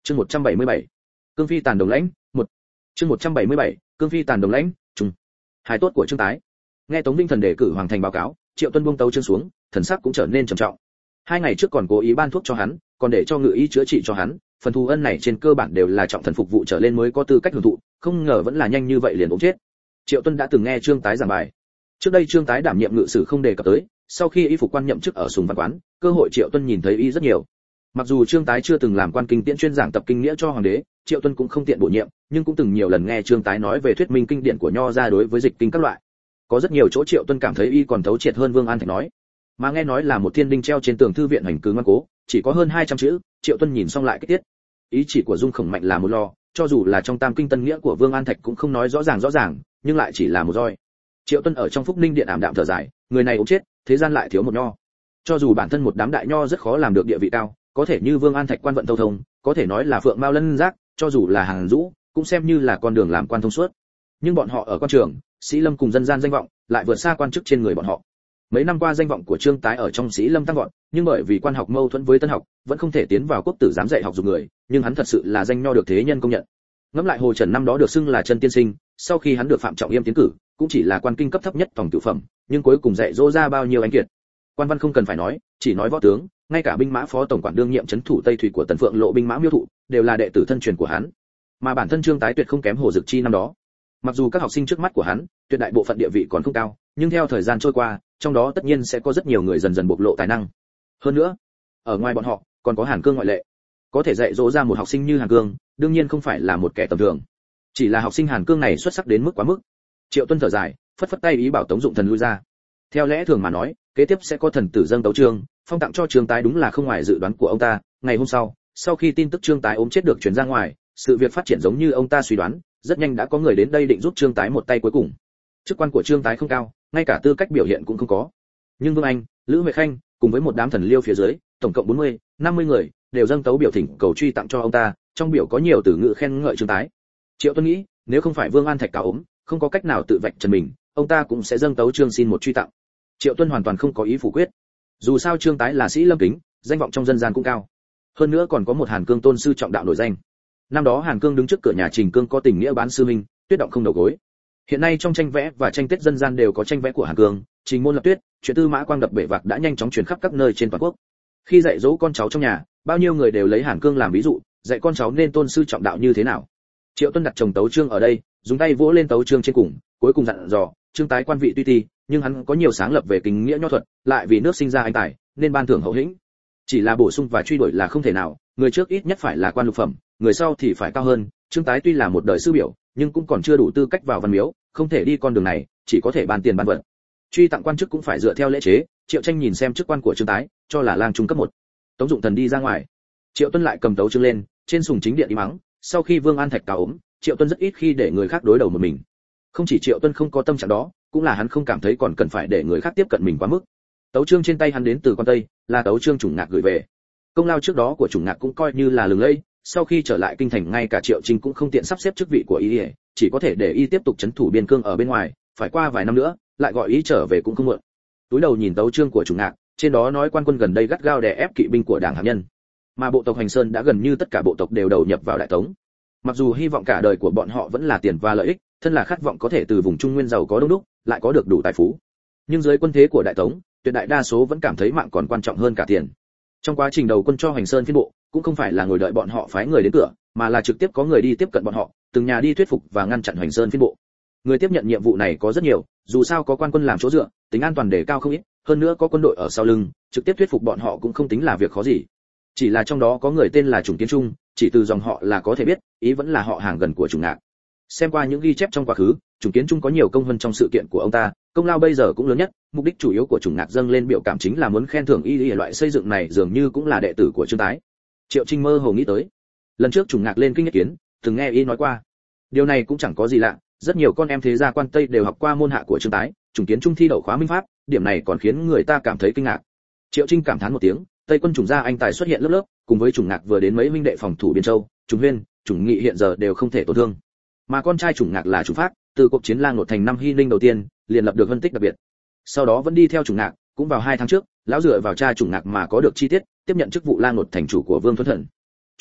Chương 177. Cương phi tàn đồng lãnh, 1. Chương 177. Cương phi tàn đồng lãnh, trùng. Hài tốt của Trương Tái. Nghe Tống Vinh Thần đề cử Hoàng Thành báo cáo, Triệu Tuân buông tấu chương xuống, thần sắc cũng trở nên trầm trọng. 2 ngày trước còn cố ý ban thuốc cho hắn, còn để cho ngự y chữa trị cho hắn, phần thù ân này trên cơ bản đều là trọng thần phục vụ trở lên mới có tư cách hưởng thụ, không ngờ vẫn là nhanh như vậy liền ốm chết. Triệu Tuân đã từng nghe Trương Tái giảng bài. Trước đây Trương Tái đảm nhiệm ngự sử không đề cập tới, sau khi y phục quan nhậm chức ở Sùng Văn Quán, cơ hội Triệu Tuân nhìn thấy y rất nhiều. Mặc dù Trương Tái chưa từng làm quan kinh tiễn chuyên giảng tập kinh nghĩa cho hoàng đế, Triệu Tuân cũng không tiện bổ nhiệm, nhưng cũng từng nhiều lần nghe Trương Tái nói về thuyết minh kinh điển của nho ra đối với dịch kinh các loại. Có rất nhiều chỗ Triệu Tuân cảm thấy y còn thấu triệt hơn Vương An Thạch nói. Mà nghe nói là một thiên đinh treo trên tường thư viện hành cư ngoan cố, chỉ có hơn 200 chữ, Triệu Tuân nhìn xong lại cái tiết. Ý chỉ của Dung Khổng Mạnh là một lo, cho dù là trong Tam Kinh Tân Nghĩa của Vương An Thạch cũng không nói rõ ràng, nhưng lại chỉ là một roi. Triệu Tuân ở trong Phúc Ninh Điện ảm đạm thở dài, người này ốm chết, thế gian lại thiếu một nho. Cho dù bản thân một đám đại nho rất khó làm được địa vị cao, có thể như Vương An Thạch quan vận thâu thông, có thể nói là phượng mao lân giác, cho dù là hàng rũ, cũng xem như là con đường làm quan thông suốt. Nhưng bọn họ ở quan trường, sĩ lâm cùng dân gian danh vọng lại vượt xa quan chức trên người bọn họ. Mấy năm qua danh vọng của Trương Tái ở trong sĩ lâm tăng vọt, nhưng bởi vì quan học mâu thuẫn với tân học, vẫn không thể tiến vào quốc tử giám dạy học dục người, nhưng hắn thật sự là danh nho được thế nhân công nhận. Ngẫm lại Hồ Trần năm đó được xưng là chân tiên sinh, sau khi hắn được Phạm Trọng Yêm tiến cử, cũng chỉ là quan kinh cấp thấp nhất tổng tiểu phẩm, nhưng cuối cùng dạy dỗ ra bao nhiêu anh kiệt. Quan văn không cần phải nói, chỉ nói võ tướng, ngay cả binh mã phó tổng quản đương nhiệm trấn thủ Tây Thủy của Tần Phượng Lộ binh mã Miêu Thụ, đều là đệ tử thân truyền của hắn. Mà bản thân Trương Tái tuyệt không kém Hồ Dực Chi năm đó. Mặc dù các học sinh trước mắt của hắn, tuyệt đại bộ phận địa vị còn không cao, nhưng theo thời gian trôi qua, trong đó tất nhiên sẽ có rất nhiều người dần dần bộc lộ tài năng. Hơn nữa, ở ngoài bọn họ, còn có Hàn Cương ngoại lệ. Có thể dạy dỗ ra một học sinh như Hàn Cương, đương nhiên không phải là một kẻ tầm thường. Chỉ là học sinh Hàn Cương này xuất sắc đến mức quá mức. Triệu Tuân thở dài, phất phất tay ý bảo Tống Dụng Thần lui ra. Theo lẽ thường mà nói, kế tiếp sẽ có thần tử dâng tấu chương, phong tặng cho Trương Tái đúng là không ngoài dự đoán của ông ta. Ngày hôm sau khi tin tức Trương Tái ốm chết được truyền ra ngoài, sự việc phát triển giống như ông ta suy đoán, rất nhanh đã có người đến đây định giúp Trương Tái một tay cuối cùng. Chức quan của Trương Tái không cao, ngay cả tư cách biểu hiện cũng không có. Nhưng Vương Anh, Lữ Huệ Khanh cùng với một đám thần liêu phía dưới, tổng cộng 40, 50 người, đều dâng tấu biểu thỉnh cầu truy tặng cho ông ta, trong biểu có nhiều từ ngữ khen ngợi Trương Tái. Triệu Tuân nghĩ, nếu không phải Vương An Thạch cao ốm, không có cách nào tự vạch trần mình, ông ta cũng sẽ dâng tấu chương xin một truy tặng. Triệu Tuân hoàn toàn không có ý phủ quyết. Dù sao Trương Tái là sĩ lâm kính, danh vọng trong dân gian cũng cao. Hơn nữa còn có một Hàn Cương tôn sư trọng đạo nổi danh. Năm đó Hàn Cương đứng trước cửa nhà Trình Cương có tình nghĩa bán sư huynh, tuyết động không đầu gối. Hiện nay trong tranh vẽ và tranh tết dân gian đều có tranh vẽ của Hàn Cương, Trình Môn lập tuyết, chuyện Tư Mã Quang đập bể vạc đã nhanh chóng truyền khắp các nơi trên toàn quốc. Khi dạy dỗ con cháu trong nhà, bao nhiêu người đều lấy Hàn Cương làm ví dụ, dạy con cháu nên tôn sư trọng đạo như thế nào. Triệu Tuân đặt chồng tấu chương ở đây, dùng tay vỗ lên tấu chương trên cùng, cuối cùng dặn dò, Trương Tái quan vị tuy ti, nhưng hắn có nhiều sáng lập về kinh nghĩa nho thuật, lại vì nước sinh ra anh tài, nên ban thưởng hậu hĩnh. Chỉ là bổ sung và truy đuổi là không thể nào, người trước ít nhất phải là quan lục phẩm, người sau thì phải cao hơn. Trương Tái tuy là một đời sư biểu, nhưng cũng còn chưa đủ tư cách vào văn miếu, không thể đi con đường này, chỉ có thể ban tiền ban vật. Truy tặng quan chức cũng phải dựa theo lễ chế. Triệu Tranh nhìn xem chức quan của Trương Tái, cho là lang trung cấp 1. Tống Dụng Thần đi ra ngoài. Triệu Tuân lại cầm tấu chương lên, trên sùng chính điện đi mắng. Sau khi Vương An Thạch cao ốm, Triệu Tuân rất ít khi để người khác đối đầu một mình. Không chỉ Triệu Tuân không có tâm trạng đó, cũng là hắn không cảm thấy còn cần phải để người khác tiếp cận mình quá mức. Tấu chương trên tay hắn đến từ quan Tây, là tấu chương Chủng Ngạc gửi về. Công lao trước đó của Chủng Ngạc cũng coi như là lừng lẫy, sau khi trở lại kinh thành ngay cả Triệu Trinh cũng không tiện sắp xếp chức vị của y, chỉ có thể để y tiếp tục trấn thủ biên cương ở bên ngoài, phải qua vài năm nữa, lại gọi y trở về cũng không muộn. Túi đầu nhìn tấu chương của Chủng Ngạc, trên đó nói quan quân gần đây gắt gao đè ép kỵ binh của Đảng Hàm Nhân, mà bộ tộc Hoành Sơn đã gần như tất cả bộ tộc đều đầu nhập vào Đại Tống. Mặc dù hy vọng cả đời của bọn họ vẫn là tiền và lợi ích, thân là khát vọng có thể từ vùng Trung Nguyên giàu có đông đúc, lại có được đủ tài phú. Nhưng dưới quân thế của Đại Tống, tuyệt đại đa số vẫn cảm thấy mạng còn quan trọng hơn cả tiền. Trong quá trình đầu quân cho Hoành Sơn phiên bộ, cũng không phải là ngồi đợi bọn họ phái người đến cửa, mà là trực tiếp có người đi tiếp cận bọn họ, từng nhà đi thuyết phục và ngăn chặn Hoành Sơn phiên bộ. Người tiếp nhận nhiệm vụ này có rất nhiều, dù sao có quan quân làm chỗ dựa, tính an toàn đề cao không ít, hơn nữa có quân đội ở sau lưng, trực tiếp thuyết phục bọn họ cũng không tính là việc khó gì. Chỉ là trong đó có người tên là Chủng Kiến Trung, chỉ từ dòng họ là có thể biết, ý vẫn là họ hàng gần của Chủng Ngạc. Xem qua những ghi chép trong quá khứ, Chủng Kiến Trung có nhiều công hơn trong sự kiện của ông ta, công lao bây giờ cũng lớn nhất, mục đích chủ yếu của Chủng Ngạc dâng lên biểu cảm chính là muốn khen thưởng y loại xây dựng này dường như cũng là đệ tử của Trương Tái. Triệu Trinh mơ hồ nghĩ tới, lần trước Chủng Ngạc lên kinh ý kiến, từng nghe y nói qua. Điều này cũng chẳng có gì lạ, rất nhiều con em thế gia quan Tây đều học qua môn hạ của Trương Tái, Chủng Kiến Trung thi đậu khóa minh pháp, điểm này còn khiến người ta cảm thấy kinh ngạc. Triệu Trinh cảm thán một tiếng, Tây quân Chủng gia anh tài xuất hiện lớp lớp, cùng với Chủng Ngạc vừa đến mấy huynh đệ phòng thủ Biên Châu, Chủng Huyên, Chủng Nghị hiện giờ đều không thể tổn thương. Mà con trai Chủng Ngạc là Chủng Phác, từ cuộc chiến Lang Nột thành năm Hy Ninh đầu tiên, liền lập được vân tích đặc biệt. Sau đó vẫn đi theo Chủng Ngạc, cũng vào 2 tháng trước, lão dựa vào cha Chủng Ngạc mà có được chi tiết, tiếp nhận chức vụ Lang Nột thành chủ của Vương Thuấn Thần. Chủng Phác,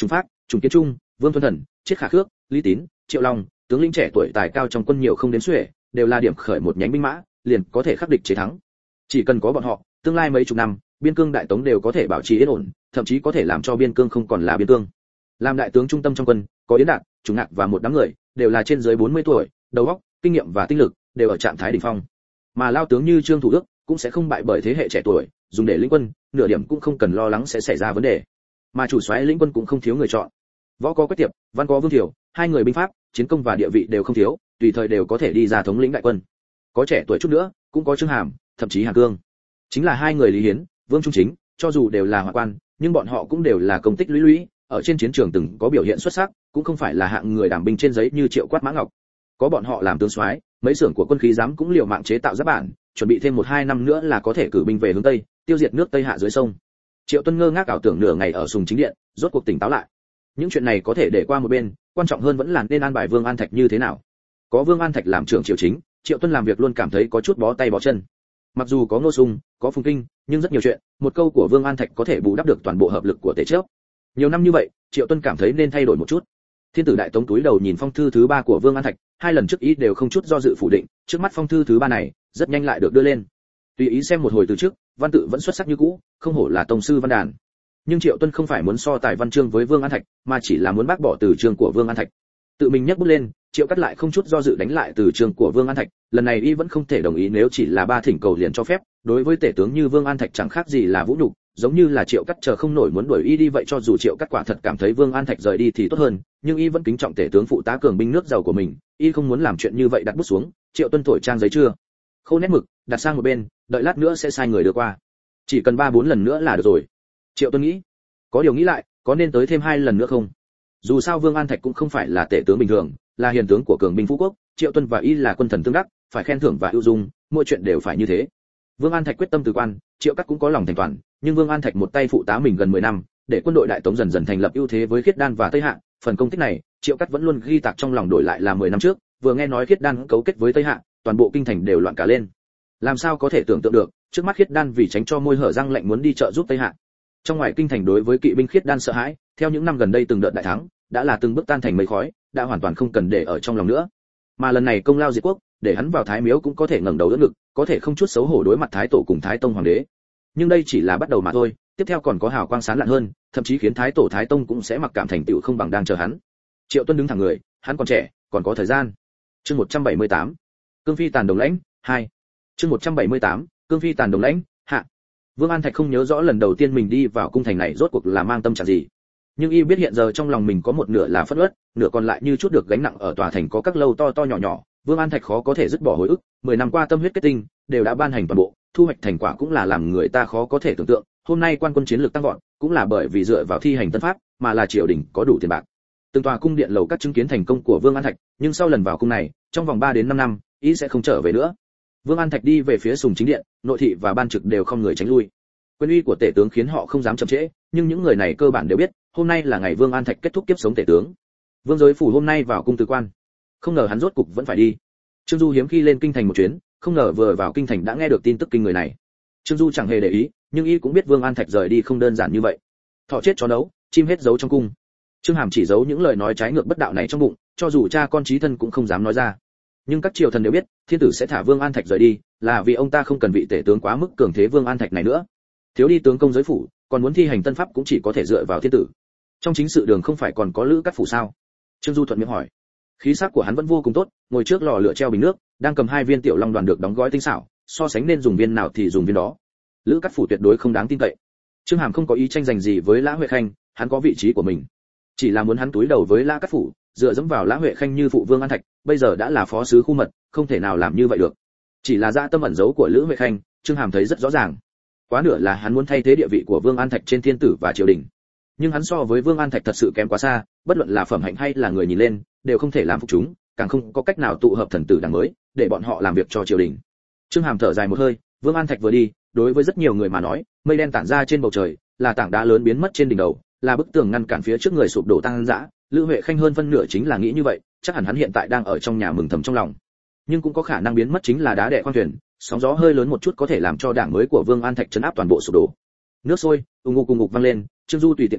Trùng Kiến Trung, Vương Thuần Thần, Triết Khả Khước, Lý Tín, Triệu Long, tướng lĩnh trẻ tuổi tài cao trong quân nhiều không đếm xuể, đều là điểm khởi một nhánh binh mã, liền có thể khắc địch chế thắng. Chỉ cần có bọn họ, tương lai mấy chục năm, biên cương đại tống đều có thể bảo trì yên ổn, thậm chí có thể làm cho biên cương không còn là biên cương. Làm đại tướng trung tâm trong quân, có Yến Đạt, Trùng Ngạc và một đám người, đều là trên dưới 40 tuổi, đầu óc, kinh nghiệm và tinh lực đều ở trạng thái đỉnh phong. Mà lao tướng như Trương Thủ Đức cũng sẽ không bại bởi thế hệ trẻ tuổi, dùng để lĩnh quân, nửa điểm cũng không cần lo lắng sẽ xảy ra vấn đề. Mà chủ soái lĩnh quân cũng không thiếu người chọn. Võ có Quách Tiệp, văn có Vương Thiểu, hai người binh pháp, chiến công và địa vị đều không thiếu, tùy thời đều có thể đi ra thống lĩnh đại quân. Có trẻ tuổi chút nữa, cũng có Trương Hàm, thậm chí Hàn Cương. Chính là hai người Lý Hiến, Vương Trung Chính, cho dù đều là hoạn quan, nhưng bọn họ cũng đều là công tích lũy lũy, ở trên chiến trường từng có biểu hiện xuất sắc, cũng không phải là hạng người đảm binh trên giấy như Triệu Quát Mã Ngọc. Có bọn họ làm tướng soái, mấy xưởng của quân khí giám cũng liều mạng chế tạo giáp bản, chuẩn bị thêm 1-2 năm nữa là có thể cử binh về hướng tây, tiêu diệt nước Tây Hạ dưới sông. Triệu Tuân ngơ ngác ảo tưởng nửa ngày ở Sùng Chính Điện, rốt cuộc tỉnh táo lại. Những chuyện này có thể để qua một bên, quan trọng hơn vẫn là nên an bài Vương An Thạch như thế nào. Có Vương An Thạch làm trưởng triều chính, Triệu Tuân làm việc luôn cảm thấy có chút bó tay bó chân. Mặc dù có Ngô Sung, có Phùng Kinh, nhưng rất nhiều chuyện, một câu của Vương An Thạch có thể bù đắp được toàn bộ hợp lực của Tề Chớp. Nhiều năm như vậy, Triệu Tuân cảm thấy nên thay đổi một chút. Thiên tử đại tống túi đầu nhìn phong thư thứ 3 của Vương An Thạch, 2 lần trước ý đều không chút do dự phủ định, trước mắt phong thư thứ 3 này, rất nhanh lại được đưa lên. Tùy ý xem một hồi từ trước, văn tự vẫn xuất sắc như cũ, không hổ là tông sư văn đàn. Nhưng Triệu Tuân không phải muốn so tài văn chương với Vương An Thạch, mà chỉ là muốn bác bỏ từ chương của Vương An Thạch. Tự mình nhấc bút lên, Triệu Cắt lại không chút do dự đánh lại từ chương của Vương An Thạch, lần này y vẫn không thể đồng ý nếu chỉ là 3 thỉnh cầu liền cho phép, đối với tể tướng như Vương An Thạch chẳng khác gì là vũ nhục, giống như là Triệu Cắt chờ không nổi muốn đuổi y đi vậy. Cho dù Triệu Cắt quả thật cảm thấy Vương An Thạch rời đi thì tốt hơn, nhưng y vẫn kính trọng tể tướng phụ tá cường binh nước giàu của mình, y không muốn làm chuyện như vậy. Đặt bút xuống, Triệu Tuân thổi trang giấy chưa khâu nét mực, đặt sang một bên, đợi lát nữa sẽ sai người đưa qua, chỉ cần 3-4 lần nữa là được rồi. Triệu Tuân nghĩ, có điều nghĩ lại, có nên tới thêm 2 lần nữa không? Dù sao Vương An Thạch cũng không phải là tể tướng bình thường, là hiền tướng của cường binh phú quốc, Triệu Tuân và y là quân thần tương đắc, phải khen thưởng và ưu dung, mỗi chuyện đều phải như thế. Vương An Thạch quyết tâm từ quan, Triệu Cắt cũng có lòng thành toàn, nhưng Vương An Thạch một tay phụ tá mình gần 10 năm, để quân đội đại tống dần dần thành lập ưu thế với Khiết Đan và Tây Hạ, phần công tích này, Triệu Cắt vẫn luôn ghi tạc trong lòng. Đổi lại là 10 năm trước, vừa nghe nói Khiết Đan cấu kết với Tây Hạ, toàn bộ kinh thành đều loạn cả lên. Làm sao có thể tưởng tượng được, trước mắt Khiết Đan vì tránh cho môi hở răng lệnh muốn đi trợ giúp Tây Hạ. Trong ngoài kinh thành đối với kỵ binh Khiết Đan sợ hãi, theo những năm gần đây từng đợt đại thắng, đã là từng bước tan thành mây khói, đã hoàn toàn không cần để ở trong lòng nữa. Mà lần này công lao diệt quốc, để hắn vào Thái Miếu cũng có thể ngẩng đầu đỡ ngực, có thể không chút xấu hổ đối mặt Thái Tổ cùng Thái Tông hoàng đế. Nhưng đây chỉ là bắt đầu mà thôi, tiếp theo còn có hào quang sáng lạn hơn, thậm chí khiến Thái Tổ Thái Tông cũng sẽ mặc cảm thành tựu không bằng đang chờ hắn. Triệu Tuân đứng thẳng người, hắn còn trẻ, còn có thời gian. Chương 178. Cương Phi tàn đồng lãnh 2. Chương 178. Cương Phi tàn đồng lãnh hạ. Vương An Thạch không nhớ rõ lần đầu tiên mình đi vào cung thành này rốt cuộc là mang tâm trạng gì, nhưng y biết hiện giờ trong lòng mình có một nửa là phẫn uất, nửa còn lại như chút được gánh nặng. Ở tòa thành có các lâu to to nhỏ nhỏ, Vương An Thạch khó có thể dứt bỏ hồi ức, 10 năm qua tâm huyết kết tinh đều đã ban hành toàn bộ, thu hoạch thành quả cũng là làm người ta khó có thể tưởng tượng. Hôm nay quan quân chiến lược tăng vọt, cũng là bởi vì dựa vào thi hành tân pháp, mà là triều đình có đủ tiền bạc. Từng tòa cung điện lầu các chứng kiến thành công của Vương An Thạch, nhưng sau lần vào cung này, trong vòng 3 đến 5 năm, y sẽ không trở về nữa. Vương An Thạch đi về phía Sùng Chính Điện, nội thị và ban trực đều không người tránh lui. Quyền uy của tể tướng khiến họ không dám chậm trễ, nhưng những người này cơ bản đều biết, hôm nay là ngày Vương An Thạch kết thúc kiếp sống tể tướng. Vương Giới Phủ hôm nay vào cung từ quan, không ngờ hắn rốt cục vẫn phải đi. Trương Du hiếm khi lên kinh thành một chuyến, không ngờ vừa vào kinh thành đã nghe được tin tức kinh người này. Trương Du chẳng hề để ý, nhưng y cũng biết Vương An Thạch rời đi không đơn giản như vậy. Thọ chết chó nấu, chim hết giấu trong cung. Trương Hàm chỉ giấu những lời nói trái ngược bất đạo này trong bụng, cho dù cha con chí thân cũng không dám nói ra. Nhưng các triều thần đều biết, thiên tử sẽ thả Vương An Thạch rời đi, là vì ông ta không cần vị tể tướng quá mức cường thế Vương An Thạch này nữa. Thiếu đi tướng công Giới Phủ, còn muốn thi hành tân pháp cũng chỉ có thể dựa vào thiên tử. Trong chính sự đường không phải còn có Lữ Cát Phủ sao? Trương Du thuận miệng hỏi. Khí sắc của hắn vẫn vô cùng tốt, ngồi trước lò lửa treo bình nước, đang cầm 2 viên tiểu long đoàn được đóng gói tinh xảo, so sánh nên dùng viên nào thì dùng viên đó. Lữ Cát Phủ tuyệt đối không đáng tin cậy. Trương Hàm không có ý tranh giành gì với Lã Huệ Khanh, hắn có vị trí của mình, chỉ là muốn hắn túi đầu với Lã Cát Phủ, dựa dẫm vào Lã Huệ Khanh như phụ Vương An Thạch, bây giờ đã là phó sứ khu mật, không thể nào làm như vậy được. Chỉ là dạ tâm ẩn giấu của Lữ Huệ Khanh, Trương Hàm thấy rất rõ ràng. Quá nửa là hắn muốn thay thế địa vị của Vương An Thạch trên thiên tử và triều đình. Nhưng hắn so với Vương An Thạch thật sự kém quá xa, bất luận là phẩm hạnh hay là người nhìn lên, đều không thể làm phục chúng, càng không có cách nào tụ hợp thần tử đảng mới, để bọn họ làm việc cho triều đình. Trương Hàm thở dài một hơi, Vương An Thạch vừa đi, đối với rất nhiều người mà nói, mây đen tản ra trên bầu trời, là tảng đá lớn biến mất trên đỉnh đầu, là bức tường ngăn cản phía trước người sụp đổ tăng dã. Lữ Huệ Khanh hơn phân nửa chính là nghĩ như vậy, chắc hẳn hắn hiện tại đang ở trong nhà mừng thầm trong lòng. Nhưng cũng có khả năng biến mất chính là đá đè khoang thuyền, sóng gió hơi lớn một chút có thể làm cho đảng mới của Vương An Thạch trấn áp toàn bộ sụp đổ. Nước sôi, ùng ục vang lên, Trương Du tùy tiện cười,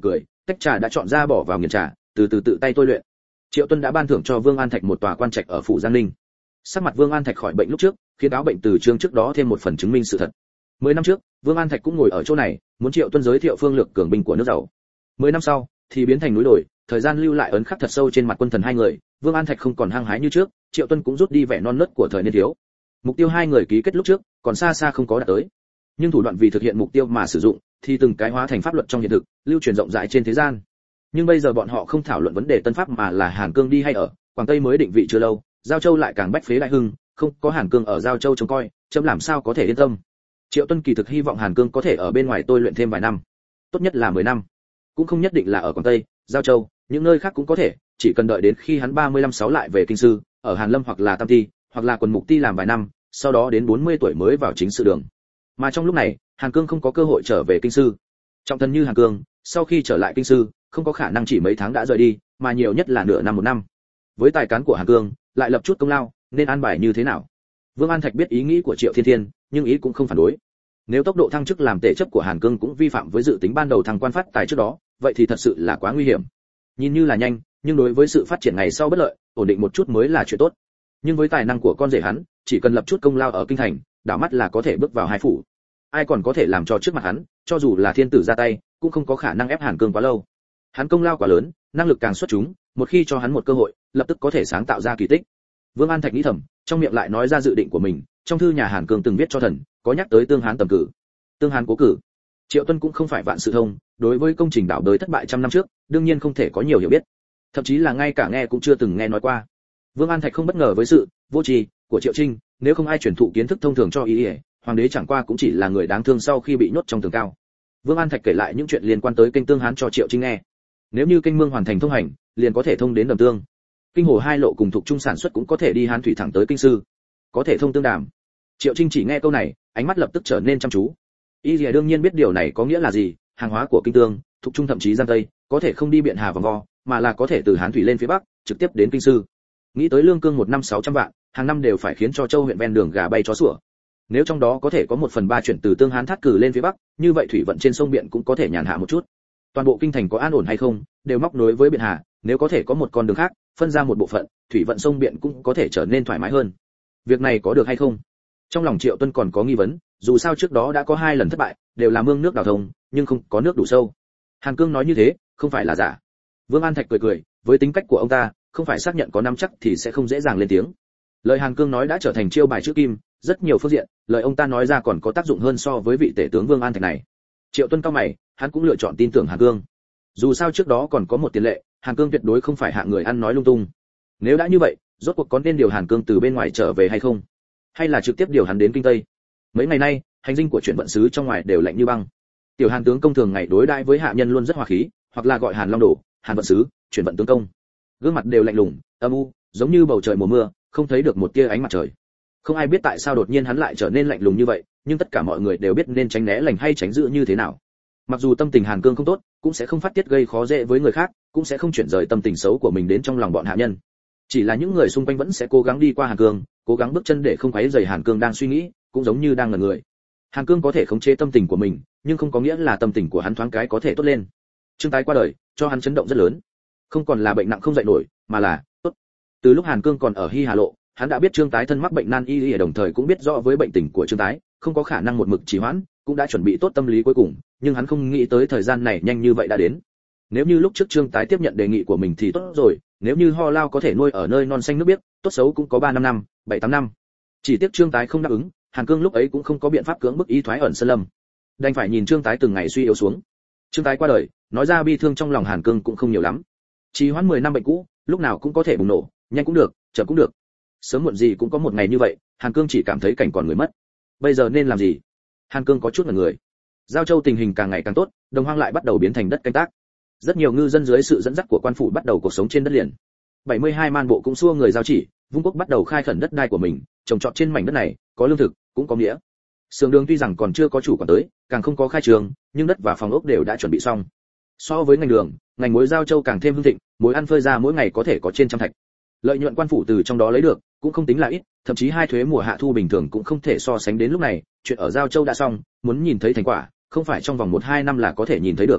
tách trà đã chọn ra bỏ vào nghiền trà, từ từ tự tay tôi luyện. Triệu Tuân đã ban thưởng cho Vương An Thạch một tòa quan trạch ở phủ Giang Ninh. Sắc mặt Vương An Thạch khỏi bệnh lúc trước, khiến cáo bệnh từ chương trước đó thêm một phần chứng minh sự thật. 10 năm trước, Vương An Thạch cũng ngồi ở chỗ này, muốn Triệu Tuân giới thiệu phương lược cường binh của nước giàu. 10 năm sau, thì biến thành núi đồi, thời gian lưu lại ấn khắc thật sâu trên mặt quân thần hai người, Vương An Thạch không còn hăng hái như trước, Triệu Tuân cũng rút đi vẻ non nớt của thời niên thiếu. Mục tiêu hai người ký kết lúc trước, còn xa xa không có đạt tới. Nhưng thủ đoạn vì thực hiện mục tiêu mà sử dụng, thì từng cái hóa thành pháp luật trong hiện thực, lưu truyền rộng rãi trên thế gian. Nhưng bây giờ bọn họ không thảo luận vấn đề tân pháp mà là Hàn Cương đi hay ở, Quảng Tây mới định vị chưa lâu, Giao Châu lại càng bách phế đại hưng, không có Hàn Cương ở Giao Châu trông coi, chấm làm sao có thể yên tâm. Triệu Tuân kỳ thực hy vọng Hàn Cương có thể ở bên ngoài tôi luyện thêm vài năm, tốt nhất là 10 năm, cũng không nhất định là ở Quảng Tây, Giao Châu, những nơi khác cũng có thể, chỉ cần đợi đến khi hắn 35-6 lại về kinh sư, ở Hàn Lâm hoặc là Tam Ti, hoặc là quần mục ti làm vài năm, sau đó đến 40 tuổi mới vào chính sự đường. Mà trong lúc này, Hàn Cương không có cơ hội trở về kinh sư. Trọng thần như Hàn Cương, sau khi trở lại kinh sư, không có khả năng chỉ mấy tháng đã rời đi, mà nhiều nhất là nửa năm một năm. Với tài cán của Hàn Cương, lại lập chút công lao, nên an bài như thế nào? Vương An Thạch biết ý nghĩ của Triệu Thiên Thiên, nhưng ý cũng không phản đối. Nếu tốc độ thăng chức làm tể chấp của Hàn Cương cũng vi phạm với dự tính ban đầu thăng quan phát tài trước đó, vậy thì thật sự là quá nguy hiểm. Nhìn như là nhanh, nhưng đối với sự phát triển ngày sau bất lợi, ổn định một chút mới là chuyện tốt. Nhưng với tài năng của con rể hắn, chỉ cần lập chút công lao ở kinh thành, đảo mắt là có thể bước vào hai phủ. Ai còn có thể làm cho trước mặt hắn, cho dù là thiên tử ra tay, cũng không có khả năng ép Hàn Cương quá lâu. Hắn công lao quá lớn, năng lực càng xuất chúng, một khi cho hắn một cơ hội, lập tức có thể sáng tạo ra kỳ tích. Vương An Thạch nghĩ thầm, trong miệng lại nói ra dự định của mình, trong thư nhà Hàn Cương từng viết cho thần, có nhắc tới Tương Hán tầm cử. Tương Hán cố cử. Triệu Tuân cũng không phải vạn sự thông, đối với công trình đảo đới thất bại trăm năm trước, đương nhiên không thể có nhiều hiểu biết, thậm chí là ngay cả nghe cũng chưa từng nghe nói qua. Vương An Thạch không bất ngờ với sự vô tri của Triệu Trinh, nếu không ai truyền thụ kiến thức thông thường cho y, hoàng đế chẳng qua cũng chỉ là người đáng thương sau khi bị nhốt trong tường cao. Vương An Thạch kể lại những chuyện liên quan tới kênh Tương Hán cho Triệu Trinh nghe. Nếu như kênh Mương hoàn thành thông hành, liền có thể thông đến Đầm Tương. Kinh hồ hai lộ cùng thuộc trung sản xuất cũng có thể đi Hán thủy thẳng tới kinh sư, có thể thông tương đàm. Triệu Trinh chỉ nghe câu này, ánh mắt lập tức trở nên chăm chú. Y Lìa đương nhiên biết điều này có nghĩa là gì, hàng hóa của kinh tương, thuộc trung thậm chí Giang Tây, có thể không đi Biện Hà vòng vo, mà là có thể từ Hán thủy lên phía bắc, trực tiếp đến kinh sư. Nghĩ tới lương cương một năm 600 vạn, hàng năm đều phải khiến cho châu huyện ven đường gà bay chó sủa. Nếu trong đó có thể có 1/3 chuyển từ Tương Hán thắt cử lên phía bắc, như vậy thủy vận trên sông Biện cũng có thể nhàn hạ một chút. Toàn bộ kinh thành có an ổn hay không, đều móc nối với Biện Hà, nếu có thể có một con đường khác, phân ra một bộ phận, thủy vận sông Biện cũng có thể trở nên thoải mái hơn. Việc này có được hay không? Trong lòng Triệu Tuân còn có nghi vấn, dù sao trước đó đã có 2 lần thất bại, đều là mương nước đào thông, nhưng không có nước đủ sâu. Hàn Cương nói như thế, không phải là giả. Vương An Thạch cười cười, với tính cách của ông ta, không phải xác nhận có nắm chắc thì sẽ không dễ dàng lên tiếng. Lời Hàn Cương nói đã trở thành chiêu bài chữ kim, rất nhiều phương diện, lời ông ta nói ra còn có tác dụng hơn so với vị tể tướng Vương An Thạch này. Triệu Tuân cao mày, hắn cũng lựa chọn tin tưởng Hàn Cương. Dù sao trước đó còn có một tiền lệ, Hàn Cương tuyệt đối không phải hạng người ăn nói lung tung. Nếu đã như vậy, rốt cuộc có nên điều Hàn Cương từ bên ngoài trở về hay không? Hay là trực tiếp điều hắn đến kinh Tây? Mấy ngày nay, hành dinh của chuyển vận sứ trong ngoài đều lạnh như băng. Tiểu Hàn tướng công thường ngày đối đãi với hạ nhân luôn rất hòa khí, hoặc là gọi Hàn Long Đồ, Hàn vận sứ, chuyển vận tướng công. Gương mặt đều lạnh lùng, âm u, giống như bầu trời mùa mưa, không thấy được một tia ánh mặt trời. Không ai biết tại sao đột nhiên hắn lại trở nên lạnh lùng như vậy, nhưng tất cả mọi người đều biết nên tránh né lành hay tránh giữ như thế nào. Mặc dù tâm tình Hàn Cương không tốt, cũng sẽ không phát tiết gây khó dễ với người khác, cũng sẽ không chuyển rời tâm tình xấu của mình đến trong lòng bọn hạ nhân. Chỉ là những người xung quanh vẫn sẽ cố gắng đi qua Hàn Cương, cố gắng bước chân để không quấy rầy Hàn Cương đang suy nghĩ, cũng giống như đang ngẩn người. Hàn Cương có thể khống chế tâm tình của mình, nhưng không có nghĩa là tâm tình của hắn thoáng cái có thể tốt lên. Trương Tái qua đời, cho hắn chấn động rất lớn. Không còn là bệnh nặng không dậy nổi, mà là tốt. Từ lúc Hàn Cương còn ở Hy Hà Lộ, hắn đã biết Trương Tái thân mắc bệnh nan y, đồng thời cũng biết rõ với bệnh tình của Trương Tái, không có khả năng một mực trì hoãn, cũng đã chuẩn bị tốt tâm lý cuối cùng, nhưng hắn không nghĩ tới thời gian này nhanh như vậy đã đến. Nếu như lúc trước Trương Tái tiếp nhận đề nghị của mình thì tốt rồi, nếu như Ho Lao có thể nuôi ở nơi non xanh nước biếc, tốt xấu cũng có 3-5 năm, 7-8 năm. Chỉ tiếc Trương Tái không đáp ứng, Hàn Cương lúc ấy cũng không có biện pháp cưỡng bức ý thoái ẩn sơn lâm. Đành phải nhìn Trương Tái từng ngày suy yếu xuống. Trương Tái qua đời, nói ra bi thương trong lòng Hàn Cương cũng không nhiều lắm. Trì hoãn 10 năm bệnh cũ, lúc nào cũng có thể bùng nổ, nhanh cũng được, chậm cũng được. Sớm muộn gì cũng có một ngày như vậy, Hàn Cương chỉ cảm thấy cảnh còn người mất. Bây giờ nên làm gì? Hàn Cương có chút ngẩn người. Giao Châu tình hình càng ngày càng tốt, đồng hoang lại bắt đầu biến thành đất canh tác. Rất nhiều ngư dân dưới sự dẫn dắt của quan phủ bắt đầu cuộc sống trên đất liền. 72 man bộ cũng xua người giao chỉ, Vung Quốc bắt đầu khai khẩn đất đai của mình, trồng trọt trên mảnh đất này, có lương thực, cũng có nghĩa. Sườn đường tuy rằng còn chưa có chủ quản tới, càng không có khai trường, nhưng đất và phòng ốc đều đã chuẩn bị xong. So với ngành đường, ngành muối Giao Châu càng thêm hưng thịnh, muối ăn phơi ra mỗi ngày có thể có trên 100 thạch. Lợi nhuận quan phủ từ trong đó lấy được, cũng không tính là ít, thậm chí hai thuế mùa hạ thu bình thường cũng không thể so sánh đến lúc này, chuyện ở Giao Châu đã xong, muốn nhìn thấy thành quả, không phải trong vòng 1-2 năm là có thể nhìn thấy được.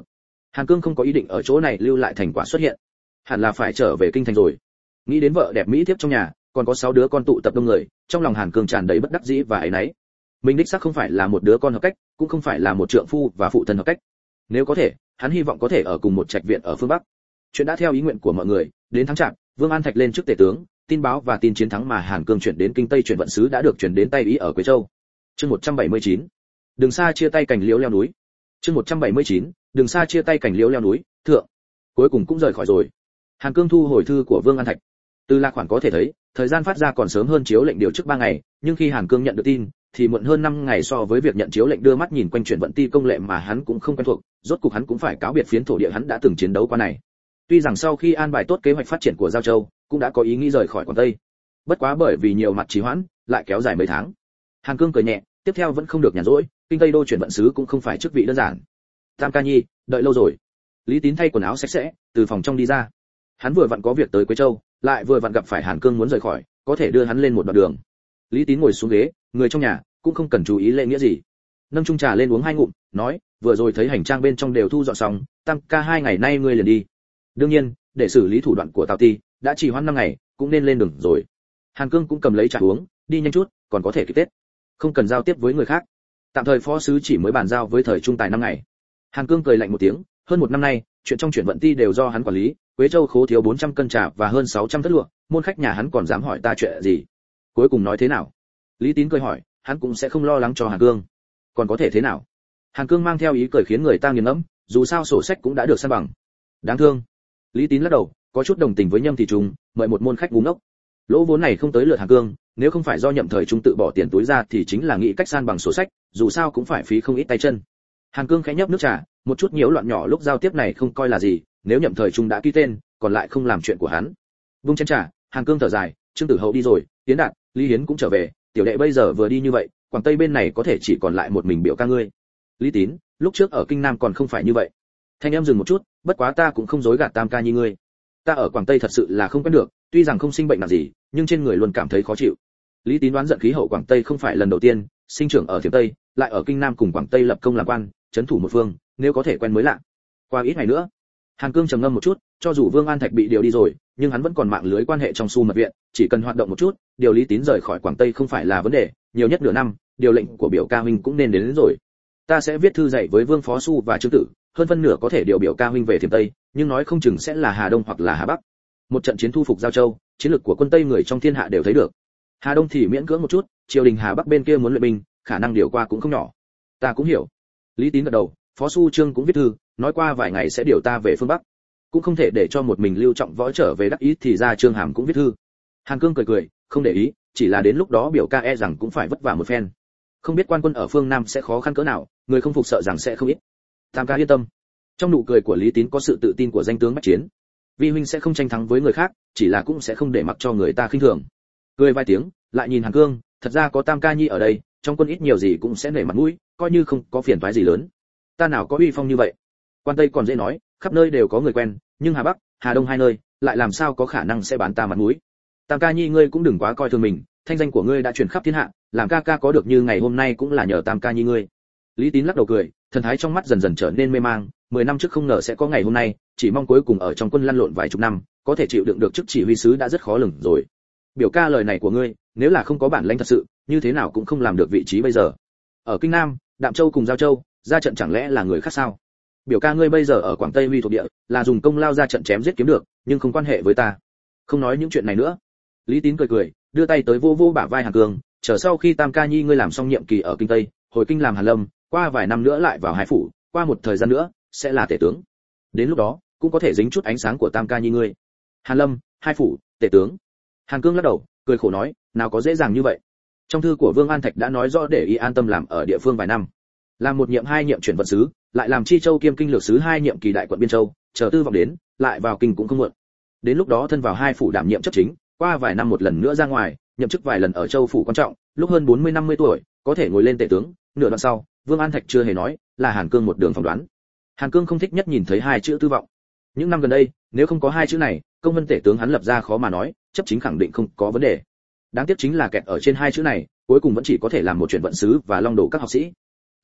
Hàn Cương không có ý định ở chỗ này lưu lại thành quả xuất hiện, hẳn là phải trở về kinh thành rồi. Nghĩ đến vợ đẹp mỹ thiếp trong nhà, còn có 6 đứa con tụ tập đông người, trong lòng Hàn Cương tràn đầy bất đắc dĩ và áy náy. Mình đích xác không phải là một đứa con hợp cách, cũng không phải là một trượng phu và phụ thân hợp cách. Nếu có thể, hắn hy vọng có thể ở cùng một trạch viện ở phương Bắc. Chuyện đã theo ý nguyện của mọi người, đến tháng Chạp, Vương An Thạch lên trước tể tướng, tin báo và tin chiến thắng mà Hàn Cương chuyển đến kinh Tây chuyển vận sứ đã được chuyển đến tay Ý ở Quế Châu. Chương 179. Đường xa chia tay cảnh liễu leo núi. Chương 179. Đường xa chia tay cảnh liễu leo núi, thượng. Cuối cùng cũng rời khỏi rồi. Hàn Cương thu hồi thư của Vương An Thạch. Từ lạc khoản có thể thấy, thời gian phát ra còn sớm hơn chiếu lệnh điều trước 3 ngày, nhưng khi Hàn Cương nhận được tin, thì muộn hơn 5 ngày so với việc nhận chiếu lệnh. Đưa mắt nhìn quanh chuyển vận ti công lệ mà hắn cũng không quen thuộc, rốt cục hắn cũng phải cáo biệt phiến thổ địa hắn đã từng chiến đấu qua này. Tuy rằng sau khi an bài tốt kế hoạch phát triển của Giao Châu, cũng đã có ý nghĩ rời khỏi Quảng Tây. Bất quá bởi vì nhiều mặt trì hoãn, lại kéo dài mấy tháng. Hàn Cương cười nhẹ, tiếp theo vẫn không được nhàn rỗi, kinh Tây đô chuyển vận sứ cũng không phải chức vị đơn giản. Tam ca nhi, đợi lâu rồi. Lý Tín thay quần áo sạch sẽ, từ phòng trong đi ra. Hắn vừa vặn có việc tới Quế Châu, lại vừa vặn gặp phải Hàn Cương muốn rời khỏi, có thể đưa hắn lên một đoạn đường. Lý Tín ngồi xuống ghế, người trong nhà cũng không cần chú ý lễ nghĩa gì. Nâng chung trà lên uống 2 ngụm, nói, vừa rồi thấy hành trang bên trong đều thu dọn xong, Tam ca 2 ngày nay ngươi liền đi. Đương nhiên, để xử lý thủ đoạn của Tào Ti, đã trì hoãn 5 ngày, cũng nên lên đường rồi. Hàn Cương cũng cầm lấy trà uống, đi nhanh chút, còn có thể kịp Tết. Không cần giao tiếp với người khác. Tạm thời phó sứ chỉ mới bàn giao với thời trung tài 5 ngày. Hàn Cương cười lạnh một tiếng, hơn 1 năm nay, chuyện trong chuyển vận ti đều do hắn quản lý, Quế Châu khố thiếu 400 cân trà và hơn 600 thất lụa, môn khách nhà hắn còn dám hỏi ta chuyện gì? Cuối cùng nói thế nào? Lý Tín cười hỏi, hắn cũng sẽ không lo lắng cho Hàn Cương. Còn có thể thế nào? Hàn Cương mang theo ý cười khiến người ta nghiền ngẫm, dù sao sổ sách cũng đã được san bằng. Đáng thương. Lý Tín lắc đầu, có chút đồng tình với Nhâm Thị Trung, mời một môn khách ngu ngốc. Lỗ vốn này không tới lượt Hàn Cương, nếu không phải do Nhậm Thời Trung tự bỏ tiền túi ra thì chính là nghĩ cách san bằng sổ sách, dù sao cũng phải phí không ít tay chân. Hàn Cương khẽ nhấp nước trà, một chút nhiễu loạn nhỏ lúc giao tiếp này không coi là gì, nếu Nhậm Thời Trung đã ký tên, còn lại không làm chuyện của hắn. Vung chén trà, Hàn Cương thở dài, Trương Tử Hậu đi rồi, Tiến Đạt, Lý Hiến cũng trở về, tiểu đệ bây giờ vừa đi như vậy, Quảng Tây bên này có thể chỉ còn lại một mình biểu ca ngươi. Lý Tín, lúc trước ở Kinh Nam còn không phải như vậy. Thanh em dừng một chút, bất quá ta cũng không dối gạt Tam ca như ngươi. Ta ở Quảng Tây thật sự là không quen được, tuy rằng không sinh bệnh nặng gì, nhưng trên người luôn cảm thấy khó chịu. Lý Tín đoán giận khí hậu Quảng Tây không phải lần đầu tiên, sinh trưởng ở Thiểm Tây, lại ở Kinh Nam cùng Quảng Tây lập công làm quan, trấn thủ một phương, nếu có thể quen mới lạ. Qua ít ngày nữa, Hàn Cương trầm ngâm một chút, cho dù Vương An Thạch bị điều đi rồi, nhưng hắn vẫn còn mạng lưới quan hệ trong Su Mật viện, chỉ cần hoạt động một chút, điều Lý Tín rời khỏi Quảng Tây không phải là vấn đề, nhiều nhất nửa năm, điều lệnh của biểu ca huynh cũng nên đến rồi. Ta sẽ viết thư dạy với Vương Phó Su và Trương Tử, hơn phân nửa có thể điều biểu ca huynh về Thiểm Tây, nhưng nói không chừng sẽ là Hà Đông hoặc là Hà Bắc. Một trận chiến thu phục Giao Châu, chiến lược của quân Tây người trong thiên hạ đều thấy được. Hà Đông thì miễn cưỡng một chút, triều đình Hà Bắc bên kia muốn luyện binh, khả năng điều qua cũng không nhỏ. Ta cũng hiểu. Lý Tín gật đầu, Phó Su Trương cũng viết thư, nói qua vài ngày sẽ điều ta về phương Bắc. Cũng không thể để cho một mình Lưu Trọng Võ trở về đắc ý thì ra Trương Hàm cũng viết thư. Hàn Cương cười cười, không để ý, chỉ là đến lúc đó biểu ca e rằng cũng phải vất vả một phen. Không biết quan quân ở phương Nam sẽ khó khăn cỡ nào, người không phục sợ rằng sẽ không ít. Tam ca yên tâm. Trong nụ cười của Lý Tín có sự tự tin của danh tướng bách chiến. Vi huynh sẽ không tranh thắng với người khác, chỉ là cũng sẽ không để mặc cho người ta khinh thường. Cười vài tiếng, lại nhìn Hàn Cương, thật ra có Tam ca nhi ở đây, trong quân ít nhiều gì cũng sẽ nể mặt mũi, coi như không có phiền toái gì lớn. Ta nào có uy phong như vậy. Quan Tây còn dễ nói, khắp nơi đều có người quen, nhưng Hà Bắc, Hà Đông hai nơi, lại làm sao có khả năng sẽ bán ta mặt mũi. Tam ca nhi ngươi cũng đừng quá coi thường mình, thanh danh của ngươi đã truyền khắp thiên hạ, làm ca ca có được như ngày hôm nay cũng là nhờ Tam ca nhi ngươi. Lý Tín lắc đầu cười, thần thái trong mắt dần dần trở nên mê mang, 10 năm trước không ngờ sẽ có ngày hôm nay, chỉ mong cuối cùng ở trong quân lăn lộn vài chục năm, có thể chịu đựng được chức chỉ huy sứ đã rất khó lường rồi. Biểu ca lời này của ngươi, nếu là không có bản lĩnh thật sự, như thế nào cũng không làm được vị trí bây giờ. Ở Kinh Nam, Đạm Châu cùng Giao Châu, ra trận chẳng lẽ là người khác sao? Biểu ca ngươi bây giờ ở Quảng Tây huy thuộc địa, là dùng công lao ra trận chém giết kiếm được, nhưng không quan hệ với ta. Không nói những chuyện này nữa. Lý Tín cười cười, đưa tay tới vô vô bả vai Hàn Cương, chờ sau khi Tam ca nhi ngươi làm xong nhiệm kỳ ở Kinh Tây, hồi kinh làm Hàn Lâm, qua vài năm nữa lại vào Hải phủ, qua một thời gian nữa sẽ là tể tướng. Đến lúc đó, cũng có thể dính chút ánh sáng của Tam ca nhi ngươi. Hàn Lâm, Hải phủ, tể tướng. Hàn Cương lắc đầu, cười khổ nói, nào có dễ dàng như vậy. Trong thư của Vương An Thạch đã nói rõ để y an tâm làm ở địa phương vài năm. Làm một nhiệm 2 nhiệm chuyển vận sứ, lại làm Chi Châu kiêm kinh lược sứ 2 nhiệm kỳ đại quận Biên Châu, chờ tư vọng đến, lại vào kinh cũng không muộn. Đến lúc đó thân vào Hai phủ đảm nhiệm chấp chính, qua vài năm một lần nữa ra ngoài, nhậm chức vài lần ở Châu phủ quan trọng, lúc hơn 40-50 tuổi, có thể ngồi lên tể tướng. Nửa đoạn sau, Vương An Thạch chưa hề nói, là Hàn Cương một đường phỏng đoán. Hàn Cương không thích nhất nhìn thấy 2 chữ tư vọng. Những năm gần đây, nếu không có 2 chữ này, công vân tể tướng hắn lập ra khó mà nói, chấp chính khẳng định không có vấn đề. Đáng tiếc chính là kẹt ở trên 2 chữ này, cuối cùng vẫn chỉ có thể làm một chuyển vận sứ và long đổ các học sĩ.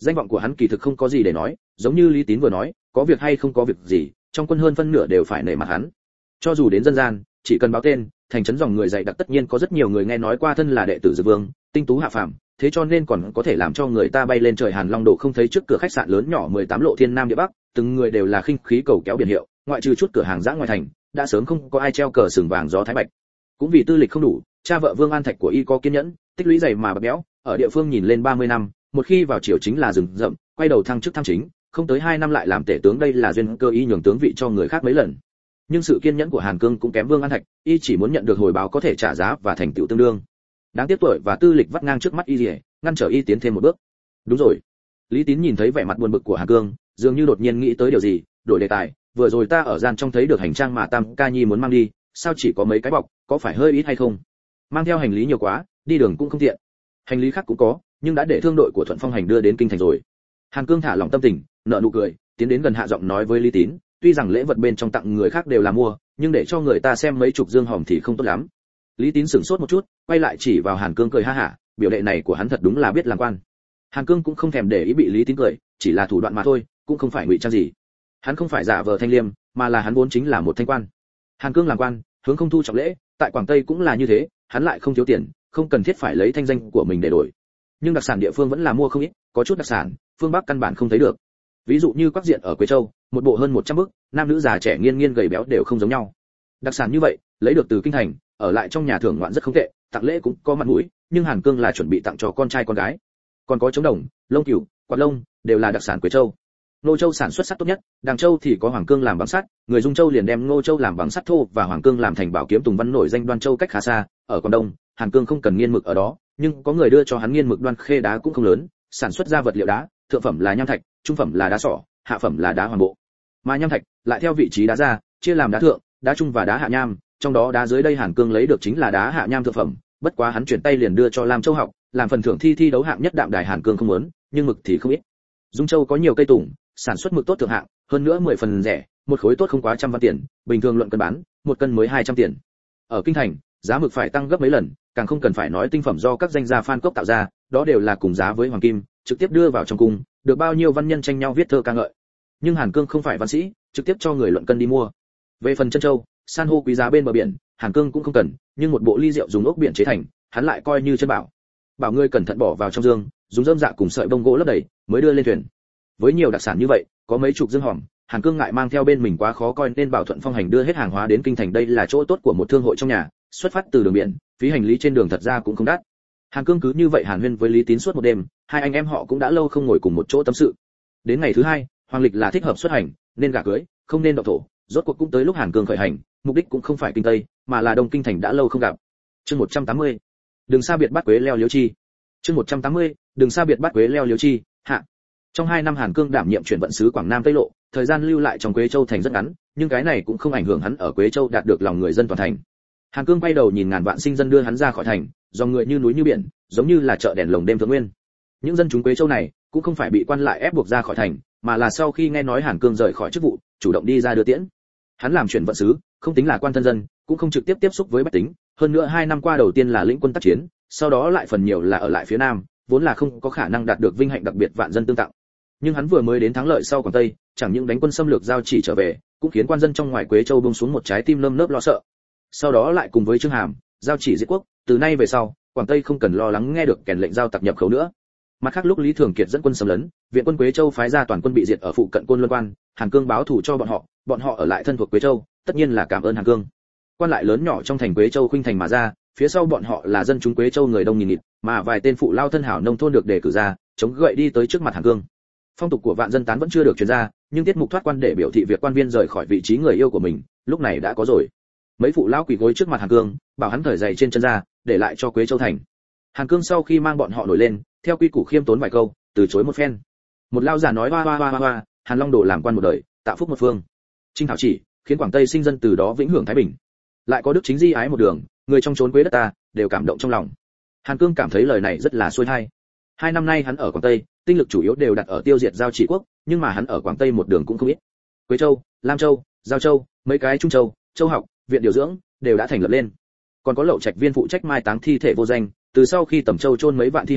Danh vọng của hắn kỳ thực không có gì để nói, giống như Lý Tín vừa nói, có việc hay không có việc gì, trong quân hơn phân nửa đều phải nể mặt hắn. Cho dù đến dân gian, chỉ cần báo tên, thành trấn dòng người dày đặc tất nhiên có rất nhiều người nghe nói qua thân là đệ tử Dược Vương, tinh tú hạ phàm, thế cho nên còn có thể làm cho người ta bay lên trời. Hàn Long Đồ không thấy trước cửa khách sạn lớn nhỏ 18 lộ thiên nam địa bắc, từng người đều là khinh khí cầu kéo biển hiệu, ngoại trừ chút cửa hàng dã ngoài thành, đã sớm không có ai treo cờ sừng vàng gió thái bạch. Cũng vì tư lịch không đủ, cha vợ Vương An Thạch của y có kiên nhẫn, tích lũy dày mà bạc béo, ở địa phương nhìn lên 30 năm, một khi vào triều chính là rừng rậm, quay đầu thăng chức tham chính, không tới 2 năm lại làm tể tướng, đây là duyên cơ y nhường tướng vị cho người khác mấy lần. Nhưng sự kiên nhẫn của Hàn Cương cũng kém Vương An Thạch, y chỉ muốn nhận được hồi báo có thể trả giá và thành tựu tương đương. Đáng tiếc tuổi và tư lịch vắt ngang trước mắt y, ngăn trở y tiến thêm một bước. Đúng rồi. Lý Tín nhìn thấy vẻ mặt buồn bực của Hàn Cương, dường như đột nhiên nghĩ tới điều gì, đổi đề tài, vừa rồi ta ở gian trong thấy được hành trang mà Tam ca nhi muốn mang đi, sao chỉ có mấy cái bọc, có phải hơi ít hay không? Mang theo hành lý nhiều quá, đi đường cũng không tiện. Hành lý khác cũng có, nhưng đã để thương đội của Thuận Phong Hành đưa đến kinh thành rồi. Hàn Cương thả lỏng tâm tình, nở nụ cười, tiến đến gần hạ giọng nói với Lý Tín, tuy rằng lễ vật bên trong tặng người khác đều là mua, nhưng để cho người ta xem mấy chục dương hòm thì không tốt lắm. Lý Tín sửng sốt một chút, quay lại chỉ vào Hàn Cương cười ha hả, biểu đệ này của hắn thật đúng là biết làm quan. Hàn Cương cũng không thèm để ý bị Lý Tín cười, chỉ là thủ đoạn mà thôi, cũng không phải ngụy trang gì. Hắn không phải giả vờ thanh liêm, mà là hắn vốn chính là một thanh quan. Hàn Cương làm quan, hướng không thu trọng lễ, tại Quảng Tây cũng là như thế, hắn lại không thiếu tiền, không cần thiết phải lấy thanh danh của mình để đổi. Nhưng đặc sản địa phương vẫn là mua không ít, có chút đặc sản, phương Bắc căn bản không thấy được. Ví dụ như Quắc Diện ở Quế Châu, một bộ hơn 100 bức, nam nữ già trẻ nghiên nghiên gầy béo đều không giống nhau. Đặc sản như vậy, lấy được từ kinh thành, ở lại trong nhà thưởng ngoạn rất không tệ, tặng lễ cũng có mặt mũi, nhưng Hàn Cương là chuẩn bị tặng cho con trai con gái. Còn có trống đồng, lông cừu, quạt lông, đều là đặc sản Quế Châu. Ngô Châu sản xuất sắt tốt nhất, Đàng Châu thì có Hoàng Cương làm bằng sắt, người Dung Châu liền đem Ngô Châu làm bằng sắt thô và Hoàng Cương làm thành bảo kiếm. Tùng Văn nổi danh Đoan Châu cách khá xa, ở Quảng Đông, Hàn Cương không cần nghiên mực ở đó, nhưng có người đưa cho hắn nghiên mực Đoan Khê đá cũng không lớn, sản xuất ra vật liệu đá, thượng phẩm là nham thạch, trung phẩm là đá sỏi, hạ phẩm là đá hoàng bộ. Mà nham thạch lại theo vị trí đá ra, chia làm đá thượng, đá trung và đá hạ nham, trong đó đá dưới đây Hàn Cương lấy được chính là đá hạ nham thượng phẩm, bất quá hắn chuyển tay liền đưa cho Lam Châu học, làm phần thưởng thi đấu hạng nhất đạm đài. Hàn Cương không muốn, nhưng mực thì không ít. Dung Châu có nhiều cây tùng, sản xuất mực tốt thượng hạng, hơn nữa 10 phần rẻ, một khối tốt không quá 100 văn tiền, bình thường luận cân bán, một cân mới 200 tiền. Ở kinh thành, giá mực phải tăng gấp mấy lần, càng không cần phải nói tinh phẩm do các danh gia Phan Cốc tạo ra, đó đều là cùng giá với hoàng kim, trực tiếp đưa vào trong cung, được bao nhiêu văn nhân tranh nhau viết thơ ca ngợi. Nhưng Hàn Cương không phải văn sĩ, trực tiếp cho người luận cân đi mua. Về phần chân châu, san hô quý giá bên bờ biển, Hàn Cương cũng không cần, nhưng một bộ ly rượu dùng ốc biển chế thành, hắn lại coi như chân bảo. Bảo ngươi cẩn thận bỏ vào trong dương, dùng rơm dạ cùng sợi bông gỗ lấp đầy, mới đưa lên thuyền. Với nhiều đặc sản như vậy, có mấy chục dương hòm, Hàn Cương ngại mang theo bên mình quá khó coi nên bảo Thuận Phong Hành đưa hết hàng hóa đến kinh thành. Đây là chỗ tốt của một thương hội trong nhà, xuất phát từ đường biển, phí hành lý trên đường thật ra cũng không đắt. Hàn Cương cứ như vậy hàn huyên với Lý Tín suốt một đêm, hai anh em họ cũng đã lâu không ngồi cùng một chỗ tâm sự. Đến ngày thứ hai, hoàng lịch là thích hợp xuất hành, nên gả cưới, không nên động thổ. Rốt cuộc cũng tới lúc Hàn Cương khởi hành, mục đích cũng không phải kinh Tây, mà là Đông kinh thành đã lâu không gặp. Chương 180. Đừng xa biệt bắt quế leo liếu chi. Chương 180. Đừng xa biệt bắt quế leo liếu chi. Hạ. Trong 2 năm Hàn Cương đảm nhiệm chuyển vận sứ Quảng Nam Tây Lộ, thời gian lưu lại trong Quế Châu thành rất ngắn, nhưng cái này cũng không ảnh hưởng hắn ở Quế Châu đạt được lòng người dân toàn thành. Hàn Cương quay đầu nhìn ngàn vạn sinh dân đưa hắn ra khỏi thành, dòng người như núi như biển, giống như là chợ đèn lồng đêm thượng nguyên. Những dân chúng Quế Châu này cũng không phải bị quan lại ép buộc ra khỏi thành, mà là sau khi nghe nói Hàn Cương rời khỏi chức vụ, chủ động đi ra đưa tiễn. Hắn làm chuyển vận sứ, không tính là quan thân dân, cũng không trực tiếp tiếp xúc với bách tính, hơn nữa 2 năm qua đầu tiên là lĩnh quân tác chiến, sau đó lại phần nhiều là ở lại phía Nam, vốn là không có khả năng đạt được vinh hạnh đặc biệt vạn dân tương tặng. Nhưng hắn vừa mới đến thắng lợi sau Quảng Tây, chẳng những đánh quân xâm lược Giao Chỉ trở về, cũng khiến quan dân trong ngoài Quế Châu buông xuống một trái tim nơm nớp lo sợ. Sau đó lại cùng với Trương Hàm, Giao Chỉ diệt quốc, từ nay về sau, Quảng Tây không cần lo lắng nghe được kèn lệnh giao tặc nhập khẩu nữa. Mặt khác lúc Lý Thường Kiệt dẫn quân xâm lấn, viện quân Quế Châu phái ra toàn quân bị diệt ở phụ cận Côn Luân Quan, Hàn Cương báo thù cho bọn họ ở lại thân thuộc Quế Châu, tất nhiên là cảm ơn Hàn Cương. Quan lại lớn nhỏ trong thành Quế Châu khuynh thành mà ra, phía sau bọn họ là dân chúng Quế Châu người đông nghìn nghịt, mà vài tên phụ lao thân hảo nông thôn được đề cử ra, chống gậy đi tới trước mặt Hàn Cương. Phong tục của vạn dân tán vẫn chưa được truyền ra, nhưng tiết mục thoát quan để biểu thị việc quan viên rời khỏi vị trí người yêu của mình, lúc này đã có rồi. Mấy phụ lão quỳ gối trước mặt Hàn Cương, bảo hắn cởi giày trên chân ra, để lại cho Quế Châu thành. Hàn Cương sau khi mang bọn họ nổi lên, theo quy củ khiêm tốn vài câu, từ chối một phen. Một lao già nói hoa hoa hoa hoa, Hàn Long Đồ làm quan một đời, tạo phúc một phương. Trinh thảo chỉ, khiến Quảng Tây sinh dân từ đó vĩnh hưởng thái bình. Lại có đức chính di ái một đường, người trong chốn Quế đất ta đều cảm động trong lòng. Hàn Cương cảm thấy lời này rất là xuôi tai. 2 năm nay hắn ở Quảng Tây, tinh lực chủ yếu đều đặt ở tiêu diệt Giao Chỉ quốc, nhưng mà hắn ở Quảng Tây một đường cũng không ít. Quế Châu, Lam Châu, Giao Châu, mấy cái Trung Châu, Châu học, viện điều dưỡng đều đã thành lập lên. Còn có Lậu Trạch viên phụ trách mai táng thi thể vô danh, từ sau khi Tẩm Châu chôn mấy vạn thi hải,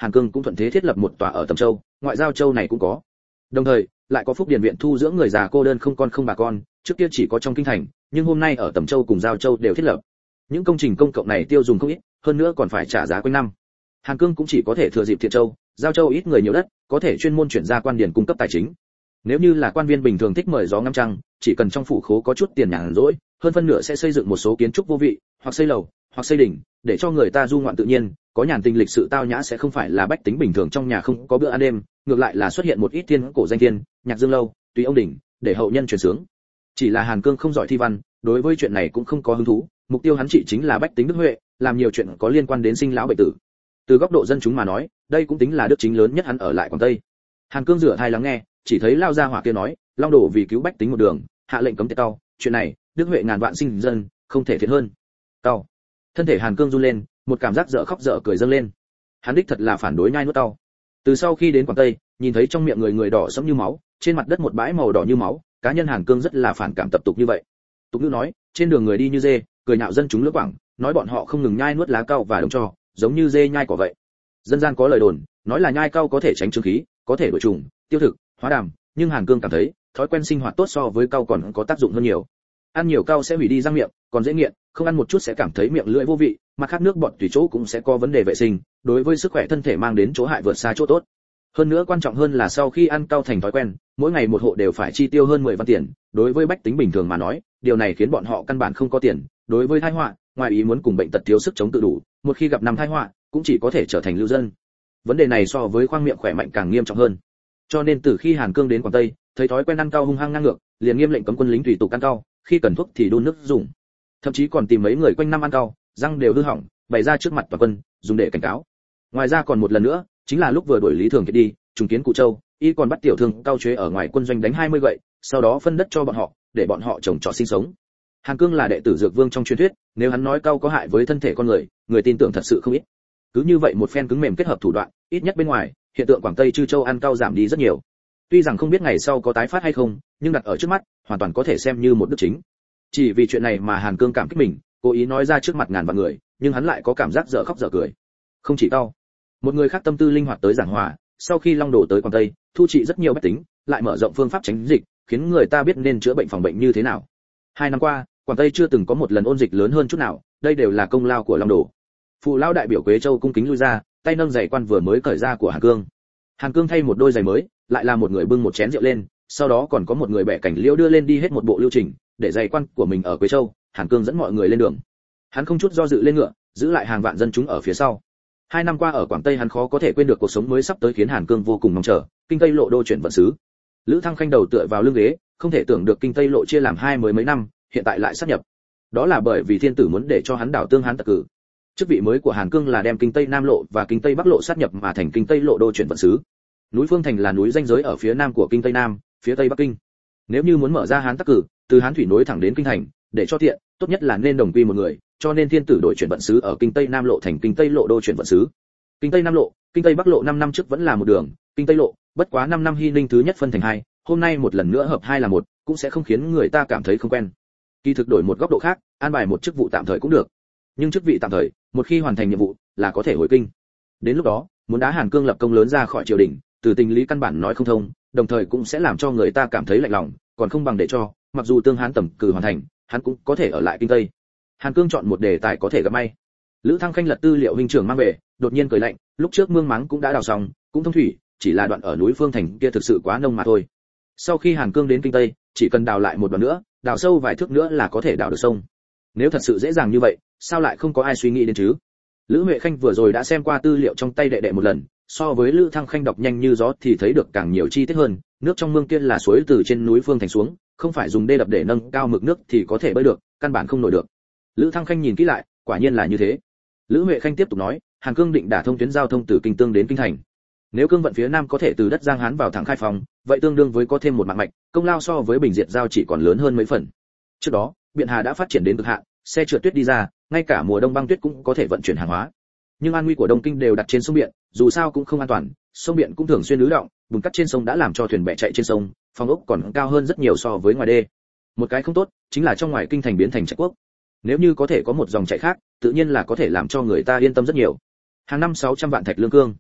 Hàn Cương cũng thuận thế thiết lập một tòa ở Tầm Châu, ngoại giao châu này cũng có. Đồng thời, lại có Phúc Điền viện thu dưỡng người già cô đơn không con không bà con, trước kia chỉ có trong kinh thành, nhưng hôm nay ở Tầm Châu cùng Giao Châu đều thiết lập. Những công trình công cộng này tiêu dùng không ít, hơn nữa còn phải trả giá quanh năm. Hàn Cương cũng chỉ có thể thừa dịp Thiện Châu, Giao Châu ít người nhiều đất, có thể chuyên môn chuyển ra quan điền cung cấp tài chính. Nếu như là quan viên bình thường thích mời gió ngắm trăng, chỉ cần trong phủ khố có chút tiền nhàn rỗi, hơn phân nửa sẽ xây dựng một số kiến trúc vô vị, hoặc xây lầu, hoặc xây đỉnh, để cho người ta du ngoạn tự nhiên, có nhàn tình lịch sự tao nhã sẽ không phải là bách tính bình thường trong nhà không có bữa ăn đêm, ngược lại là xuất hiện một ít tiên cổ danh tiên, nhạc dương lâu, tùy ông đỉnh, để hậu nhân truyền sướng. Chỉ là Hàn Cương không giỏi thi văn, đối với chuyện này cũng không có hứng thú, mục tiêu hắn chỉ chính là bách tính đức huệ, làm nhiều chuyện có liên quan đến sinh lão bệnh tử. Từ góc độ dân chúng mà nói, đây cũng tính là đức chính lớn nhất hắn ở lại Quảng Tây. Hàn Cương rửa tai lắng nghe, chỉ thấy lao gia hỏa kia nói, Long Đổ vì cứu bách tính một đường, hạ lệnh cấm tiệt tao, chuyện này, đức huệ ngàn vạn sinh dân, không thể thiệt hơn. Tao. Thân thể Hàn Cương run lên, một cảm giác dở khóc dở cười dâng lên. Hắn đích thật là phản đối nhai nuốt tao. Từ sau khi đến Quảng Tây, nhìn thấy trong miệng người đỏ sẫm như máu, trên mặt đất một bãi màu đỏ như máu, cá nhân Hàn Cương rất là phản cảm tập tục như vậy. Tục ngữ nói, trên đường người đi như dê, cười nhạo dân chúng lưỡng quảng, nói bọn họ không ngừng nhai nuốt lá cau và đồng tro, giống như dê nhai cỏ vậy. Dân gian có lời đồn, nói là nhai cau có thể tránh trương khí, có thể đuổi trùng, tiêu thực, hóa đàm, nhưng Hàn Cương cảm thấy, thói quen sinh hoạt tốt so với cau còn có tác dụng hơn nhiều. Ăn nhiều cau sẽ hủy đi răng miệng, còn dễ nghiện, không ăn một chút sẽ cảm thấy miệng lưỡi vô vị, mặt khác nước bọt tùy chỗ cũng sẽ có vấn đề vệ sinh, đối với sức khỏe thân thể mang đến chỗ hại vượt xa chỗ tốt. Hơn nữa quan trọng hơn là sau khi ăn cau thành thói quen, mỗi ngày một hộ đều phải chi tiêu hơn 10 văn tiền, đối với bách tính bình thường mà nói, điều này khiến bọn họ căn bản không có tiền, đối với tai họa, ngoài ý muốn cùng bệnh tật thiếu sức chống tự đủ, một khi gặp năm tai họa, cũng chỉ có thể trở thành lưu dân. Vấn đề này so với khoang miệng khỏe mạnh càng nghiêm trọng hơn. Cho nên từ khi Hàn Cương đến Quảng Tây, thấy thói quen ăn cau hung hăng ngang ngược, liền nghiêm lệnh cấm quân lính tùy tục ăn cau, khi cần thuốc thì đun nước dùng. Thậm chí còn tìm mấy người quanh năm ăn cau, răng đều hư hỏng, bày ra trước mặt toàn quân, dùng để cảnh cáo. Ngoài ra còn một lần nữa, chính là lúc vừa đuổi Lý Thường Kiệt đi, trùng kiến Cụ Châu, y còn bắt tiểu thương cau chế ở ngoài quân doanh đánh 20 gậy, sau đó phân đất cho bọn họ, để bọn họ trồng trọt sinh sống. Hàn Cương là đệ tử Dược Vương trong truyền thuyết, nếu hắn nói cau có hại với thân thể con người, người tin tưởng thật sự không ít. Cứ như vậy một phen cứng mềm kết hợp thủ đoạn, ít nhất bên ngoài, hiện tượng Quảng Tây Trư Châu ăn cau giảm đi rất nhiều. Tuy rằng không biết ngày sau có tái phát hay không, nhưng đặt ở trước mắt, hoàn toàn có thể xem như một đức chính. Chỉ vì chuyện này mà Hàn Cương cảm kích mình, cố ý nói ra trước mặt ngàn vạn người, nhưng hắn lại có cảm giác dở khóc dở cười. Không chỉ cau, một người khác tâm tư linh hoạt tới giảng hòa, sau khi Long Đổ tới Quảng Tây, thu trị rất nhiều bách tính, lại mở rộng phương pháp tránh dịch, khiến người ta biết nên chữa bệnh phòng bệnh như thế nào. 2 năm qua, Quảng Tây chưa từng có một lần ôn dịch lớn hơn chút nào, đây đều là công lao của Long Đổ. Phụ lão đại biểu Quế Châu cung kính lui ra, tay nâng giày quan vừa mới cởi ra của Hàn Cương. Hàn Cương thay một đôi giày mới, lại là một người bưng một chén rượu lên, sau đó còn có một người bẻ cảnh liễu đưa lên đi hết một bộ lưu trình, để giày quan của mình ở Quế Châu, Hàn Cương dẫn mọi người lên đường. Hắn không chút do dự lên ngựa, giữ lại hàng vạn dân chúng ở phía sau. 2 năm qua ở Quảng Tây hắn khó có thể quên được cuộc sống mới sắp tới khiến Hàn Cương vô cùng mong chờ, Kinh Tây lộ đô chuyển vận xứ. Lữ Thăng Khanh đầu tựa vào lưng ghế, không thể tưởng được Kinh Tây lộ chia làm hai mới mấy năm, hiện tại lại sáp nhập. Đó là bởi vì thiên tử muốn để cho hắn đảo tương Hán tặc cử. Chức vị mới của Hàn Cương là đem Kinh Tây Nam lộ và Kinh Tây Bắc lộ sát nhập mà thành Kinh Tây lộ đô chuyển vận xứ. Núi Phương Thành là núi ranh giới ở phía nam của Kinh Tây Nam, phía tây Bắc Kinh. Nếu như muốn mở ra Hán tắc cử, từ Hán thủy nối thẳng đến Kinh thành, để cho tiện, tốt nhất là nên đồng quy một người, cho nên thiên tử đổi chuyển vận xứ ở Kinh Tây Nam lộ thành Kinh Tây lộ đô chuyển vận xứ. Kinh Tây Nam lộ, Kinh Tây Bắc lộ 5 năm trước vẫn là một đường, Kinh Tây lộ, bất quá 5 năm Hy Ninh thứ nhất phân thành hai, hôm nay một lần nữa hợp hai là một, cũng sẽ không khiến người ta cảm thấy không quen. Kỳ thực đổi một góc độ khác, an bài một chức vụ tạm thời cũng được. Nhưng chức vị tạm thời, một khi hoàn thành nhiệm vụ, là có thể hồi kinh. Đến lúc đó, muốn đá Hàn Cương lập công lớn ra khỏi triều đình, từ tình lý căn bản nói không thông, đồng thời cũng sẽ làm cho người ta cảm thấy lạnh lòng, còn không bằng để cho, mặc dù tương Hán tầm cử hoàn thành, hắn cũng có thể ở lại Kinh Tây. Hàn Cương chọn một đề tài có thể gặp may. Lữ Thăng Khanh lật tư liệu huynh trưởng mang về, đột nhiên cười lạnh, lúc trước mương máng cũng đã đào xong, cũng thông thủy, chỉ là đoạn ở núi Phương Thành kia thực sự quá nông mà thôi. Sau khi Hàn Cương đến Kinh Tây, chỉ cần đào lại một đoạn nữa, đào sâu vài thước nữa là có thể đào được sông. Nếu thật sự dễ dàng như vậy, sao lại không có ai suy nghĩ đến chứ? Lữ Huệ Khanh vừa rồi đã xem qua tư liệu trong tay đệ đệ một lần, so với Lữ Thăng Khanh đọc nhanh như gió thì thấy được càng nhiều chi tiết hơn, nước trong mương kia là suối từ trên núi Phương Thành xuống, không phải dùng đê đập để nâng cao mực nước thì có thể bơi được, căn bản không nổi được. Lữ Thăng Khanh nhìn kỹ lại, quả nhiên là như thế. Lữ Huệ Khanh tiếp tục nói, Hàn Cương định đả thông tuyến giao thông từ Kinh Tương đến Kinh Thành. Nếu cương vận phía nam có thể từ đất Giang Hán vào thẳng Khai Phòng, vậy tương đương với có thêm một mạng mạch, công lao so với Bình Diệt giao chỉ còn lớn hơn mấy phần. Trước đó, Biện Hà đã phát triển đến cực hạn, xe trượt tuyết đi ra, ngay cả mùa đông băng tuyết cũng có thể vận chuyển hàng hóa. Nhưng an nguy của Đông Kinh đều đặt trên sông Biện, dù sao cũng không an toàn, sông Biện cũng thường xuyên ứ động, bùn cát trên sông đã làm cho thuyền bè chạy trên sông, phòng ốc còn cao hơn rất nhiều so với ngoài đê. Một cái không tốt, chính là trong ngoài kinh thành biến thành trạch quốc. Nếu như có thể có một dòng chảy khác, tự nhiên là có thể làm cho người ta yên tâm rất nhiều. Hàng năm 600 vạn thạch lương cương.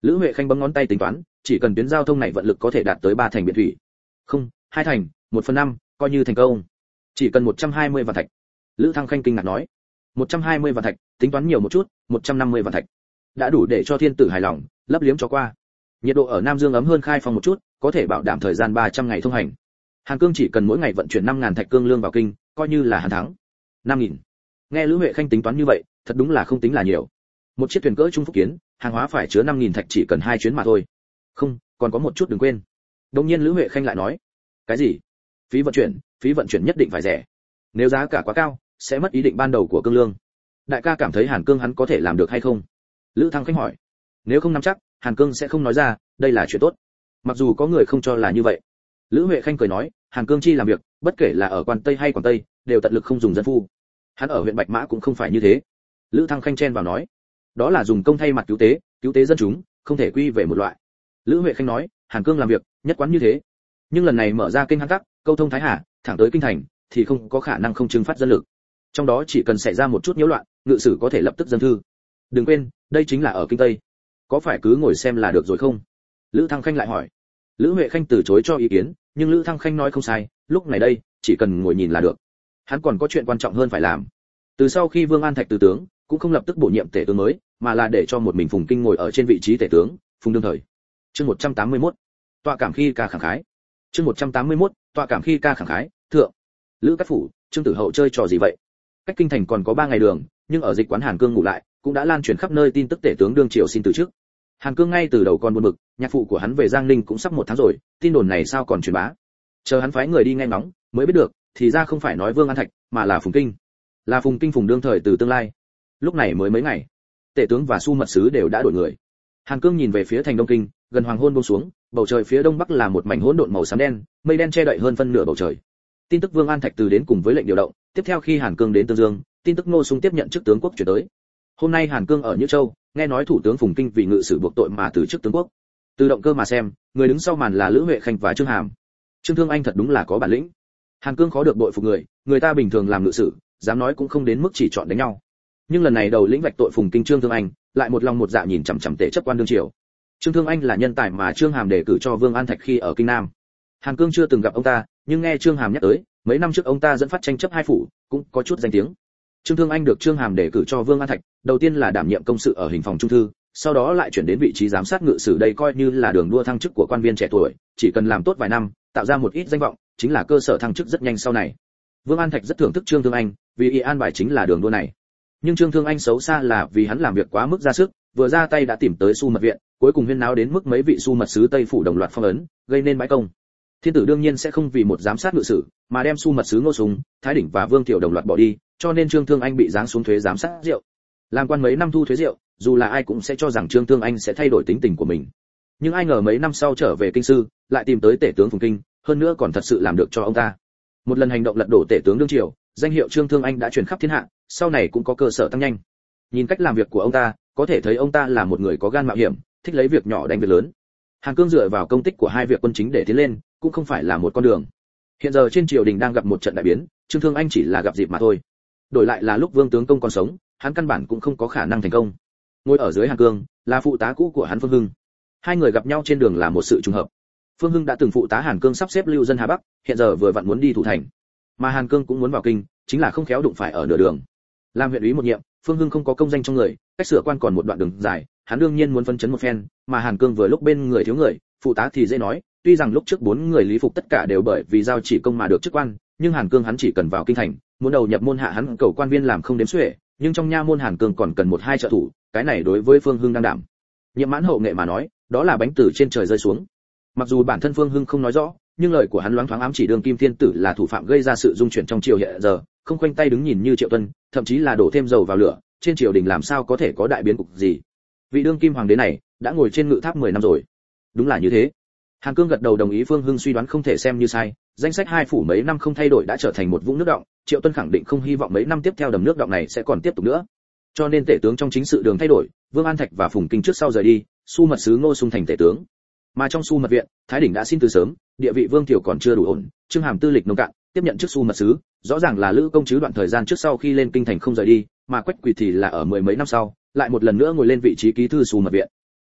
Lữ Huệ Khanh bấm ngón tay tính toán, chỉ cần tuyến giao thông này vận lực có thể đạt tới 3 thành biển thủy. Không, 2 thành, 1/5, coi như thành công. Chỉ cần 120 vạn thạch. Lữ Thăng Khanh kinh ngạc nói. 120 vạn thạch, tính toán nhiều một chút, 150 vạn thạch. Đã đủ để cho thiên tử hài lòng, lấp liếm cho qua. Nhiệt độ ở Nam Dương ấm hơn Khai Phong một chút, có thể bảo đảm thời gian 300 ngày thông hành. Hàn Cương chỉ cần mỗi ngày vận chuyển 5000 thạch cương lương vào kinh, coi như là hắn thắng. 5000. Nghe Lữ Huệ Khanh tính toán như vậy, thật đúng là không tính là nhiều. Một chiếc thuyền cỡ Trung Phúc Kiến, hàng hóa phải chứa 5000 thạch chỉ cần 2 chuyến mà thôi. Không, còn có một chút đừng quên. Đương nhiên Lữ Huệ Khanh lại nói, cái gì? Phí vận chuyển nhất định phải rẻ. Nếu giá cả quá cao, sẽ mất ý định ban đầu của cương lương. Đại ca cảm thấy Hàn Cương hắn có thể làm được hay không? Lữ Thăng Khanh hỏi. Nếu không nắm chắc, Hàn Cương sẽ không nói ra, đây là chuyện tốt. Mặc dù có người không cho là như vậy. Lữ Huệ Khanh cười nói, Hàn Cương chi làm việc, bất kể là ở quan Tây hay Quảng Tây, đều tận lực không dùng dân phu. Hắn ở huyện Bạch Mã cũng không phải như thế. Lữ Thăng Khanh chen vào nói, đó là dùng công thay mặt cứu tế dân chúng, không thể quy về một loại. Lữ Huệ Khanh nói, Hàn Cương làm việc, nhất quán như thế. Nhưng lần này mở ra kênh Hán Tắc, câu thông Thái Hà, thẳng tới kinh thành, thì không có khả năng không trừng phát dân lực. Trong đó chỉ cần xảy ra một chút nhiễu loạn, ngự sử có thể lập tức dâng thư. Đừng quên, đây chính là ở kinh Tây. Có phải cứ ngồi xem là được rồi không? Lữ Thăng Khanh lại hỏi. Lữ Huệ Khanh từ chối cho ý kiến, nhưng Lữ Thăng Khanh nói không sai, lúc này đây, chỉ cần ngồi nhìn là được. Hắn còn có chuyện quan trọng hơn phải làm. Từ sau khi Vương An Thạch từ tướng, cũng không lập tức bổ nhiệm tể tướng mới, mà là để cho một mình Phùng Kinh ngồi ở trên vị trí tể tướng, Phùng đương thời. Chương 181. Tọa cảm khi ca khẳng khái. Chương 181. Tọa cảm khi ca khẳng khái, thượng. Lữ Cát Phủ, Trương Tử Hậu chơi trò gì vậy? Cách kinh thành còn có 3 ngày đường, nhưng ở dịch quán Hàn Cương ngủ lại, cũng đã lan truyền khắp nơi tin tức tể tướng đương triều xin từ chức. Hàn Cương ngay từ đầu còn buồn bực, nhạc phụ của hắn về Giang Ninh cũng sắp 1 tháng rồi, tin đồn này sao còn truyền bá? Chờ hắn phái người đi nghe ngóng, mới biết được, thì ra không phải nói Vương An Thạch, mà là Phùng Kinh. Là Phùng Kinh Phùng đương thời từ tương lai. Lúc này mới mấy ngày, tể tướng và su mật sứ đều đã đổi người. Hàn Cương nhìn về phía thành Đông Kinh, gần hoàng hôn buông xuống, bầu trời phía đông bắc là một mảnh hỗn độn màu xám đen, mây đen che đậy hơn phân nửa bầu trời. Tin tức Vương An Thạch từ đến cùng với lệnh điều động, tiếp theo khi Hàn Cương đến Tương Dương, tin tức Ngô Sung tiếp nhận chức tướng quốc chuyển tới. Hôm nay Hàn Cương ở Nhữ Châu, nghe nói thủ tướng Phùng Kinh vì ngự sử buộc tội mà từ chức tướng quốc. Từ động cơ mà xem, người đứng sau màn là Lữ Huệ Khanh và Trương Hàm. Trương Thương Anh thật đúng là có bản lĩnh. Hàn Cương khó được bội phục người ta bình thường làm ngự sử, dám nói cũng không đến mức chỉ chọn đánh nhau. Nhưng lần này đầu lĩnh vạch tội Phùng Kinh Trương Thương Anh, lại một lòng một dạ nhìn chằm chằm tể chấp quan đương triều. Trương Thương Anh là nhân tài mà Trương Hàm đề cử cho Vương An Thạch khi ở Kinh Nam. Hàn Cương chưa từng gặp ông ta, nhưng nghe Trương Hàm nhắc tới, mấy năm trước ông ta dẫn phát tranh chấp 2 phủ, cũng có chút danh tiếng. Trương Thương Anh được Trương Hàm đề cử cho Vương An Thạch, đầu tiên là đảm nhiệm công sự ở hình phòng trung thư, sau đó lại chuyển đến vị trí giám sát ngự sử, đây coi như là đường đua thăng chức của quan viên trẻ tuổi, chỉ cần làm tốt vài năm, tạo ra một ít danh vọng, chính là cơ sở thăng chức rất nhanh sau này. Vương An Thạch rất thưởng thức Trương Thương Anh, vì y an bài chính là đường đua này. Nhưng Trương Thương Anh xấu xa là vì hắn làm việc quá mức ra sức, vừa ra tay đã tìm tới Su mật viện, cuối cùng huyên náo đến mức mấy vị Su mật sứ Tây phủ đồng loạt phong ấn, gây nên bãi công. Thiên tử đương nhiên sẽ không vì một giám sát ngự sử mà đem Su mật sứ Ngô Sung, Thái Đỉnh và Vương Tiểu đồng loạt bỏ đi, cho nên Trương Thương Anh bị giáng xuống thuế giám sát rượu. Làm quan mấy năm thu thuế rượu, dù là ai cũng sẽ cho rằng Trương Thương Anh sẽ thay đổi tính tình của mình. Nhưng ai ngờ mấy năm sau trở về kinh sư, lại tìm tới tể tướng Phùng Kinh, hơn nữa còn thật sự làm được cho ông ta. Một lần hành động lật đổ tể tướng đương triều, danh hiệu Trương Thương Anh đã truyền khắp thiên hạ, sau này cũng có cơ sở tăng nhanh. Nhìn cách làm việc của ông ta, có thể thấy ông ta là một người có gan mạo hiểm, thích lấy việc nhỏ đánh việc lớn. Hàn Cương dựa vào công tích của 2 việc quân chính để tiến lên, cũng không phải là một con đường. Hiện giờ trên triều đình đang gặp một trận đại biến, Trương Thương Anh chỉ là gặp dịp mà thôi. Đổi lại là lúc Vương tướng công còn sống, hắn căn bản cũng không có khả năng thành công. Ngồi ở dưới Hàn Cương là phụ tá cũ của hắn Phương Hưng. 2 người gặp nhau trên đường là một sự trùng hợp. Phương Hưng đã từng phụ tá Hàn Cương sắp xếp lưu dân Hà Bắc, hiện giờ vừa vặn muốn đi thủ thành. Mà Hàn Cương cũng muốn vào kinh, chính là không khéo đụng phải ở nửa đường. Làm huyện úy một nhiệm, Phương Hưng không có công danh trong người, cách sửa quan còn một đoạn đường dài, hắn đương nhiên muốn phân chấn một phen, mà Hàn Cương vừa lúc bên người thiếu người, phụ tá thì dễ nói, tuy rằng lúc trước 4 người lý phục tất cả đều bởi vì giao chỉ công mà được chức quan, nhưng Hàn Cương hắn chỉ cần vào kinh thành, muốn đầu nhập môn hạ hắn cầu quan viên làm không đếm xuể, nhưng trong nha môn Hàn Cương còn cần 1-2 trợ thủ, cái này đối với Phương Hưng đang đảm nhiệm mãn hậu nghệ mà nói, đó là bánh từ trên trời rơi xuống. Mặc dù bản thân Phương Hưng không nói rõ, nhưng lời của hắn loáng thoáng ám chỉ Đường Kim Thiên Tử là thủ phạm gây ra sự dung chuyển trong triều hiện giờ, không khoanh tay đứng nhìn như Triệu Tuân, thậm chí là đổ thêm dầu vào lửa, trên triều đình làm sao có thể có đại biến cục gì. Vị đương kim hoàng đế này đã ngồi trên ngự tháp 10 năm rồi. Đúng là như thế. Hàn Cương gật đầu đồng ý Phương Hưng suy đoán không thể xem như sai, danh sách 2 phủ mấy năm không thay đổi đã trở thành một vũng nước đọng, Triệu Tuân khẳng định không hy vọng mấy năm tiếp theo đầm nước đọng này sẽ còn tiếp tục nữa. Cho nên tể tướng trong chính sự đường thay đổi, Vương An Thạch và Phùng Kinh trước sau rời đi, Su mật sứ Ngô Sung thành tể tướng. Mà trong Su mật viện, Thái Đỉnh đã xin từ sớm, địa vị Vương Tiểu còn chưa đủ ổn, Trương Hàm tư lịch nông cạn, tiếp nhận chức Su mật sứ, rõ ràng là Lữ công chứ đoạn thời gian trước sau khi lên kinh thành không rời đi, mà Quách Quỳ thì là ở 10 mấy năm sau, lại một lần nữa ngồi lên vị trí ký thư Su mật viện.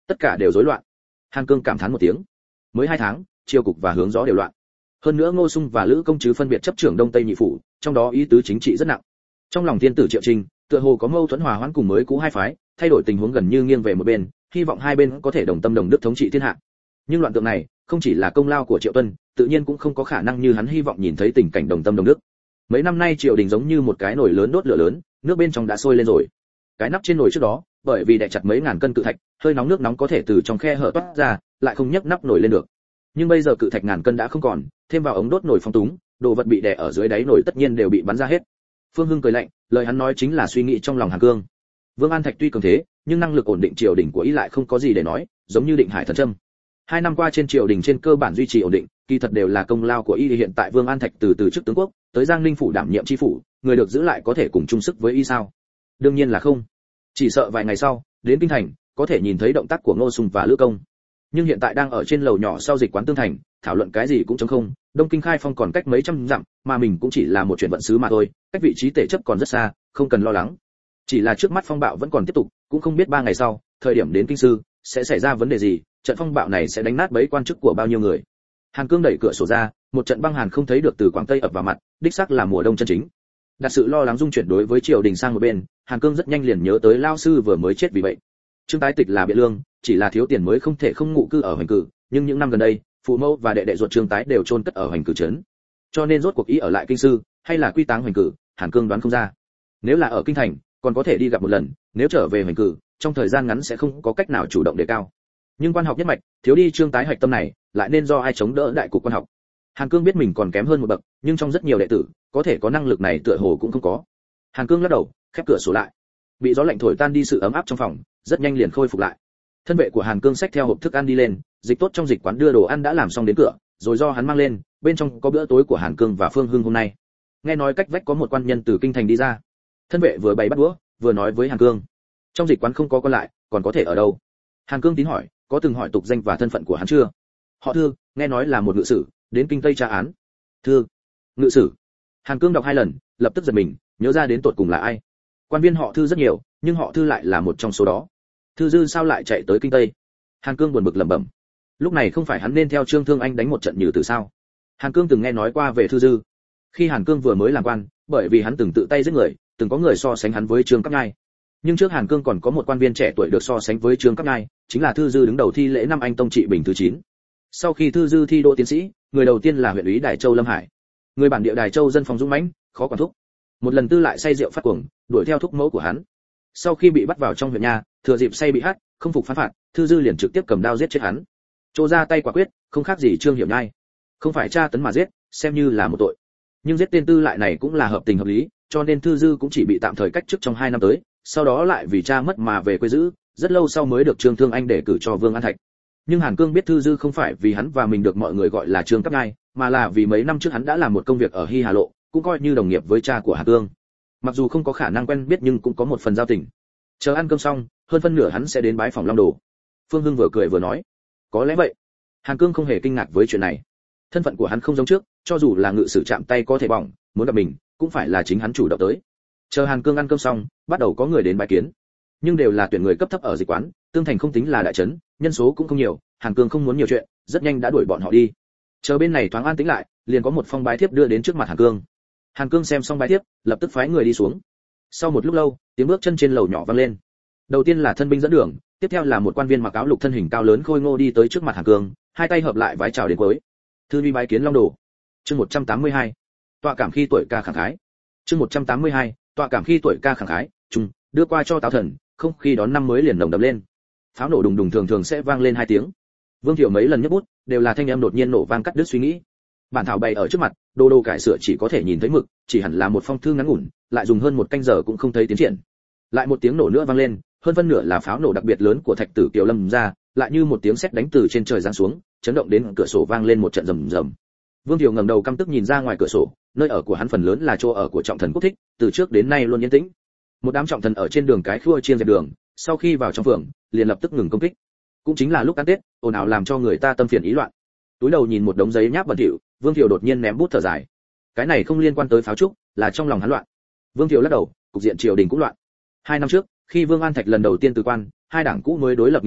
tất cả đều rối loạn. Hàn Cương cảm thán một tiếng. Mới 2 tháng, triều cục và hướng gió đều loạn. Hơn nữa Ngô Sung và Lữ Công Trứ phân biệt chấp trưởng Đông Tây nhị phủ, trong đó ý tứ chính trị rất nặng. Trong lòng thiên tử Triệu Trinh, tựa hồ có mâu thuẫn hòa hoãn cùng mới cũ hai phái, thay đổi tình huống gần như nghiêng về một bên, hy vọng hai bên có thể đồng tâm đồng đức thống trị thiên hạ. Nhưng loạn tượng này, không chỉ là công lao của Triệu Tuân, tự nhiên cũng không có khả năng như hắn hy vọng nhìn thấy tình cảnh đồng tâm đồng đức. Mấy năm nay triều đình giống như một cái nồi lớn đốt lửa lớn, nước bên trong đã sôi lên rồi. Cái nắp trên nồi trước đó, bởi vì đè chặt mấy ngàn cân cự thạch, hơi nóng nước nóng có thể từ trong khe hở toát ra, lại không nhấc nắp nồi lên được. Nhưng bây giờ cự thạch ngàn cân đã không còn, thêm vào ống đốt nồi phong túng, đồ vật bị đè ở dưới đáy nồi tất nhiên đều bị bắn ra hết. Phương Hưng cười lạnh, lời hắn nói chính là suy nghĩ trong lòng Hàn Cương. Vương An Thạch tuy cường thế, nhưng năng lực ổn định triều đình của y lại không có gì để nói, giống như Định Hải Thần Châm. 2 năm qua trên triều đình trên cơ bản duy trì ổn định, kỳ thật đều là công lao của y. Hiện tại Vương An Thạch từ chức tướng quốc, tới Giang Ninh phủ đảm nhiệm chi phủ, người được giữ lại có thể cùng chung sức với y sao? Đương nhiên là không. Chỉ sợ vài ngày sau, đến kinh thành, có thể nhìn thấy động tác của Ngô Sung và Lữ Công. Nhưng hiện tại đang ở trên lầu nhỏ sau dịch quán tương thành, thảo luận cái gì cũng trống không. Đông Kinh khai phong còn cách mấy trăm dặm, mà mình cũng chỉ là một chuyện vận sứ mà thôi, cách vị trí tể chấp còn rất xa, không cần lo lắng. Chỉ là trước mắt phong bạo vẫn còn tiếp tục, cũng không biết 3 ngày sau, thời điểm đến kinh sư, sẽ xảy ra vấn đề gì, trận phong bạo này sẽ đánh nát bấy quan chức của bao nhiêu người. Hàn Cương đẩy cửa sổ ra, một trận băng hàn không thấy được từ quảng tây ập vào mặt, đích xác là mùa đông chân chính. Đặt sự lo lắng dung chuyển đối với triều đình sang một bên, Hàn Cương rất nhanh liền nhớ tới lao sư vừa mới chết vì vậy. Trương Tái Tịch là biện lương, chỉ là thiếu tiền mới không thể không ngụ cư ở Hoành Cử, nhưng những năm gần đây, phụ mẫu và đệ đệ ruột Trương Tái đều chôn cất ở Hoành Cử trấn. Cho nên rốt cuộc ý ở lại kinh sư, hay là quy táng Hoành Cử, Hàn Cương đoán không ra. Nếu là ở kinh thành, còn có thể đi gặp một lần, nếu trở về Hoành Cử, trong thời gian ngắn sẽ không có cách nào chủ động đề cao. Nhưng quan học nhất mạch, thiếu đi Trương Tái hạch tâm này, lại nên do ai chống đỡ đại cục quan học. Hàn Cương biết mình còn kém hơn một bậc, nhưng trong rất nhiều đệ tử, có thể có năng lực này tựa hồ cũng không có. Hàn Cương lắc đầu, khép cửa sổ lại. Bị gió lạnh thổi tan đi sự ấm áp trong phòng, rất nhanh liền khôi phục lại. Thân vệ của Hàn Cương xách theo hộp thức ăn đi lên, dịch tốt trong dịch quán đưa đồ ăn đã làm xong đến cửa, rồi do hắn mang lên, bên trong có bữa tối của Hàn Cương và Phương Hưng hôm nay. Nghe nói cách vách có một quan nhân từ kinh thành đi ra. Thân vệ vừa bày bắt đũa, vừa nói với Hàn Cương. Trong dịch quán không có con lại, còn có thể ở đâu? Hàn Cương tín hỏi, có từng hỏi tục danh và thân phận của hắn chưa? Họ Thư, nghe nói là một ngự sử, đến kinh Tây tra án. Thư, ngự sử. Hàn Cương đọc 2 lần, lập tức giật mình, nhớ ra đến tột cùng là ai. Quan viên họ Thư rất nhiều, nhưng họ Thư lại là một trong số đó. Thư Dư sao lại chạy tới kinh Tây? Hàn Cương buồn bực lẩm bẩm. Lúc này không phải hắn nên theo Trương Thương Anh đánh một trận nhừ từ sao? Hàn Cương từng nghe nói qua về Thư Dư. Khi Hàn Cương vừa mới làm quan, bởi vì hắn từng tự tay giết người, từng có người so sánh hắn với Trương Cáp Nhai. Nhưng trước Hàn Cương còn có một quan viên trẻ tuổi được so sánh với Trương Cáp Nhai, chính là Thư Dư đứng đầu thi lễ năm Anh Tông trị Bình thứ 9. Sau khi Thư Dư thi đỗ tiến sĩ, người đầu tiên là huyện úy Đài Châu Lâm Hải. Người bản địa Đài Châu dân phong dũng mãnh, khó quản thúc. Một lần Tư lại say rượu phát cuồng, đuổi theo thúc mẫu của hắn. Sau khi bị bắt vào trong huyện nha, thừa dịp say bị hát, không phục phán phạt, Thư Dư liền trực tiếp cầm đao giết chết hắn. Trô ra tay quả quyết, không khác gì Trương Hiểm Nhai. Không phải tra tấn mà giết, xem như là một tội. Nhưng giết tên Tư lại này cũng là hợp tình hợp lý, cho nên Thư Dư cũng chỉ bị tạm thời cách chức trong 2 năm tới, sau đó lại vì cha mất mà về quê giữ, rất lâu sau mới được Trương Thương Anh đề cử cho Vương An Thạch. Nhưng Hàn Cương biết Thư Dư không phải vì hắn và mình được mọi người gọi là Trương Cáp Nhai, mà là vì mấy năm trước hắn đã làm một công việc ở Hy Hà Lộ, cũng coi như đồng nghiệp với cha của Hàn Cương. Mặc dù không có khả năng quen biết nhưng cũng có một phần giao tình. Chờ ăn cơm xong, hơn phân nửa hắn sẽ đến bái phòng Long Đồ. Phương Hưng vừa cười vừa nói, có lẽ vậy. Hàn Cương không hề kinh ngạc với chuyện này. Thân phận của hắn không giống trước, cho dù là ngự sử chạm tay có thể bỏng, muốn gặp mình, cũng phải là chính hắn chủ động tới. Chờ Hàn Cương ăn cơm xong, bắt đầu có người đến bái kiến, nhưng đều là tuyển người cấp thấp ở dịch quán, tương thành không tính là đại trấn, nhân số cũng không nhiều. Hàn Cương không muốn nhiều chuyện, rất nhanh đã đuổi bọn họ đi. Chờ bên này thoáng an tĩnh lại, liền có một phong bái thiếp đưa đến trước mặt Hàn Cương. Hàn Cương xem xong bái thiếp, lập tức phái người đi xuống. Sau một lúc lâu, tiếng bước chân trên lầu nhỏ vang lên. Đầu tiên là thân binh dẫn đường, tiếp theo là một quan viên mặc áo lục thân hình cao lớn khôi ngô đi tới trước mặt Hàn Cương, hai tay hợp lại vái chào đến cuối. Thư vi bái kiến Long Đồ. Chương 182. Tọa cảm khi tuổi ca khẳng khái. Chương 182. Tọa cảm khi tuổi ca khẳng khái. Trung, đưa qua cho Tào Thần, không khí đón năm mới liền nồng đậm lên. Pháo nổ đùng đùng thường thường sẽ vang lên 2 tiếng. Vương Thiệu mấy lần nhấc bút, đều là thanh âm đột nhiên nổ vang cắt đứt suy nghĩ. Bản thảo bày ở trước mặt, đồ đồ cải sửa chỉ có thể nhìn thấy mực, chỉ hẳn là một phong thư ngắn ngủn, lại dùng hơn 1 canh giờ cũng không thấy tiến triển. Lại một tiếng nổ nữa vang lên, hơn phân nửa là pháo nổ đặc biệt lớn của Thạch Tử Kiều Lâm ra, lại như một tiếng sét đánh từ trên trời giáng xuống, chấn động đến cửa sổ vang lên một trận rầm rầm. Vương Thiệu ngẩng đầu căm tức nhìn ra ngoài cửa sổ, nơi ở của hắn phần lớn là chỗ ở của trọng thần Quốc Thích, từ trước đến nay luôn yên tĩnh. Một đám trọng thần ở trên đường cái khua chiên dẹp đường, sau khi vào trong phường, liền lập tức ngừng công kích. Cũng chính là lúc ăn Tết, ồn ào làm cho người ta tâm phiền ý loạn. Túi đầu nhìn một đống giấy nháp bẩn thỉu, Vương Thiệu đột nhiên ném bút thở dài. Cái này không liên quan tới pháo trúc, là trong lòng hắn loạn. Vương Thiệu lắc đầu, cục diện triều đình cũng loạn. 2 năm trước, khi Vương An Thạch lần đầu tiên từ quan, hai đảng cũ mới đối lập nghiêm trọng,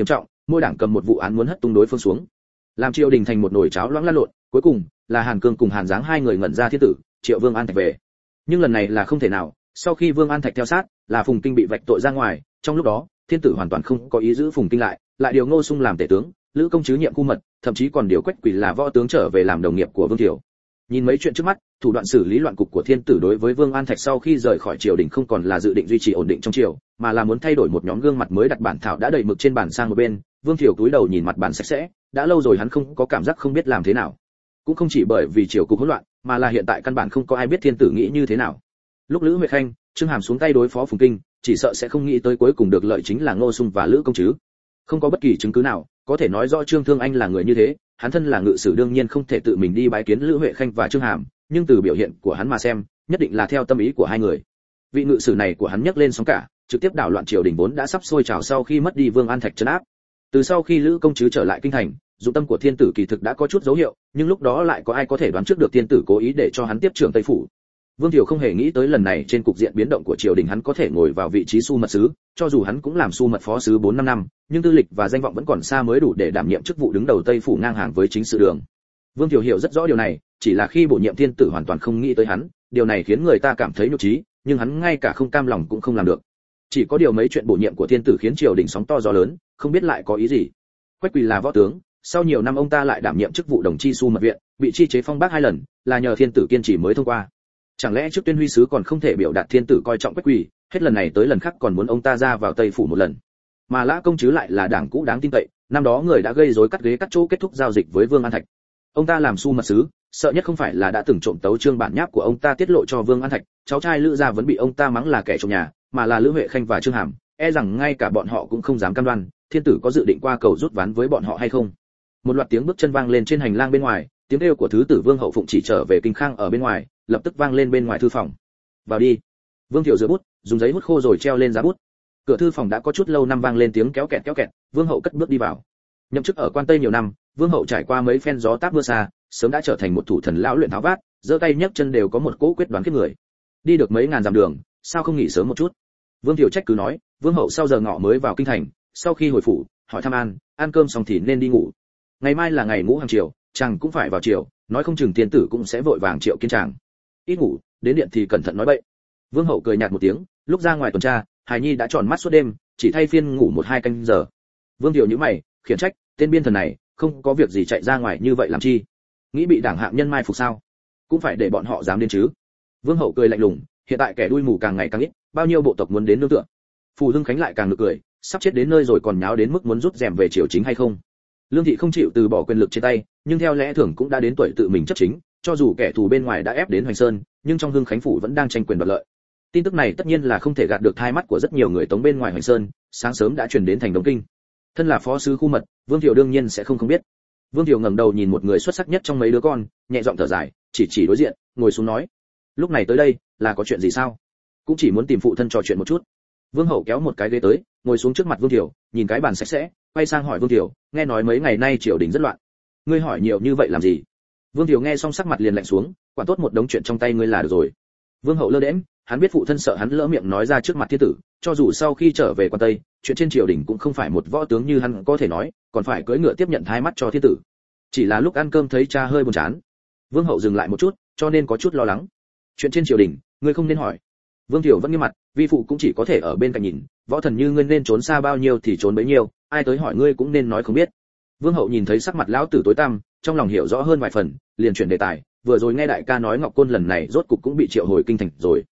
mỗi đảng cầm một vụ án muốn hất tung đối phương xuống, làm triều đình thành một nồi cháo loãng lăn lộn. Cuối cùng là Hàn Cương cùng Hàn Giáng hai người ngẩn ra thiên tử, triệu Vương An Thạch về. Nhưng lần này là không thể nào, sau khi Vương An Thạch theo sát, là Phùng Kinh bị vạch tội ra ngoài, trong lúc đó thiên tử hoàn toàn không có ý giữ Phùng Kinh lại điều Ngô Sung làm tể tướng, Lữ Công Trứ nhiệm khu mật, thậm chí còn điều Quách Quỳ là võ tướng trở về làm đồng nghiệp của Vương Thiệu. Nhìn mấy chuyện trước mắt, thủ đoạn xử lý loạn cục của thiên tử đối với Vương An Thạch sau khi rời khỏi triều đình không còn là dự định duy trì ổn định trong triều, mà là muốn thay đổi một nhóm gương mặt mới, đặt bản thảo đã đầy mực trên bàn sang một bên. Vương Thiệu cúi đầu nhìn mặt bàn sạch sẽ, đã lâu rồi hắn không có cảm giác không biết làm thế nào. Cũng không chỉ bởi vì triều cục hỗn loạn, mà là hiện tại căn bản không có ai biết thiên tử nghĩ như thế nào. Lúc Lữ Huệ Khanh, Trương Hàm xuống tay đối phó Phùng Kinh, chỉ sợ sẽ không nghĩ tới cuối cùng được lợi chính là Ngô Sung và Lữ Công Trứ. Không có bất kỳ chứng cứ nào có thể nói rõ Trương Thương Anh là người như thế, hắn thân là ngự sử đương nhiên không thể tự mình đi bái kiến Lữ Huệ Khanh và Trương Hàm, nhưng từ biểu hiện của hắn mà xem, nhất định là theo tâm ý của hai người. Vị ngự sử này của hắn nhấc lên sóng cả, trực tiếp đảo loạn triều đình vốn đã sắp sôi trào sau khi mất đi Vương An Thạch trấn áp. Từ sau khi Lữ Công Trứ trở lại kinh thành, dụng tâm của thiên tử kỳ thực đã có chút dấu hiệu, nhưng lúc đó lại có ai có thể đoán trước được thiên tử cố ý để cho hắn tiếp trưởng Tây phủ. Vương Thiệu không hề nghĩ tới lần này trên cục diện biến động của triều đình hắn có thể ngồi vào vị trí su mật sứ, cho dù hắn cũng làm su mật phó sứ 4-5 năm, nhưng tư lịch và danh vọng vẫn còn xa mới đủ để đảm nhiệm chức vụ đứng đầu Tây phủ ngang hàng với chính sự đường. Vương Thiệu hiểu rất rõ điều này, chỉ là khi bổ nhiệm thiên tử hoàn toàn không nghĩ tới hắn, điều này khiến người ta cảm thấy nhục trí, nhưng hắn ngay cả không cam lòng cũng không làm được. Chỉ có điều mấy chuyện bổ nhiệm của thiên tử khiến triều đình sóng to gió lớn, không biết lại có ý gì. Quách Quỳ là võ tướng, sau nhiều năm ông ta lại đảm nhiệm chức vụ đồng chi su mật viện, bị chi chế phong bác 2 lần, là nhờ thiên tử kiên trì mới thông qua. Chẳng lẽ trước tuyên huy sứ còn không thể biểu đạt thiên tử coi trọng Quách Quỳ, hết lần này tới lần khác còn muốn ông ta ra vào Tây phủ một lần. Mà Lã Công Trứ lại là đảng cũ đáng tin cậy, năm đó người đã gây rối cắt ghế cắt chỗ kết thúc giao dịch với Vương An Thạch. Ông ta làm su mật sứ, sợ nhất không phải là đã từng trộm tấu chương bản nháp của ông ta tiết lộ cho Vương An Thạch, cháu trai Lữ gia vẫn bị ông ta mắng là kẻ trộm nhà, mà là Lữ Huệ Khanh và Trương Hàm, e rằng ngay cả bọn họ cũng không dám cam đoan, thiên tử có dự định qua cầu rút ván với bọn họ hay không. Một loạt tiếng bước chân vang lên trên hành lang bên ngoài, tiếng kêu của thứ tử Vương Hậu Phụng chỉ trở về kinh khang ở bên ngoài, lập tức vang lên bên ngoài thư phòng. Vào đi. Vương Thiệu rửa bút, dùng giấy hút khô rồi treo lên giá bút. Cửa thư phòng đã có chút lâu năm vang lên tiếng kéo kẹt, Vương Hậu cất bước đi vào. Nhậm chức ở quan Tây nhiều năm, Vương Hậu trải qua mấy phen gió táp mưa xa, sớm đã trở thành một thủ thần lão luyện tháo vát, giơ tay nhấc chân đều có một cỗ quyết đoán kiếp người. Đi được mấy ngàn dặm đường, sao không nghỉ sớm một chút? Vương Thiệu trách cứ nói, Vương Hậu sau giờ ngọ mới vào kinh thành, sau khi hồi phủ, hỏi thăm ăn cơm xong thì nên đi ngủ. Ngày mai là ngày ngũ hàng triều, chàng cũng phải vào triều, nói không chừng tiên tử cũng sẽ vội vàng triệu kiến chàng. Ít ngủ, đến điện thì cẩn thận nói bậy. Vương Hậu cười nhạt một tiếng, lúc ra ngoài tuần tra, Hải Nhi đã tròn mắt suốt đêm, chỉ thay phiên ngủ 1-2 canh giờ. Vương Thiệu nhíu mày, khiển trách, tên biên thần này, không có việc gì chạy ra ngoài như vậy làm chi? Nghĩ bị đảng hạng nhân mai phục sao? Cũng phải để bọn họ dám đến chứ. Vương Hậu cười lạnh lùng, hiện tại kẻ đuôi mù càng ngày càng ít, bao nhiêu bộ tộc muốn đến nương tựa. Phù Hưng Khánh lại càng nực cười, sắp chết đến nơi rồi còn nháo đến mức muốn rút rèm về triều chính hay không? Lương thị không chịu từ bỏ quyền lực trên tay, nhưng theo lẽ thường cũng đã đến tuổi tự mình chấp chính, cho dù kẻ thù bên ngoài đã ép đến Hoành Sơn, nhưng trong Hưng Khánh phủ vẫn đang tranh quyền đoạt lợi. Tin tức này tất nhiên là không thể gạt được tai mắt của rất nhiều người Tống bên ngoài Hoành Sơn, sáng sớm đã truyền đến thành Đông Kinh. Thân là phó sứ khu mật, Vương Thiệu đương nhiên sẽ không biết. Vương Thiệu ngẩng đầu nhìn một người xuất sắc nhất trong mấy đứa con, nhẹ giọng thở dài, chỉ đối diện, ngồi xuống nói: "Lúc này tới đây, là có chuyện gì sao?" Cũng chỉ muốn tìm phụ thân trò chuyện một chút. Vương Hậu kéo một cái ghế tới, ngồi xuống trước mặt Vương Thiệu, nhìn cái bàn sạch sẽ, quay sang hỏi Vương Thiệu, nghe nói mấy ngày nay triều đình rất loạn, ngươi hỏi nhiều như vậy làm gì? Vương Thiệu nghe xong sắc mặt liền lạnh xuống, quản tốt một đống chuyện trong tay ngươi là được rồi. Vương Hậu lơ đễnh, hắn biết phụ thân sợ hắn lỡ miệng nói ra trước mặt thiên tử, cho dù sau khi trở về quan Tây, chuyện trên triều đình cũng không phải một võ tướng như hắn có thể nói, còn phải cưỡi ngựa tiếp nhận thái mắt cho thiên tử. Chỉ là lúc ăn cơm thấy cha hơi buồn chán. Vương Hậu dừng lại một chút, cho nên có chút lo lắng. Chuyện trên triều đình, ngươi không nên hỏi. Vương Thiệu vẫn nghiêm mặt, vi phụ cũng chỉ có thể ở bên cạnh nhìn, võ thần như ngươi nên trốn xa bao nhiêu thì trốn bấy nhiêu, ai tới hỏi ngươi cũng nên nói không biết. Vương Hậu nhìn thấy sắc mặt lão tử tối tăm, trong lòng hiểu rõ hơn vài phần, liền chuyển đề tài, vừa rồi nghe đại ca nói Ngọc Côn lần này rốt cục cũng bị triệu hồi kinh thành rồi.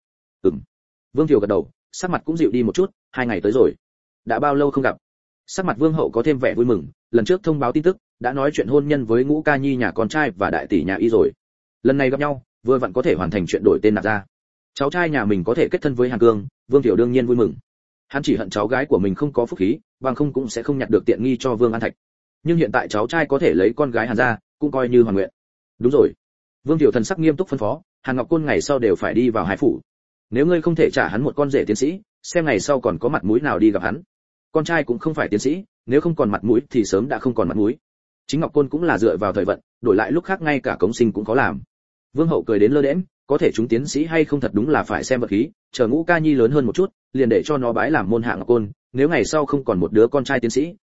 Vương Thiệu gật đầu, sắc mặt cũng dịu đi một chút, 2 ngày tới rồi. Đã bao lâu không gặp? Sắc mặt Vương Hậu có thêm vẻ vui mừng, lần trước thông báo tin tức, đã nói chuyện hôn nhân với Ngũ Ca Nhi nhà con trai và đại tỷ nhà y rồi. Lần này gặp nhau, vừa vặn có thể hoàn thành chuyện đổi tên nạp ra. Cháu trai nhà mình có thể kết thân với Hàn Cương, Vương Thiệu đương nhiên vui mừng. Hắn chỉ hận cháu gái của mình không có phúc khí, bằng không cũng sẽ không nhặt được tiện nghi cho Vương An Thạch. Nhưng hiện tại cháu trai có thể lấy con gái Hàn gia, cũng coi như hoàn nguyện. Đúng rồi. Vương Thiệu thần sắc nghiêm túc phân phó, Hàn Ngọc Côn ngày sau đều phải đi vào Hải phủ. Nếu ngươi không thể trả hắn một con rể tiến sĩ, xem ngày sau còn có mặt mũi nào đi gặp hắn. Con trai cũng không phải tiến sĩ, nếu không còn mặt mũi thì sớm đã không còn mặt mũi. Chính Ngọc Côn cũng là dựa vào thời vận, đổi lại lúc khác ngay cả cống sinh cũng có làm. Vương Hậu cười đến lơ đễnh, có thể chúng tiến sĩ hay không thật đúng là phải xem vật khí, chờ Ngũ Ca Nhi lớn hơn một chút, liền để cho nó bái làm môn hạ Ngọc Côn, nếu ngày sau không còn một đứa con trai tiến sĩ,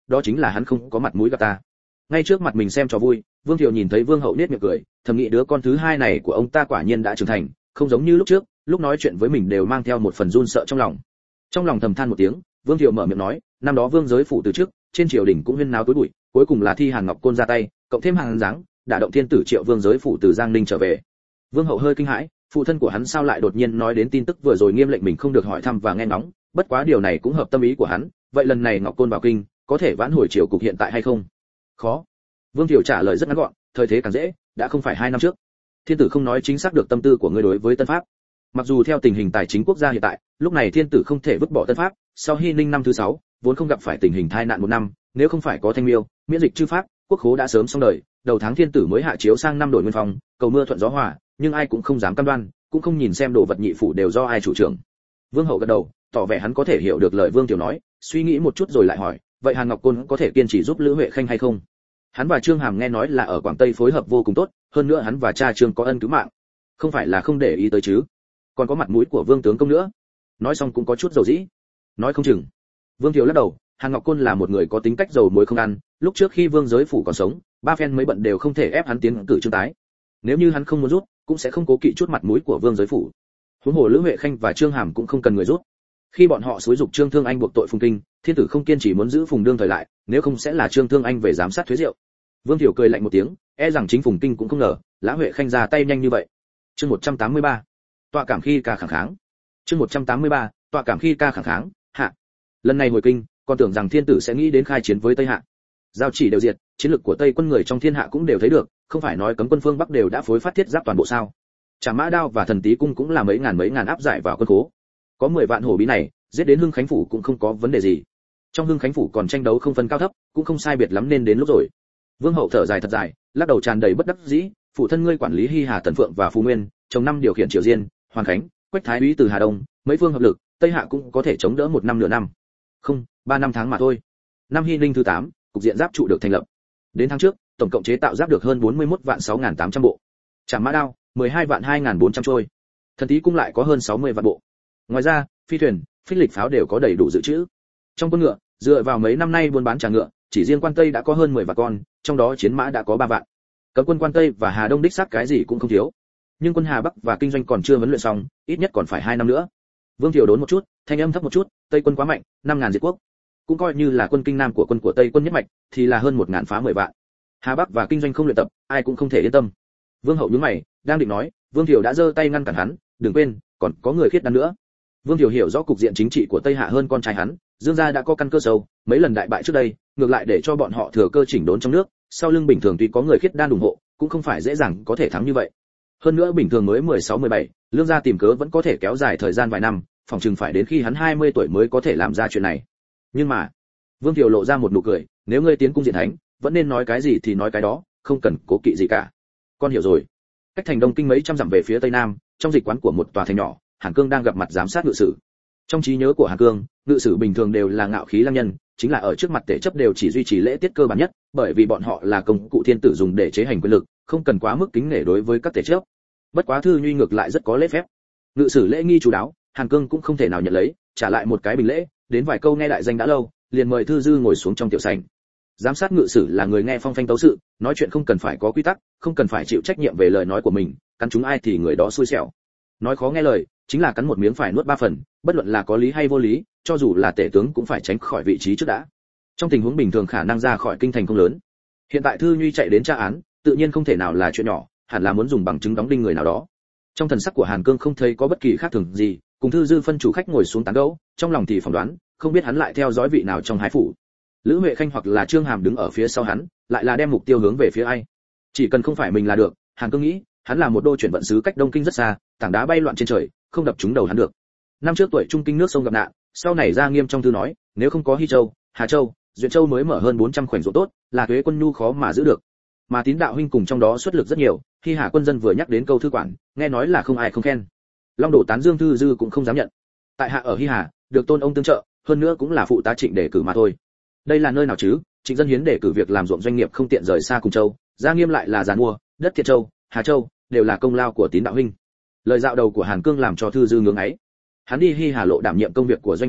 đó chính là hắn không có mặt mũi gặp ta. Ngay trước mặt mình xem trò vui, Vương Thiệu nhìn thấy Vương Hậu nết miệng cười, thầm nghĩ đứa con thứ hai này của ông ta quả nhiên đã trưởng thành, không giống như lúc trước, lúc nói chuyện với mình đều mang theo một phần run sợ trong lòng. Trong lòng thầm than một tiếng, Vương Thiệu mở miệng nói, năm đó Vương giới phủ từ trước, trên triều đình cũng huyên náo tối bụi, cuối cùng là Thi Hàn Ngọc Côn ra tay, cộng thêm Hàn Giáng, đả động thiên tử Triệu Vương giới phủ từ Giang Ninh trở về. Vương Hậu hơi kinh hãi, phụ thân của hắn sao lại đột nhiên nói đến tin tức vừa rồi, nghiêm lệnh mình không được hỏi thăm và nghe ngóng, bất quá điều này cũng hợp tâm ý của hắn, vậy lần này Ngọc Côn vào kinh, có thể vãn hồi triều cục hiện tại hay không? Khó. Vương Thiệu trả lời rất ngắn gọn, thời thế càng dễ, đã không phải 2 năm trước. Thiên tử không nói chính xác được tâm tư của ngươi đối với Tân Pháp. Mặc dù theo tình hình tài chính quốc gia hiện tại, lúc này thiên tử không thể vứt bỏ Tân Pháp, sau Hy Ninh năm thứ 6, vốn không gặp phải tình hình tai nạn một năm, nếu không phải có Thanh Miêu, miễn dịch chư pháp, quốc khố đã sớm xong đời, đầu tháng thiên tử mới hạ chiếu sang năm đổi nguyên phong, cầu mưa thuận gió hòa, nhưng ai cũng không dám cam đoan, cũng không nhìn xem đồ vật nhị phủ đều do ai chủ trưởng. Vương Hậu gật đầu, tỏ vẻ hắn có thể hiểu được lời Vương Tiểu nói, suy nghĩ một chút rồi lại hỏi, vậy Hàn Ngọc Côn có thể kiên trì giúp Lữ Huệ Khanh hay không? Hắn và Trương Hàm nghe nói là ở Quảng Tây phối hợp vô cùng tốt, hơn nữa hắn và cha Trương có ân cứu mạng, không phải là không để ý tới chứ? Còn có mặt mũi của Vương tướng công nữa. Nói xong cũng có chút dầu dĩ, nói không chừng. Vương Thiệu lắc đầu, Hàn Ngọc Côn là một người có tính cách dầu muối không ăn, lúc trước khi Vương giới phủ còn sống, ba phen mấy bận đều không thể ép hắn tiến cử Trương tái. Nếu như hắn không muốn rút, cũng sẽ không cố kỵ chút mặt mũi của Vương giới phủ. Huống hồ Lữ Huệ Khanh và Trương Hàm cũng không cần người rút. Khi bọn họ xúi dục Trương Thương Anh buộc tội Phùng Kinh, thiên tử không kiên trì muốn giữ Phùng Đương thời lại, nếu không sẽ là Trương Thương Anh về giám sát thuế rượu. Vương Thiệu cười lạnh một tiếng, e rằng chính Phùng Kinh cũng không ngờ, Lã Huệ Khanh ra tay nhanh như vậy. Chương 183. Tọa cảm khi ca khẳng kháng. Chương 183. Tọa cảm khi ca khẳng kháng. Hạ. Lần này hồi kinh, còn tưởng rằng thiên tử sẽ nghĩ đến khai chiến với Tây Hạ. Giao chỉ đều diệt, chiến lược của Tây quân người trong thiên hạ cũng đều thấy được, không phải nói cấm quân phương Bắc đều đã phối phát thiết giáp toàn bộ sao? Trảm Mã Đao và Thần Tý cung cũng là mấy ngàn áp giải vào quân cố. Có 10 vạn hổ bí này, giết đến Hưng Khánh phủ cũng không có vấn đề gì. Trong Hưng Khánh phủ còn tranh đấu không phân cao thấp, cũng không sai biệt lắm nên đến lúc rồi. Vương Hậu thở dài thật dài, lắc đầu tràn đầy bất đắc dĩ, phụ thân ngươi quản lý Hy Hà Tần Phượng và Phú Nguyên, chồng năm điều khiển Triều Diên, Hoàn Khánh, Quách Thái úy từ Hà Đông, mấy phương hợp lực, Tây Hạ cũng có thể chống đỡ 1 năm nửa năm. Không, 3 năm tháng mà thôi. Năm Hy Ninh thứ 8, cục diện giáp trụ được thành lập. Đến tháng trước, tổng cộng chế tạo giáp được hơn 41 vạn 6.800 bộ. Trảm Mã Đao, 12 vạn 2.400 trôi. Thần Tý cung lại có hơn 60 vạn bộ. Ngoài ra, phi thuyền, phích lịch pháo đều có đầy đủ dự trữ. Trong quân ngựa, dựa vào mấy năm nay buôn bán trà ngựa, chỉ riêng Quan Tây đã có hơn 10 vạn con, trong đó chiến mã đã có 3 vạn. Cấm quân Quan Tây và Hà Đông đích xác cái gì cũng không thiếu. Nhưng quân Hà Bắc và kinh doanh còn chưa huấn luyện xong, ít nhất còn phải 2 năm nữa. Vương Thiệu đốn một chút, thanh âm thấp một chút, Tây quân quá mạnh, 5.000 diệt quốc. Cũng coi như là quân kinh nam của quân của Tây quân nhất mạch, thì là hơn 1.000 phá 10 vạn. Hà Bắc và kinh doanh không luyện tập, ai cũng không thể yên tâm. Vương Hậu nhướng mày, đang định nói, Vương Thiệu đã giơ tay ngăn cản hắn, đừng quên, còn có người khiết đan nữa. Vương Thiệu hiểu rõ cục diện chính trị của Tây Hạ hơn con trai hắn, Dương gia đã có căn cơ sâu, mấy lần đại bại trước đây, ngược lại để cho bọn họ thừa cơ chỉnh đốn trong nước, sau lưng bình thường tuy có người khiết đan ủng hộ, cũng không phải dễ dàng có thể thắng như vậy. Hơn nữa bình thường mới 16-17, Lương gia tìm cớ vẫn có thể kéo dài thời gian vài năm, phòng chừng phải đến khi hắn 20 tuổi mới có thể làm ra chuyện này. Nhưng mà, Vương Thiệu lộ ra một nụ cười, nếu ngươi tiến cung diện thánh, vẫn nên nói cái gì thì nói cái đó, không cần cố kỵ gì cả. Con hiểu rồi. Cách thành Đông Kinh mấy trăm dặm về phía tây nam, trong dịch quán của một tòa thành nhỏ, Hàn Cương đang gặp mặt giám sát ngự sử. Trong trí nhớ của Hàn Cương, ngự sử bình thường đều là ngạo khí lăng nhân, chính là ở trước mặt tể chấp đều chỉ duy trì lễ tiết cơ bản nhất, bởi vì bọn họ là công cụ thiên tử dùng để chế hành quyền lực, không cần quá mức kính nể đối với các tể chấp. Bất quá Thư Nhuy ngược lại rất có lễ phép. Ngự sử lễ nghi chú đáo, Hàn Cương cũng không thể nào nhận lấy, trả lại một cái bình lễ, đến vài câu nghe đại danh đã lâu, liền mời Thư Dư ngồi xuống trong tiểu sảnh. Giám sát ngự sử là người nghe phong phanh tấu sự, nói chuyện không cần phải có quy tắc, không cần phải chịu trách nhiệm về lời nói của mình, cắn chúng ai thì người đó xui xẻo. Nói khó nghe lời, chính là cắn một miếng phải nuốt 3 phần, bất luận là có lý hay vô lý, cho dù là tể tướng cũng phải tránh khỏi vị trí trước đã. Trong tình huống bình thường khả năng ra khỏi kinh thành không lớn. Hiện tại Thư Nhuy chạy đến tra án, tự nhiên không thể nào là chuyện nhỏ, hẳn là muốn dùng bằng chứng đóng đinh người nào đó. Trong thần sắc của Hàn Cương không thấy có bất kỳ khác thường gì, cùng Thư Dư phân chủ khách ngồi xuống tán gẫu, trong lòng thì phỏng đoán, không biết hắn lại theo dõi vị nào trong hái phủ. Lữ Huệ Khanh hoặc là Trương Hàm đứng ở phía sau hắn, lại là đem mục tiêu hướng về phía ai? Chỉ cần không phải mình là được, Hàn Cương nghĩ, hắn là một đô chuyển vận sứ cách Đông Kinh rất xa, tảng đá bay loạn trên trời, không đập trúng đầu hắn được. Năm trước tuổi trung kinh nước sông gặp nạn, sau này ra nghiêm trong thư nói, nếu không có Hy Châu, Hà Châu, Duyện Châu mới mở hơn 400 khoảnh ruộng tốt, là thuế quân nhu khó mà giữ được. Mà Tín đạo huynh cùng trong đó xuất lực rất nhiều, khi Hà quân dân vừa nhắc đến câu thư quản, nghe nói là không ai không khen. Long Đổ tán dương Thư Dư cũng không dám nhận. Tại hạ ở Hy Hà, được Tôn ông tương trợ, hơn nữa cũng là phụ tá Trịnh đề cử mà thôi. Đây là nơi nào chứ? Trịnh Dân Hiến đề cử việc làm ruộng doanh nghiệp không tiện rời xa cùng châu, Gia Nghiêm lại là giàn mua, đất Thiệt Châu, Hà Châu, đều là công lao của Tín đạo huynh. Lời dạo đầu của Hàn Cương làm cho Thư Dư ngưỡng ấy. Hắn đi Hy Hà lộ đảm nhiệm công việc của doanh điện ty,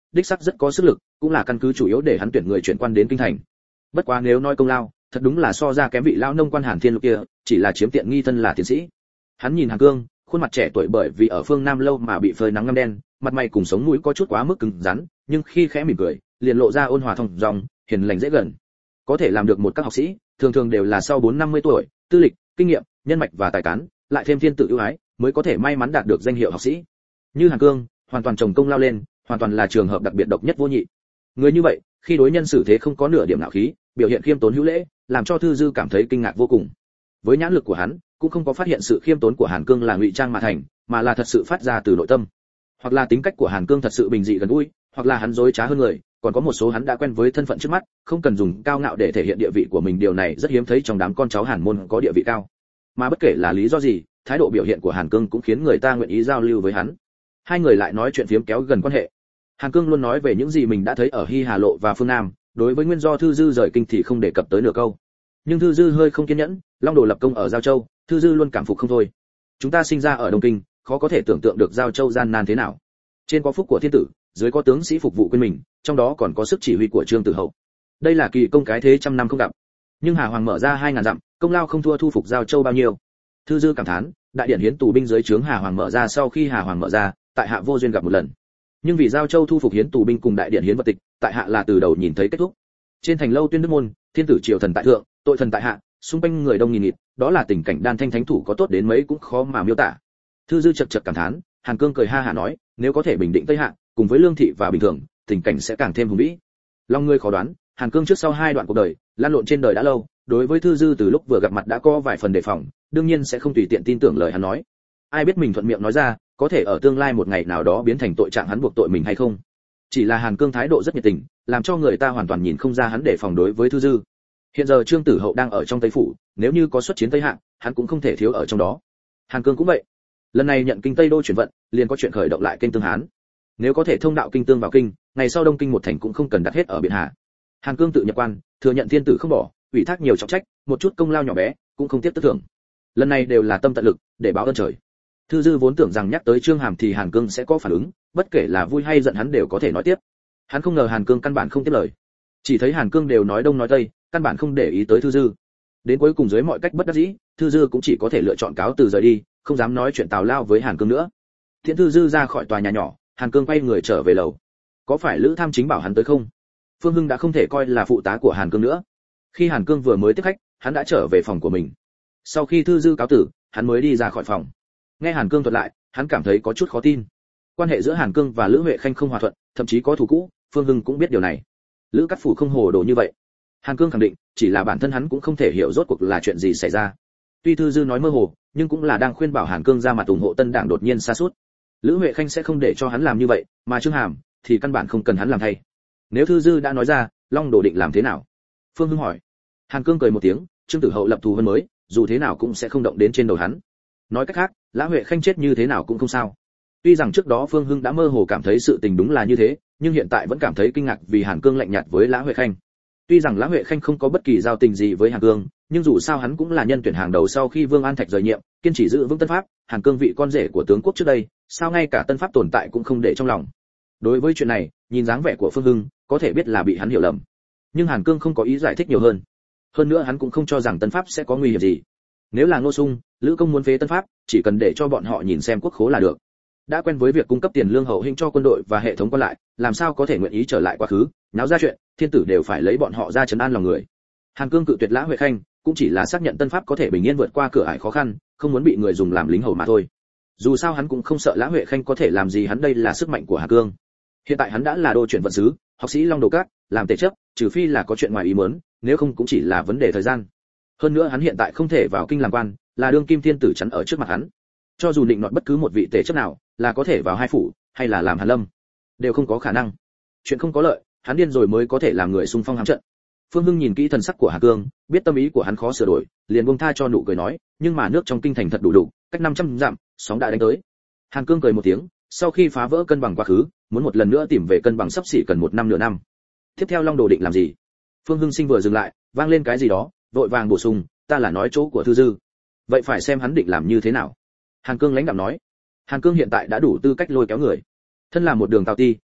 đích xác rất có sức lực, cũng là căn cứ chủ yếu để hắn tuyển người chuyển quan đến kinh thành. Bất quá nếu nói công lao, thật đúng là so ra kém vị lão nông quan Hàn Thiên Lục kia, chỉ là chiếm tiện nghi thân là tiến sĩ. Hắn nhìn Hàn Cương, khuôn mặt trẻ tuổi bởi vì ở phương Nam lâu mà bị phơi nắng ngăm đen, mặt mày cùng sống mũi có chút quá mức cứng rắn, nhưng khi khẽ mỉm cười, liền lộ ra ôn hòa thông dong, hiền lành dễ gần. Có thể làm được một các học sĩ, thường thường đều là sau 4-50 tuổi, tư lịch, kinh nghiệm, nhân mạch và tài cán, lại thêm thiên tự ưu ái, mới có thể may mắn đạt được danh hiệu học sĩ. Như Hàn Cương, hoàn toàn trồng công lao lên, hoàn toàn là trường hợp đặc biệt độc nhất vô nhị. Người như vậy, khi đối nhân xử thế không có nửa điểm ngạo khí, biểu hiện khiêm tốn hữu lễ, làm cho Thư Dư cảm thấy kinh ngạc vô cùng. Với nhãn lực của hắn, cũng không có phát hiện sự khiêm tốn của Hàn Cương là ngụy trang mà thành, mà là thật sự phát ra từ nội tâm. Hoặc là tính cách của Hàn Cương thật sự bình dị gần gũi, hoặc là hắn dối trá hơn người, còn có một số hắn đã quen với thân phận trước mắt, không cần dùng cao ngạo để thể hiện địa vị của mình, điều này rất hiếm thấy trong đám con cháu Hàn môn có địa vị cao. Mà bất kể là lý do gì, thái độ biểu hiện của Hàn Cương cũng khiến người ta nguyện ý giao lưu với hắn. Hai người lại nói chuyện phiếm kéo gần quan hệ. Hàn Cương luôn nói về những gì mình đã thấy ở Hy Hà Lộ và phương Nam, đối với nguyên do Thư Dư rời kinh thì không đề cập tới nửa câu. Nhưng Thư Dư hơi không kiên nhẫn, Long Đồ lập công ở Giao Châu, Thư Dư luôn cảm phục không thôi. Chúng ta sinh ra ở Đông Kinh, khó có thể tưởng tượng được Giao Châu gian nan thế nào. Trên có phúc của thiên tử, dưới có tướng sĩ phục vụ quên mình, trong đó còn có sức chỉ huy của Trương Tử Hậu. Đây là kỳ công cái thế trăm năm không gặp. Nhưng Hà Hoàng mở ra 2000 dặm, công lao không thua thu phục Giao Châu bao nhiêu. Thư Dư cảm thán, đại điện hiến tù binh dưới trướng Hà Hoàng mở ra sau khi Hà Hoàng mở ra, tại hạ vô duyên gặp một lần. Nhưng vì Giao Châu thu phục hiến tù binh cùng đại điện hiến vật tịch, tại hạ là từ đầu nhìn thấy kết thúc. Trên thành lâu tuyên đức môn, thiên tử triều thần tại thượng, tội thần tại hạ, xung quanh người đông nghìn nghịt, đó là tình cảnh đan thanh thánh thủ có tốt đến mấy cũng khó mà miêu tả. Thư Dư chật chật cảm thán, Hàn Cương cười ha hả nói, nếu có thể bình định Tây Hạ, cùng với lương thị và bình thường, tình cảnh sẽ càng thêm hùng vĩ. Long ngươi khó đoán, Hàn Cương trước sau hai đoạn cuộc đời, lan lộn trên đời đã lâu, đối với Thư Dư từ lúc vừa gặp mặt đã có vài phần đề phòng, đương nhiên sẽ không tùy tiện tin tưởng lời hắn nói. Ai biết mình thuận miệng nói ra, có thể ở tương lai một ngày nào đó biến thành tội trạng hắn buộc tội mình hay không. Chỉ là Hàn Cương thái độ rất nhiệt tình, làm cho người ta hoàn toàn nhìn không ra hắn đề phòng đối với Thư Dư. Hiện giờ Trương Tử Hậu đang ở trong Tây phủ, nếu như có xuất chiến Tây Hạ, hắn cũng không thể thiếu ở trong đó. Hàn Cương cũng vậy. Lần này nhận kinh Tây đô chuyển vận, liền có chuyện khởi động lại kinh Tương Hán. Nếu có thể thông đạo kinh Tương vào kinh, ngày sau Đông kinh một thành cũng không cần đặt hết ở Biện Hà. Hàn Cương tự nhập quan, thừa nhận thiên tử không bỏ, ủy thác nhiều trọng trách, một chút công lao nhỏ bé, cũng không tiếp tức thưởng. Lần này đều là tâm tận lực để báo ơn trời. Thư Dư vốn tưởng rằng nhắc tới Trương Hàm thì Hàn Cương sẽ có phản ứng, bất kể là vui hay giận hắn đều có thể nói tiếp. Hắn không ngờ Hàn Cương căn bản không tiếp lời, chỉ thấy Hàn Cương đều nói đông nói tây, căn bản không để ý tới Thư Dư. Đến cuối cùng dưới mọi cách bất đắc dĩ, Thư Dư cũng chỉ có thể lựa chọn cáo từ rời đi, không dám nói chuyện tào lao với Hàn Cương nữa. Thiện Thư Dư ra khỏi tòa nhà nhỏ, Hàn Cương quay người trở về lầu. Có phải Lữ Tham Chính bảo hắn tới không? Phương Hưng đã không thể coi là phụ tá của Hàn Cương nữa. Khi Hàn Cương vừa mới tiếp khách, hắn đã trở về phòng của mình. Sau khi Thư Dư cáo tử, hắn mới đi ra khỏi phòng. Nghe Hàn Cương thuật lại, hắn cảm thấy có chút khó tin. Quan hệ giữa Hàn Cương và Lữ Huệ Khanh không hòa thuận, thậm chí có thù cũ, Phương Hưng cũng biết điều này. Lữ Cát Phủ không hồ đồ như vậy. Hàn Cương khẳng định, chỉ là bản thân hắn cũng không thể hiểu rốt cuộc là chuyện gì xảy ra. Tuy Thư Dư nói mơ hồ, nhưng cũng là đang khuyên bảo Hàn Cương ra mặt ủng hộ Tân Đảng đột nhiên sa sút. Lữ Huệ Khanh sẽ không để cho hắn làm như vậy, mà Trương Hàm thì căn bản không cần hắn làm thay. Nếu Thư Dư đã nói ra, Long Đồ định làm thế nào? Phương Hưng hỏi. Hàn Cương cười một tiếng, Trương Tử Hậu lập thù hơn mới, dù thế nào cũng sẽ không động đến trên đầu hắn. Nói cách khác, Lã Huệ Khanh chết như thế nào cũng không sao. Tuy rằng trước đó Phương Hưng đã mơ hồ cảm thấy sự tình đúng là như thế, nhưng hiện tại vẫn cảm thấy kinh ngạc vì Hàn Cương lạnh nhạt với Lã Huệ Khanh. Tuy rằng Lã Huệ Khanh không có bất kỳ giao tình gì với Hàn Cương, nhưng dù sao hắn cũng là nhân tuyển hàng đầu sau khi Vương An Thạch rời nhiệm, kiên trì giữ vững Tân Pháp, Hàn Cương vị con rể của tướng quốc trước đây, sao ngay cả Tân Pháp tồn tại cũng không để trong lòng. Đối với chuyện này, nhìn dáng vẻ của Phương Hưng, có thể biết là bị hắn hiểu lầm. Nhưng Hàn Cương không có ý giải thích nhiều hơn. Hơn nữa hắn cũng không cho rằng Tân Pháp sẽ có nguy hiểm gì. Nếu là Ngô Sung, Lữ Công muốn phế Tân Pháp, chỉ cần để cho bọn họ nhìn xem quốc khố là được. Đã quen với việc cung cấp tiền lương hậu hĩnh cho quân đội và hệ thống quan lại, làm sao có thể nguyện ý trở lại quá khứ, náo ra chuyện, thiên tử đều phải lấy bọn họ ra trấn an lòng người. Hàn Cương cự tuyệt Lã Huệ Khanh, cũng chỉ là xác nhận Tân Pháp có thể bình yên vượt qua cửa ải khó khăn, không muốn bị người dùng làm lính hầu mà thôi. Dù sao hắn cũng không sợ Lã Huệ Khanh có thể làm gì hắn, đây là sức mạnh của Hàn Cương. Hiện tại hắn đã là đô chuyển vận sứ, học sĩ Long Đồ Các, làm tể chấp, trừ phi là có chuyện ngoài ý muốn, nếu không cũng chỉ là vấn đề thời gian. Hơn nữa hắn hiện tại không thể vào kinh làm quan, là đương kim thiên tử chắn ở trước mặt hắn. Cho dù định nọt bất cứ một vị tể chấp nào, là có thể vào hai phủ, hay là làm Hàn Lâm, đều không có khả năng. Chuyện không có lợi, hắn điên rồi mới có thể làm người xung phong hám trận. Phương Hưng nhìn kỹ thần sắc của Hàn Cương, biết tâm ý của hắn khó sửa đổi, liền buông tha cho nụ cười nói, nhưng mà nước trong kinh thành thật đủ đủ, cách 500 dặm, sóng đã đánh tới. Hàn Cương cười một tiếng, sau khi phá vỡ cân bằng quá khứ, muốn một lần nữa tìm về cân bằng sắp xỉ cần 1 năm nửa năm. Tiếp theo Long Đồ định làm gì? Phương Hưng Sinh vừa dừng lại, vang lên cái gì đó, vội vàng bổ sung, ta là nói chỗ của Thư Dư. Vậy phải xem hắn định làm như thế nào. Hàn Cương lãnh đạm nói. Hàn Cương hiện tại đã đủ tư cách lôi kéo người. Thân là một đường tào ti,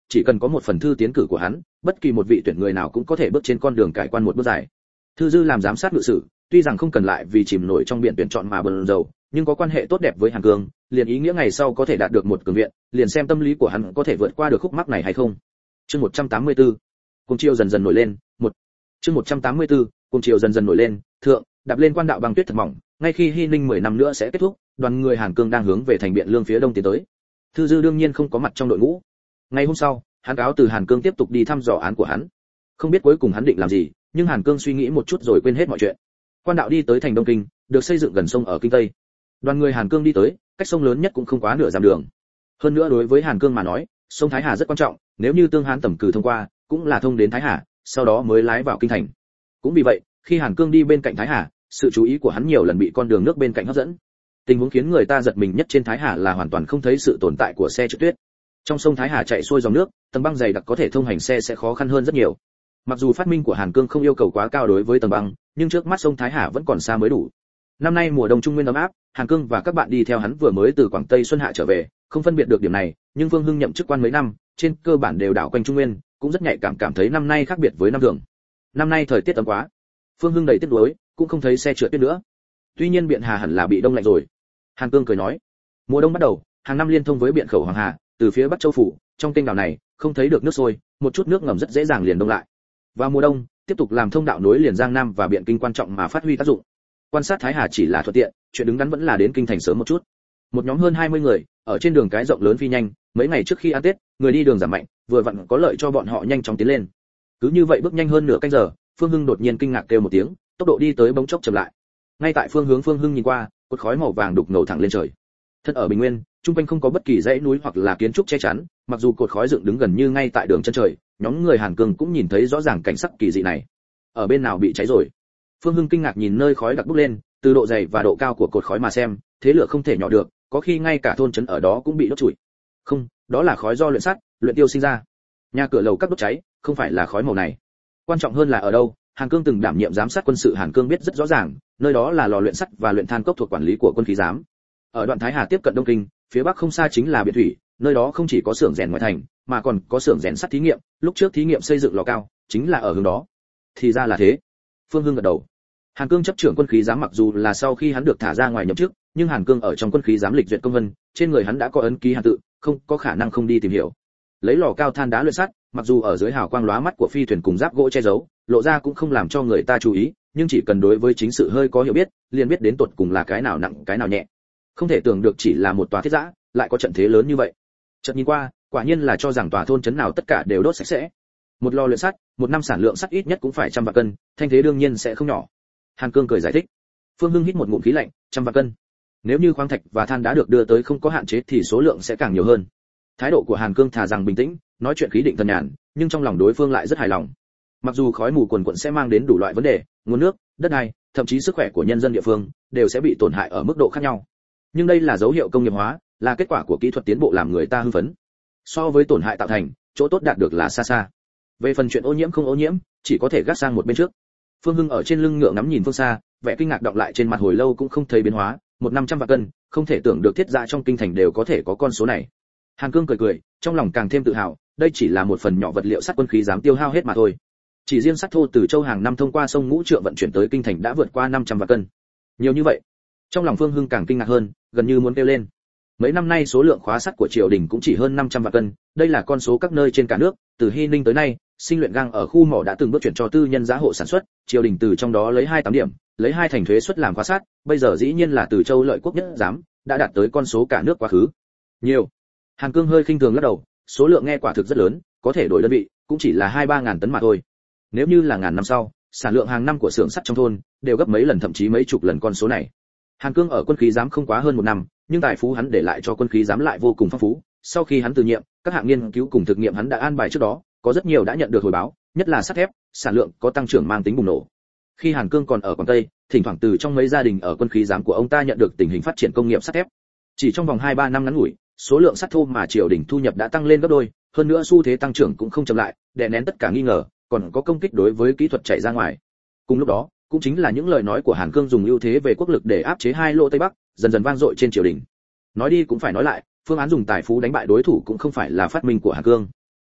chỉ cần có một phần thư tiến cử của hắn, bất kỳ một vị tuyển người nào cũng có thể bước trên con đường cải quan một bước dài. Thư dư làm giám sát ngự sử, tuy rằng không cần lại vì chìm nổi trong biển tuyển chọn mà bần dầu, nhưng có quan hệ tốt đẹp với Hàn Cương, liền ý nghĩa ngày sau có thể đạt được một cường viện, liền xem tâm lý của hắn có thể vượt qua được khúc mắc này hay không. Chương 184. Cùng chiều dần dần nổi lên, một. Chương 184. Cùng chiều dần dần nổi lên, thượng, đạp lên quan đạo băng tuyết thật mỏng, ngay khi Hy Ninh 10 năm nữa sẽ kết thúc, đoàn người Hàn Cương đang hướng về thành Biện Lương phía đông tiến tới. Thư dư đương nhiên không có mặt trong đội ngũ. Ngày hôm sau, hắn cáo từ Hàn Cương tiếp tục đi thăm dò án của hắn. Không biết cuối cùng hắn định làm gì, nhưng Hàn Cương suy nghĩ một chút rồi quên hết mọi chuyện. Quan đạo đi tới thành Đông Kinh, được xây dựng gần sông ở Kinh Tây. Đoàn người Hàn Cương đi tới, cách sông lớn nhất cũng không quá nửa dặm đường. Hơn nữa đối với Hàn Cương mà nói, sông Thái Hà rất quan trọng, nếu như Tương Hán tầm cử thông qua, cũng là thông đến Thái Hà, sau đó mới lái vào kinh thành. Cũng vì vậy, khi Hàn Cương đi bên cạnh Thái Hà, sự chú ý của hắn nhiều lần bị con đường nước bên cạnh hấp dẫn. Tình huống khiến người ta giật mình nhất trên Thái Hà là hoàn toàn không thấy sự tồn tại của xe trượt tuyết. Trong sông Thái Hà chạy xuôi dòng nước, tầng băng dày đặc có thể thông hành xe sẽ khó khăn hơn rất nhiều. Mặc dù phát minh của Hàn Cương không yêu cầu quá cao đối với tầng băng, nhưng trước mắt sông Thái Hà vẫn còn xa mới đủ. Năm nay mùa đông trung nguyên ấm áp, Hàn Cương và các bạn đi theo hắn vừa mới từ Quảng Tây Xuân Hạ trở về, không phân biệt được điểm này, nhưng Vương Hưng nhậm chức quan mấy năm, trên cơ bản đều đảo quanh trung nguyên, cũng rất nhạy cảm thấy năm nay khác biệt với năm thường. Năm nay thời tiết ấm quá. Phương Hưng đầy tiếc nuối, cũng không thấy xe trượt tuyết nữa. Tuy nhiên Biện Hà hẳn là bị đông lạnh rồi. Hàn Cương cười nói, mùa đông bắt đầu, hàng năm liên thông với Biện khẩu Hoàng Hà, từ phía Bắc Châu phủ, trong kênh đảo này, không thấy được nước sôi, một chút nước ngầm rất dễ dàng liền đông lại. Vào mùa đông, tiếp tục làm thông đạo nối liền Giang Nam và Biện Kinh quan trọng mà phát huy tác dụng. Quan sát Thái Hà chỉ là thuận tiện, chuyện đứng đắn vẫn là đến kinh thành sớm một chút. Một nhóm hơn 20 người, ở trên đường cái rộng lớn phi nhanh, mấy ngày trước khi ăn Tết, người đi đường giảm mạnh, vừa vặn có lợi cho bọn họ nhanh chóng tiến lên. Cứ như vậy bước nhanh hơn nửa canh giờ, Phương Hưng đột nhiên kinh ngạc kêu một tiếng, tốc độ đi tới bỗng chốc chậm lại. Ngay tại phương hướng Phương Hưng nhìn qua, cột khói màu vàng đục ngầu thẳng lên trời. Thân ở bình nguyên, trung quanh không có bất kỳ dãy núi hoặc là kiến trúc che chắn, mặc dù cột khói dựng đứng gần như ngay tại đường chân trời, nhóm người Hàn Cương cũng nhìn thấy rõ ràng cảnh sắc kỳ dị này. Ở bên nào bị cháy rồi? Phương Hưng kinh ngạc nhìn nơi khói đặc bốc lên, từ độ dày và độ cao của cột khói mà xem, thế lửa không thể nhỏ được, có khi ngay cả thôn trấn ở đó cũng bị đốt trụi. Không, đó là khói do luyện sắt, luyện tiêu sinh ra. Nhà cửa lầu các đốt cháy, không phải là khói màu này. Quan trọng hơn là ở đâu, Hàn Cương từng đảm nhiệm giám sát quân sự, Hàn Cương biết rất rõ ràng, nơi đó là lò luyện sắt và luyện than cốc thuộc quản lý của quân khí giám. Ở đoạn Thái Hà tiếp cận Đông Kinh, phía bắc không xa chính là Biện Thủy, nơi đó không chỉ có xưởng rèn ngoại thành, mà còn có xưởng rèn sắt thí nghiệm, lúc trước thí nghiệm xây dựng lò cao, chính là ở hướng đó. Thì ra là thế. Phương Hưng gật đầu. Hàn Cương chấp trưởng quân khí giám mặc dù là sau khi hắn được thả ra ngoài nhậm chức, nhưng Hàn Cương ở trong quân khí giám lịch duyệt công vân, trên người hắn đã có ấn ký Hàn tự, không có khả năng không đi tìm hiểu. Lấy lò cao than đá luyện sắt, mặc dù ở dưới hào quang lóa mắt của phi thuyền cùng giáp gỗ che giấu, lộ ra cũng không làm cho người ta chú ý, nhưng chỉ cần đối với chính sự hơi có hiểu biết, liền biết đến tột cùng là cái nào nặng cái nào nhẹ. Không thể tưởng được chỉ là một tòa thiết giã, lại có trận thế lớn như vậy. Chợt nhìn qua, quả nhiên là cho rằng tòa thôn trấn nào tất cả đều đốt sạch sẽ. Một lò luyện sắt, một năm sản lượng sắt ít nhất cũng phải 100 vạn cân, thanh thế đương nhiên sẽ không nhỏ. Hàn Cương cười giải thích. Phương Hưng hít một ngụm khí lạnh, 100 vạn cân. Nếu như khoáng thạch và than đá được đưa tới không có hạn chế thì số lượng sẽ càng nhiều hơn. Thái độ của Hàn Cương thà rằng bình tĩnh, nói chuyện khí định thần nhàn, nhưng trong lòng đối phương lại rất hài lòng. Mặc dù khói mù quần quần sẽ mang đến đủ loại vấn đề, nguồn nước, đất đai, thậm chí sức khỏe của nhân dân địa phương đều sẽ bị tổn hại ở mức độ khác nhau. Nhưng đây là dấu hiệu công nghiệp hóa, là kết quả của kỹ thuật tiến bộ làm người ta hưng phấn. So với tổn hại tạo thành, chỗ tốt đạt được là xa xa. Về phần chuyện ô nhiễm không ô nhiễm, chỉ có thể gác sang một bên trước. Phương Hưng ở trên lưng ngựa ngắm nhìn phương xa, vẻ kinh ngạc đọng lại trên mặt hồi lâu cũng không thấy biến hóa, 1/500 vạn cân, không thể tưởng được thiết giã trong kinh thành đều có thể có con số này. Hàn Cương cười cười, trong lòng càng thêm tự hào, đây chỉ là một phần nhỏ vật liệu sắt quân khí dám tiêu hao hết mà thôi. Chỉ riêng sắt thô từ Châu hàng năm thông qua sông Ngũ Trượng vận chuyển tới kinh thành đã vượt qua 500 vạn cân. Nhiều như vậy. Trong lòng Phương Hưng càng kinh ngạc hơn, gần như muốn kêu lên. Mấy năm nay số lượng khóa sắt của triều đình cũng chỉ hơn 500 vạn cân, đây là con số các nơi trên cả nước, từ Hy Ninh tới nay, sinh luyện gang ở khu mỏ đã từng bước chuyển cho tư nhân giá hộ sản xuất, triều đình từ trong đó lấy 28 điểm, lấy 2 thành thuế suất làm khóa sắt, bây giờ dĩ nhiên là từ Châu lợi quốc nhất giám, đã đạt tới con số cả nước quá khứ. Nhiều. Hàn Cương hơi khinh thường lắc đầu, số lượng nghe quả thực rất lớn, có thể đổi đơn vị, cũng chỉ là 2-3 ngàn tấn mà thôi. Nếu như là ngàn năm sau, sản lượng hàng năm của xưởng sắt trong thôn đều gấp mấy lần thậm chí mấy chục lần con số này. Hàn Cương ở quân khí giám không quá hơn 1 năm, nhưng tài phú hắn để lại cho quân khí giám lại vô cùng phong phú. Sau khi hắn từ nhiệm, các hạng nghiên cứu cùng thực nghiệm hắn đã an bài trước đó, có rất nhiều đã nhận được hồi báo, nhất là sắt thép, sản lượng có tăng trưởng mang tính bùng nổ. Khi Hàn Cương còn ở Quảng Tây, thỉnh thoảng từ trong mấy gia đình ở quân khí giám của ông ta nhận được tình hình phát triển công nghiệp sắt thép. Chỉ trong vòng 2-3 năm ngắn ngủi, số lượng sắt thô mà triều đình thu nhập đã tăng lên gấp đôi, hơn nữa xu thế tăng trưởng cũng không chậm lại, đè nén tất cả nghi ngờ, còn có công kích đối với kỹ thuật chạy ra ngoài. Cùng lúc đó, cũng chính là những lời nói của Hàn Cương dùng ưu thế về quốc lực để áp chế hai lỗ Tây Bắc, dần dần vang dội trên triều đình. Nói đi cũng phải nói lại, phương án dùng tài phú đánh bại đối thủ cũng không phải là phát minh của Hàn Cương.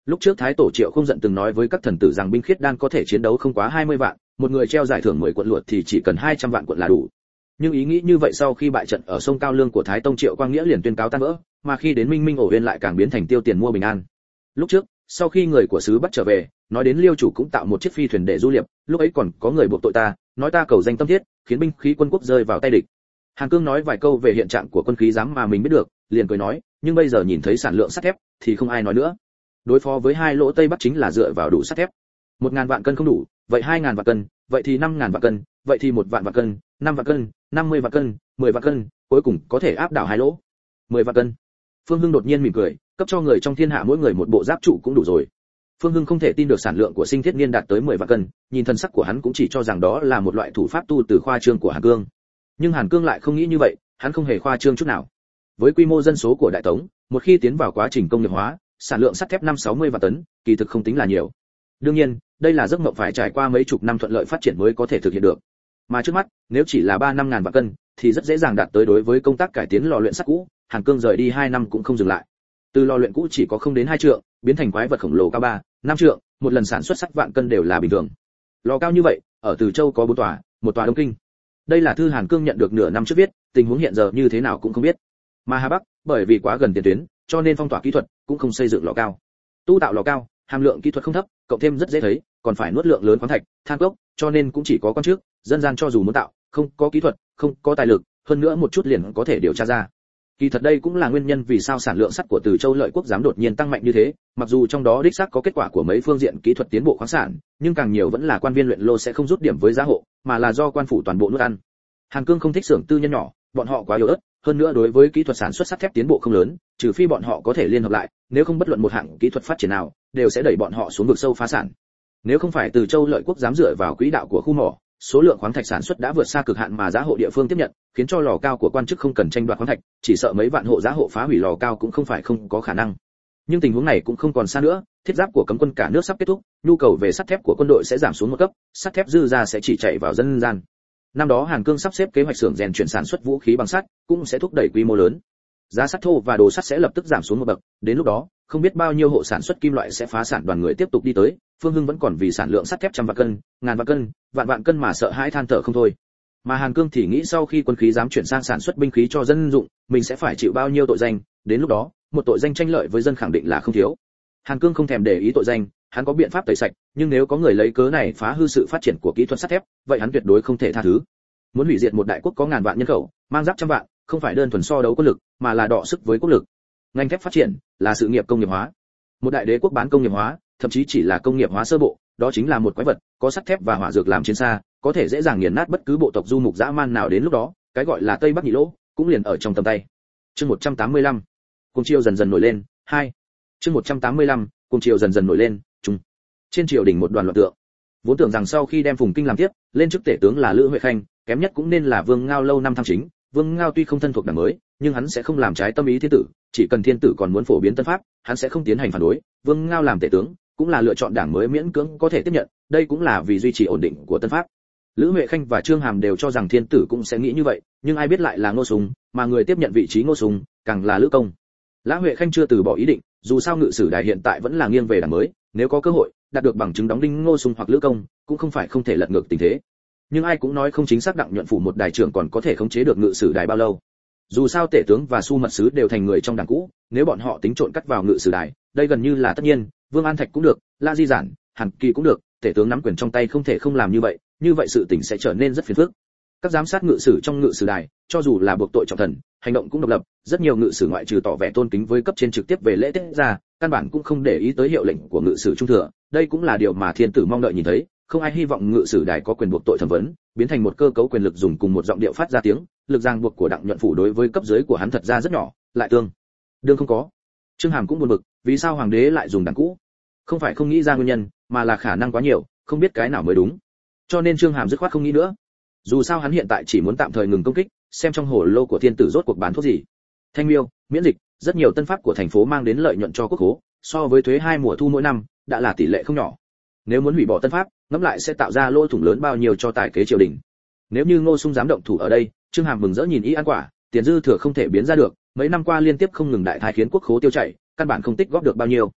Lúc trước Thái tổ Triệu Không giận từng nói với các thần tử rằng binh khiết đan có thể chiến đấu không quá 20 vạn, một người treo giải thưởng 10 quận luộc thì chỉ cần 200 vạn quận là đủ. Nhưng ý nghĩ như vậy sau khi bại trận ở sông Cao Lương của Thái tông Triệu Quang Nghĩa liền tuyên cáo tan vỡ, mà khi đến Minh Minh ổ Uyên lại càng biến thành tiêu tiền mua bình an. Lúc trước, sau khi người của xứ Bắc trở về, nói đến Liêu chủ cũng tạo một chiếc phi thuyền để du liệp, lúc ấy còn có người buộc tội ta, nói ta cầu danh tâm thiết, khiến binh khí quân quốc rơi vào tay địch. Hàn Cương nói vài câu về hiện trạng của quân khí giám mà mình biết được, liền cười nói, nhưng bây giờ nhìn thấy sản lượng sắt thép thì không ai nói nữa. Đối phó với hai lỗ Tây Bắc chính là dựa vào đủ sắt thép. 1000 vạn cân không đủ, vậy 2000 vạn cân, vậy thì 5000 vạn cân, vậy thì 1 vạn vạn cân, 5 vạn cân, 50 vạn cân, 10 vạn cân, cuối cùng có thể áp đảo hai lỗ. 10 vạn cân. Phương Hưng đột nhiên mỉm cười, cấp cho người trong thiên hạ mỗi người một bộ giáp trụ cũng đủ rồi. Phương Hưng không thể tin được sản lượng của Sinh Thiết Niên đạt tới 10 vạn cân, nhìn thân sắc của hắn cũng chỉ cho rằng đó là một loại thủ pháp tu từ khoa trương của Hàn Cương. Nhưng Hàn Cương lại không nghĩ như vậy, hắn không hề khoa trương chút nào. Với quy mô dân số của Đại Tống, một khi tiến vào quá trình công nghiệp hóa, sản lượng sắt thép 5-60 vạn tấn, kỳ thực không tính là nhiều. Đương nhiên, đây là giấc mộng phải trải qua mấy chục năm thuận lợi phát triển mới có thể thực hiện được. Mà trước mắt, nếu chỉ là 3-5 ngàn vạn cân, thì rất dễ dàng đạt tới. Đối với công tác cải tiến lò luyện sắt cũ, Hàn Cương rời đi 2 năm cũng không dừng lại. Từ lò luyện cũ chỉ có không đến 2 trượng, biến thành quái vật khổng lồ cao 3-5 trượng, một lần sản xuất sắt vạn cân đều là bình thường. Lò cao như vậy, ở Từ Châu có 4 tòa, một tòa Đông Kinh. Đây là thư Hàn Cương nhận được nửa năm trước viết, tình huống hiện giờ như thế nào cũng không biết. Mà Hà Bắc, bởi vì quá gần tiền tuyến, cho nên phong tỏa kỹ thuật cũng không xây dựng lò cao. Tu tạo lò cao, hàm lượng kỹ thuật không thấp, cộng thêm rất dễ thấy, còn phải nuốt lượng lớn khoáng thạch, than cốc, cho nên cũng chỉ có quan chức, dân gian cho dù muốn tạo, không có kỹ thuật, không có tài lực, hơn nữa một chút liền có thể điều tra ra. Kỳ thật đây cũng là nguyên nhân vì sao sản lượng sắt của Từ Châu Lợi Quốc dám đột nhiên tăng mạnh như thế, mặc dù trong đó đích xác có kết quả của mấy phương diện kỹ thuật tiến bộ khoáng sản, nhưng càng nhiều vẫn là quan viên luyện lô sẽ không rút điểm với giá hộ, mà là do quan phủ toàn bộ nuốt ăn. Hàn Cương không thích xưởng tư nhân nhỏ, bọn họ quá yếu ớt, hơn nữa đối với kỹ thuật sản xuất sắt thép tiến bộ không lớn, trừ phi bọn họ có thể liên hợp lại, nếu không bất luận một hạng kỹ thuật phát triển nào đều sẽ đẩy bọn họ xuống vực sâu phá sản. Nếu không phải Từ Châu Lợi Quốc dám dựa vào quỹ đạo của khu mỏ, số lượng khoáng thạch sản xuất đã vượt xa cực hạn mà giá hộ địa phương tiếp nhận, khiến cho lò cao của quan chức không cần tranh đoạt khoáng thạch, chỉ sợ mấy vạn hộ giá hộ phá hủy lò cao cũng không phải không có khả năng. Nhưng tình huống này cũng không còn xa nữa, thiết giáp của cấm quân cả nước sắp kết thúc, nhu cầu về sắt thép của quân đội sẽ giảm xuống một cấp, sắt thép dư ra sẽ chỉ chạy vào dân gian. Năm đó Hàn Cương sắp xếp kế hoạch xưởng rèn chuyển sản xuất vũ khí bằng sắt, cũng sẽ thúc đẩy quy mô lớn. Giá sắt thô và đồ sắt sẽ lập tức giảm xuống một bậc, đến lúc đó, không biết bao nhiêu hộ sản xuất kim loại sẽ phá sản, đoàn người tiếp tục đi tới, Phương Hưng vẫn còn vì sản lượng sắt thép trăm vạn cân, ngàn vạn cân, vạn cân mà sợ hãi than thở không thôi. Mà Hàn Cương thì nghĩ sau khi quân khí dám chuyển sang sản xuất binh khí cho dân dụng, mình sẽ phải chịu bao nhiêu tội danh, đến lúc đó, một tội danh tranh lợi với dân khẳng định là không thiếu. Hàn Cương không thèm để ý tội danh, hắn có biện pháp tẩy sạch, nhưng nếu có người lấy cớ này phá hư sự phát triển của kỹ thuật sắt thép, vậy hắn tuyệt đối không thể tha thứ. Muốn hủy diệt một đại quốc có ngàn vạn nhân khẩu, mang giáp trăm vạn, không phải đơn thuần so đấu quân lực, mà là đọ sức với quốc lực. Ngành thép phát triển là sự nghiệp công nghiệp hóa. Một đại đế quốc bán công nghiệp hóa, thậm chí chỉ là công nghiệp hóa sơ bộ, đó chính là một quái vật, có sắt thép và hỏa dược làm chiến xa, có thể dễ dàng nghiền nát bất cứ bộ tộc du mục dã man nào. Đến lúc đó, cái gọi là Tây Bắc nhị lỗ cũng liền ở trong tầm tay. Chương 185. Cuồng triều dần dần nổi lên. 2. Chương 185. Cuồng triều dần dần nổi lên. Trung. Trên triều đình một đoàn loạn tượng. Vốn tưởng rằng sau khi đem Phùng Kinh làm tiếp, lên chức tể tướng là Lữ Huệ Khanh, kém nhất cũng nên là Vương Ngao lâu năm tham chính. Vương Ngao tuy không thân thuộc đảng mới, nhưng hắn sẽ không làm trái tâm ý thiên tử, chỉ cần thiên tử còn muốn phổ biến tân pháp, hắn sẽ không tiến hành phản đối. Vương Ngao làm tể tướng, cũng là lựa chọn đảng mới miễn cưỡng có thể tiếp nhận, đây cũng là vì duy trì ổn định của tân pháp. Lữ Huệ Khanh và Trương Hàm đều cho rằng thiên tử cũng sẽ nghĩ như vậy, nhưng ai biết lại là Ngô Sùng, mà người tiếp nhận vị trí Ngô Sùng càng là Lữ Công. Lã Huệ Khanh chưa từ bỏ ý định, dù sao ngự sử đài hiện tại vẫn là nghiêng về đảng mới, nếu có cơ hội đạt được bằng chứng đóng đinh Ngô Sùng hoặc Lữ Công, cũng không phải không thể lật ngược tình thế. Nhưng ai cũng nói không chính xác Đặng nhuận phủ một đài trưởng còn có thể khống chế được ngự sử đài bao lâu. Dù sao tể tướng và su mật sứ đều thành người trong đảng cũ, nếu bọn họ tính trộn cắt vào ngự sử đài, đây gần như là tất nhiên. Vương An Thạch cũng được, La Di Giản, Hàn Kỳ cũng được, tể tướng nắm quyền trong tay không thể không làm như vậy sự tình sẽ trở nên rất phiền phức. Các giám sát ngự sử trong ngự sử đài, cho dù là buộc tội trọng thần, hành động cũng độc lập, rất nhiều ngự sử ngoại trừ tỏ vẻ tôn kính với cấp trên trực tiếp về lễ tiết ra, căn bản cũng không để ý tới hiệu lệnh của ngự sử trung thừa, đây cũng là điều mà thiên tử mong đợi nhìn thấy, không ai hy vọng ngự sử đài có quyền buộc tội thẩm vấn, biến thành một cơ cấu quyền lực dùng cùng một giọng điệu phát ra tiếng, lực ràng buộc của Đặng nhuận phủ đối với cấp dưới của hắn thật ra rất nhỏ, lại tương đương không có. Trương Hàm cũng buồn bực, vì sao hoàng đế lại dùng đảng cũ? Không phải không nghĩ ra nguyên nhân, mà là khả năng quá nhiều, không biết cái nào mới đúng. Cho nên Trương Hàm dứt khoát không nghĩ nữa. Dù sao hắn hiện tại chỉ muốn tạm thời ngừng công kích, xem trong hồ lô của thiên tử rốt cuộc bán thuốc gì. Thanh miêu, miễn dịch, rất nhiều tân pháp của thành phố mang đến lợi nhuận cho quốc khố, so với thuế 2 mùa thu mỗi năm, đã là tỷ lệ không nhỏ. Nếu muốn hủy bỏ tân pháp, ngẫm lại sẽ tạo ra lỗ thủng lớn bao nhiêu cho tài kế triều đình. Nếu như Ngô Sung dám động thủ ở đây, Trương Hàm mừng rỡ nhìn ý ăn quả, tiền dư thừa không thể biến ra được, mấy năm qua liên tiếp không ngừng đại thái khiến quốc khố tiêu chảy, căn bản không tích góp được bao nhiêu.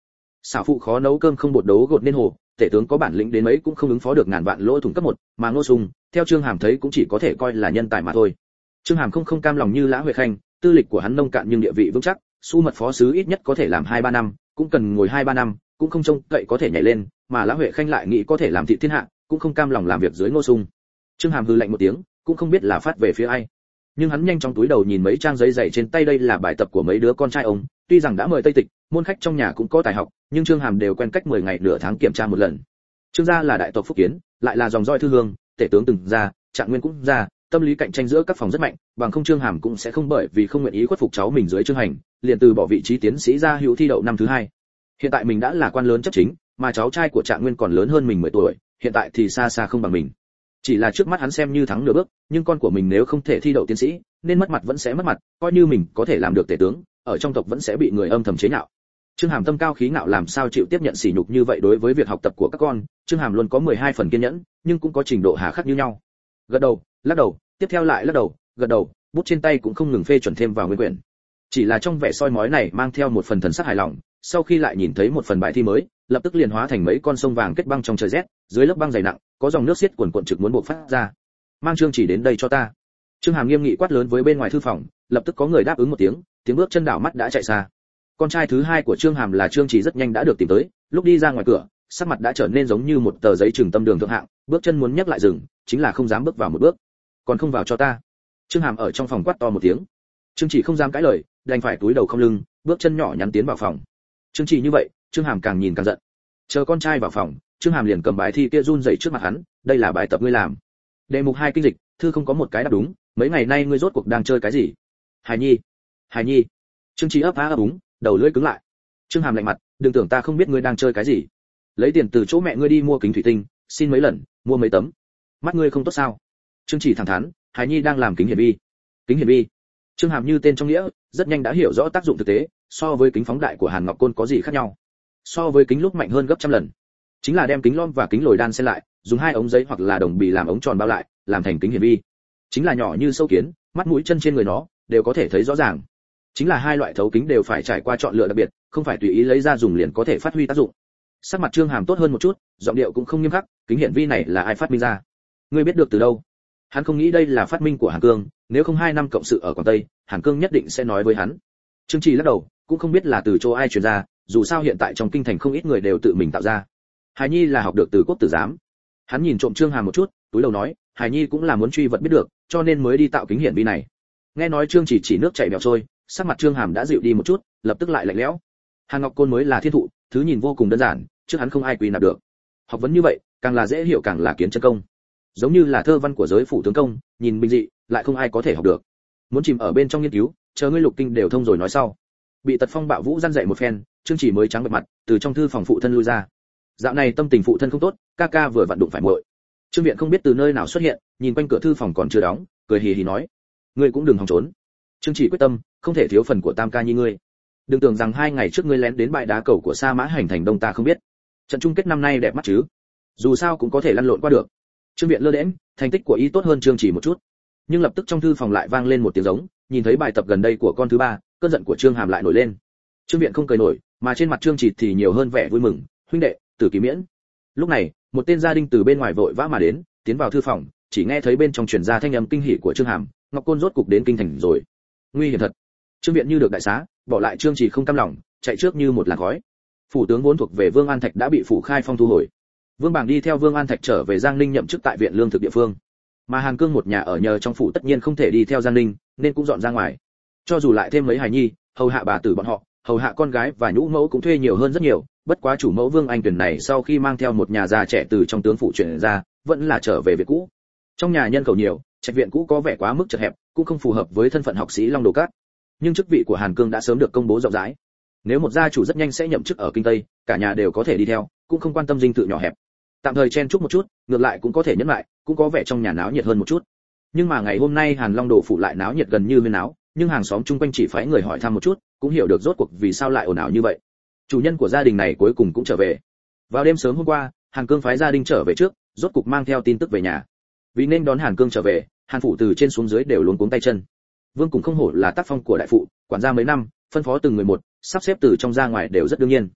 Xảo phụ khó nấu cơm không bột đấu gột nên hồ, tể tướng có bản lĩnh đến mấy cũng không ứng phó được ngàn vạn lỗ thủng cấp 1, mà Ngô Sung, theo Trương Hàm thấy cũng chỉ có thể coi là nhân tài mà thôi. Trương Hàm không cam lòng như Lã Huệ Khanh, tư lịch của hắn nông cạn nhưng địa vị vững chắc, su mật phó sứ ít nhất có thể làm 2-3 năm, cũng cần ngồi 2-3 năm, cũng không trông cậy có thể nhảy lên, mà Lã Huệ Khanh lại nghĩ có thể làm thị thiên hạ, cũng không cam lòng làm việc dưới Ngô Sung. Trương Hàm hừ lạnh một tiếng, cũng không biết là phát về phía ai. Nhưng hắn nhanh trong túi đầu nhìn mấy trang giấy dày trên tay, đây là bài tập của mấy đứa con trai ông, tuy rằng đã mời Tây Tịch, môn khách trong nhà cũng có tài học, nhưng Trương Hàm đều quen cách 10 ngày nửa tháng kiểm tra một lần. Trương gia là đại tộc Phúc Kiến, lại là dòng roi Thư Hương, tể tướng từng ra, Trạng Nguyên cũng ra, tâm lý cạnh tranh giữa các phòng rất mạnh, bằng không Trương Hàm cũng sẽ không bởi vì không nguyện ý khuất phục cháu mình dưới Trương Hành, liền từ bỏ vị trí tiến sĩ ra hữu thi đậu năm thứ 2. Hiện tại mình đã là quan lớn chấp chính, mà cháu trai của Trạng Nguyên còn lớn hơn mình 10 tuổi, hiện tại thì xa xa không bằng mình. Chỉ là trước mắt hắn xem như thắng nửa bước, nhưng con của mình nếu không thể thi đậu tiến sĩ, nên mất mặt vẫn sẽ mất mặt, coi như mình có thể làm được tể tướng, ở trong tộc vẫn sẽ bị người âm thầm chế nhạo. Trương Hàm tâm cao khí ngạo làm sao chịu tiếp nhận sỉ nhục như vậy. Đối với việc học tập của các con, Trương Hàm luôn có 12 phần kiên nhẫn, nhưng cũng có trình độ hà khắc như nhau. Gật đầu, lắc đầu, tiếp theo lại lắc đầu, gật đầu, bút trên tay cũng không ngừng phê chuẩn thêm vào nguyên quyển. Chỉ là trong vẻ soi mói này mang theo một phần thần sắc hài lòng, sau khi lại nhìn thấy một phần bài thi mới, lập tức liền hóa thành mấy con sông vàng kết băng trong trời rét, dưới lớp băng dày nặng, có dòng nước xiết cuồn cuộn trực muốn buộc phát ra. Mang Trương Chỉ đến đây cho ta. Trương Hàm nghiêm nghị quát lớn với bên ngoài thư phòng, lập tức có người đáp ứng một tiếng, tiếng bước chân đảo mắt đã chạy xa. Con trai thứ 2 của Trương Hàm là Trương Chỉ rất nhanh đã được tìm tới, lúc đi ra ngoài cửa, sắc mặt đã trở nên giống như một tờ giấy trừng tâm đường thượng hạng, bước chân muốn nhấc lại dừng, chính là không dám bước vào một bước. Còn không vào cho ta. Trương Hàm ở trong phòng quát to một tiếng. Trương Chỉ không dám cãi lời, đành phải cúi đầu không lưng, bước chân nhỏ nhắn tiến vào phòng. Trương Chỉ như vậy, Trương Hàm càng nhìn càng giận. Chờ con trai vào phòng, Trương Hàm liền cầm bài thi kia run rẩy trước mặt hắn, đây là bài tập ngươi làm. Đề mục 2 kinh dịch, thư không có một cái đáp đúng, mấy ngày nay ngươi rốt cuộc đang chơi cái gì? Hài Nhi. Hài Nhi. Trương Chỉ ấp á ấp úng, đầu lưỡi cứng lại. Trương Hàm lạnh mặt, đừng tưởng ta không biết ngươi đang chơi cái gì. Lấy tiền từ chỗ mẹ ngươi đi mua kính thủy tinh, xin mấy lần, mua mấy tấm. Mắt ngươi không tốt sao? Trương Chỉ thẳng thắn, Hài Nhi đang làm kính hiển vi. Kính hiển vi. Trương Hàm như tên trong nghĩa, rất nhanh đã hiểu rõ tác dụng thực tế, so với kính phóng đại của Hàn Ngọc Côn có gì khác nhau. So với kính lúc mạnh hơn gấp trăm lần. Chính là đem kính lom và kính lồi đan xen lại, dùng 2 ống giấy hoặc là đồng bì làm ống tròn bao lại, làm thành kính hiển vi. Chính là nhỏ như sâu kiến, mắt mũi chân trên người nó đều có thể thấy rõ ràng. Chính là 2 loại thấu kính đều phải trải qua chọn lựa đặc biệt, không phải tùy ý lấy ra dùng liền có thể phát huy tác dụng. Sắc mặt Trương Hàm tốt hơn một chút, giọng điệu cũng không nghiêm khắc, kính hiển vi này là ai phát minh ra? Ngươi biết được từ đâu? Hắn không nghĩ đây là phát minh của Hàn Cương, nếu không 2 năm cộng sự ở Quảng Tây, Hàn Cương nhất định sẽ nói với hắn. Trương Chỉ lắc đầu, cũng không biết là từ chỗ ai truyền ra, dù sao hiện tại trong kinh thành không ít người đều tự mình tạo ra. Hài Nhi là học được từ Quốc Tử Giám. Hắn nhìn trộm Trương Hàm một chút, túi đầu nói, Hài Nhi cũng là muốn truy vật biết được, cho nên mới đi tạo kính hiển vi này. Nghe nói Trương Chỉ nước chảy bèo trôi, sắc mặt Trương Hàm đã dịu đi một chút, lập tức lại lạnh lẽo. Hàn Ngọc Côn mới là thiên thụ, thứ nhìn vô cùng đơn giản, trước hắn không ai quy nạp được. Học vấn như vậy, càng là dễ hiểu càng là kiến chân công. Giống như là thơ văn của giới phủ tướng công, nhìn bình dị, lại không ai có thể học được. Muốn chìm ở bên trong nghiên cứu, chờ ngươi lục kinh đều thông rồi nói sau. Bị Tật Phong Bạo Vũ răn dạy một phen, Trương Chỉ mới trắng bệch mặt, từ trong thư phòng phụ thân lui ra. Dạo này tâm tình phụ thân không tốt, ca ca vừa vặn đụng phải muội. Trương Viện không biết từ nơi nào xuất hiện, nhìn quanh cửa thư phòng còn chưa đóng, cười hì hì nói: "Ngươi cũng đừng hòng trốn." Trương Chỉ quyết tâm, không thể thiếu phần của Tam ca nhi ngươi. Đừng tưởng rằng 2 ngày trước ngươi lén đến bãi đá cầu của Sa Mã Hành thành Đông ta không biết. Trận chung kết năm nay đẹp mắt chứ? Dù sao cũng có thể lăn lộn qua được. Trương Viện lơ đễnh, thành tích của y tốt hơn Trương Chỉ một chút. Nhưng lập tức trong thư phòng lại vang lên một tiếng giống, nhìn thấy bài tập gần đây của con thứ 3, cơn giận của Trương Hàm lại nổi lên. Trương Viện không cười nổi, mà trên mặt Trương Chỉ thì nhiều hơn vẻ vui mừng, huynh đệ, Tử Kỳ miễn. Lúc này, một tên gia đình từ bên ngoài vội vã mà đến, tiến vào thư phòng, chỉ nghe thấy bên trong truyền ra thanh âm kinh hỉ của Trương Hàm, Ngọc Côn rốt cục đến kinh thành rồi. Nguy hiểm thật. Trương Viện như được đại xá, bỏ lại Trương Chỉ không cam lòng, chạy trước như một làn khói. Phủ tướng vốn thuộc về Vương An Thạch đã bị phủ Khai Phong thu hồi. Vương Bàng đi theo Vương An Thạch trở về Giang Ninh nhậm chức tại viện lương thực địa phương. Mà Hàn Cương một nhà ở nhờ trong phủ tất nhiên không thể đi theo Giang Ninh, nên cũng dọn ra ngoài. Cho dù lại thêm mấy hài nhi, hầu hạ bà tử bọn họ, hầu hạ con gái và nhũ mẫu cũng thuê nhiều hơn rất nhiều, bất quá chủ mẫu Vương Anh Tuyền này sau khi mang theo một nhà già trẻ từ trong tướng phủ chuyển ra, vẫn là trở về viện cũ. Trong nhà nhân khẩu nhiều, trạch viện cũ có vẻ quá mức chật hẹp, cũng không phù hợp với thân phận học sĩ Long Đồ Cát. Nhưng chức vị của Hàn Cương đã sớm được công bố rộng rãi. Nếu một gia chủ rất nhanh sẽ nhậm chức ở kinh Tây, cả nhà đều có thể đi theo, cũng không quan tâm dinh thự nhỏ hẹp. Tạm thời chen chúc một chút, ngược lại cũng có thể nhẫn lại, cũng có vẻ trong nhà náo nhiệt hơn một chút. Nhưng mà ngày hôm nay Hàn Long Đồ phủ lại náo nhiệt gần như huyên náo, nhưng hàng xóm chung quanh chỉ phái người hỏi thăm một chút, cũng hiểu được rốt cuộc vì sao lại ồn ào như vậy. Chủ nhân của gia đình này cuối cùng cũng trở về. Vào đêm sớm hôm qua, Hàn Cương phái gia đình trở về trước, rốt cục mang theo tin tức về nhà. Vì nên đón Hàn Cương trở về, Hàn phủ từ trên xuống dưới đều luống cuống tay chân. Vương cũng không hổ là tác phong của đại phụ, quản gia mấy năm, phân phó từng người một, sắp xếp từ trong ra ngoài đều rất đương nhiên.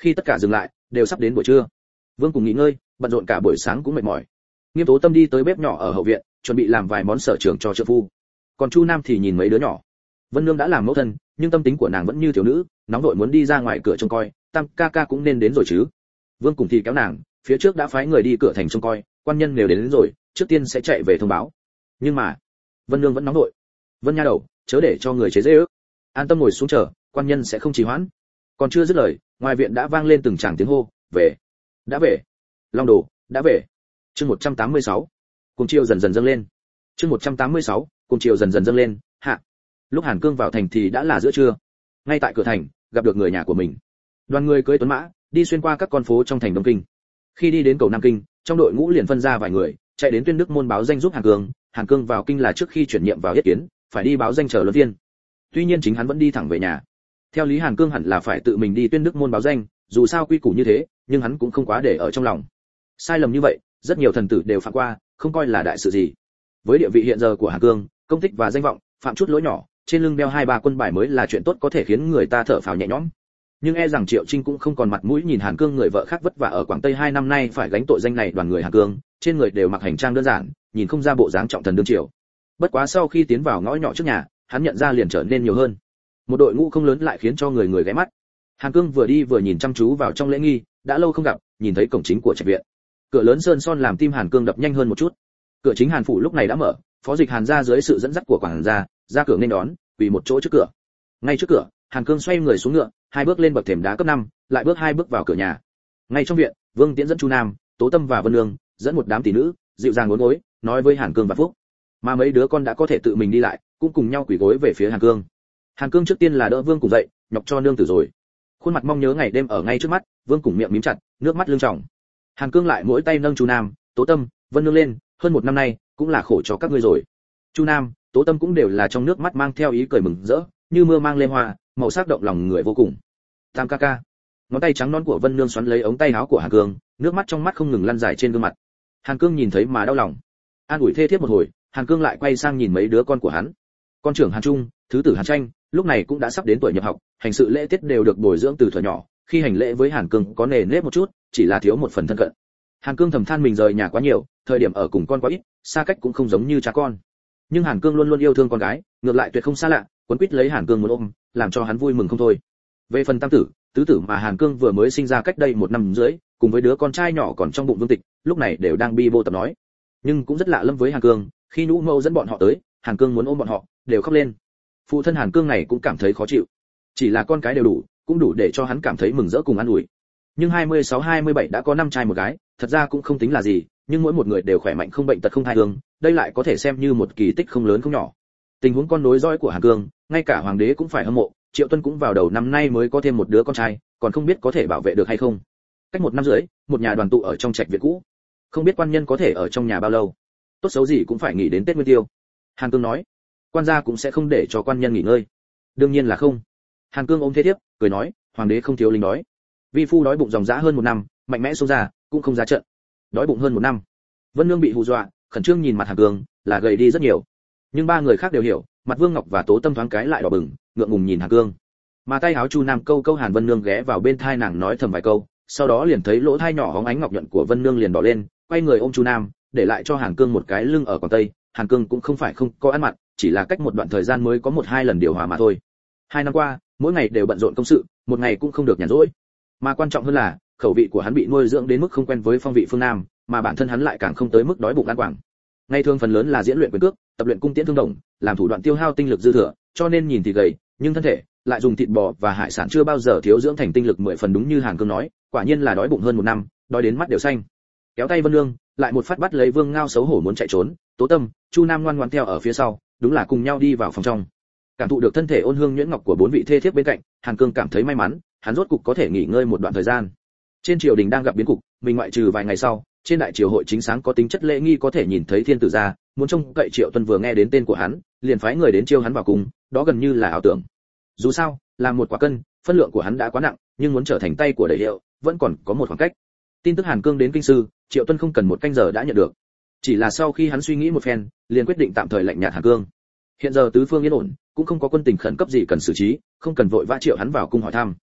Khi tất cả dừng lại, đều sắp đến buổi trưa. Vương cùng nghỉ ngơi, bận rộn cả buổi sáng cũng mệt mỏi. Nghiêm Tố Tâm đi tới bếp nhỏ ở hậu viện, chuẩn bị làm vài món sở trường cho trợ phu. Còn Chu Nam thì nhìn mấy đứa nhỏ. Vân Nương đã làm mẫu thân, nhưng tâm tính của nàng vẫn như thiếu nữ, nóng vội muốn đi ra ngoài cửa trông coi, Tam ca ca cũng nên đến rồi chứ. Vương cùng thì kéo nàng, phía trước đã phái người đi cửa thành trông coi, quan nhân nếu đến rồi, trước tiên sẽ chạy về thông báo. Nhưng mà, Vân Nương vẫn nóng vội. Vân nha đầu, chớ để cho người chế giễu. An tâm ngồi xuống chờ, quan nhân sẽ không trì hoãn. Còn chưa dứt lời, ngoài viện đã vang lên từng tràng tiếng hô, về, đã về. Long Đồ, đã về. Chương 186. Cùng chiều dần dần dâng lên. Chương 186. Cùng chiều dần dần dâng lên, hạ. Lúc Hàn Cương vào thành thì đã là giữa trưa. Ngay tại cửa thành, gặp được người nhà của mình. Đoàn người cưỡi tuấn mã, đi xuyên qua các con phố trong thành Đông Kinh. Khi đi đến cầu Nam Kinh, trong đội ngũ liền phân ra vài người, chạy đến Tuyên Đức môn báo danh giúp Hàn Cương. Hàn Cương vào kinh là trước khi chuyển nhiệm vào Yết Kiến, phải đi báo danh chờ luân viên. Tuy nhiên chính hắn vẫn đi thẳng về nhà. Theo lý Hàn Cương hẳn là phải tự mình đi Tuyên Đức môn báo danh, dù sao quy củ như thế, nhưng hắn cũng không quá để ở trong lòng. Sai lầm như vậy, rất nhiều thần tử đều phạm qua, không coi là đại sự gì. Với địa vị hiện giờ của Hàn Cương, công tích và danh vọng, phạm chút lỗi nhỏ, trên lưng đeo 2-3 quân bài mới là chuyện tốt có thể khiến người ta thở phào nhẹ nhõm. Nhưng e rằng Triệu Trinh cũng không còn mặt mũi nhìn Hàn Cương người vợ khác vất vả ở Quảng Tây 2 năm nay phải gánh tội danh này. Đoàn người Hàn Cương, trên người đều mặc hành trang đơn giản, nhìn không ra bộ dáng trọng thần đương triều. Bất quá sau khi tiến vào ngõ nhỏ trước nhà, hắn nhận ra liền trở nên nhiều hơn. Một đội ngũ không lớn lại khiến cho người ghé mắt. Hàn Cương vừa đi vừa nhìn chăm chú vào trong lễ nghi, đã lâu không gặp, nhìn thấy cổng chính của trạch viện. Cửa lớn sơn son làm tim Hàn Cương đập nhanh hơn một chút. Cửa chính Hàn phủ lúc này đã mở, phó dịch Hàn gia dưới sự dẫn dắt của quản gia, ra cửa nên đón, quỳ một chỗ trước cửa. Ngay trước cửa, Hàn Cương xoay người xuống ngựa, 2 bước lên bậc thềm đá cấp 5, lại bước 2 bước vào cửa nhà. Ngay trong viện, Vương Tiễn dẫn Chu Nam, Tố Tâm và Vân Nương, dẫn một đám tỷ nữ, dịu dàng uốn gối, nói với Hàn Cương và phúc. Mà mấy đứa con đã có thể tự mình đi lại, cũng cùng nhau quỳ gối về phía Hàn Cương. Hàn Cương trước tiên là đỡ Vương cùng dậy, nhọc cho nương tử rồi. Khuôn mặt mong nhớ ngày đêm ở ngay trước mắt, Vương cùng miệng mím chặt, nước mắt lưng tròng. Hàn Cương lại mỗi tay nâng Chu Nam, Tố Tâm, Vân Nương lên, hơn 1 năm nay, cũng là khổ cho các ngươi rồi. Chu Nam, Tố Tâm cũng đều là trong nước mắt mang theo ý cười mừng rỡ, như mưa mang lên hoa, màu sắc động lòng người vô cùng. Tam ca ca. Ngón tay trắng nõn của Vân Nương xoắn lấy ống tay áo của Hàn Cương, nước mắt trong mắt không ngừng lăn dài trên gương mặt. Hàn Cương nhìn thấy mà đau lòng. An ủi thê thiếp một hồi, Hàn Cương lại quay sang nhìn mấy đứa con của hắn. Con trưởng Hàn Trung, thứ tử Hàn Tranh, lúc này cũng đã sắp đến tuổi nhập học, hành sự lễ tiết đều được bồi dưỡng từ thuở nhỏ, khi hành lễ với Hàn Cương có nề nếp một chút, chỉ là thiếu một phần thân cận. Hàn Cương thầm than mình rời nhà quá nhiều, thời điểm ở cùng con quá ít, xa cách cũng không giống như cha con. Nhưng Hàn Cương luôn luôn yêu thương con gái, ngược lại tuyệt không xa lạ, quấn quýt lấy Hàn Cương muốn ôm, làm cho hắn vui mừng không thôi. Về phần tam tử, tứ tử mà Hàn Cương vừa mới sinh ra cách đây 1 năm rưỡi, cùng với đứa con trai nhỏ còn trong bụng Vương Tịch, lúc này đều đang bi bô tập nói. Nhưng cũng rất lạ lẫm với Hàn Cương, khi Nhũ Mẫu dẫn bọn họ tới, Hàn Cương muốn ôm bọn họ, đều khóc lên. Phụ thân Hàn Cương này cũng cảm thấy khó chịu. Chỉ là con cái đều đủ, cũng đủ để cho hắn cảm thấy mừng rỡ cùng an ủi. Nhưng 26-27 đã có 5 trai 1 gái, thật ra cũng không tính là gì, nhưng mỗi một người đều khỏe mạnh không bệnh tật không thai hương, đây lại có thể xem như một kỳ tích không lớn không nhỏ. Tình huống con nối dõi của Hàn Cương, ngay cả hoàng đế cũng phải hâm mộ, Triệu Tuân cũng vào đầu năm nay mới có thêm một đứa con trai, còn không biết có thể bảo vệ được hay không. Cách 1 năm rưỡi, một nhà đoàn tụ ở trong trạch viện cũ. Không biết quan nhân có thể ở trong nhà bao lâu. Tốt xấu gì cũng phải nghỉ đến Tết Nguyên Tiêu. Hàn Cương nói, quan gia cũng sẽ không để cho quan nhân nghỉ ngơi. Đương nhiên là không. Hàn Cương ôm thế thiếp, cười nói, hoàng đế không thiếu lính đói. Vi phu đói bụng dòng dã hơn 1 năm, mạnh mẽ xông ra, cũng không ra trận. Đói bụng hơn 1 năm. Vân Nương bị hù dọa, khẩn trương nhìn mặt Hàn Cương, là gầy đi rất nhiều. Nhưng 3 người khác đều hiểu, mặt Vương Ngọc và Tố Tâm thoáng cái lại đỏ bừng, ngượng ngùng nhìn Hàn Cương. Mà tay áo Chu Nam câu Hàn Vân Nương ghé vào bên thai nàng nói thầm vài câu, sau đó liền thấy lỗ thai nhỏ hóng ánh ngọc nhuận của Vân Nương liền đỏ lên, quay người ôm Chu Nam, để lại cho Hàn Cương một cái lưng ở Quảng Tây. Hàn Cương cũng không phải không có ăn mặn, chỉ là cách một đoạn thời gian mới có 1-2 lần điều hòa mà thôi. 2 năm qua, mỗi ngày đều bận rộn công sự, một ngày cũng không được nhàn rỗi. Mà quan trọng hơn là, khẩu vị của hắn bị nuôi dưỡng đến mức không quen với phong vị phương Nam, mà bản thân hắn lại càng không tới mức đói bụng ăn quảng. Ngày thường phần lớn là diễn luyện quyền cước, tập luyện cung tiễn thương đồng, làm thủ đoạn tiêu hao tinh lực dư thừa, cho nên nhìn thì gầy, nhưng thân thể lại dùng thịt bò và hải sản chưa bao giờ thiếu dưỡng thành tinh lực 10 phần, đúng như Hàn Cương nói, quả nhiên là đói bụng hơn 1 năm, đói đến mắt đều xanh. Kéo tay Vân Nương, lại một phát bắt lấy Vương Ngao xấu hổ muốn chạy trốn, Tố Tâm, Chu Nam ngoan ngoãn theo ở phía sau, đúng là cùng nhau đi vào phòng trong. Cảm thụ được thân thể ôn hương nhuyễn ngọc của 4 vị thê thiếp bên cạnh, Hàn Cương cảm thấy may mắn, hắn rốt cục có thể nghỉ ngơi một đoạn thời gian. Trên triều đình đang gặp biến cục, mình ngoại trừ vài ngày sau, trên đại triều hội chính sáng có tính chất lễ nghi có thể nhìn thấy thiên tử gia, muốn trông cậy Triệu Tuân vừa nghe đến tên của hắn, liền phái người đến chiêu hắn vào cung, đó gần như là ảo tưởng. Dù sao, là một quả cân, phân lượng của hắn đã quá nặng, nhưng muốn trở thành tay của Đẩy Hiệu, vẫn còn có một khoảng cách. Tin tức Hàn Cương đến kinh sư, Triệu Tuân không cần 1 canh giờ đã nhận được. Chỉ là sau khi hắn suy nghĩ một phen, liền quyết định tạm thời lạnh nhạt Hàn Cương. Hiện giờ tứ phương yên ổn, cũng không có quân tình khẩn cấp gì cần xử trí, không cần vội vã triệu hắn vào cung hỏi thăm.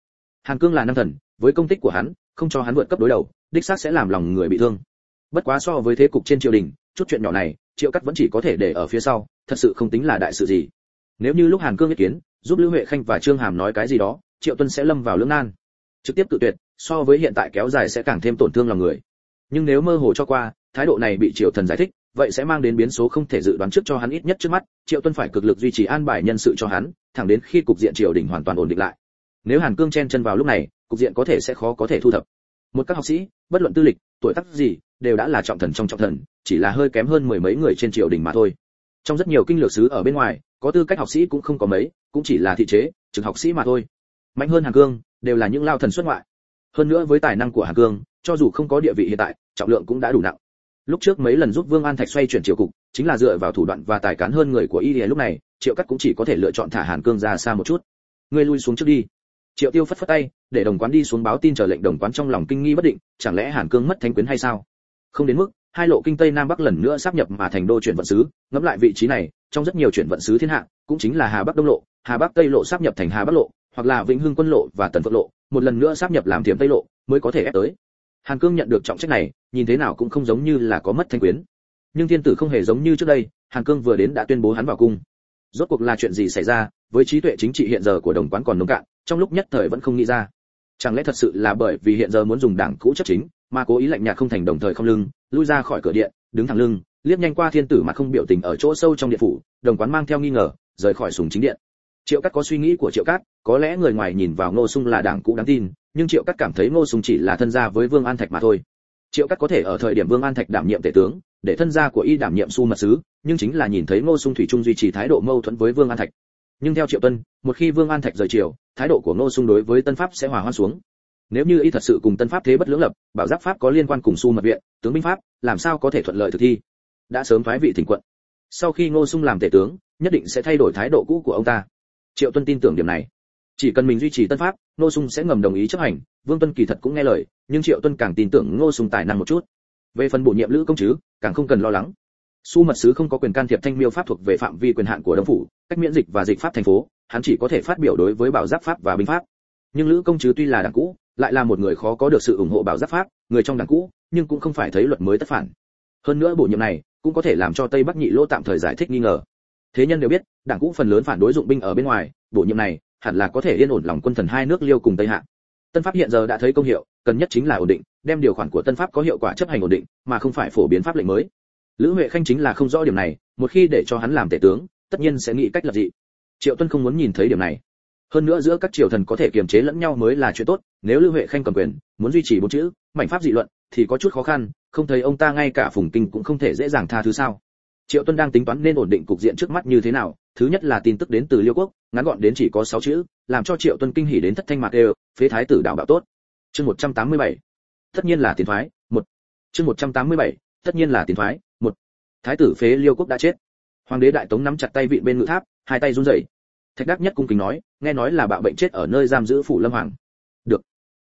Hàn Cương là nam thần, với công tích của hắn, không cho hắn vượt cấp đối đầu, đích xác sẽ làm lòng người bị thương. Bất quá so với thế cục trên triều đình, chút chuyện nhỏ này, Triệu Cắt vẫn chỉ có thể để ở phía sau, thật sự không tính là đại sự gì. Nếu như lúc Hàn Cương ý kiến, giúp Lưu Huệ Khanh và Trương Hàm nói cái gì đó, Triệu Tuân sẽ lâm vào lưỡng nan. Trực tiếp tự tuyệt, so với hiện tại kéo dài sẽ càng thêm tổn thương lòng người. Nhưng nếu mơ hồ cho qua, thái độ này bị Triệu Thần giải thích, vậy sẽ mang đến biến số không thể dự đoán trước cho hắn, ít nhất trước mắt, Triệu Tuân phải cực lực duy trì an bài nhân sự cho hắn, thẳng đến khi cục diện triều đình hoàn toàn ổn định lại. Nếu Hàn Cương chen chân vào lúc này, cục diện có thể sẽ khó có thể thu thập. Một các học sĩ, bất luận tư lịch, tuổi tác gì, đều đã là trọng thần trong trọng thần, chỉ là hơi kém hơn mười mấy người trên triều đình mà thôi. Trong rất nhiều kinh lược sứ ở bên ngoài, có tư cách học sĩ cũng không có mấy, cũng chỉ là thị chế, trực học sĩ mà thôi. Mạnh hơn Hàn Cương, đều là những lao thần xuất ngoại. Hơn nữa với tài năng của Hàn Cương, cho dù không có địa vị hiện tại, trọng lượng cũng đã đủ nặng. Lúc trước mấy lần giúp Vương An Thạch xoay chuyển triều cục, chính là dựa vào thủ đoạn và tài cán hơn người của y. Lúc này, Triệu Cắt cũng chỉ có thể lựa chọn thả Hàn Cương ra xa một chút. Ngươi lui xuống trước đi. Triệu Tiêu phất phất tay, để đồng quán đi xuống báo tin chờ lệnh. Đồng quán trong lòng kinh nghi bất định, chẳng lẽ Hàn Cương mất thánh quyến hay sao? Không đến mức, hai lộ kinh tây nam bắc lần nữa sáp nhập mà thành đô chuyển vận sứ, ngẫm lại vị trí này, trong rất nhiều chuyển vận sứ thiên hạ, cũng chính là Hà Bắc Đông lộ, Hà Bắc Tây lộ sáp nhập thành Hà Bắc lộ, hoặc là Vĩnh Hưng Quân lộ và Tần Phượng lộ, một lần nữa sáp nhập làm Thiểm Tây lộ, mới có thể ép tới. Hàn Cương nhận được trọng trách này, nhìn thế nào cũng không giống như là có mất thánh quyến. Nhưng thiên tử không hề giống như trước đây, Hàn Cương vừa đến đã tuyên bố hắn vào cung. Rốt cuộc là chuyện gì xảy ra, với trí tuệ chính trị hiện giờ của đồng quán còn nông cạn, trong lúc nhất thời vẫn không nghĩ ra. Chẳng lẽ thật sự là bởi vì hiện giờ muốn dùng đảng cũ chấp chính, mà cố ý lạnh nhạt không thành, đồng thời không lưng, lui ra khỏi cửa điện, đứng thẳng lưng, liếc nhanh qua thiên tử mà không biểu tình ở chỗ sâu trong điện phủ, đồng quán mang theo nghi ngờ, rời khỏi sùng chính điện. Triệu Cát có suy nghĩ của Triệu Cát, có lẽ người ngoài nhìn vào Ngô Sung là đảng cũ đáng tin, nhưng Triệu Cát cảm thấy Ngô Sung chỉ là thân gia với Vương An Thạch mà thôi. Triệu Cát có thể ở thời điểm Vương An Thạch đảm nhiệm tể tướng, để thân gia của y đảm nhiệm su mật sứ, nhưng chính là nhìn thấy Ngô Sung thủy chung duy trì thái độ mâu thuẫn với Vương An Thạch. Nhưng theo Triệu Tuân, một khi Vương An Thạch rời triều, thái độ của Ngô Sung đối với Tân Pháp sẽ hòa hoãn xuống. Nếu như y thật sự cùng Tân Pháp thế bất lưỡng lập, Bảo Giáp Pháp có liên quan cùng su mật viện, tướng binh Pháp, làm sao có thể thuận lợi thực thi? Đã sớm thoái vị thỉnh quận. Sau khi Ngô Sung làm tể tướng, nhất định sẽ thay đổi thái độ cũ của ông ta. Triệu Tuân tin tưởng điểm này. Chỉ cần mình duy trì Tân Pháp, Ngô Sung sẽ ngầm đồng ý chấp hành. Vương Tuân kỳ thật cũng nghe lời, nhưng Triệu Tuân càng tin tưởng Ngô Sung tài năng một chút. Về phần bổ nhiệm Lữ công chứ, càng không cần lo lắng. Su mật sứ không có quyền can thiệp Thanh Miêu Pháp thuộc về phạm vi quyền hạn của Đông phủ, cách miễn dịch và dịch pháp thành phố, hắn chỉ có thể phát biểu đối với Bảo Giáp Pháp và binh pháp. Nhưng Lữ công chứ tuy là đảng cũ, lại là một người khó có được sự ủng hộ Bảo Giáp Pháp, người trong đảng cũ, nhưng cũng không phải thấy luật mới tất phản. Hơn nữa bổ nhiệm này cũng có thể làm cho Tây Bắc Nhị Lỗ tạm thời giải thích nghi ngờ. Thế nhân đều biết, đảng cũ phần lớn phản đối dụng binh ở bên ngoài, bổ nhiệm này hẳn là có thể yên ổn lòng quân thần hai nước Liêu cùng Tây Hạ. Tân Pháp hiện giờ đã thấy công hiệu, cần nhất chính là ổn định, đem điều khoản của Tân Pháp có hiệu quả chấp hành ổn định, mà không phải phổ biến pháp lệnh mới. Lữ Huệ Khanh chính là không rõ điểm này, một khi để cho hắn làm tể tướng, tất nhiên sẽ nghĩ cách lập dị. Triệu Tuân không muốn nhìn thấy điểm này. Hơn nữa giữa các triều thần có thể kiềm chế lẫn nhau mới là chuyện tốt, nếu Lữ Huệ Khanh cầm quyền, muốn duy trì bốn chữ, mảnh pháp dị luận thì có chút khó khăn, không thấy ông ta ngay cả Phùng Kinh cũng không thể dễ dàng tha thứ sao? Triệu Tuân đang tính toán nên ổn định cục diện trước mắt như thế nào, thứ nhất là tin tức đến từ Liêu quốc, ngắn gọn đến chỉ có 6 chữ, làm cho Triệu Tuân kinh hỉ đến thất thanh mạc đều, phế thái tử đạo bảo tốt. Chương 187. Tất nhiên là tiến thoái, 1. Chương 187. Tất nhiên là tiến thoái, 1. Thái tử phế Liêu quốc đã chết. Hoàng đế Đại Tống nắm chặt tay vịn bên ngự tháp, hai tay run rẩy. Thạch Đắc Nhất cung kính nói, nghe nói là bạo bệnh chết ở nơi giam giữ phủ Lâm Hoàng. Được.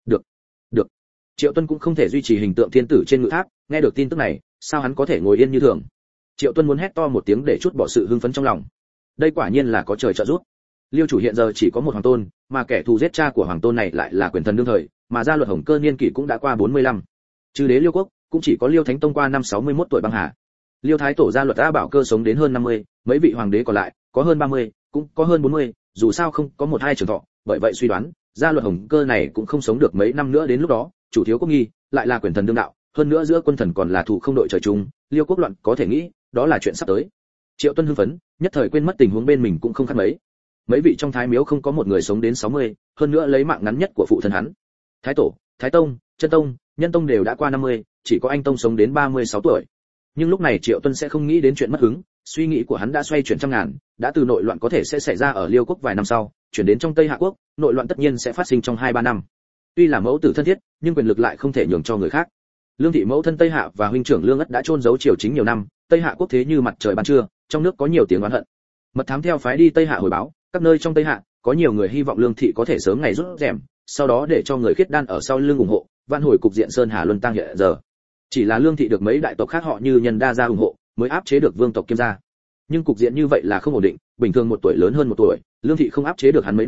Triệu Tuân cũng không thể duy trì hình tượng thiên tử trên ngự tháp, nghe được tin tức này, sao hắn có thể ngồi yên như thường? Triệu Tuân muốn hét to một tiếng để trút bỏ sự hưng phấn trong lòng. Đây quả nhiên là có trời trợ giúp. Liêu chủ hiện giờ chỉ có một hoàng tôn, mà kẻ thù giết cha của hoàng tôn này lại là quyền thần đương thời, mà gia luật Hồng Cơ niên kỷ cũng đã qua 45. Trừ đế Liêu quốc, cũng chỉ có Liêu Thánh Tông qua năm 61 tuổi băng hà. Liêu Thái tổ gia luật A Bảo Cơ sống đến hơn 50, mấy vị hoàng đế còn lại có hơn 30, cũng có hơn 40, dù sao không có một hai trường thọ, bởi vậy suy đoán, gia luật Hồng Cơ này cũng không sống được mấy năm nữa, đến lúc đó, chủ thiếu quốc nghi, lại là quyền thần đương đạo, hơn nữa giữa quân thần còn là thủ không đội trời chung, Liêu quốc loạn có thể nghĩ, đó là chuyện sắp tới. Triệu Tuân hưng phấn, nhất thời quên mất tình huống bên mình cũng không khác mấy. Mấy vị trong Thái Miếu không có một người sống đến 60, hơn nữa lấy mạng ngắn nhất của phụ thân hắn. Thái tổ, Thái Tông, Chân Tông, Nhân Tông đều đã qua 50, chỉ có anh Tông sống đến 36 tuổi. Nhưng lúc này Triệu Tuân sẽ không nghĩ đến chuyện mất hứng, suy nghĩ của hắn đã xoay chuyển trăm ngàn, đã từ nội loạn có thể sẽ xảy ra ở Liêu quốc vài năm sau, chuyển đến trong Tây Hạ quốc, nội loạn tất nhiên sẽ phát sinh trong 2-3 năm. Tuy là mẫu tử thân thiết, nhưng quyền lực lại không thể nhường cho người khác. Lương thị mẫu thân Tây Hạ và huynh trưởng Lương Ất đã chôn giấu triều chính nhiều năm, Tây Hạ quốc thế như mặt trời ban trưa, trong nước có nhiều tiếng oán hận. Mật thám theo phái đi Tây Hạ hồi báo, các nơi trong Tây Hạ có nhiều người hy vọng Lương thị có thể sớm ngày rút rèm, sau đó để cho người khiết đan ở sau lưng ủng hộ, vãn hồi cục diện sơn hà luân tăng hiện giờ. Chỉ là Lương thị được mấy đại tộc khác họ như Nhân Đa gia ủng hộ, mới áp chế được vương tộc Kiêm gia. Nhưng cục diện như vậy là không ổn định, bình thường một tuổi lớn hơn một tuổi, Lương thị không áp chế được hắn mấy năm,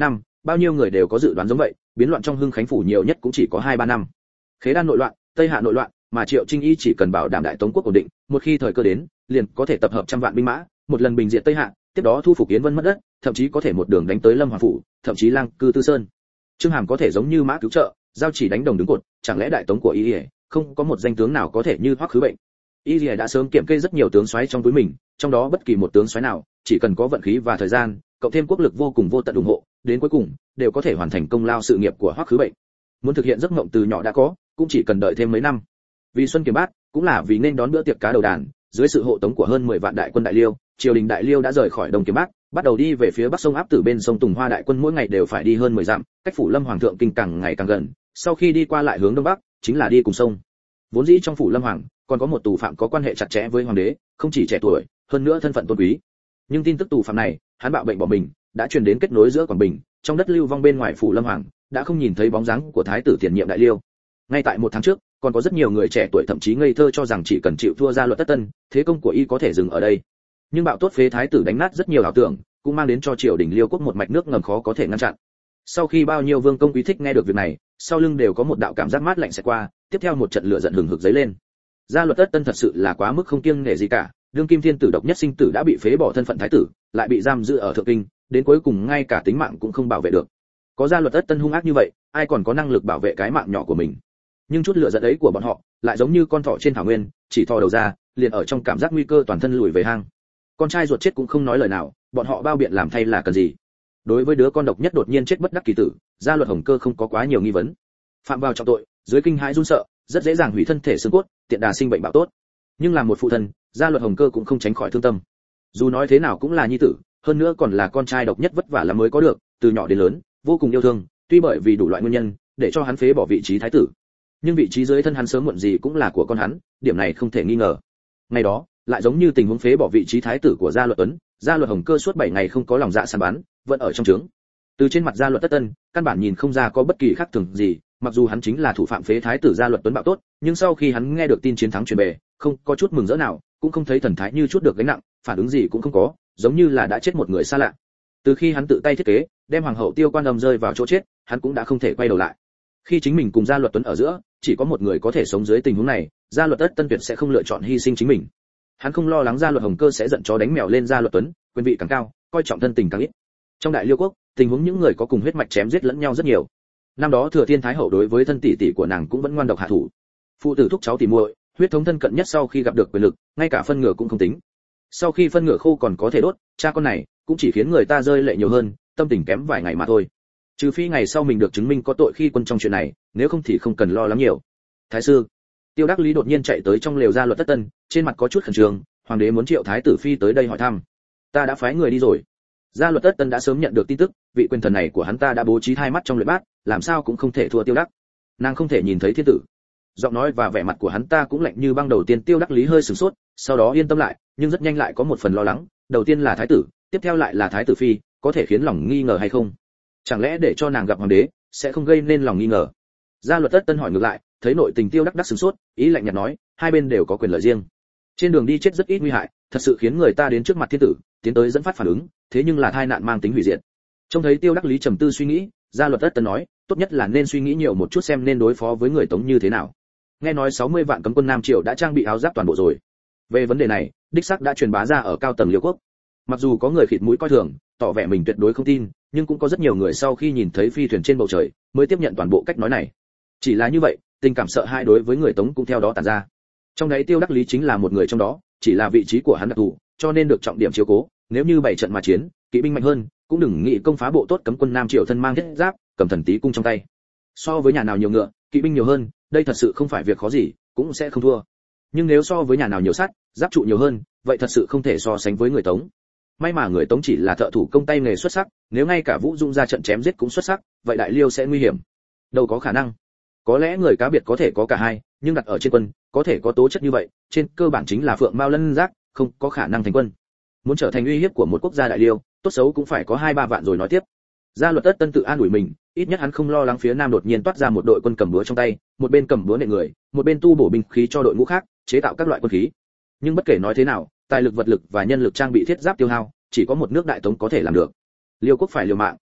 bao nhiêu người đều có dự đoán giống vậy, biến loạn trong Hưng Khánh phủ nhiều nhất cũng chỉ có 2-3 năm. Khế Đan nội loạn, Tây Hạ nội loạn, mà Triệu Trinh Y chỉ cần bảo đảm Đại Tống quốc ổn định, một khi thời cơ đến, liền có thể tập hợp trăm vạn binh mã, một lần bình diệt Tây Hạ, tiếp đó thu phục Yến Vân mất đất, thậm chí có thể một đường đánh tới Lâm Hoàng phủ, thậm chí Lang Cư Tư Sơn. Trương Hàm có thể giống như mã cứu trợ, giao chỉ đánh đồng đứng cột, chẳng lẽ Đại Tống của Y không có một danh tướng nào có thể như Hoắc Khứ Bệnh. Y đã sớm kiểm kê rất nhiều tướng soái trong túi mình, trong đó bất kỳ một tướng soái nào, chỉ cần có vận khí và thời gian, cộng thêm quốc lực vô cùng vô tận ủng hộ, đến cuối cùng đều có thể hoàn thành công lao sự nghiệp của Hoắc Khứ Bệnh. Muốn thực hiện giấc mộng từ nhỏ đã có, cũng chỉ cần đợi thêm mấy năm. Vì Xuân Kiềm Bát, cũng là vì nên đón bữa tiệc cá đầu đàn, dưới sự hộ tống của hơn 10 vạn đại quân Đại Liêu, triều đình Đại Liêu đã rời khỏi Đông Kiềm Bát, bắt đầu đi về phía bắc sông Áp Tử bên sông Tùng Hoa, đại quân mỗi ngày đều phải đi hơn 10 dặm, cách phủ Lâm Hoàng thượng kinh càng ngày càng gần, sau khi đi qua lại hướng đông bắc, chính là đi cùng sông. Vốn dĩ trong phủ Lâm Hoàng còn có một tù phạm có quan hệ chặt chẽ với hoàng đế, không chỉ trẻ tuổi, hơn nữa thân phận tôn quý. Nhưng tin tức tù phạm này, hắn bạo bệnh bỏ mình, đã truyền đến kết nối giữa Quảng Bình, trong đất lưu vong bên ngoài phủ Lâm Hoàng, đã không nhìn thấy bóng dáng của thái tử tiền nhiệm Đại Liêu. Ngay tại một tháng trước, còn có rất nhiều người trẻ tuổi thậm chí ngây thơ cho rằng chỉ cần chịu thua Gia Luật Tất Tân, thế công của y có thể dừng ở đây. Nhưng bạo tốt phế thái tử đánh nát rất nhiều ảo tưởng, cũng mang đến cho triều đình Liêu quốc một mạch nước ngầm khó có thể ngăn chặn. Sau khi bao nhiêu vương công quý thích nghe được việc này, sau lưng đều có một đạo cảm giác mát lạnh sẽ qua, tiếp theo một trận lửa giận hừng hực dấy lên. Gia Luật Tất Tân thật sự là quá mức không kiêng nể gì cả, đương kim thiên tử độc nhất sinh tử đã bị phế bỏ thân phận thái tử, lại bị giam giữ ở thượng kinh, đến cuối cùng ngay cả tính mạng cũng không bảo vệ được. Có Gia Luật Tất Tân hung ác như vậy, ai còn có năng lực bảo vệ cái mạng nhỏ của mình? Nhưng chút lửa giận ấy của bọn họ, lại giống như con thỏ trên thảo nguyên, chỉ thò đầu ra, liền ở trong cảm giác nguy cơ toàn thân lùi về hang. Con trai ruột chết cũng không nói lời nào, bọn họ bao biện làm thay là cần gì? Đối với đứa con độc nhất đột nhiên chết bất đắc kỳ tử, Gia Luật Hồng Cơ không có quá nhiều nghi vấn. Phạm vào trọng tội, dưới kinh hãi run sợ, rất dễ dàng hủy thân thể xương cốt, tiện đà sinh bệnh bạo tốt. Nhưng làm một phụ thân, Gia Luật Hồng Cơ cũng không tránh khỏi thương tâm. Dù nói thế nào cũng là nhi tử, hơn nữa còn là con trai độc nhất vất vả lắm mới có được, từ nhỏ đến lớn, vô cùng yêu thương, tuy bởi vì đủ loại nguyên nhân, để cho hắn phế bỏ vị trí thái tử. Nhưng vị trí dưới thân hắn sớm muộn gì cũng là của con hắn, điểm này không thể nghi ngờ. Ngày đó, lại giống như tình huống phế bỏ vị trí thái tử của Gia Luật Tuấn, Gia Luật Hồng Cơ suốt 7 ngày không có lòng dạ săn bắn, vẫn ở trong trướng. Từ trên mặt Gia Luật Tất Tân, căn bản nhìn không ra có bất kỳ khác thường gì, mặc dù hắn chính là thủ phạm phế thái tử Gia Luật Tuấn bạo tốt, nhưng sau khi hắn nghe được tin chiến thắng truyền về, không có chút mừng rỡ nào, cũng không thấy thần thái như chút được gánh nặng, phản ứng gì cũng không có, giống như là đã chết một người xa lạ. Từ khi hắn tự tay thiết kế, đem hoàng hậu Tiêu Quan Âm rơi vào chỗ chết, hắn cũng đã không thể quay đầu lại. Khi chính mình cùng Gia Luật Tuấn ở giữa, chỉ có một người có thể sống dưới tình huống này, Gia Luật Tất Tân tuyệt sẽ không lựa chọn hy sinh chính mình. Hắn không lo lắng Gia Luật Hồng Cơ sẽ giận chó đánh mèo lên Gia Luật Tuấn, quyền vị càng cao, coi trọng thân tình càng ít. Trong Đại Liêu quốc, tình huống những người có cùng huyết mạch chém giết lẫn nhau rất nhiều. Năm đó Thừa Thiên Thái hậu đối với thân tỷ tỷ của nàng cũng vẫn ngoan độc hạ thủ. Phụ tử thúc cháu tỷ muội, huyết thống thân cận nhất sau khi gặp được quyền lực, ngay cả phân ngựa cũng không tính. Sau khi phân ngựa khô còn có thể đốt, cha con này cũng chỉ khiến người ta rơi lệ nhiều hơn, tâm tình kém vài ngày mà thôi. Trừ phi ngày sau mình được chứng minh có tội khi quân trong chuyện này, nếu không thì không cần lo lắng nhiều. Thái sư, Tiêu Đắc Lý đột nhiên chạy tới trong lều Gia Luật Tất Tân, trên mặt có chút khẩn trương, hoàng đế muốn triệu thái tử phi tới đây hỏi thăm. Ta đã phái người đi rồi. Gia Luật Tất Tân đã sớm nhận được tin tức, vị quyền thần này của hắn ta đã bố trí hai mắt trong luyện bát, làm sao cũng không thể thua Tiêu Đắc. Nàng không thể nhìn thấy thiên tử. Giọng nói và vẻ mặt của hắn ta cũng lạnh như băng. Đầu tiên Tiêu Đắc Lý hơi sửng sốt, sau đó yên tâm lại, nhưng rất nhanh lại có một phần lo lắng. Đầu tiên là thái tử, tiếp theo lại là thái tử phi, có thể khiến lòng nghi ngờ hay không? Chẳng lẽ để cho nàng gặp hoàng đế, sẽ không gây nên lòng nghi ngờ? Gia Luật Tất Tân hỏi ngược lại, thấy nội tình Tiêu Đắc sửng sốt, ý lạnh nhạt nói, hai bên đều có quyền lợi riêng. Trên đường đi chết rất ít nguy hại, thật sự khiến người ta đến trước mặt thiên tử, tiến tới dẫn phát phản ứng, thế nhưng là tai nạn mang tính hủy diệt. Trông thấy Tiêu Đắc Lý trầm tư suy nghĩ, Gia Luật Tất Tân nói, tốt nhất là nên suy nghĩ nhiều một chút xem nên đối phó với người Tống như thế nào. Nghe nói 60 vạn cấm quân Nam Triều đã trang bị áo giáp toàn bộ rồi. Về vấn đề này, đích xác đã truyền bá ra ở cao tầng Liêu quốc. Mặc dù có người khịt mũi coi thường, tỏ vẻ mình tuyệt đối không tin, nhưng cũng có rất nhiều người sau khi nhìn thấy phi thuyền trên bầu trời, mới tiếp nhận toàn bộ cách nói này. Chỉ là như vậy, tình cảm sợ hãi đối với người Tống cũng theo đó tản ra. Trong đấy Tiêu Đắc Lý chính là một người trong đó, chỉ là vị trí của hắn đặc thù, cho nên được trọng điểm chiếu cố. Nếu như bảy trận mà chiến, kỵ binh mạnh hơn, cũng đừng nghĩ công phá bộ tốt cấm quân Nam Triều thân mang thiết giáp, cầm thần tí cung trong tay. So với nhà nào nhiều ngựa, kỵ binh nhiều hơn, đây thật sự không phải việc khó gì, cũng sẽ không thua. Nhưng nếu so với nhà nào nhiều sắt, giáp trụ nhiều hơn, vậy thật sự không thể so sánh với người Tống. May mà người Tống chỉ là thợ thủ công tay nghề xuất sắc, nếu ngay cả Vũ Dung ra trận chém giết cũng xuất sắc, vậy Đại Liêu sẽ nguy hiểm. Đâu có khả năng. Có lẽ người cá biệt có thể có cả hai, nhưng đặt ở trên quân, có thể có tố chất như vậy, trên cơ bản chính là phượng mao lân giác, không có khả năng thành quân. Muốn trở thành uy hiếp của một quốc gia Đại Liêu, tốt xấu cũng phải có 2-3 vạn rồi nói tiếp. Gia Luật Tất Tân tự an ủi mình, ít nhất hắn không lo lắng phía Nam đột nhiên toát ra một đội quân cầm búa trong tay, một bên cầm búa nện người, một bên tu bổ binh khí cho đội ngũ khác, chế tạo các loại quân khí. Nhưng bất kể nói thế nào, tài lực vật lực và nhân lực trang bị thiết giáp tiêu hao, chỉ có một nước Đại Tống có thể làm được. Liêu quốc phải liều mạng,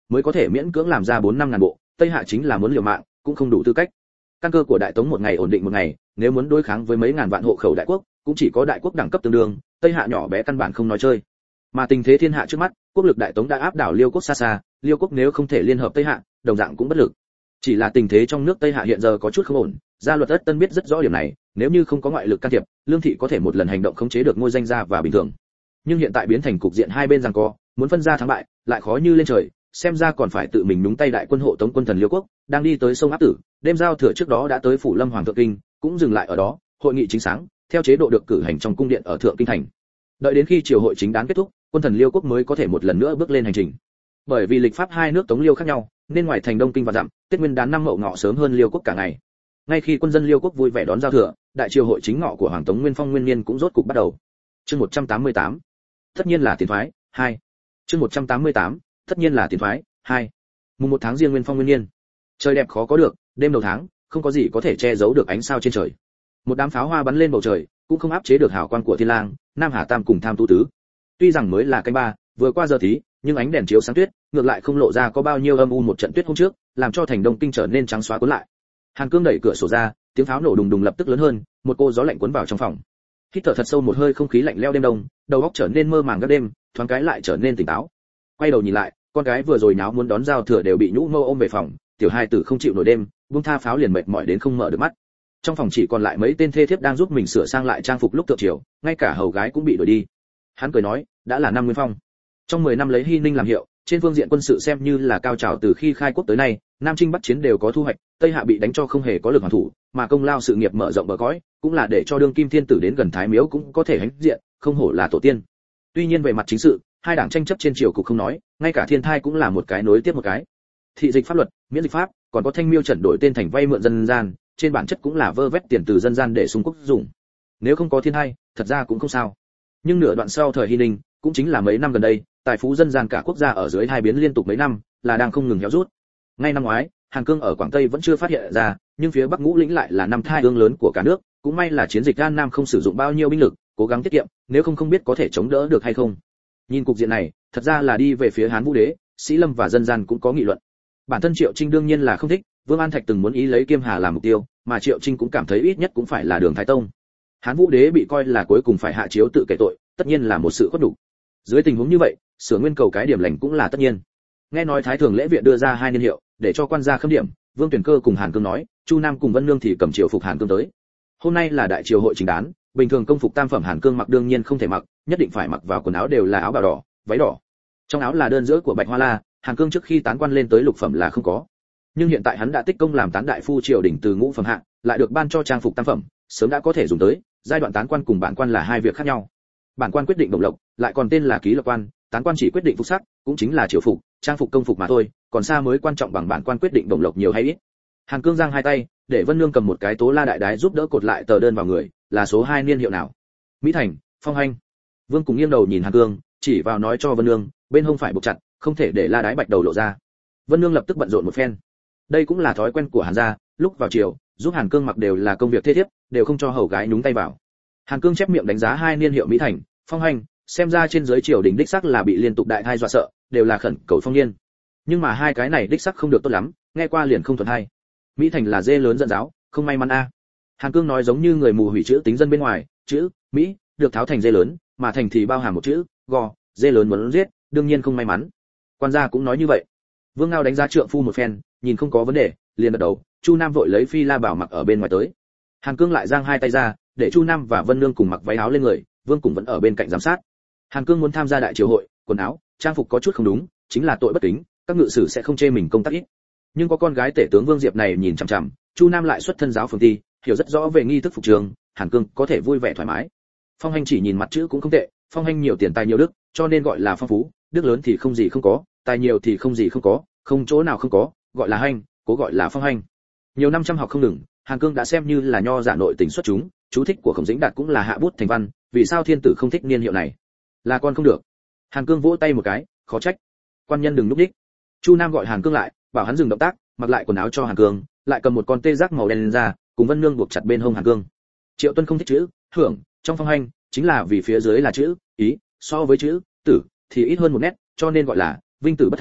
mới có thể miễn cưỡng làm ra 4-5 ngàn bộ, Tây Hạ chính là muốn liều mạng, cũng không đủ tư cách. Căn cơ của Đại Tống một ngày ổn định một ngày, nếu muốn đối kháng với mấy ngàn vạn hộ khẩu đại quốc, cũng chỉ có đại quốc đẳng cấp tương đương, Tây Hạ nhỏ bé căn bản không nói chơi. Mà tình thế thiên hạ trước mắt, quốc lực Đại Tống đã áp đảo Liêu quốc xa xa, Liêu quốc nếu không thể liên hợp Tây Hạ, đồng dạng cũng bất lực. Chỉ là tình thế trong nước Tây Hạ hiện giờ có chút không ổn, gia luật Ất Tân biết rất rõ điểm này, nếu như không có ngoại lực can thiệp, Lương thị có thể một lần hành động khống chế được ngôi danh gia và bình thường. Nhưng hiện tại biến thành cục diện hai bên giằng co, muốn phân ra thắng bại, lại khó như lên trời, xem ra còn phải tự mình nhúng tay đại quân hộ Tống quân thần Liêu quốc, đang đi tới sông Áp Tử, đêm giao thừa trước đó đã tới phủ Lâm Hoàng thượng kinh, cũng dừng lại ở đó, hội nghị chính sáng, theo chế độ được cử hành trong cung điện ở thượng kinh thành. Đợi đến khi triều hội chính đán kết thúc, quân thần Liêu quốc mới có thể một lần nữa bước lên hành trình. Bởi vì lịch pháp hai nước Tống Liêu khác nhau, nên ngoài thành Đông Kinh và dặm, Tết Nguyên đán năm Mậu Ngọ sớm hơn Liêu quốc cả ngày. Ngay khi quân dân Liêu quốc vui vẻ đón giao thừa, đại triều hội chính ngọ của Hoàng Tống Nguyên Phong Nguyên Niên cũng rốt cục bắt đầu. Chương 188. Tất nhiên là tiến thoái 2. Chương 188. Tất nhiên là tiến thoái 2. Mùng 1 tháng Giêng Nguyên Phong Nguyên Niên. Trời đẹp khó có được, đêm đầu tháng, không có gì có thể che giấu được ánh sao trên trời. Một đám pháo hoa bắn lên bầu trời, cũng không áp chế được hào quang của Thiên Lang, Nam Hà Tam cùng Tham Tu Tứ. Tuy rằng mới là canh ba, vừa qua giờ tí, nhưng ánh đèn chiếu sáng tuyết, ngược lại không lộ ra có bao nhiêu âm u một trận tuyết hôm trước, làm cho thành Đông Kinh trở nên trắng xóa cuốn lại. Hàn Cương đẩy cửa sổ ra, tiếng pháo nổ đùng đùng lập tức lớn hơn, một cô gió lạnh cuốn vào trong phòng. Hít thở thật sâu một hơi không khí lạnh lẽo đêm đông, đầu óc trở nên mơ màng các đêm, thoáng cái lại trở nên tỉnh táo. Quay đầu nhìn lại, con gái vừa rồi nháo muốn đón giao thừa đều bị nhũ mâu ôm về phòng, tiểu hai tử không chịu nổi đêm, buông tha pháo liền mệt mỏi đến không mở được mắt. Trong phòng chỉ còn lại mấy tên thê thiếp đang giúp mình sửa sang lại trang phục lúc thượng triều, ngay cả hầu gái cũng bị đuổi đi. Hắn cười nói, đã là năm Nguyên Phong. Trong 10 năm lấy Hy Ninh làm hiệu, trên phương diện quân sự xem như là cao trào từ khi khai quốc tới nay, Nam Chinh Bắc Chiến đều có thu hoạch, Tây Hạ bị đánh cho không hề có lực hoàn thủ, mà công lao sự nghiệp mở rộng bờ cõi, cũng là để cho đương kim thiên tử đến gần Thái Miếu cũng có thể hãnh diện, không hổ là tổ tiên. Tuy nhiên về mặt chính sự, hai đảng tranh chấp trên triều cục không nói, ngay cả thiên thai cũng là một cái nối tiếp một cái. Thị dịch pháp luật, miễn dịch pháp, còn có thanh miêu trần đổi tên thành vay mượn dân gian, trên bản chất cũng là vơ vét tiền từ dân gian để xung quốc dùng. Nếu không có thiên thai, thật ra cũng không sao. Nhưng nửa đoạn sau thời Hy Ninh, cũng chính là mấy năm gần đây, tài phú dân gian cả quốc gia ở dưới hai biến liên tục mấy năm, là đang không ngừng héo rút. Ngay năm ngoái, Hàn Cương ở Quảng Tây vẫn chưa phát hiện ra, nhưng phía Bắc Ngũ Lĩnh lại là năm thai ương lớn của cả nước, cũng may là chiến dịch An Nam không sử dụng bao nhiêu binh lực, cố gắng tiết kiệm, nếu không biết có thể chống đỡ được hay không. Nhìn cục diện này, thật ra là đi về phía Hán Vũ Đế, Sĩ Lâm và dân gian cũng có nghị luận. Bản thân Triệu Trinh đương nhiên là không thích, Vương An Thạch từng muốn ý lấy Kiêm Hà làm mục tiêu, mà Triệu Trinh cũng cảm thấy ít nhất cũng phải là Đường Thái Tông. Hán Vũ Đế bị coi là cuối cùng phải hạ chiếu tự kể tội, tất nhiên là một sự khuất nhục. Dưới tình huống như vậy, sửa nguyên cầu cái điểm lành cũng là tất nhiên. Nghe nói Thái Thường Lễ Viện đưa ra hai niên hiệu, để cho quan gia khâm điểm, Vương Tuyển Cơ cùng Hàn Cương nói, Chu Nam cùng Vân Nương thì cầm triều phục Hàn Cương tới. Hôm nay là đại triều hội chính đán, bình thường công phục tam phẩm Hàn Cương mặc đương nhiên không thể mặc, nhất định phải mặc vào quần áo đều là áo bào đỏ, váy đỏ. Trong áo là đơn giữa của Bạch Hoa La, Hàn Cương trước khi tán quan lên tới lục phẩm là không có. Nhưng hiện tại hắn đã tích công làm tán đại phu triều đình từ ngũ phẩm hạng, lại được ban cho trang phục tam phẩm, sớm đã có thể dùng tới, giai đoạn tán quan cùng bản quan là hai việc khác nhau. Bản quan quyết định đồng lộc, lại còn tên là ký lộc quan, tán quan chỉ quyết định phục sắc, cũng chính là triều phục, trang phục công phục mà thôi, còn xa mới quan trọng bằng bản quan quyết định đồng lộc nhiều hay ít. Hàn Cương giang hai tay, để Vân Nương cầm một cái tố la đại đái giúp đỡ cột lại tờ đơn vào người, là số 2 niên hiệu nào? Mỹ Thành, Phong Hành. Vương cùng nghiêng đầu nhìn Hàn Cương, chỉ vào nói cho Vân Nương, bên hông phải buộc chặt, không thể để la đái bạch đầu lộ ra. Vân Nương lập tức bận rộn một phen. Đây cũng là thói quen của Hàn gia, lúc vào triều, giúp Hàn Cương mặc đều là công việc thế thiếp, đều không cho hầu gái nhúng tay vào. Hàn Cương chép miệng đánh giá hai niên hiệu Mỹ Thành, Phong Hành, xem ra trên dưới triều đình đích sắc là bị liên tục đại thai dọa sợ, đều là khẩn cầu phong niên. Nhưng mà hai cái này đích sắc không được tốt lắm, nghe qua liền không thuận hay. Mỹ Thành là dê lớn giận giáo, không may mắn a. Hàn Cương nói giống như người mù hủy chữ tính dân bên ngoài, chữ Mỹ được tháo thành dê lớn, mà thành thì bao hàm một chữ gò, dê lớn muốn giết, đương nhiên không may mắn. Quan gia cũng nói như vậy. Vương Ngao đánh giá trượng phu một phen, nhìn không có vấn đề, liền gật đầu. Chu Nam vội lấy phi la bảo mặc ở bên ngoài tới. Hàn Cương lại giang hai tay ra, để Chu Nam và Vân Nương cùng mặc váy áo lên người, Vương cùng vẫn ở bên cạnh giám sát. Hàn Cương muốn tham gia đại triều hội, quần áo, trang phục có chút không đúng, chính là tội bất kính, các ngự sử sẽ không chê mình công tác ít. Nhưng có con gái tể tướng Vương Diệp này nhìn chằm chằm, Chu Nam lại xuất thân giáo phường ti, hiểu rất rõ về nghi thức phục trường, Hàn Cương có thể vui vẻ thoải mái. Phong Hành chỉ nhìn mặt chữ cũng không tệ, Phong Hành nhiều tiền tài nhiều đức, cho nên gọi là phong phú, đức lớn thì không gì không có, tài nhiều thì không gì không có, không chỗ nào không có, gọi là Hành, cố gọi là Phong Hành. Nhiều năm trăm học không ngừng, Hàn Cương đã xem như là nho giả nội tình xuất chúng, chú thích của Khổng Dĩnh Đạt cũng là hạ bút thành văn, vì sao thiên tử không thích niên hiệu này? Là con không được. Hàn Cương vỗ tay một cái, khó trách. Quan nhân đừng núp đích. Chu Nam gọi Hàn Cương lại, bảo hắn dừng động tác, mặc lại quần áo cho Hàn Cương, lại cầm một con tê giác màu đen lên ra, cùng Vân Nương buộc chặt bên hông Hàn Cương. Triệu Tuân không thích chữ hưởng trong Phong Hành, chính là vì phía dưới là chữ ý, so với chữ tử thì ít hơn một nét, cho nên gọi là vinh tử bất thành,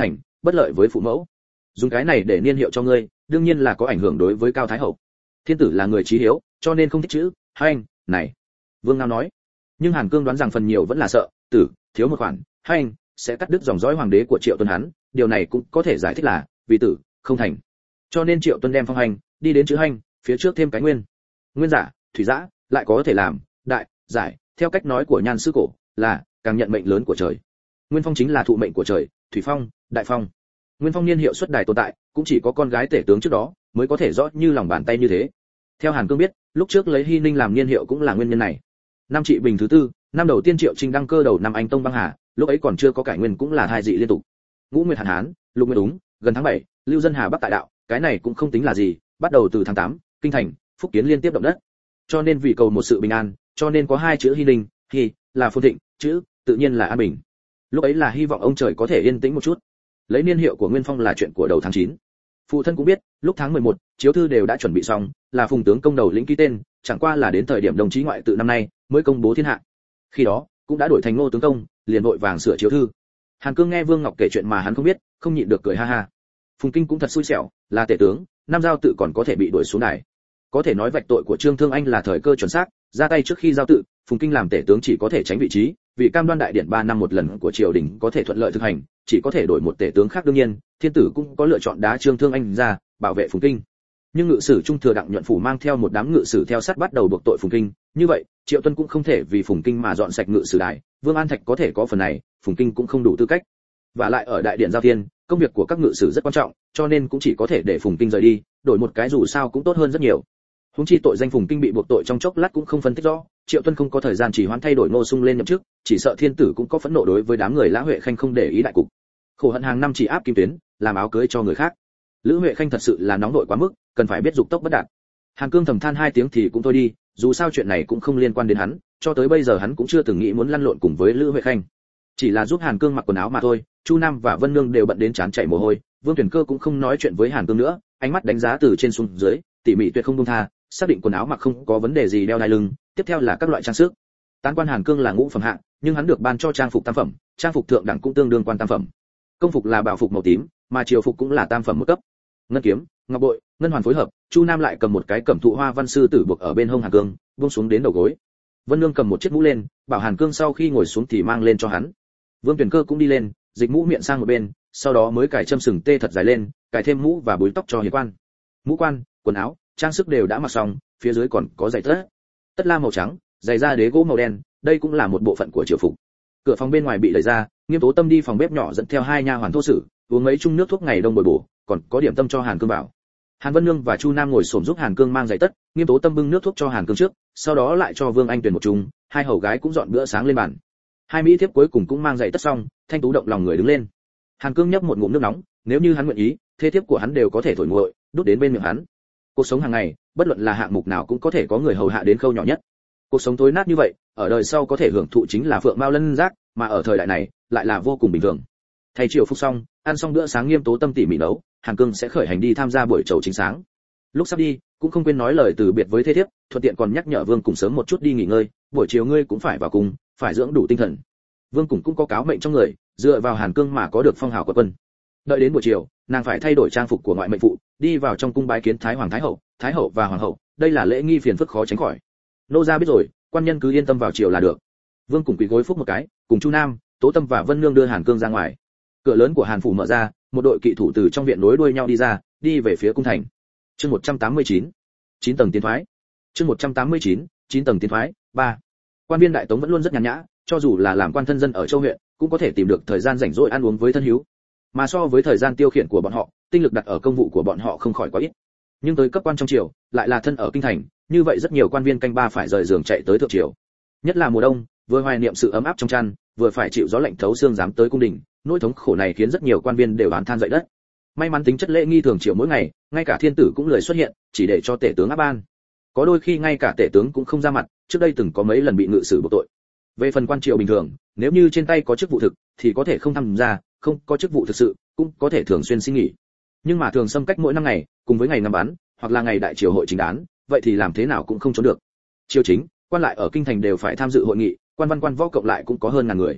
bất lợi với phụ mẫu. Dùng cái này để niên hiệu cho ngươi, đương nhiên là có ảnh hưởng đối với Cao Thái hậu. Thiên tử là người trí hiếu, cho nên không thích chữ Hành này. Vương Ngao nói. Nhưng Hàn Cương đoán rằng phần nhiều vẫn là sợ tử thiếu một khoản Hành sẽ cắt đứt dòng dõi hoàng đế của Triệu Tuân hắn, điều này cũng có thể giải thích là vì tử không thành. Cho nên Triệu Tuân đem phong Hành đi đến chữ Hành, phía trước thêm cái nguyên. Nguyên giả, thủy giã, lại có thể làm đại giải, theo cách nói của Nhan sư cổ là càng nhận mệnh lớn của trời. Nguyên phong chính là thụ mệnh của trời, thủy phong, đại phong. Nguyên phong niên hiệu xuất đài tồn tại, cũng chỉ có con gái tể tướng trước đó mới có thể rõ như lòng bàn tay như thế. Theo Hàn Cương biết, lúc trước lấy Hy Ninh làm niên hiệu cũng là nguyên nhân này. Năm Trị Bình thứ tư, năm đầu tiên Triệu Trinh đăng cơ đầu năm Anh Tông băng hà, lúc ấy còn chưa có cải nguyên cũng là hai dị liên tục. Ngũ Nguyệt hạn hán, Lục Nguyệt úng, gần tháng 7, Lưu Dân Hà Bắc tại đạo, cái này cũng không tính là gì, bắt đầu từ tháng 8, kinh thành, Phúc Kiến liên tiếp động đất. Cho nên vì cầu một sự bình an, cho nên có hai chữ Hy Ninh, Hy là phồn thịnh, chữ tự nhiên là an bình. Lúc ấy là hy vọng ông trời có thể yên tĩnh một chút. Lấy niên hiệu của Nguyên Phong là chuyện của đầu tháng 9. Phụ thân cũng biết, lúc tháng 11, chiếu thư đều đã chuẩn bị xong, là Phùng tướng công đầu lĩnh ký tên, chẳng qua là đến thời điểm đồng chí ngoại tự năm nay mới công bố thiên hạ. Khi đó, cũng đã đổi thành Ngô tướng công, liền vội vàng sửa chiếu thư. Hàn Cương nghe Vương Ngọc kể chuyện mà hắn không biết, không nhịn được cười ha ha. Phùng Kinh cũng thật xui xẻo, là tể tướng, năm giao tự còn có thể bị đuổi xuống đài. Có thể nói vạch tội của Trương Thương Anh là thời cơ chuẩn xác, ra tay trước khi giao tự, Phùng Kinh làm tể tướng chỉ có thể tránh vị trí, vì cam đoan đại điện 3 năm một lần của triều đình có thể thuận lợi thực hành, chỉ có thể đổi một tể tướng khác. Đương nhiên, thiên tử cũng có lựa chọn đá Trương Thương Anh ra, bảo vệ Phùng Kinh. Nhưng ngự sử trung thừa Đặng Nhuận Phủ mang theo một đám ngự sử theo sát bắt đầu buộc tội Phùng Kinh, như vậy, Triệu Tuân cũng không thể vì Phùng Kinh mà dọn sạch ngự sử đài, Vương An Thạch có thể có phần này, Phùng Kinh cũng không đủ tư cách. Và lại ở đại điện giao thiên, công việc của các ngự sử rất quan trọng, cho nên cũng chỉ có thể để Phùng Kinh rời đi, đổi một cái dù sao cũng tốt hơn rất nhiều. Huống chi tội danh Phùng Kinh bị buộc tội trong chốc lát cũng không phân tích rõ, Triệu Tuân không có thời gian chỉ hoãn thay đổi Ngô Sung lên nhậm chức, chỉ sợ thiên tử cũng có phẫn nộ đối với đám người Lã Huệ Khanh không để ý đại cục. Khổ hận hàng năm chỉ áp kim tuyến, làm áo cưới cho người khác. Lữ Huệ Khanh thật sự là nóng nội quá mức, cần phải biết dục tốc bất đạt. Hàn Cương thầm than hai tiếng thì cũng thôi đi, dù sao chuyện này cũng không liên quan đến hắn, cho tới bây giờ hắn cũng chưa từng nghĩ muốn lăn lộn cùng với Lữ Huệ Khanh. Chỉ là giúp Hàn Cương mặc quần áo mà thôi, Chu Nam và Vân Nương đều bận đến trán chảy mồ hôi, Vương Tuyển Cơ cũng không nói chuyện với Hàn Cương nữa, ánh mắt đánh giá từ trên xuống dưới, tỉ mỉ tuyệt không buông tha, xác định quần áo mặc không có vấn đề gì đeo đai lưng, tiếp theo là các loại trang sức. Tán quan Hàn Cương là ngũ phẩm hạng, nhưng hắn được ban cho trang phục tam phẩm, trang phục thượng đẳng cũng tương đương quan tam phẩm. Công phục là bảo phục màu tím, mà triều phục cũng là tam phẩm mức cấp. Ngân kiếm, ngọc bội, ngân hoàn phối hợp, Chu Nam lại cầm một cái cẩm thụ hoa văn sư tử buộc ở bên hông Hàn Cương, buông xuống đến đầu gối. Vân Nương cầm một chiếc mũ lên, bảo Hàn Cương sau khi ngồi xuống thì mang lên cho hắn. Vương Tuyển Cơ cũng đi lên, dịch mũ miệng sang một bên, sau đó mới cài châm sừng tê thật dài lên, cài thêm mũ và búi tóc cho hiền quan. Mũ quan, quần áo, trang sức đều đã mặc xong, phía dưới còn có giày tất la màu trắng, giày da đế gỗ màu đen, đây cũng là một bộ phận của triều phục. Cửa phòng bên ngoài bị đẩy ra, Nghiêm Tố Tâm đi phòng bếp nhỏ dẫn theo hai nha hoàn thô sử, uống mấy chung nước thuốc ngày đông bồi bổ, còn có điểm tâm cho Hàn Cương bảo. Hàn Vân Nương và Chu Nam ngồi xổm giúp Hàn Cương mang giày tất, Nghiêm Tố Tâm bưng nước thuốc cho Hàn Cương trước, sau đó lại cho Vương Anh Tuyền một chung, hai hầu gái cũng dọn bữa sáng lên bàn. Hai mỹ thiếp cuối cùng cũng mang giày tất xong, thanh tú động lòng người đứng lên. Hàn Cương nhấp một ngụm nước nóng, nếu như hắn nguyện ý, thế thiếp của hắn đều có thể thổi nguội, đút đến bên miệng hắn. Cuộc sống hàng ngày, bất luận là hạng mục nào cũng có thể có người hầu hạ đến khâu nhỏ nhất. Cuộc sống tối nát như vậy, ở đời sau có thể hưởng thụ chính là phượng mao lân giác, mà ở thời đại này, lại là vô cùng bình thường. Thay triều phục xong, ăn xong bữa sáng Nghiêm Tố Tâm tỉ mỉ nấu, Hàn Cương sẽ khởi hành đi tham gia buổi chầu chính sáng. Lúc sắp đi, cũng không quên nói lời từ biệt với thế thiếp, thuận tiện còn nhắc nhở Vương Cùng sớm một chút đi nghỉ ngơi, buổi chiều ngươi cũng phải vào cung, phải dưỡng đủ tinh thần. Vương Cùng cũng có cáo mệnh trong người, dựa vào Hàn Cương mà có được phong hào của quân. Đợi đến buổi chiều, nàng phải thay đổi trang phục của ngoại mệnh phụ, đi vào trong cung bái kiến Thái Hoàng Thái hậu và Hoàng hậu, đây là lễ nghi phiền phức khó tránh khỏi. Nô gia biết rồi, quan nhân cứ yên tâm vào chiều là được. Vương Cùng quỳ gối phúc một cái, cùng Chu Nam, Tố Tâm và Vân Nương đưa Hàn Cương ra ngoài. Cửa lớn của Hàn phủ mở ra, một đội kỵ thủ từ trong viện nối đuôi nhau đi ra, đi về phía cung thành. Chương 189, 9 tầng tiến thoái. Chương 189, 9 tầng tiến thoái. 3. Quan viên đại tống vẫn luôn rất nhàn nhã, cho dù là làm quan thân dân ở châu huyện, cũng có thể tìm được thời gian rảnh rỗi ăn uống với thân hữu. Mà so với thời gian tiêu khiển của bọn họ, tinh lực đặt ở công vụ của bọn họ không khỏi quá ít. Nhưng tới cấp quan trong triều, lại là thân ở kinh thành, như vậy rất nhiều quan viên canh ba phải rời giường chạy tới thượng triều. Nhất là mùa đông, vừa hoài niệm sự ấm áp trong chăn, vừa phải chịu gió lạnh thấu xương dám tới cung đình, nỗi thống khổ này khiến rất nhiều quan viên đều oán than dậy đất. May mắn tính chất lễ nghi thường triều mỗi ngày, ngay cả thiên tử cũng lười xuất hiện, chỉ để cho tể tướng áp ban. Có đôi khi ngay cả tể tướng cũng không ra mặt, trước đây từng có mấy lần bị ngự xử buộc tội. Về phần quan triều bình thường, nếu như trên tay có chức vụ thực thì có thể không tham gia, không có chức vụ thực sự cũng có thể thường xuyên xin nghỉ. Nhưng mà thường xâm cách mỗi 5 ngày, cùng với ngày ngắm bắn, hoặc là ngày đại triều hội chính đán, vậy thì làm thế nào cũng không trốn được. Triều chính, quan lại ở kinh thành đều phải tham dự hội nghị, quan văn quan võ cộng lại cũng có hơn ngàn người.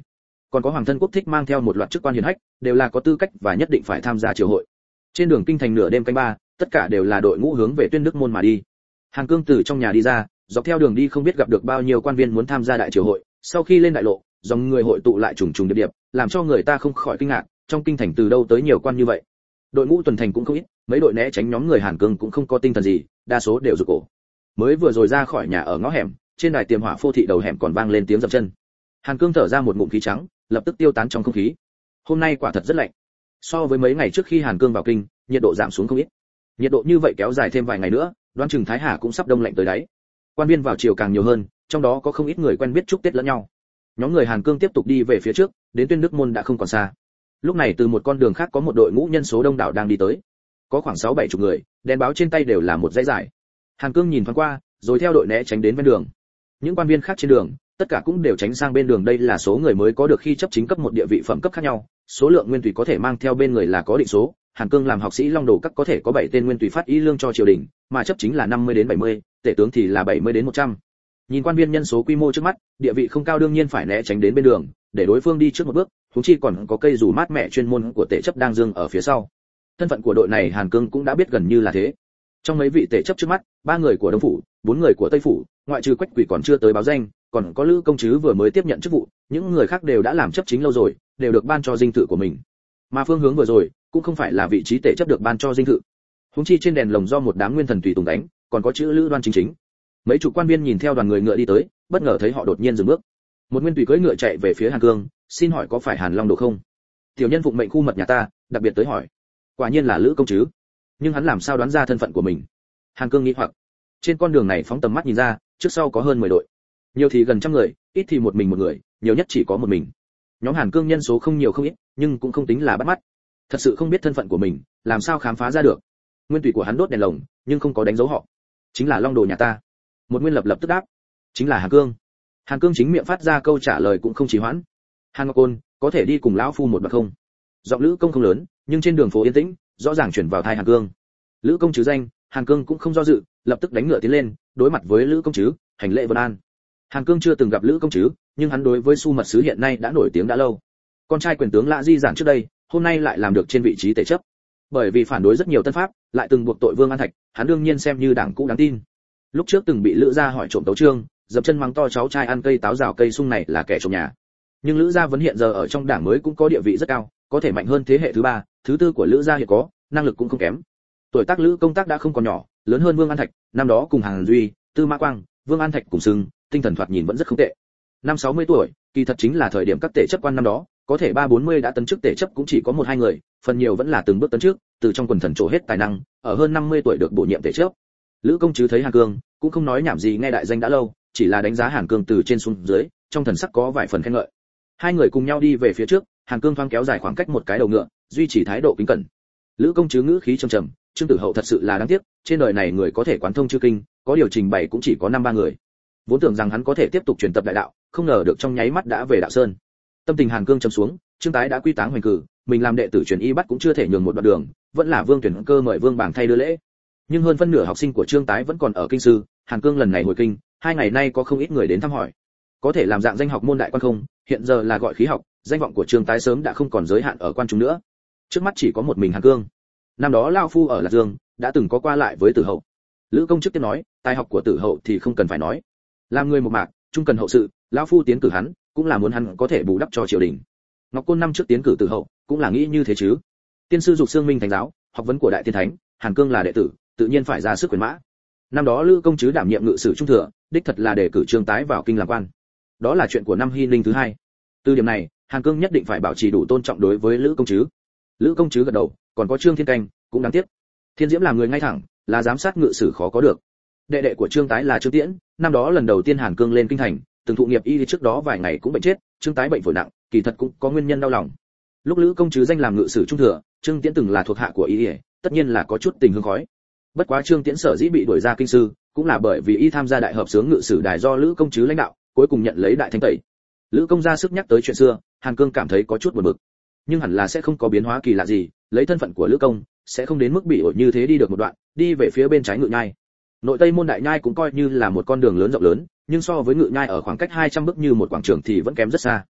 còn có hoàng thân quốc thích mang theo một loạt chức quan hiển hách, đều là có tư cách và nhất định phải tham gia triều hội. Trên đường kinh thành nửa đêm canh ba, tất cả đều là đội ngũ hướng về Tuyên Đức môn mà đi. Hàn Cương từ trong nhà đi ra, dọc theo đường đi không biết gặp được bao nhiêu quan viên muốn tham gia đại triều hội, sau khi lên đại lộ, dòng người hội tụ lại trùng trùng điệp điệp, làm cho người ta không khỏi kinh ngạc, trong kinh thành từ đâu tới nhiều quan như vậy. Đội ngũ tuần thành cũng không ít, mấy đội né tránh nhóm người Hàn Cương cũng không có tinh thần gì, đa số đều rụt cổ. Mới vừa rồi ra khỏi nhà ở ngõ hẻm, trên đài tiềm hỏa phô thị đầu hẻm còn vang lên tiếng dậm chân. Hàn Cương thở ra một ngụm khí trắng, lập tức tiêu tán trong không khí. Hôm nay quả thật rất lạnh. So với mấy ngày trước khi Hàn Cương vào kinh, nhiệt độ giảm xuống không ít. Nhiệt độ như vậy kéo dài thêm vài ngày nữa, đoán chừng Thái Hà cũng sắp đông lạnh tới đáy. Quan viên vào triều càng nhiều hơn, trong đó có không ít người quen biết chúc Tết lẫn nhau. Nhóm người Hàn Cương tiếp tục đi về phía trước, đến Tuyên Đức môn đã không còn xa. Lúc này từ một con đường khác có một đội ngũ nhân số đông đảo đang đi tới, có khoảng 6-7 chục người, đèn báo trên tay đều là một dãy dài. Hàn Cương nhìn thoáng qua, rồi theo đội né tránh đến bên đường. Những quan viên khác trên đường, tất cả cũng đều tránh sang bên đường, đây là số người mới có được khi chấp chính cấp một địa vị phẩm cấp khác nhau, số lượng nguyên tùy có thể mang theo bên người là có định số. Hàn Cương làm học sĩ Long Đồ các có thể có 7 tên nguyên tùy phát y lương cho triều đình, mà chấp chính là 50 đến 70, tể tướng thì là 70 đến 100. Nhìn quan viên nhân số quy mô trước mắt, địa vị không cao đương nhiên phải né tránh đến bên đường, để đối phương đi trước một bước, huống chi còn có cây dù mát mẻ chuyên môn của tể chấp đang dương ở phía sau. Thân phận của đội này Hàn Cương cũng đã biết gần như là thế. Trong mấy vị tể chấp trước mắt, 3 người của Đông phủ, 4 người của Tây phủ, ngoại trừ Quách Quỷ còn chưa tới báo danh, còn có Lữ Công Trứ vừa mới tiếp nhận chức vụ, những người khác đều đã làm chấp chính lâu rồi, đều được ban cho dinh thự của mình. Mà phương hướng vừa rồi, cũng không phải là vị trí tể chấp được ban cho dinh thự. Huống chi trên đèn lồng do một đám nguyên thần tùy tùng đánh, còn có chữ Lữ Đoan chính chính. Mấy chủ quan viên nhìn theo đoàn người ngựa đi tới, bất ngờ thấy họ đột nhiên dừng bước. Một nguyên tùy cưỡi ngựa chạy về phía Hàn Cương, xin hỏi có phải Hàn Long Đồ không? Tiểu nhân phụng mệnh khu mật nhà ta, đặc biệt tới hỏi. Quả nhiên là Lữ Công Trứ, nhưng hắn làm sao đoán ra thân phận của mình? Hàn Cương nghĩ hoặc. Trên con đường này phóng tầm mắt nhìn ra, trước sau có hơn 10 đội, nhiều thì gần trăm người, ít thì một mình một người, nhiều nhất chỉ có một mình. Nhóm Hàn Cương nhân số không nhiều không ít, nhưng cũng không tính là bắt mắt. Thật sự không biết thân phận của mình, làm sao khám phá ra được? Nguyên tùy của hắn đốt đèn lồng, nhưng không có đánh dấu họ. Chính là Long Đồ nhà ta. Một nguyên lập lập tức đáp, chính là Hàn Cương. Hàn Cương chính miệng phát ra câu trả lời cũng không trì hoãn. Hàn Ngọc Côn, có thể đi cùng lão phu một đoạn không? Giọng Lữ Công không lớn, nhưng trên đường phố yên tĩnh, rõ ràng chuyển vào tai Hàn Cương. Lữ Công Trứ danh, Hàn Cương cũng không do dự, lập tức đánh ngựa tiến lên, đối mặt với Lữ Công Trứ, hành lễ vân an. Hàn Cương chưa từng gặp Lữ Công Trứ, nhưng hắn đối với Su Mật Sứ hiện nay đã nổi tiếng đã lâu. Con trai quyền tướng Lã Di Giản trước đây, hôm nay lại làm được trên vị trí tể chấp. Bởi vì phản đối rất nhiều tân pháp, lại từng buộc tội Vương An Thạch, hắn đương nhiên xem như đảng cũ đáng tin. Lúc trước từng bị Lữ gia hỏi trộm tấu chương, dập chân mắng to cháu trai ăn cây táo rào cây sung này là kẻ trộm nhà. Nhưng Lữ gia vẫn hiện giờ ở trong đảng mới cũng có địa vị rất cao, có thể mạnh hơn thế hệ thứ 3, thứ 4 của Lữ gia hiện có, năng lực cũng không kém. Tuổi tác Lữ công tác đã không còn nhỏ, lớn hơn Vương An Thạch, năm đó cùng Hàn Duy, Tư Mã Quang, Vương An Thạch cùng xưng, tinh thần thoạt nhìn vẫn rất không tệ. Năm 60 tuổi, kỳ thật chính là thời điểm các tể chấp quan năm đó, có thể 3-40 đã tấn chức tể chấp cũng chỉ có 1-2 người, phần nhiều vẫn là từng bước tấn trước, từ trong quần thần trổ hết tài năng, ở hơn 50 tuổi được bổ nhiệm tể chấp. Lữ Công Trứ thấy Hàn Cương, cũng không nói nhảm gì, nghe đại danh đã lâu, chỉ là đánh giá Hàn Cương từ trên xuống dưới, trong thần sắc có vài phần khen ngợi. Hai người cùng nhau đi về phía trước, Hàn Cương thoáng kéo dài khoảng cách một cái đầu ngựa, duy trì thái độ kính cẩn. Lữ Công Trứ ngữ khí trầm trầm, Trương Tử Hậu thật sự là đáng tiếc, trên đời này người có thể quán thông chư kinh, có điều trình bày cũng chỉ có 5-3 người. Vốn tưởng rằng hắn có thể tiếp tục truyền tập đại đạo, không ngờ được trong nháy mắt đã về đạo sơn. Tâm tình Hàn Cương trầm xuống, Trương Tái đã quy táng hoành cử, mình làm đệ tử truyền y bắt cũng chưa thể nhường một đoạn đường, vẫn là Vương Tuyển Cơ mời Vương Bảng thay đưa lễ. Nhưng hơn phân nửa học sinh của Trương Tái vẫn còn ở kinh sư, Hàn Cương lần này hồi kinh, 2 ngày nay có không ít người đến thăm hỏi. Có thể làm dạng danh học môn đại quan không, hiện giờ là gọi khí học, danh vọng của Trương Tái sớm đã không còn giới hạn ở quan trung nữa. Trước mắt chỉ có một mình Hàn Cương. Năm đó lão phu ở Lạc Dương, đã từng có qua lại với Tử Hậu. Lữ Công trước tiên nói, tài học của Tử Hậu thì không cần phải nói. Làm người một mạc, trung cần hậu sự, lão phu tiến cử hắn, cũng là muốn hắn có thể bù đắp cho triều đình. Ngọc Côn năm trước tiến cử Tử Hậu, cũng là nghĩ như thế chứ. Tiên sư dục xương minh thành giáo, học vấn của đại tiên thánh, Hàn Cương là đệ tử, tự nhiên phải ra sức quyền mã. Năm đó Lữ Công Trứ đảm nhiệm ngự sử trung thừa, đích thật là để cử Trương Tái vào kinh làm quan. Đó là chuyện của năm Hy Linh thứ 2. Từ điểm này, Hàn Cương nhất định phải bảo trì đủ tôn trọng đối với Lữ Công Trứ. Lữ Công Trứ gật đầu, còn có Trương Thiên Canh, cũng đáng tiếc. Thiên Diễm là người ngay thẳng, là giám sát ngự sử khó có được. Đệ đệ của Trương Tái là Trương Tiễn, năm đó lần đầu tiên Hàn Cương lên kinh thành, từng thụ nghiệp y trước đó vài ngày cũng bệnh chết, Trương Tái bệnh phổi nặng, kỳ thật cũng có nguyên nhân đau lòng. Lúc Lữ Công Trứ danh làm ngự sử trung thừa, Trương Tiễn từng là thuộc hạ của y, tất nhiên là có chút tình hương khói. Bất quá Trương Tiễn sở dĩ bị đuổi ra kinh sư, cũng là bởi vì y tham gia đại hợp xướng ngự sử đài do Lữ Công Trứ lãnh đạo, cuối cùng nhận lấy đại thánh tẩy. Lữ Công ra sức nhắc tới chuyện xưa, Hàn Cương cảm thấy có chút buồn bực. Nhưng hẳn là sẽ không có biến hóa kỳ lạ gì, lấy thân phận của Lữ Công, sẽ không đến mức bị ổi như thế đi được một đoạn, đi về phía bên trái Ngự Nhai. Nội Tây môn đại nhai cũng coi như là một con đường lớn rộng lớn, nhưng so với Ngự Nhai ở khoảng cách 200 bước như một quảng trường thì vẫn kém rất xa.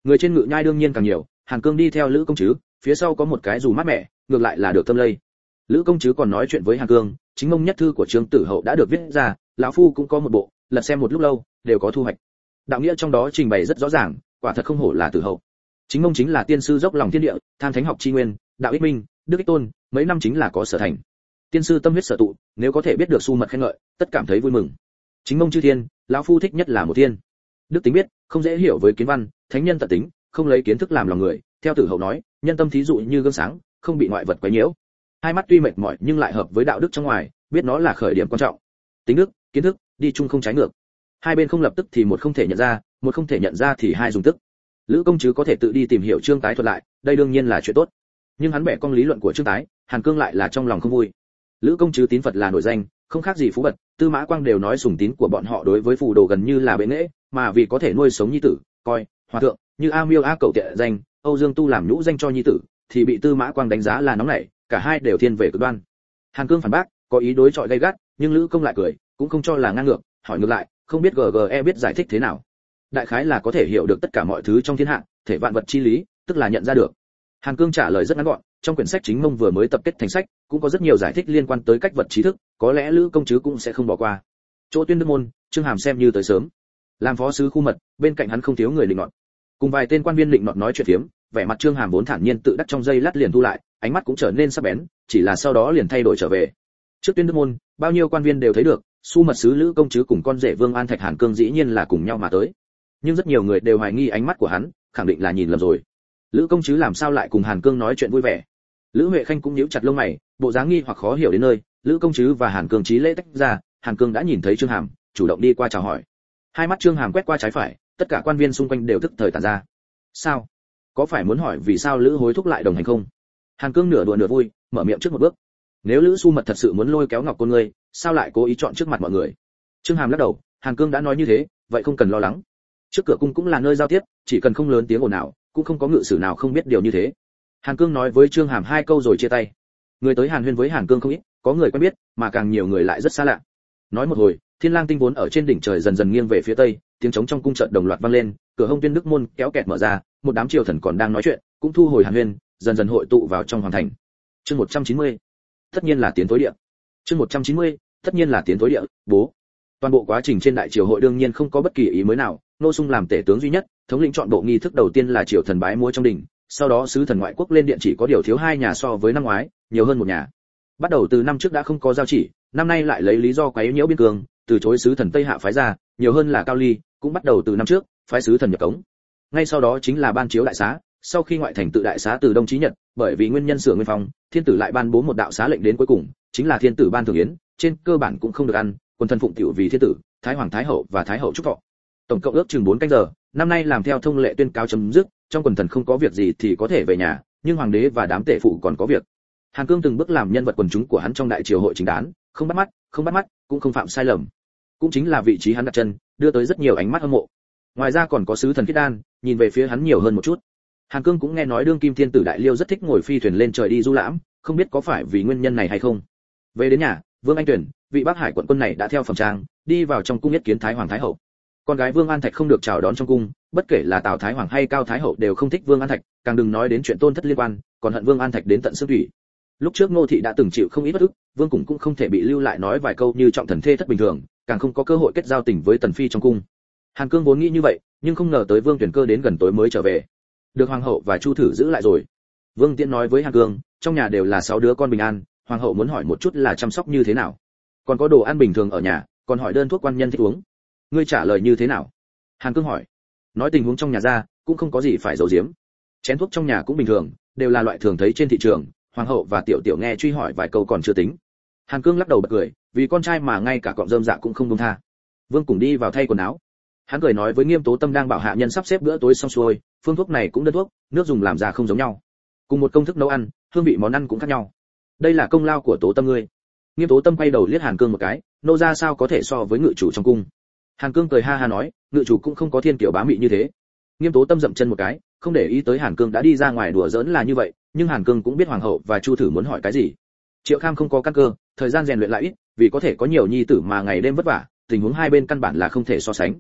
Người trên ngự nhai đương nhiên càng nhiều, Hàn Cương đi theo Lữ công chứ, phía sau có một cái dù mát mẻ, ngược lại là được tâm lây. Lữ công chứ còn nói chuyện với Hàn Cương, chính mông nhất thư của Trương Tử Hậu đã được viết ra, lão phu cũng có một bộ, lật xem một lúc lâu, đều có thu hoạch. Đạo nghĩa trong đó trình bày rất rõ ràng, quả thật không hổ là Tử Hậu. Chính mông chính là tiên sư dốc lòng thiên địa, tham thánh học chi nguyên, đạo ích minh, đức ích tôn, mấy năm chính là có sở thành. Tiên sư tâm huyết sở tụ, nếu có thể biết được su mật khen ngợi, tất cảm thấy vui mừng. Chính mông chư thiên, lão phu thích nhất là một thiên. Đức tính biết, không dễ hiểu với kiến văn, thánh nhân tận tính, không lấy kiến thức làm lòng người, theo Tử Hậu nói, nhân tâm thí dụ như gương sáng, không bị ngoại vật quấy nhiễu. Hai mắt tuy mệt mỏi nhưng lại hợp với đạo đức trong ngoài, biết nó là khởi điểm quan trọng. Tính đức, kiến thức, đi chung không trái ngược. Hai bên không lập tức thì một không thể nhận ra, một không thể nhận ra thì hai dùng tức. Lữ công chứ có thể tự đi tìm hiểu Trương Tái thuật lại, đây đương nhiên là chuyện tốt. Nhưng hắn bẻ cong lý luận của Trương Tái, Hàn Cương lại là trong lòng không vui. Lữ công chứ tín Phật là nổi danh, không khác gì Phú Bật, Tư Mã Quang đều nói sùng tín của bọn họ đối với phù đồ gần như là bệ nghệ, mà vì có thể nuôi sống nhi tử, coi hòa thượng như A Miêu A Cậu tệ danh, Âu Dương Tu làm nhũ danh cho nhi tử, thì bị Tư Mã Quang đánh giá là nóng nảy, cả hai đều thiên về cực đoan. Hàn Cương phản bác, có ý đối chọi gay gắt, nhưng Lữ công lại cười, cũng không cho là ngang ngược, hỏi ngược lại, không biết GGE biết giải thích thế nào. Đại khái là có thể hiểu được tất cả mọi thứ trong thiên hạ, thể vạn vật chi lý, tức là nhận ra được. Hàn Cương trả lời rất ngắn gọn, trong quyển sách chính mông vừa mới tập kết thành sách, cũng có rất nhiều giải thích liên quan tới cách vật trí thức, có lẽ Lữ công chứ cũng sẽ không bỏ qua. Chỗ Tuyên Đức môn, Trương Hàm xem như tới sớm. Làm phó sứ khu mật, bên cạnh hắn không thiếu người lịnh nọt. Cùng vài tên quan viên lịnh nọt nói chuyện phiếm, vẻ mặt Trương Hàm vốn thản nhiên tự đắc trong giây lát liền thu lại, ánh mắt cũng trở nên sắc bén, chỉ là sau đó liền thay đổi trở về. Trước Tuyên Đức môn, bao nhiêu quan viên đều thấy được, su mật sứ Lữ công chứ cùng con rể Vương An Thạch Hàn Cương dĩ nhiên là cùng nhau mà tới. Nhưng rất nhiều người đều hoài nghi ánh mắt của hắn, khẳng định là nhìn lầm rồi. Lữ công chứ làm sao lại cùng Hàn Cương nói chuyện vui vẻ? Lữ Huệ Khanh cũng nhíu chặt lông mày, bộ dáng nghi hoặc khó hiểu đến nơi. Lữ công chứ và Hàn Cương chí lễ tách ra, Hàn Cương đã nhìn thấy Trương Hàm, chủ động đi qua chào hỏi. Hai mắt Trương Hàm quét qua trái phải, tất cả quan viên xung quanh đều tức thời tản ra. Sao? Có phải muốn hỏi vì sao Lữ hối thúc lại đồng hành không? Hàn Cương nửa đùa nửa vui, mở miệng trước một bước. Nếu Lữ Su Mật thật sự muốn lôi kéo Ngọc Côn ngươi, sao lại cố ý chọn trước mặt mọi người? Trương Hàm lắc đầu, Hàn Cương đã nói như thế, vậy không cần lo lắng. Trước cửa cung cũng là nơi giao tiếp, chỉ cần không lớn tiếng ồn nào, cũng không có ngự sử nào không biết điều như thế. Hàn Cương nói với Trương Hàm hai câu rồi chia tay. Người tới Hàn Huyên với Hàn Cương không ít, có người quen biết, mà càng nhiều người lại rất xa lạ. Nói một hồi, Thiên Lang tinh vốn ở trên đỉnh trời dần dần nghiêng về phía tây, tiếng trống trong cung chợt đồng loạt vang lên, cửa hông Tuyên Đức môn kéo kẹt mở ra, một đám triều thần còn đang nói chuyện, cũng thu hồi Hàn Huyên, dần dần hội tụ vào trong hoàng thành. Chương 190. Tất nhiên là tiến tối địa. Chương 190. Tất nhiên là tiến tối địa, bố. Toàn bộ quá trình trên đại triều hội đương nhiên không có bất kỳ ý mới nào, Nô Sung làm tể tướng duy nhất, thống lĩnh chọn bộ nghi thức đầu tiên là triều thần bái múa trong đình, sau đó sứ thần ngoại quốc lên điện chỉ có điều thiếu hai nhà so với năm ngoái, nhiều hơn một nhà. Bắt đầu từ năm trước đã không có giao chỉ, năm nay lại lấy lý do quấy nhiễu biên cương, từ chối sứ thần Tây Hạ phái ra, nhiều hơn là Cao Ly, cũng bắt đầu từ năm trước, phái sứ thần nhập cống. Ngay sau đó chính là ban chiếu đại xá, sau khi ngoại thành tự đại xá từ Đông chí Nhật, bởi vì nguyên nhân sửa nguyên phong, thiên tử lại ban bố một đạo xá lệnh đến cuối cùng, chính là thiên tử ban thường yến, trên cơ bản cũng không được ăn, quân thân phụng tiểu vì thiên tử, thái hoàng thái hậu và thái hậu chúc thọ. Tổng cộng ước chừng 4 canh giờ, năm nay làm theo thông lệ tuyên cáo chấm dứt, trong quần thần không có việc gì thì có thể về nhà, nhưng hoàng đế và đám tể phụ còn có việc. Hàn Cương từng bước làm nhân vật quần chúng của hắn trong đại triều hội chính đán, không bắt mắt, cũng không phạm sai lầm. Cũng chính là vị trí hắn đặt chân, đưa tới rất nhiều ánh mắt hâm mộ. Ngoài ra còn có sứ thần Khiết Đan, nhìn về phía hắn nhiều hơn một chút. Hàn Cương cũng nghe nói đương kim thiên tử Đại Liêu rất thích ngồi phi thuyền lên trời đi du lãm, không biết có phải vì nguyên nhân này hay không. Về đến nhà, Vương Anh Tuyển, vị Bắc Hải quận quân này đã theo phẩm trang, đi vào trong cung yết kiến thái hoàng thái hậu. Con gái Vương An Thạch không được chào đón trong cung, bất kể là Tào Thái Hoàng hay Cao Thái Hậu đều không thích Vương An Thạch, càng đừng nói đến chuyện tôn thất liên quan, còn hận Vương An Thạch đến tận xương thủy. Lúc trước Ngô thị đã từng chịu không ít bất ức, Vương cũng không thể bị lưu lại nói vài câu như trọng thần thê thất bình thường, càng không có cơ hội kết giao tình với tần phi trong cung. Hàn Cương vốn nghĩ như vậy, nhưng không ngờ tới Vương Tuyển Cơ đến gần tối mới trở về. Được hoàng hậu và Chu thử giữ lại rồi. Vương Tiễn nói với Hàn Cương, trong nhà đều là 6 đứa con bình an, hoàng hậu muốn hỏi một chút là chăm sóc như thế nào. Còn có đồ ăn bình thường ở nhà, còn hỏi đơn thuốc quan nhân thích uống. Ngươi trả lời như thế nào? Hàn Cương hỏi. Nói tình huống trong nhà ra, cũng không có gì phải giấu giếm. Chén thuốc trong nhà cũng bình thường, đều là loại thường thấy trên thị trường. Hoàng hậu và tiểu tiểu nghe truy hỏi vài câu còn chưa tính. Hàn Cương lắc đầu bật cười, vì con trai mà ngay cả cọng rơm dạ cũng không buông tha. Vương cùng đi vào thay quần áo. Hắn cười nói với Nghiêm Tố Tâm đang bảo hạ nhân sắp xếp bữa tối xong xuôi, phương thuốc này cũng đơn thuốc, nước dùng làm ra không giống nhau. Cùng một công thức nấu ăn, hương vị món ăn cũng khác nhau. Đây là công lao của Tố Tâm ngươi. Nghiêm Tố Tâm quay đầu liếc Hàn Cương một cái, nô ra sao có thể so với ngự chủ trong cung. Hàn Cương cười ha ha nói, ngự chủ cũng không có thiên kiểu bá mị như thế. Nghiêm Tố Tâm dậm chân một cái, không để ý tới Hàn Cương đã đi ra ngoài đùa giỡn là như vậy, nhưng Hàn Cương cũng biết hoàng hậu và Chu thử muốn hỏi cái gì. Triệu Kham không có căn cơ, thời gian rèn luyện lại ít, vì có thể có nhiều nhi tử mà ngày đêm vất vả, tình huống hai bên căn bản là không thể so sánh.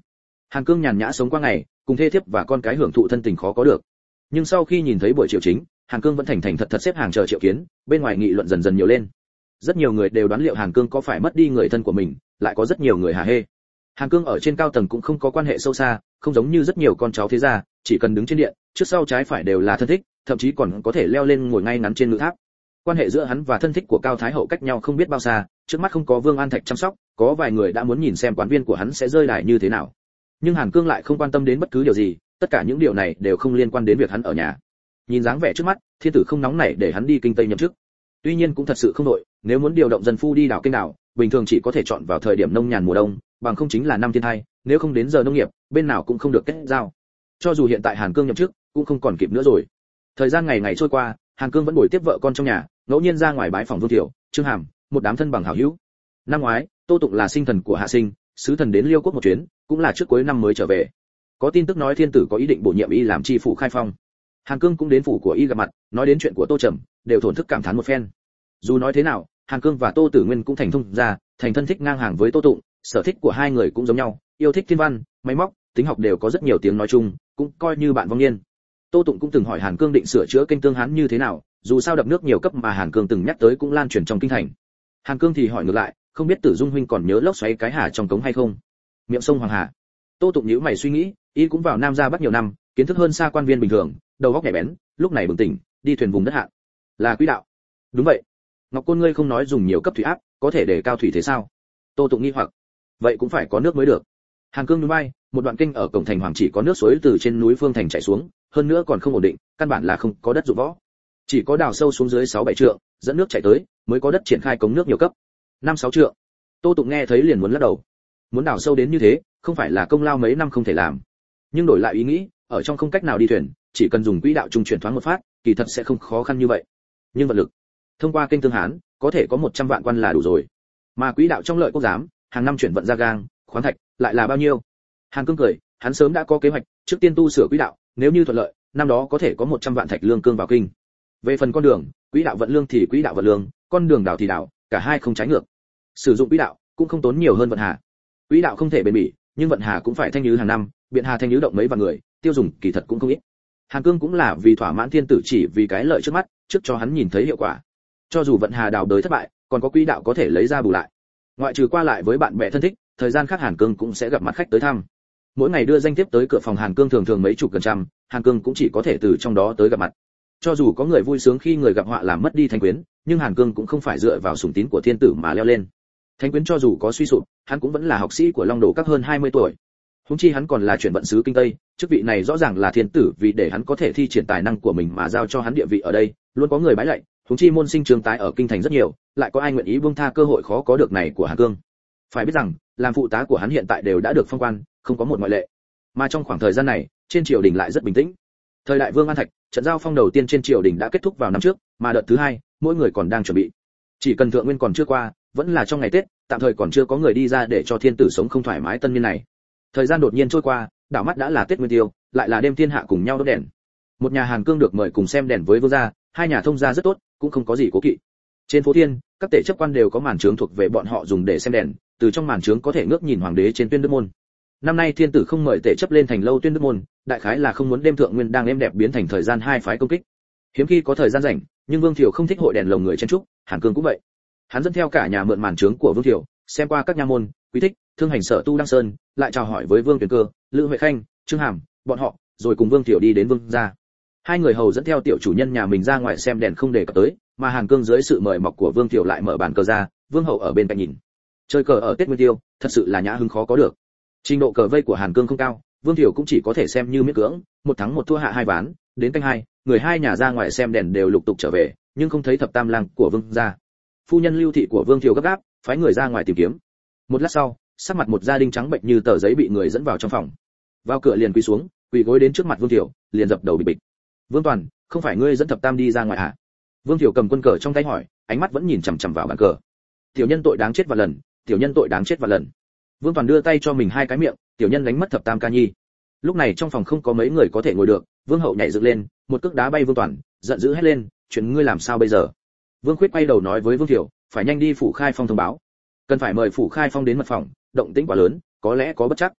Hàn Cương nhàn nhã sống qua ngày, cùng thê thiếp và con cái hưởng thụ thân tình khó có được. Nhưng sau khi nhìn thấy buổi chiều chính, Hàn Cương vẫn thành thành thật thật xếp hàng chờ Triệu Kiến, bên ngoài nghị luận dần dần nhiều lên. Rất nhiều người đều đoán liệu Hàn Cương có phải mất đi người thân của mình, lại có rất nhiều người hả hê. Hàn Cương ở trên cao tầng cũng không có quan hệ sâu xa, không giống như rất nhiều con cháu thế gia, chỉ cần đứng trên điện, trước sau trái phải đều là thân thích, thậm chí còn có thể leo lên ngồi ngay ngắn trên ngự tháp. Quan hệ giữa hắn và thân thích của Cao Thái Hậu cách nhau không biết bao xa, trước mắt không có Vương An Thạch chăm sóc, có vài người đã muốn nhìn xem quán viên của hắn sẽ rơi đài như thế nào. Nhưng Hàn Cương lại không quan tâm đến bất cứ điều gì, tất cả những điều này đều không liên quan đến việc hắn ở nhà. Nhìn dáng vẻ trước mắt, thiên tử không nóng nảy để hắn đi kinh Tây nhậm chức. Tuy nhiên cũng thật sự không đội, nếu muốn điều động dân phu đi đảo kinh đảo, bình thường chỉ có thể chọn vào thời điểm nông nhàn mùa đông, bằng không chính là năm thiên tai, nếu không đến giờ nông nghiệp, bên nào cũng không được kết giao. Cho dù hiện tại Hàn Cương nhậm chức, cũng không còn kịp nữa rồi. Thời gian ngày ngày trôi qua, Hàn Cương vẫn bồi tiếp vợ con trong nhà, ngẫu nhiên ra ngoài bái phòng Vương Tiểu, Trương Hàm, một đám thân bằng hảo hữu. Năm ngoái, Tô Tụng là sinh thần của Hạ Sinh, sứ thần đến Liêu quốc một chuyến, cũng là trước cuối năm mới trở về. Có tin tức nói thiên tử có ý định bổ nhiệm y làm tri phủ khai phong. Hàn Cương cũng đến phủ của y gặp mặt, nói đến chuyện của Tô Trầm, đều thổn thức cảm thán một phen. Dù nói thế nào, Hàn Cương và Tô Tử Nguyên cũng thành thông gia, thành thân thích ngang hàng với Tô Tụng, sở thích của hai người cũng giống nhau, yêu thích thiên văn, máy móc, tính học đều có rất nhiều tiếng nói chung, cũng coi như bạn vong niên. Tô Tụng cũng từng hỏi Hàn Cương định sửa chữa kênh Tương Hán như thế nào, dù sao đập nước nhiều cấp mà Hàn Cương từng nhắc tới cũng lan truyền trong kinh thành. Hàn Cương thì hỏi ngược lại, không biết Tử Dung huynh còn nhớ lốc xoáy cái hà trong cống hay không? Miệng sông Hoàng Hà. Tô Tụng nhíu mày suy nghĩ, y cũng vào Nam ra Bắc nhiều năm, kiến thức hơn xa quan viên bình thường, đầu óc nhạy bén, lúc này bừng tỉnh, đi thuyền vùng đất hạn. Là quỹ đạo. Đúng vậy. Ngọc Côn ngươi không nói dùng nhiều cấp thủy áp, có thể để cao thủy thế sao? Tô Tụng nghi hoặc. Vậy cũng phải có nước mới được. Hàn Cương núi bay, một đoạn kênh ở cổng thành Hoàng chỉ có nước suối từ trên núi Phương Thành chảy xuống, hơn nữa còn không ổn định, căn bản là không có đất dụng võ. Chỉ có đào sâu xuống dưới 6-7 trượng, dẫn nước chảy tới, mới có đất triển khai cống nước nhiều cấp. 5-6 trượng. Tô Tụng nghe thấy liền muốn lắc đầu. Muốn đào sâu đến như thế, không phải là công lao mấy năm không thể làm. Nhưng đổi lại ý nghĩ, ở trong không cách nào đi thuyền, chỉ cần dùng quỹ đạo trung chuyển thoáng một phát, kỳ thật sẽ không khó khăn như vậy. Nhưng vật lực, thông qua kênh Tương Hán, có thể có 100 vạn quan là đủ rồi. Mà quỹ đạo trong lợi quốc giám, hàng năm chuyển vận ra gang, khoáng thạch, lại là bao nhiêu? Hàn Cương cười, hắn sớm đã có kế hoạch, trước tiên tu sửa quỹ đạo, nếu như thuận lợi, năm đó có thể có 100 vạn thạch lương cương vào kinh. Về phần con đường, quỹ đạo vận lương thì quỹ đạo vận lương, con đường đảo thì đảo, cả hai không trái ngược. Sử dụng quỹ đạo cũng không tốn nhiều hơn vận hà. Quỹ đạo không thể bền bỉ, nhưng vận hà cũng phải thanh nhứ hàng năm, biện hà thanh nhứ động mấy vạn người, tiêu dùng kỳ thật cũng không ít. Hàn Cương cũng là vì thỏa mãn thiên tử chỉ vì cái lợi trước mắt, trước cho hắn nhìn thấy hiệu quả. Cho dù vận hà đào đới thất bại, còn có quỹ đạo có thể lấy ra bù lại. Ngoại trừ qua lại với bạn bè thân thích, thời gian khác Hàn Cương cũng sẽ gặp mặt khách tới thăm. Mỗi ngày đưa danh thiếp tới cửa phòng Hàn Cương thường thường mấy chục gần trăm, Hàn Cương cũng chỉ có thể từ trong đó tới gặp mặt. Cho dù có người vui sướng khi người gặp họa làm mất đi thanh quyến, nhưng Hàn Cương cũng không phải dựa vào sủng tín của thiên tử mà leo lên. Thanh quyến cho dù có suy sụp, hắn cũng vẫn là học sĩ của Long Đồ các hơn 20 tuổi. Huống chi hắn còn là chuyển vận sứ kinh Tây, chức vị này rõ ràng là thiên tử vì để hắn có thể thi triển tài năng của mình mà giao cho hắn địa vị ở đây, luôn có người bái lạy, huống chi môn sinh trường tái ở kinh thành rất nhiều, lại có ai nguyện ý buông tha cơ hội khó có được này của Hàn Cương. Phải biết rằng, làm phụ tá của hắn hiện tại đều đã được phong quan, không có một ngoại lệ. Mà trong khoảng thời gian này, trên triều đình lại rất bình tĩnh. Thời đại Vương An Thạch, trận giao phong đầu tiên trên triều đình đã kết thúc vào năm trước, mà đợt thứ hai, mỗi người còn đang chuẩn bị. Chỉ cần thượng nguyên còn chưa qua, vẫn là trong ngày Tết, tạm thời còn chưa có người đi ra để cho thiên tử sống không thoải mái tân niên này. Thời gian đột nhiên trôi qua, đảo mắt đã là Tết Nguyên Tiêu, lại là đêm thiên hạ cùng nhau đốt đèn. Một nhà Hàn Cương được mời cùng xem đèn với vương gia, hai nhà thông gia rất tốt, cũng không có gì cố kỵ. Trên phố Thiên, các tể chấp quan đều có màn trướng thuộc về bọn họ dùng để xem đèn, từ trong màn trướng có thể ngước nhìn hoàng đế trên Tuyên Đức môn. Năm nay thiên tử không mời tể chấp lên thành lâu Tuyên Đức môn, đại khái là không muốn đêm thượng nguyên đang êm đẹp biến thành thời gian hai phái công kích. Hiếm khi có thời gian rảnh, nhưng Vương Thiệu không thích hội đèn lồng người chen trúc, Hàn Cương cũng vậy. Hắn dẫn theo cả nhà mượn màn trướng của Vương Thiệu, xem qua các nha môn, quý thích, thương hành sở tu đăng sơn, lại chào hỏi với Vương Tuyển Cơ, Lữ Huệ Khanh, Trương Hàm, bọn họ, rồi cùng Vương Thiệu đi đến vương gia. Hai người hầu dẫn theo tiểu chủ nhân nhà mình ra ngoài xem đèn không để cập tới, mà Hàn Cương dưới sự mời mọc của Vương Thiệu lại mở bàn cờ ra, Vương hậu ở bên cạnh nhìn. Chơi cờ ở Tết Nguyên Tiêu, thật sự là nhã hứng khó có được. Trình độ cờ vây của Hàn Cương không cao, Vương Thiệu cũng chỉ có thể xem như miễn cưỡng, một thắng một thua hạ hai ván, đến canh hai, người hai nhà ra ngoài xem đèn đều lục tục trở về, nhưng không thấy thập tam lang của Vương gia. Phu nhân Lưu thị của Vương Thiệu gấp gáp, phái người ra ngoài tìm kiếm. Một lát sau, sắc mặt một gia đình trắng bệnh như tờ giấy bị người dẫn vào trong phòng. Vào cửa liền quỳ xuống, quỳ gối đến trước mặt Vương Thiệu, liền dập đầu bịch bịch. Vương Toàn, không phải ngươi dẫn thập tam đi ra ngoài à? Vương Thiệu cầm quân cờ trong tay hỏi, ánh mắt vẫn nhìn chằm chằm vào bàn cờ. Tiểu nhân tội đáng chết vạn lần, tiểu nhân tội đáng chết vạn lần. Vương Toàn đưa tay cho mình hai cái miệng, tiểu nhân đánh mất thập tam ca nhi. Lúc này trong phòng không có mấy người có thể ngồi được, Vương hậu nhảy dựng lên, một cước đá bay Vương Toàn, giận dữ hét lên, chuyện ngươi làm sao bây giờ? Vương Khuyết quay đầu nói với Vương Thiệu, phải nhanh đi phủ khai phong thông báo, cần phải mời phủ khai phong đến mật phòng, động tĩnh quá lớn, có lẽ có bất chắc.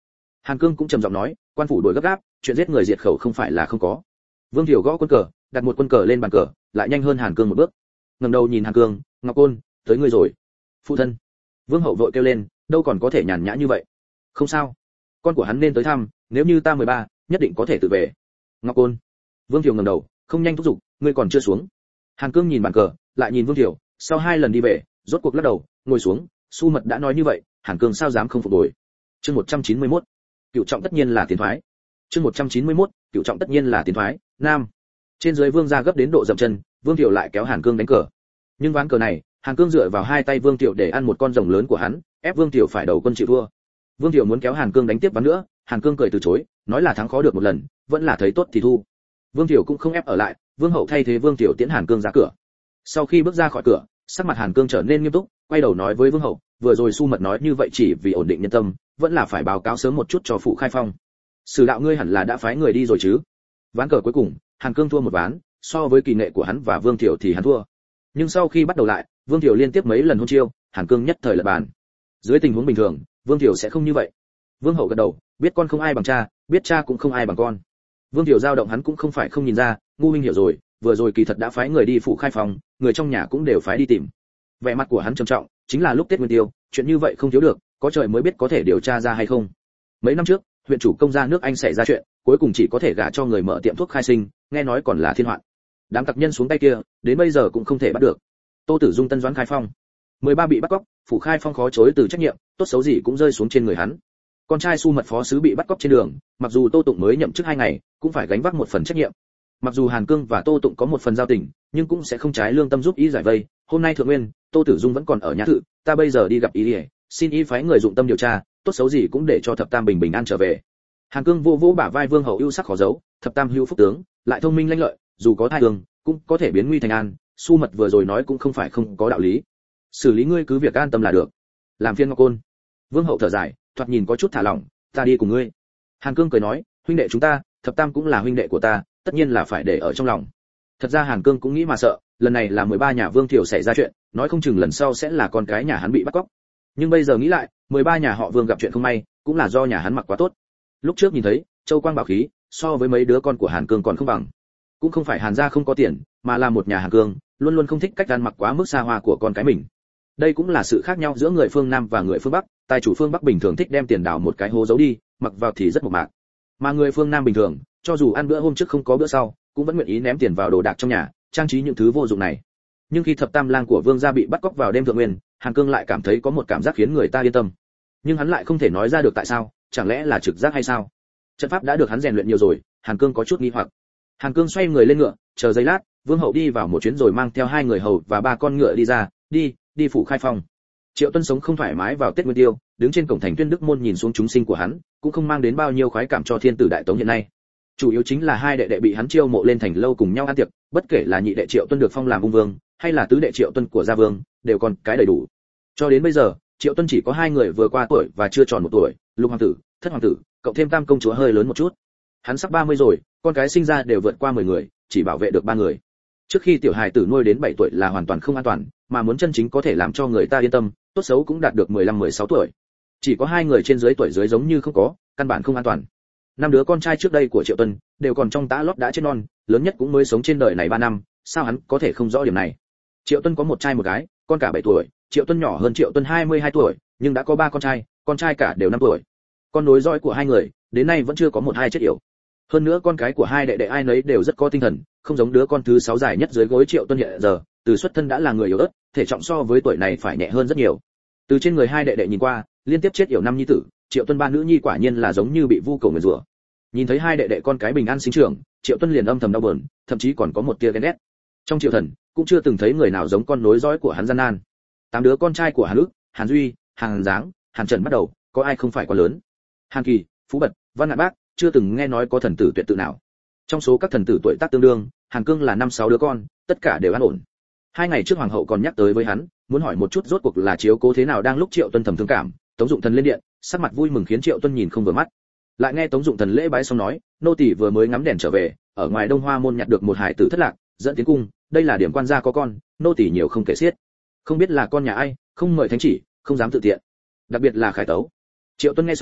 Hàn Cương cũng trầm giọng nói, quan phủ đuổi gấp gáp, chuyện giết người diệt khẩu không phải là không có. Vương Thiểu gõ quân cờ, đặt một quân cờ lên bàn cờ, lại nhanh hơn Hàn Cương một bước. Ngẩng đầu nhìn Hàn Cương, Ngọc Côn, tới ngươi rồi. Phụ thân. Vương Hậu vội kêu lên, đâu còn có thể nhàn nhã như vậy. Không sao, con của hắn nên tới thăm, nếu như ta 13, nhất định có thể tự về. Ngọc Côn. Vương Thiểu ngẩng đầu, không nhanh thúc giục, ngươi còn chưa xuống. Hàn Cương nhìn bàn cờ, lại nhìn Vương Thiểu, sau 2 lần đi về, rốt cuộc lắc đầu, ngồi xuống, Su Mật đã nói như vậy, Hàn Cương sao dám không phục hồi. Chương 191. Cựu trọng tất nhiên là tiến thoái. Chương 191. Cựu trọng tất nhiên là tiến thoái. Nam. Trên dưới Vương gia gấp đến độ dậm chân, Vương Thiệu lại kéo Hàn Cương đánh cờ. Nhưng ván cờ này, Hàn Cương dựa vào 2 tay Vương Thiệu để ăn một con rồng lớn của hắn, ép Vương Thiệu phải đầu quân chịu thua. Vương Thiệu muốn kéo Hàn Cương đánh tiếp ván nữa, Hàn Cương cười từ chối, nói là thắng khó được một lần, vẫn là thấy tốt thì thu. Vương Thiệu cũng không ép ở lại, Vương Hậu thay thế Vương Thiệu tiễn Hàn Cương ra cửa. Sau khi bước ra khỏi cửa, sắc mặt Hàn Cương trở nên nghiêm túc, quay đầu nói với Vương Hậu, vừa rồi Su Mật nói như vậy chỉ vì ổn định nhân tâm, vẫn là phải báo cáo sớm một chút cho phụ khai phong. Sử đạo ngươi hẳn là đã phái người đi rồi chứ? Ván cờ cuối cùng, Hàn Cương thua một ván, so với kỳ nghệ của hắn và Vương Thiệu thì hắn thua. Nhưng sau khi bắt đầu lại, Vương Thiệu liên tiếp mấy lần hôn chiêu, Hàn Cương nhất thời lật bàn. Dưới tình huống bình thường, Vương Thiệu sẽ không như vậy. Vương Hậu gật đầu, biết con không ai bằng cha, biết cha cũng không ai bằng con. Vương Thiệu dao động hắn cũng không phải không nhìn ra, ngu huynh hiểu rồi, vừa rồi kỳ thật đã phái người đi phụ khai phong, người trong nhà cũng đều phái đi tìm. Vẻ mặt của hắn trầm trọng, chính là lúc Tết Nguyên Tiêu, chuyện như vậy không thiếu được, có trời mới biết có thể điều tra ra hay không. Mấy năm trước, huyện chủ công gia nước Anh xảy ra chuyện, cuối cùng chỉ có thể gả cho người mở tiệm thuốc khai sinh, nghe nói còn là thiên hoạn. Đám tặc nhân xuống tay kia, đến bây giờ cũng không thể bắt được. Tô Tử Dung tân doãn khai phong, 13 bị bắt cóc, phủ khai phong khó chối từ trách nhiệm, tốt xấu gì cũng rơi xuống trên người hắn. Con trai Su Mật phó sứ bị bắt cóc trên đường, mặc dù Tô Tụng mới nhậm chức 2 ngày, cũng phải gánh vác một phần trách nhiệm. Mặc dù Hàn Cương và Tô Tụng có một phần giao tình, nhưng cũng sẽ không trái lương tâm giúp ý giải vây. Hôm nay thượng nguyên, Tô Tử Dung vẫn còn ở nhà thự, ta bây giờ đi gặp ý, xin ý phái người dụng tâm điều tra, tốt xấu gì cũng để cho Thập Tam bình bình an trở về. Hàn Cương vô vỗ bả vai Vương Hậu ưu sắc khó giấu, Thập Tam hữu phúc tướng, lại thông minh lanh lợi, dù có thai hương, cũng có thể biến nguy thành an. Su Mật vừa rồi nói cũng không phải không có đạo lý. Xử lý ngươi cứ việc an tâm là được. Làm phiên Ngọc Côn. Vương Hậu thở dài, thoạt nhìn có chút thả lỏng, ta đi cùng ngươi. Hàn Cương cười nói, huynh đệ chúng ta, Thập Tam cũng là huynh đệ của ta, tất nhiên là phải để ở trong lòng. Thật ra Hàn Cương cũng nghĩ mà sợ, lần này là 13 nhà Vương Thiệu xảy ra chuyện, nói không chừng lần sau sẽ là con cái nhà hắn bị bắt cóc. Nhưng bây giờ nghĩ lại, 13 nhà họ Vương gặp chuyện không may, cũng là do nhà hắn mặc quá tốt. Lúc trước nhìn thấy, châu quang bảo khí, so với mấy đứa con của Hàn Cương còn không bằng. Cũng không phải Hàn gia không có tiền, mà là một nhà Hàn Cương, luôn luôn không thích cách ăn mặc quá mức xa hoa của con cái mình. Đây cũng là sự khác nhau giữa người phương Nam và người phương Bắc, tài chủ phương Bắc bình thường thích đem tiền đào một cái hố giấu đi, mặc vào thì rất mộc mạc. Mà người phương Nam bình thường, cho dù ăn bữa hôm trước không có bữa sau, cũng vẫn nguyện ý ném tiền vào đồ đạc trong nhà, trang trí những thứ vô dụng này. Nhưng khi Thập Tam lang của Vương gia bị bắt cóc vào đêm thượng nguyên, Hàn Cương lại cảm thấy có một cảm giác khiến người ta yên tâm. Nhưng hắn lại không thể nói ra được tại sao, chẳng lẽ là trực giác hay sao? Trận pháp đã được hắn rèn luyện nhiều rồi, Hàn Cương có chút nghi hoặc. Hàn Cương xoay người lên ngựa, chờ giây lát, Vương Hậu đi vào một chuyến rồi mang theo 2 người hầu và 3 con ngựa đi ra, đi phủ khai phong. Triệu Tuân sống không thoải mái vào Tết Nguyên Tiêu, đứng trên cổng thành Tuyên Đức môn nhìn xuống chúng sinh của hắn, cũng không mang đến bao nhiêu khoái cảm cho thiên tử đại tống hiện nay. Chủ yếu chính là 2 đệ đệ bị hắn chiêu mộ lên thành lâu cùng nhau ăn tiệc, bất kể là nhị đệ Triệu Tuân được phong làm ung vương, hay là tứ đệ Triệu Tuân của gia vương, đều còn cái đầy đủ. Cho đến bây giờ, Triệu Tuân chỉ có 2 người vừa qua tuổi và chưa tròn 1 tuổi, Lục hoàng tử, Thất hoàng tử, cộng thêm Tam công chúa hơi lớn một chút. Hắn sắp 30 rồi, con cái sinh ra đều vượt qua 10 người, chỉ bảo vệ được 3 người. Trước khi tiểu hài tử nuôi đến 7 tuổi là hoàn toàn không an toàn, mà muốn chân chính có thể làm cho người ta yên tâm, tốt xấu cũng đạt được 15-16 tuổi. Chỉ có 2 người trên dưới tuổi dưới giống như không có, căn bản không an toàn. 5 đứa con trai trước đây của Triệu Tuân đều còn trong tã lót đã chết non, lớn nhất cũng mới sống trên đời này 3 năm, sao hắn có thể không rõ điểm này? Triệu Tuân có một trai một gái, con cả 7 tuổi, Triệu Tuân nhỏ hơn Triệu Tuân 22 tuổi, nhưng đã có 3 con trai cả đều 5 tuổi. Con nối dõi của 2 người, đến nay vẫn chưa có một ai chết yểu. Hơn nữa con cái của 2 đệ đệ ai nấy đều rất có tinh thần, không giống đứa con thứ 6 dài nhất dưới gối Triệu Tuân hiện giờ, từ xuất thân đã là người yếu ớt, thể trọng so với tuổi này phải nhẹ hơn rất nhiều. Từ trên người 2 đệ đệ nhìn qua, liên tiếp chết yểu 5 nhi tử, Triệu Tuân 3 nữ nhi quả nhiên là giống như bị vu cầu nguyền rủa. Nhìn thấy 2 đệ đệ con cái bình an sinh trưởng, Triệu Tuân liền âm thầm đau buồn, thậm chí còn có một tia ghen ghét. Trong Triệu Thần, cũng chưa từng thấy người nào giống con nối dõi của hắn gian nan. 8 đứa con trai của Hàn Ức, Hàn Duy, Hàn Giáng, Hàn Trần bắt đầu, có ai không phải quá lớn. Hàn Kỳ, Phú Bật, Văn Ngạn Bác, chưa từng nghe nói có thần tử tuyệt tự nào. Trong số các thần tử tuổi tác tương đương, Hàn Cương là 5-6 đứa con, tất cả đều an ổn. 2 ngày trước hoàng hậu còn nhắc tới với hắn, muốn hỏi một chút rốt cuộc là chiếu cố thế nào đang lúc Triệu Tuân thầm thương cảm. Tống Dụng Thần lên điện, sắc mặt vui mừng khiến Triệu Tuân nhìn không vừa mắt. Lại nghe Tống Dụng Thần lễ bái xong nói, nô tỳ vừa mới ngắm đèn trở về, ở ngoài Đông Hoa môn nhặt được một hải tử thất lạc, dẫn tiến cung, đây là điểm quan gia có con, nô tỳ nhiều không kể xiết. Không biết là con nhà ai, không mời thánh chỉ, không dám tự tiện. Đặc biệt là Khải Tấu. Triệu Tuân nghe xong,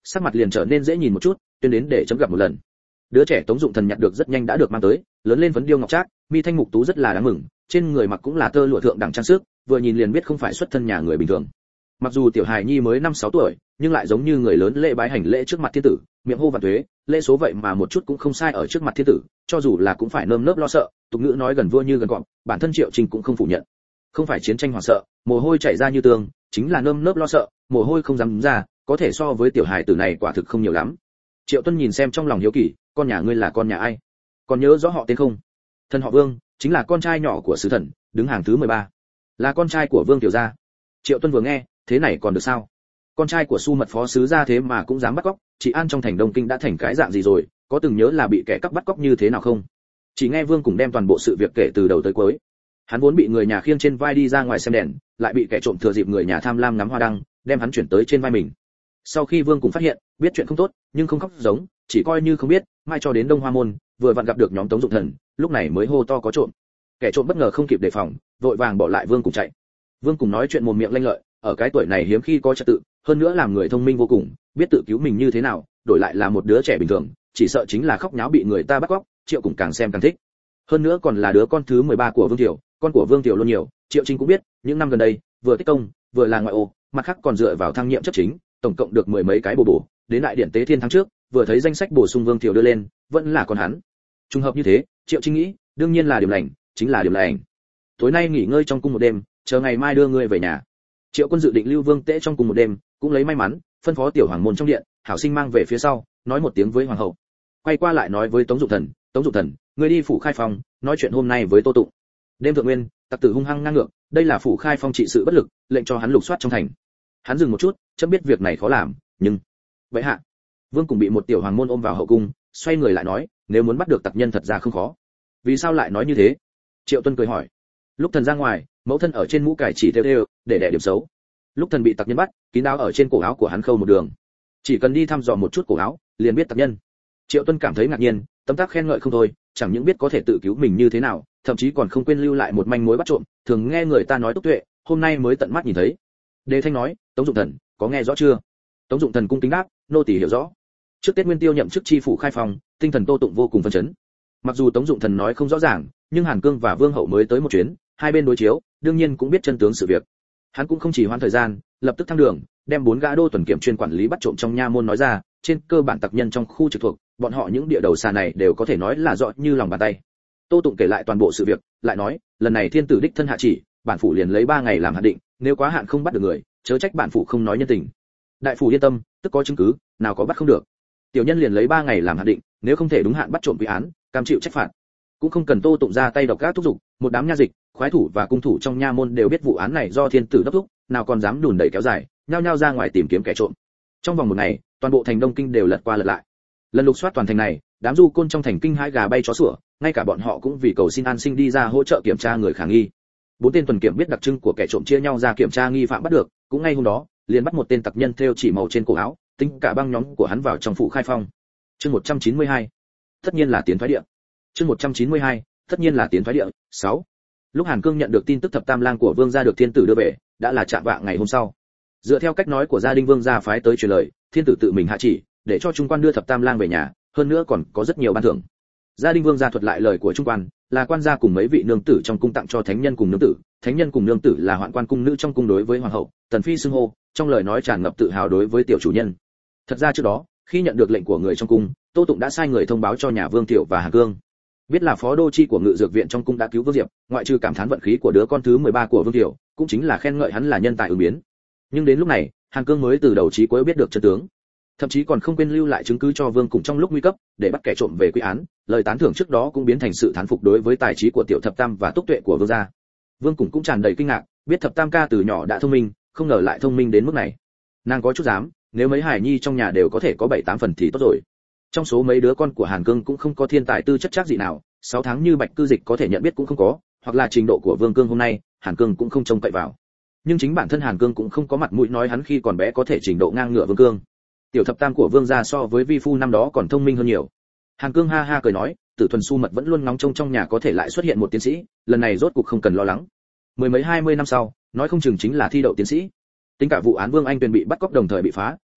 sắc mặt liền trở nên dễ nhìn một chút, tuyên đến để chấm gặp một lần. Đứa trẻ Tống Dụng Thần nhặt được rất nhanh đã được mang tới, lớn lên phấn điêu ngọc trác, mi thanh mục tú rất là đáng mừng, trên người mặc cũng là tơ lụa thượng đẳng trang sức, vừa nhìn liền biết không phải xuất thân nhà người bình thường. Mặc dù tiểu hài nhi mới 5-6 tuổi, nhưng lại giống như người lớn lễ bái hành lễ trước mặt thiên tử, miệng hô vạn tuế, lễ số vậy mà một chút cũng không sai ở trước mặt thiên tử, cho dù là cũng phải nơm nớp lo sợ, tục ngữ nói gần vua như gần cọp, bản thân Triệu Trình cũng không phủ nhận. Không phải chiến tranh hoảng sợ, mồ hôi chảy ra như tường, chính là nơm nớp lo sợ, mồ hôi không dám ra, có thể so với tiểu hài tử này quả thực không nhiều lắm. Triệu Tuân nhìn xem trong lòng hiếu kỳ, con nhà ngươi là con nhà ai? Còn nhớ rõ họ tên không? Thân họ Vương, chính là con trai nhỏ của sứ thần, đứng hàng thứ 13. Là con trai của Vương tiểu gia. Triệu Tuân vừa nghe, thế này còn được sao? Con trai của Su Mật phó sứ gia thế mà cũng dám bắt cóc, chị An trong thành Đông Kinh đã thành cái dạng gì rồi, có từng nhớ là bị kẻ cắp bắt cóc như thế nào không? Chỉ nghe Vương cùng đem toàn bộ sự việc kể từ đầu tới cuối. Hắn vốn bị người nhà khiêng trên vai đi ra ngoài xem đèn, lại bị kẻ trộm thừa dịp người nhà tham lam ngắm hoa đăng, đem hắn chuyển tới trên vai mình. Sau khi Vương cùng phát hiện, biết chuyện không tốt, nhưng không khóc giống, chỉ coi như không biết, mai cho đến Đông Hoa môn, vừa vặn gặp được nhóm Tống Dụng Thần, lúc này mới hô to có trộm. Kẻ trộm bất ngờ không kịp đề phòng, vội vàng bỏ lại Vương cùng chạy. Vương cùng nói chuyện mồm miệng lanh lợi, ở cái tuổi này hiếm khi có trật tự, hơn nữa làm người thông minh vô cùng, biết tự cứu mình như thế nào, đổi lại là một đứa trẻ bình thường, chỉ sợ chính là khóc nháo bị người ta bắt cóc, Triệu cùng càng xem càng thích. Hơn nữa còn là đứa con thứ 13 của Vương Tiểu, con của Vương Tiểu luôn nhiều, Triệu Trinh cũng biết, những năm gần đây, vừa tích công, vừa là ngoại ô, mặt khác còn dựa vào thăng nhiệm chấp chính, tổng cộng được 10 mấy cái bổ, đến đại điển tế thiên tháng trước, vừa thấy danh sách bổ sung Vương Tiểu đưa lên, vẫn là con hắn. Trùng hợp như thế, Triệu Trinh nghĩ, đương nhiên là điểm lành, chính là điểm lành. Tối nay nghỉ ngơi trong cung một đêm, chờ ngày mai đưa ngươi về nhà. Triệu Quân dự định lưu Vương Tễ trong cùng một đêm, cũng lấy may mắn, phân phó tiểu hoàng môn trong điện, hảo sinh mang về phía sau, nói một tiếng với hoàng hậu. Quay qua lại nói với Tống Dụng Thần, Tống Dụng Thần, ngươi đi phủ Khai Phong, nói chuyện hôm nay với Tô Tụng. Đêm thượng nguyên, tặc tử hung hăng ngang ngược, đây là phủ Khai Phong trị sự bất lực, lệnh cho hắn lục soát trong thành. Hắn dừng một chút, chấm biết việc này khó làm, nhưng vậy hạ. Vương cùng bị một tiểu hoàng môn ôm vào hậu cung, xoay người lại nói, nếu muốn bắt được tặc nhân thật ra không khó. Vì sao lại nói như thế? Triệu Tuân cười hỏi. Lúc thần ra ngoài, mẫu thân ở trên mũ cải chỉ theo để đẻ điểm xấu. Lúc thần bị tặc nhân bắt, kín đáo ở trên cổ áo của hắn khâu một đường. Chỉ cần đi thăm dò một chút cổ áo, liền biết tặc nhân. Triệu Tuân cảm thấy ngạc nhiên, tấm tắc khen ngợi không thôi, chẳng những biết có thể tự cứu mình như thế nào, thậm chí còn không quên lưu lại một manh mối bắt trộm, thường nghe người ta nói túc tuệ, hôm nay mới tận mắt nhìn thấy. Đề Thanh nói, Tống Dụng Thần, có nghe rõ chưa? Tống Dụng Thần cung kính đáp, nô tỳ hiểu rõ. Trước Tết Nguyên Tiêu nhậm chức tri phủ Khai Phong, tinh thần Tô Tụng vô cùng phấn chấn. Mặc dù Tống Dụng Thần nói không rõ ràng, nhưng Hàn Cương và Vương Hậu mới tới một chuyến, hai bên đối chiếu, đương nhiên cũng biết chân tướng sự việc. Hắn cũng không chỉ hoãn thời gian, lập tức thăng đường, đem 4 gã đô tuần kiểm chuyên quản lý bắt trộm trong nha môn nói ra, trên cơ bản tặc nhân trong khu trực thuộc, bọn họ những địa đầu xa này đều có thể nói là rõ như lòng bàn tay. Tô Tụng kể lại toàn bộ sự việc, lại nói, lần này thiên tử đích thân hạ chỉ, bản phủ liền lấy 3 ngày làm hạn định, nếu quá hạn không bắt được người, chớ trách bản phủ không nói nhân tình. Đại phủ yên tâm, tức có chứng cứ, nào có bắt không được. Tiểu nhân liền lấy 3 ngày làm hạn định, nếu không thể đúng hạn bắt trộm quy án, cam chịu trách phạt. Cũng không cần Tô Tụng ra tay độc ác thúc giục, một đám nha dịch, khoái thủ và cung thủ trong nha môn đều biết vụ án này do thiên tử đốc thúc, nào còn dám đùn đẩy kéo dài, nhao nhao ra ngoài tìm kiếm kẻ trộm. Trong vòng một ngày, toàn bộ thành Đông Kinh đều lật qua lật lại. Lần lục soát toàn thành này, đám du côn trong thành kinh hãi gà bay chó sủa, ngay cả bọn họ cũng vì cầu xin an sinh đi ra hỗ trợ kiểm tra người khả nghi. 4 tên tuần kiểm biết đặc trưng của kẻ trộm chia nhau ra kiểm tra nghi phạm bắt được, cũng ngay hôm đó, liền bắt một tên tặc nhân thêu chỉ màu trên cổ áo, tính cả băng nhóm của hắn vào trong phủ Khai Phong. Chương 192. Tất nhiên là tiến thoái địa. Chương 192. Tất nhiên là tiến thoái địa. 6. Lúc Hàn Cương nhận được tin tức thập tam lang của Vương gia được thiên tử đưa về, đã là chạm vạng ngày hôm sau. Dựa theo cách nói của gia đình Vương gia phái tới truyền lời, thiên tử tự mình hạ chỉ, để cho trung quan đưa thập tam lang về nhà, hơn nữa còn có rất nhiều ban thưởng. Gia đình Vương gia thuật lại lời của trung quan, là quan gia cùng mấy vị nương tử trong cung tặng cho thánh nhân cùng nương tử, thánh nhân cùng nương tử là hoạn quan cung nữ trong cung đối với hoàng hậu, tần phi xưng hô, trong lời nói tràn ngập tự hào đối với tiểu chủ nhân. Thật ra trước đó, khi nhận được lệnh của người trong cung, Tô Tụng đã sai người thông báo cho nhà Vương Tiểu và Hàn Cương. Biết là phó đô chi của ngự dược viện trong cung đã cứu Vương Diệp, ngoại trừ cảm thán vận khí của đứa con thứ 13 của Vương Tiểu, cũng chính là khen ngợi hắn là nhân tài ứng biến. Nhưng đến lúc này, Hàn Cương mới từ đầu chí cuối biết được chân tướng, thậm chí còn không quên lưu lại chứng cứ cho Vương cùng trong lúc nguy cấp, để bắt kẻ trộm về quy án, lời tán thưởng trước đó cũng biến thành sự thán phục đối với tài trí của tiểu thập tam và túc tuệ của Vương gia. Vương cùng cũng tràn đầy kinh ngạc, biết thập tam ca từ nhỏ đã thông minh, không ngờ lại thông minh đến mức này. Nàng có chút dám, nếu mấy hài nhi trong nhà đều có thể có 7-8 phần thì tốt rồi. Trong số mấy đứa con của Hàn Cương cũng không có thiên tài tư chất chắc gì nào, 6 tháng như Bạch Cư Dịch có thể nhận biết cũng không có, hoặc là trình độ của Vương Cương hôm nay, Hàn Cương cũng không trông cậy vào. Nhưng chính bản thân Hàn Cương cũng không có mặt mũi nói hắn khi còn bé có thể trình độ ngang ngửa Vương Cương. Tiểu thập tam của Vương gia so với vi phu năm đó còn thông minh hơn nhiều. Hàn Cương ha ha cười nói, Tử Thuần Su Mật vẫn luôn ngóng trông trong nhà có thể lại xuất hiện một tiến sĩ, lần này rốt cuộc không cần lo lắng. 10 mấy 20 năm sau, nói không chừng chính là thi đậu tiến sĩ. Tính cả vụ án Vương Anh Tuyền bị bắt cóc đồng thời bị phá,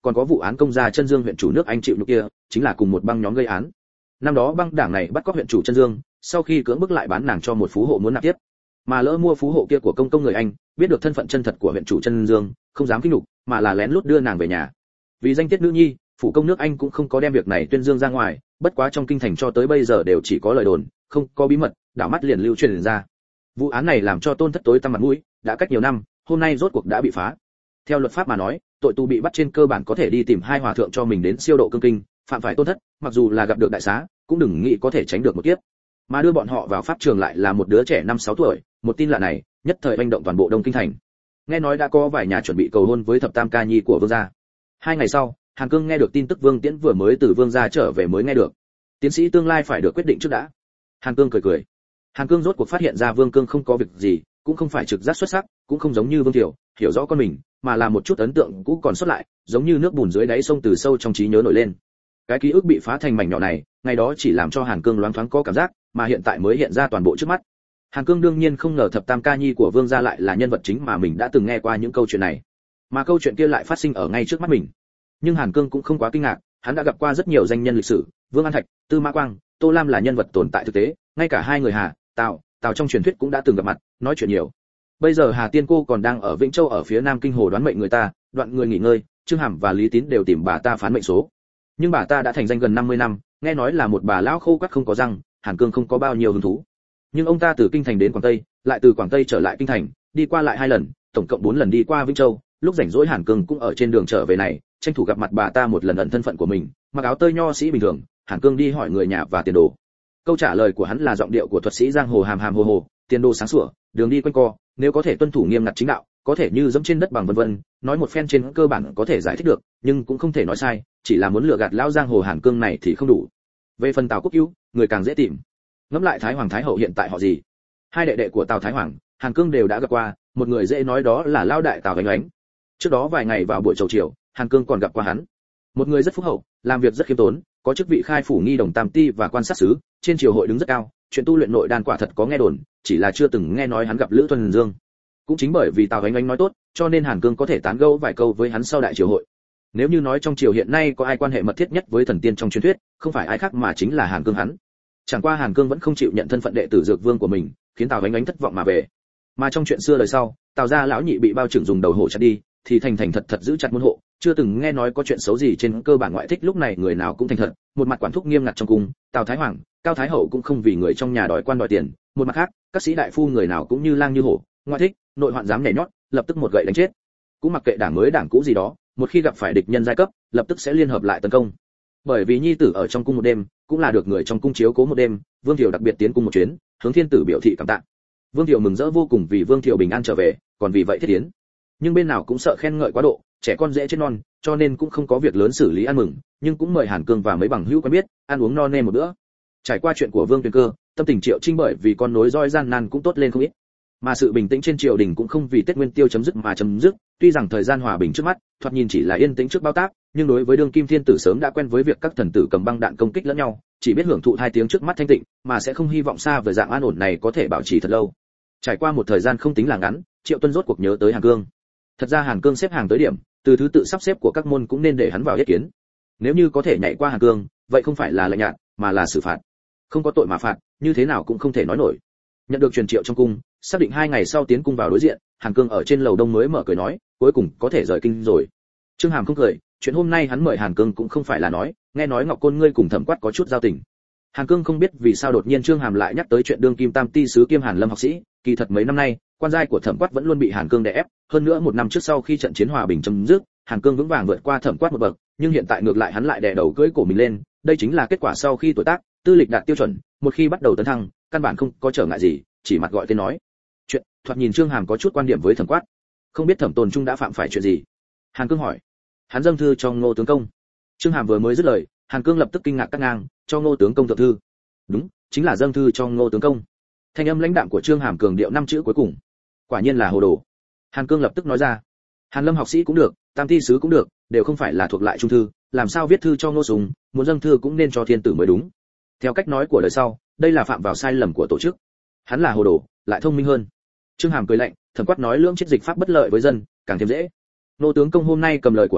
còn có vụ án công gia Chân Dương huyện chủ nước Anh chịu nhục kia, chính là cùng một băng nhóm gây án. Năm đó băng đảng này bắt cóc huyện chủ Chân Dương, sau khi cưỡng bức lại bán nàng cho một phú hộ muốn nạp tiếp. Mà lỡ mua phú hộ kia của công người Anh, biết được thân phận chân thật của huyện chủ Chân Dương, không dám kinh nhục, mà là lén lút đưa nàng về nhà. Vì danh tiết nữ nhi, phủ công nước Anh cũng không có đem việc này tuyên dương ra ngoài, bất quá trong kinh thành cho tới bây giờ đều chỉ có lời đồn, không có bí mật, đảo mắt liền lưu truyền ra. Vụ án này làm cho Tôn Thất tối tăm mặt mũi, đã cách nhiều năm, hôm nay rốt cuộc đã bị phá. Theo luật pháp mà nói, tội tù bị bắt trên cơ bản có thể đi tìm hai hòa thượng cho mình đến siêu độ cương kinh, phạm phải Tôn Thất, mặc dù là gặp được đại xá, cũng đừng nghĩ có thể tránh được một kiếp. Mà đưa bọn họ vào pháp trường lại là một đứa trẻ 5-6 tuổi, một tin lạ này, nhất thời oanh động toàn bộ Đông kinh thành. Nghe nói đã có vài nhà chuẩn bị cầu hôn với thập tam ca nhi của vương gia. 2 ngày sau, Hàn Cương nghe được tin tức Vương Tiễn vừa mới từ vương gia trở về mới nghe được. Tiến sĩ tương lai phải được quyết định trước đã. Hàn Cương cười cười. Hàn Cương rốt cuộc phát hiện ra Vương Cương không có việc gì, cũng không phải trực giác xuất sắc, cũng không giống như Vương Thiểu, hiểu rõ con mình, mà là một chút ấn tượng cũ còn sót lại, giống như nước bùn dưới đáy sông từ sâu trong trí nhớ nổi lên. Cái ký ức bị phá thành mảnh nhỏ này, ngày đó chỉ làm cho Hàn Cương loáng thoáng có cảm giác, mà hiện tại mới hiện ra toàn bộ trước mắt. Hàn Cương đương nhiên không ngờ thập tam ca nhi của Vương gia lại là nhân vật chính mà mình đã từng nghe qua những câu chuyện này, mà câu chuyện kia lại phát sinh ở ngay trước mắt mình. Nhưng Hàn Cương cũng không quá kinh ngạc, hắn đã gặp qua rất nhiều danh nhân lịch sử, Vương An Thạch, Tư Mã Quang, Tô Lam là nhân vật tồn tại thực tế, ngay cả hai người Hà, Tào trong truyền thuyết cũng đã từng gặp mặt, nói chuyện nhiều. Bây giờ Hà Tiên cô còn đang ở Vĩnh Châu ở phía Nam Kinh Hồ đoán mệnh người ta, đoạn người nghỉ ngơi, Trương Hàm và Lý Tín đều tìm bà ta phán mệnh số. Nhưng bà ta đã thành danh gần 50 năm, nghe nói là một bà lão khô quắt không có răng, Hàn Cương không có bao nhiêu hứng thú. Nhưng ông ta từ Kinh thành đến Quảng Tây, lại từ Quảng Tây trở lại Kinh thành, đi qua lại 2 lần, tổng cộng 4 lần đi qua Vĩnh Châu, lúc rảnh rỗi Hàn Cương cũng ở trên đường trở về này, tranh thủ gặp mặt bà ta một lần ẩn thân phận của mình, mặc áo tơi nho sĩ bình thường, Hàn Cương đi hỏi người nhà và tiền đồ. Câu trả lời của hắn là giọng điệu của thuật sĩ giang hồ hàm hàm hồ hồ, tiền đồ sáng sủa, đường đi quanh co, nếu có thể tuân thủ nghiêm ngặt chính đạo, có thể như dẫm trên đất bằng vân vân, nói một phen trên cơ bản có thể giải thích được, nhưng cũng không thể nói sai, chỉ là muốn lừa gạt lão giang hồ Hàn Cương này thì không đủ. Về phần Tào Quốc Hữu, người càng dễ tìm. Ngẫm lại Thái Hoàng Thái Hậu hiện tại họ gì? Hai đệ đệ của Tào Thái Hoàng, Hàn Cương đều đã gặp qua, một người dễ nói đó là lão đại Tào Ánh Ánh. Trước đó vài ngày vào buổi chầu chiều, Hàn Cương còn gặp qua hắn. Một người rất phúc hậu, làm việc rất khiêm tốn, có chức vị khai phủ nghi đồng tam ti và quan sát sứ, trên triều hội đứng rất cao, chuyện tu luyện nội đan quả thật có nghe đồn, chỉ là chưa từng nghe nói hắn gặp Lữ Thuần Dương. Cũng chính bởi vì Tào Ánh Ánh nói tốt, cho nên Hàn Cương có thể tán gẫu vài câu với hắn sau đại triều hội. Nếu như nói trong triều hiện nay có ai quan hệ mật thiết nhất với thần tiên trong truyền thuyết, không phải ai khác mà chính là Hàn Cương hắn. Chẳng qua Hàn Cương vẫn không chịu nhận thân phận đệ tử Dược Vương của mình, khiến Tào Ánh Ánh thất vọng mà về. Mà trong chuyện xưa lời sau, Tào gia lão nhị bị bao trưởng dùng đầu hổ chặt đi, thì thành thật giữ chặt môn hộ, chưa từng nghe nói có chuyện xấu gì, trên cơ bản ngoại thích lúc này người nào cũng thành thật, một mặt quản thúc nghiêm ngặt trong cung, Tào Thái Hoàng, Cao Thái Hậu cũng không vì người trong nhà đòi quan đòi tiền, một mặt khác, các sĩ đại phu người nào cũng như lang như hổ, ngoại thích, nội hoạn dám nhảy nhót, lập tức một gậy đánh chết. Cũng mặc kệ đảng mới đảng cũ gì đó, một khi gặp phải địch nhân giai cấp, lập tức sẽ liên hợp lại tấn công. Bởi vì nhi tử ở trong cung một đêm, cũng là được người trong cung chiếu cố một đêm, Vương Thiệu đặc biệt tiến cung một chuyến, hướng thiên tử biểu thị cảm tạ. Vương Thiệu mừng rỡ vô cùng vì Vương Thiệu bình an trở về, còn vì vậy thiết tiến. Nhưng bên nào cũng sợ khen ngợi quá độ, trẻ con dễ chết non, cho nên cũng không có việc lớn xử lý ăn mừng, nhưng cũng mời Hàn Cương và mấy bằng hữu quen biết, ăn uống no nê một bữa. Trải qua chuyện của Vương Tuyền Cơ, tâm tình Triệu Trinh bởi vì con nối roi gian nan cũng tốt lên không ít. Mà sự bình tĩnh trên triều đình cũng không vì Tết Nguyên Tiêu chấm dứt mà chấm dứt, tuy rằng thời gian hòa bình trước mắt, thoạt nhìn chỉ là yên tĩnh trước bao tác, nhưng đối với đương kim thiên tử sớm đã quen với việc các thần tử cầm băng đạn công kích lẫn nhau, chỉ biết hưởng thụ 2 tiếng trước mắt thanh tịnh, mà sẽ không hy vọng xa về dạng an ổn này có thể bảo trì thật lâu. Trải qua một thời gian không tính là ngắn, Triệu Tuân rốt cuộc nhớ tới Hàn Cương. Thật ra Hàn Cương xếp hàng tới điểm, từ thứ tự sắp xếp của các môn cũng nên để hắn vào ý kiến. Nếu như có thể nhảy qua Hàn Cương, vậy không phải là lạnh nhạt, mà là xử phạt. Không có tội mà phạt, như thế nào cũng không thể nói nổi. Nhận được truyền triệu trong cung, xác định 2 ngày sau tiến cung vào đối diện, Hàn Cương ở trên lầu đông mới mở cười nói, cuối cùng có thể rời kinh rồi. Trương Hàm không cười, chuyện hôm nay hắn mời Hàn Cương cũng không phải là nói, nghe nói Ngọc Côn ngươi cùng Thẩm Quát có chút giao tình. Hàn Cương không biết vì sao đột nhiên Trương Hàm lại nhắc tới chuyện đương kim tam ti sứ kiêm Hàn Lâm học sĩ, kỳ thật mấy năm nay, quan giai của Thẩm Quát vẫn luôn bị Hàn Cương đè ép, hơn nữa 1 năm trước sau khi trận chiến hòa bình chấm dứt, Hàn Cương vững vàng vượt qua Thẩm Quát một bậc, nhưng hiện tại ngược lại hắn lại đè đầu cưỡi cổ mình lên, đây chính là kết quả sau khi tuổi tác, tư lịch đạt tiêu chuẩn, một khi bắt đầu tấn thăng, căn bản không có trở ngại gì, chỉ mặt gọi tên nói. Chuyện, thoạt nhìn Trương Hàm có chút quan điểm với Thẩm Quát. Không biết Thẩm Tồn Trung đã phạm phải chuyện gì? Hàn Cương hỏi. Hắn dâng thư cho Ngô tướng công. Trương Hàm vừa mới dứt lời, Hàn Cương lập tức kinh ngạc cắt ngang, cho Ngô tướng công thượng thư. Đúng, chính là dâng thư cho Ngô tướng công. Thanh âm lãnh đạm của Trương Hàm cường điệu 5 chữ cuối cùng. Quả nhiên là hồ đồ. Hàn Cương lập tức nói ra. Hàn Lâm học sĩ cũng được, tam thi sứ cũng được, đều không phải là thuộc lại trung thư, làm sao viết thư cho Ngô Sùng, muốn dâng thư cũng nên cho thiên tử mới đúng. Theo cách nói của đời sau, đây là phạm vào sai lầm của tổ chức. Hắn là hồ đồ, lại thông minh hơn. Trương Hàm cười lạnh, Thẩm Quát nói lưỡng chiết dịch pháp bất lợi với dân, càng thêm dễ. Ngô tướng công hôm nay cầm lời của hắn,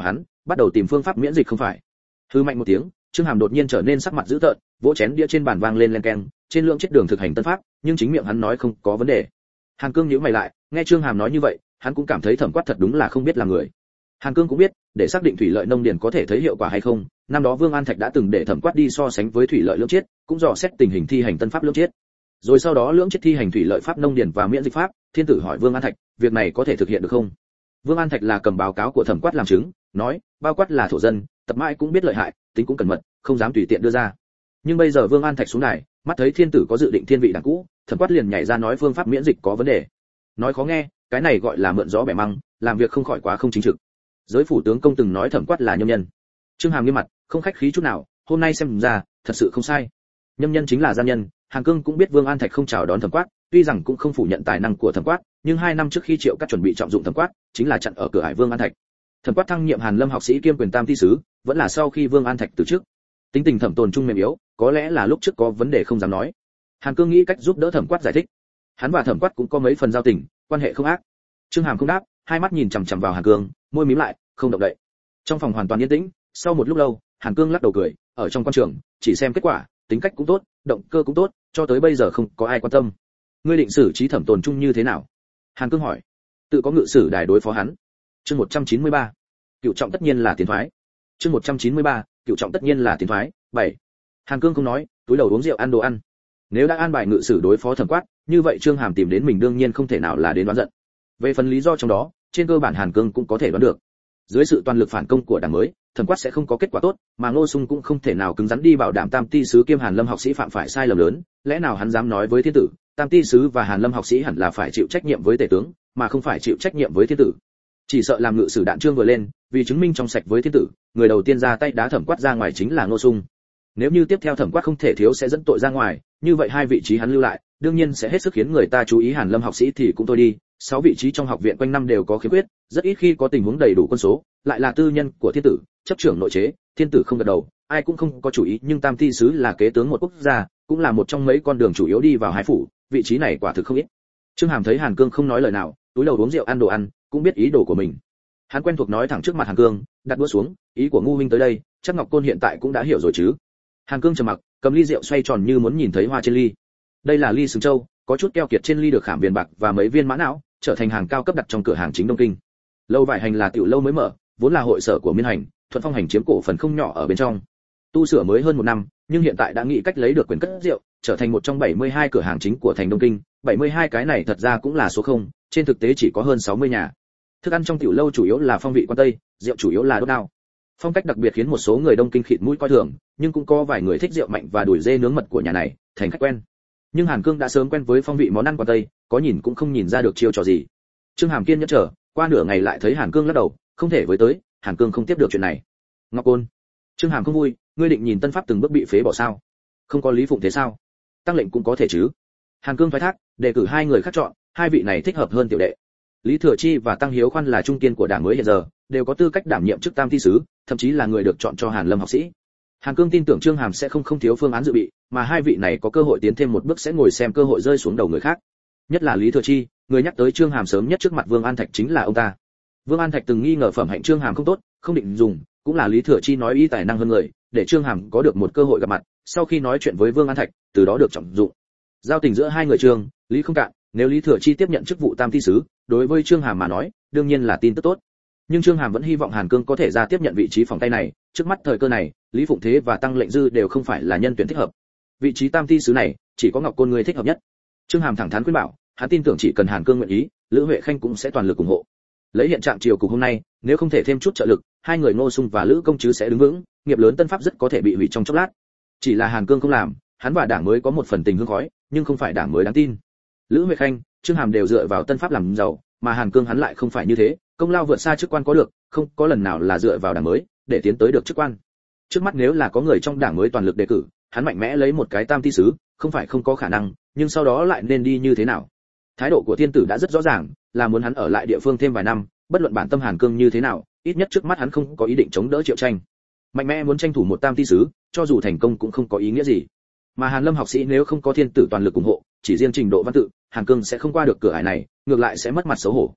bắt đầu tìm phương pháp miễn dịch không phải. Hư mạnh một tiếng, Trương Hàm đột nhiên trở nên sắc mặt dữ tợn, vỗ chén đĩa trên bàn vang lên len keng, trên lượng chết đường thực hành tân pháp, nhưng chính miệng hắn nói không có vấn đề. Hàn Cương nhíu mày lại, nghe Trương Hàm nói như vậy, hắn cũng cảm thấy Thẩm Quát thật đúng là không biết là người. Hàn Cương cũng biết, để xác định thủy lợi nông điền có thể thấy hiệu quả hay không, năm đó Vương An Thạch đã từng để Thẩm Quát đi so sánh với thủy lợi lưỡng chiết, cũng dò xét tình hình thi hành tân pháp lưỡng chiết. Rồi sau đó lưỡng chiết thi hành thủy lợi pháp nông điền và miễn dịch pháp, thiên tử hỏi Vương An Thạch, việc này có thể thực hiện được không? Vương An Thạch là cầm báo cáo của Thẩm Quát làm chứng, nói, bao quát là thổ dân, tập mãi cũng biết lợi hại, tính cũng cẩn mật, không dám tùy tiện đưa ra. Nhưng bây giờ Vương An Thạch xuống đài, mắt thấy thiên tử có dự định thiên vị đảng cũ, Thẩm Quát liền nhảy ra nói phương pháp miễn dịch có vấn đề. Nói khó nghe, cái này gọi là mượn gió bẻ măng, làm việc không khỏi quá không chính trực. Giới phủ tướng công từng nói Thẩm Quát là nhâm nhân. Trương Hàm nghiêm mặt, không khách khí chút nào, hôm nay xem ra, thật sự không sai. Nhâm nhân chính là gian nhân, Hàn Cương cũng biết Vương An Thạch không chào đón Thẩm Quát, tuy rằng cũng không phủ nhận tài năng của Thẩm Quát, nhưng 2 năm trước khi Triệu Cát chuẩn bị trọng dụng Thẩm Quát, chính là chặn ở cửa ải Vương An Thạch. Thẩm Quát thăng nhiệm Hàn Lâm học sĩ kiêm quyền tam ty sứ, vẫn là sau khi Vương An Thạch từ chức. Tính tình Thẩm Tồn Trung mềm yếu, có lẽ là lúc trước có vấn đề không dám nói. Hàn Cương nghĩ cách giúp đỡ Thẩm Quát giải thích. Hắn và Thẩm Quát cũng có mấy phần giao tình, quan hệ không ác. Trương Hàm không đáp, hai mắt nhìn chằm chằm vào Hàn Cương, môi mím lại, không động đậy. Trong phòng hoàn toàn yên tĩnh, sau một lúc lâu, Hàn Cương lắc đầu cười, ở trong quan trường, chỉ xem kết quả, tính cách cũng tốt, động cơ cũng tốt, cho tới bây giờ không có ai quan tâm. Ngươi định xử trí Thẩm Tồn Trung như thế nào? Hàn Cương hỏi. Tự có ngự sử đài đối phó hắn. Chương 193. Cựu trọng tất nhiên là tiến thoái. Chương 193. Cựu trọng tất nhiên là tiến thoái. 7. Hàn Cương không nói, túi đầu uống rượu ăn đồ ăn. Nếu đã an bài ngự sử đối phó Thẩm Quát, như vậy Trương Hàm tìm đến mình đương nhiên không thể nào là đến đoán giận. Về phần lý do trong đó, trên cơ bản Hàn Cương cũng có thể đoán được. Dưới sự toàn lực phản công của đảng mới, Thẩm Quát sẽ không có kết quả tốt, mà Ngô Sung cũng không thể nào cứng rắn đi bảo đảm tam ty sứ kiêm Hàn Lâm học sĩ phạm phải sai lầm lớn, lẽ nào hắn dám nói với thiên tử, tam ty sứ và Hàn Lâm học sĩ hẳn là phải chịu trách nhiệm với tể tướng, mà không phải chịu trách nhiệm với thiên tử. Chỉ sợ làm ngự sử đạn trương vừa lên, vì chứng minh trong sạch với thiên tử, người đầu tiên ra tay đá Thẩm Quát ra ngoài chính là Ngô Sung. Nếu như tiếp theo Thẩm Quát không thể thiếu sẽ dẫn tội ra ngoài, như vậy 2 vị trí hắn lưu lại, đương nhiên sẽ hết sức khiến người ta chú ý. Hàn Lâm học sĩ thì cũng thôi đi, 6 vị trí trong học viện quanh năm đều có khiếm khuyết, rất ít khi có tình huống đầy đủ quân số, lại là tư nhân của thiên tử, chấp trưởng nội chế, thiên tử không gật đầu, ai cũng không có chủ ý. Nhưng tam ty sứ là kế tướng một quốc gia, cũng là một trong mấy con đường chủ yếu đi vào hai phủ, vị trí này quả thực không ít. Trương Hàm thấy Hàn Cương không nói lời nào, túi đầu uống rượu ăn đồ ăn, cũng biết ý đồ của mình. Hắn quen thuộc nói thẳng trước mặt Hàn Cương, đặt đũa xuống, ý của Ngu huynh tới đây, chắc Ngọc Côn hiện tại cũng đã hiểu rồi chứ? Hàn Cương trầm mặc, cầm ly rượu xoay tròn như muốn nhìn thấy hoa trên ly. Đây là ly sừng châu, có chút keo kiệt trên ly được khảm viền bạc và mấy viên mã não, trở thành hàng cao cấp đặt trong cửa hàng chính Đông Kinh. Lâu Vải Hành là tiểu lâu mới mở, vốn là hội sở của Miên Hành, Thuận Phong Hành chiếm cổ phần không nhỏ ở bên trong. Tu sửa mới hơn 1 năm, nhưng hiện tại đã nghĩ cách lấy được quyền cất rượu, trở thành một trong 72 cửa hàng chính của thành Đông Kinh. 72 cái này thật ra cũng là số 0, trên thực tế chỉ có hơn 60 nhà. Thức ăn trong tiểu lâu chủ yếu là phong vị quan tây, rượu chủ yếu là đốt đao. Phong cách đặc biệt khiến một số người Đông Kinh khịt mũi coi thường, nhưng cũng có vài người thích rượu mạnh và đùi dê nướng mật của nhà này, thành khách quen. Nhưng Hàn Cương đã sớm quen với phong vị món ăn quan tây, có nhìn cũng không nhìn ra được chiêu trò gì. Trương Hàm kiên nhẫn chờ, qua nửa ngày lại thấy Hàn Cương lắc đầu, không thể với tới, Hàn Cương không tiếp được chuyện này. Ngọc Côn. Trương Hàm không vui, ngươi định nhìn tân pháp từng bước bị phế bỏ sao? Không có Lý Phụng thế sao? Tăng lệnh cũng có thể chứ? Hàn Cương thoái thác, đề cử 2 người khác chọn, 2 vị này thích hợp hơn tiểu đệ. Lý Thừa Chi và Tăng Hiếu Khoan là trung kiên của đảng mới hiện giờ, đều có tư cách đảm nhiệm chức tam ty sứ, thậm chí là người được chọn cho Hàn Lâm học sĩ. Hàn Cương tin tưởng Trương Hàm sẽ không thiếu phương án dự bị, mà 2 vị này có cơ hội tiến thêm một bước sẽ ngồi xem cơ hội rơi xuống đầu người khác. Nhất là Lý Thừa Chi, người nhắc tới Trương Hàm sớm nhất trước mặt Vương An Thạch chính là ông ta. Vương An Thạch từng nghi ngờ phẩm hạnh Trương Hàm không tốt, không định dùng, cũng là Lý Thừa Chi nói ý tài năng hơn người, để Trương Hàm có được một cơ hội gặp mặt, sau khi nói chuyện với Vương An Thạch, từ đó được trọng dụng. Giao tình giữa 2 người Trương, Lý không cạn, nếu Lý Thừa Chi tiếp nhận chức vụ tam ty sứ, đối với Trương Hàm mà nói, đương nhiên là tin tức tốt. Nhưng Trương Hàm vẫn hy vọng Hàn Cương có thể ra tiếp nhận vị trí phòng tay này, trước mắt thời cơ này, Lý Phụng Thế và Tăng Lệnh Dư đều không phải là nhân tuyển thích hợp. Vị trí tam ty sứ này, chỉ có Ngọc Côn người thích hợp nhất. Trương Hàm thẳng thắn khuyên bảo, hắn tin tưởng chỉ cần Hàn Cương nguyện ý, Lữ Huệ Khanh cũng sẽ toàn lực ủng hộ. Lấy hiện trạng triều cục hôm nay, nếu không thể thêm chút trợ lực, 2 người Ngô Sung và Lữ Công Trứ sẽ đứng vững, nghiệp lớn tân pháp rất có thể bị hủy trong chốc lát. Chỉ là Hàn Cương không làm, hắn và đảng mới có một phần tình hương khói, nhưng không phải đảng mới đáng tin. Lữ Huệ Khanh, Trương Hàm đều dựa vào tân pháp làm giàu, mà Hàn Cương hắn lại không phải như thế, công lao vượt xa chức quan có được, không có lần nào là dựa vào đảng mới để tiến tới được chức quan. Trước mắt nếu là có người trong đảng mới toàn lực đề cử, hắn mạnh mẽ lấy một cái tam ty sứ, không phải không có khả năng, nhưng sau đó lại nên đi như thế nào? Thái độ của thiên tử đã rất rõ ràng, là muốn hắn ở lại địa phương thêm vài năm, bất luận bản tâm Hàn Cương như thế nào, ít nhất trước mắt hắn không có ý định chống đỡ Triệu Tranh. Mạnh mẽ muốn tranh thủ một tam ty sứ, cho dù thành công cũng không có ý nghĩa gì. Mà Hàn Lâm học sĩ nếu không có thiên tử toàn lực ủng hộ, chỉ riêng trình độ văn tự, Hàn Cương sẽ không qua được cửa ải này, ngược lại sẽ mất mặt xấu hổ.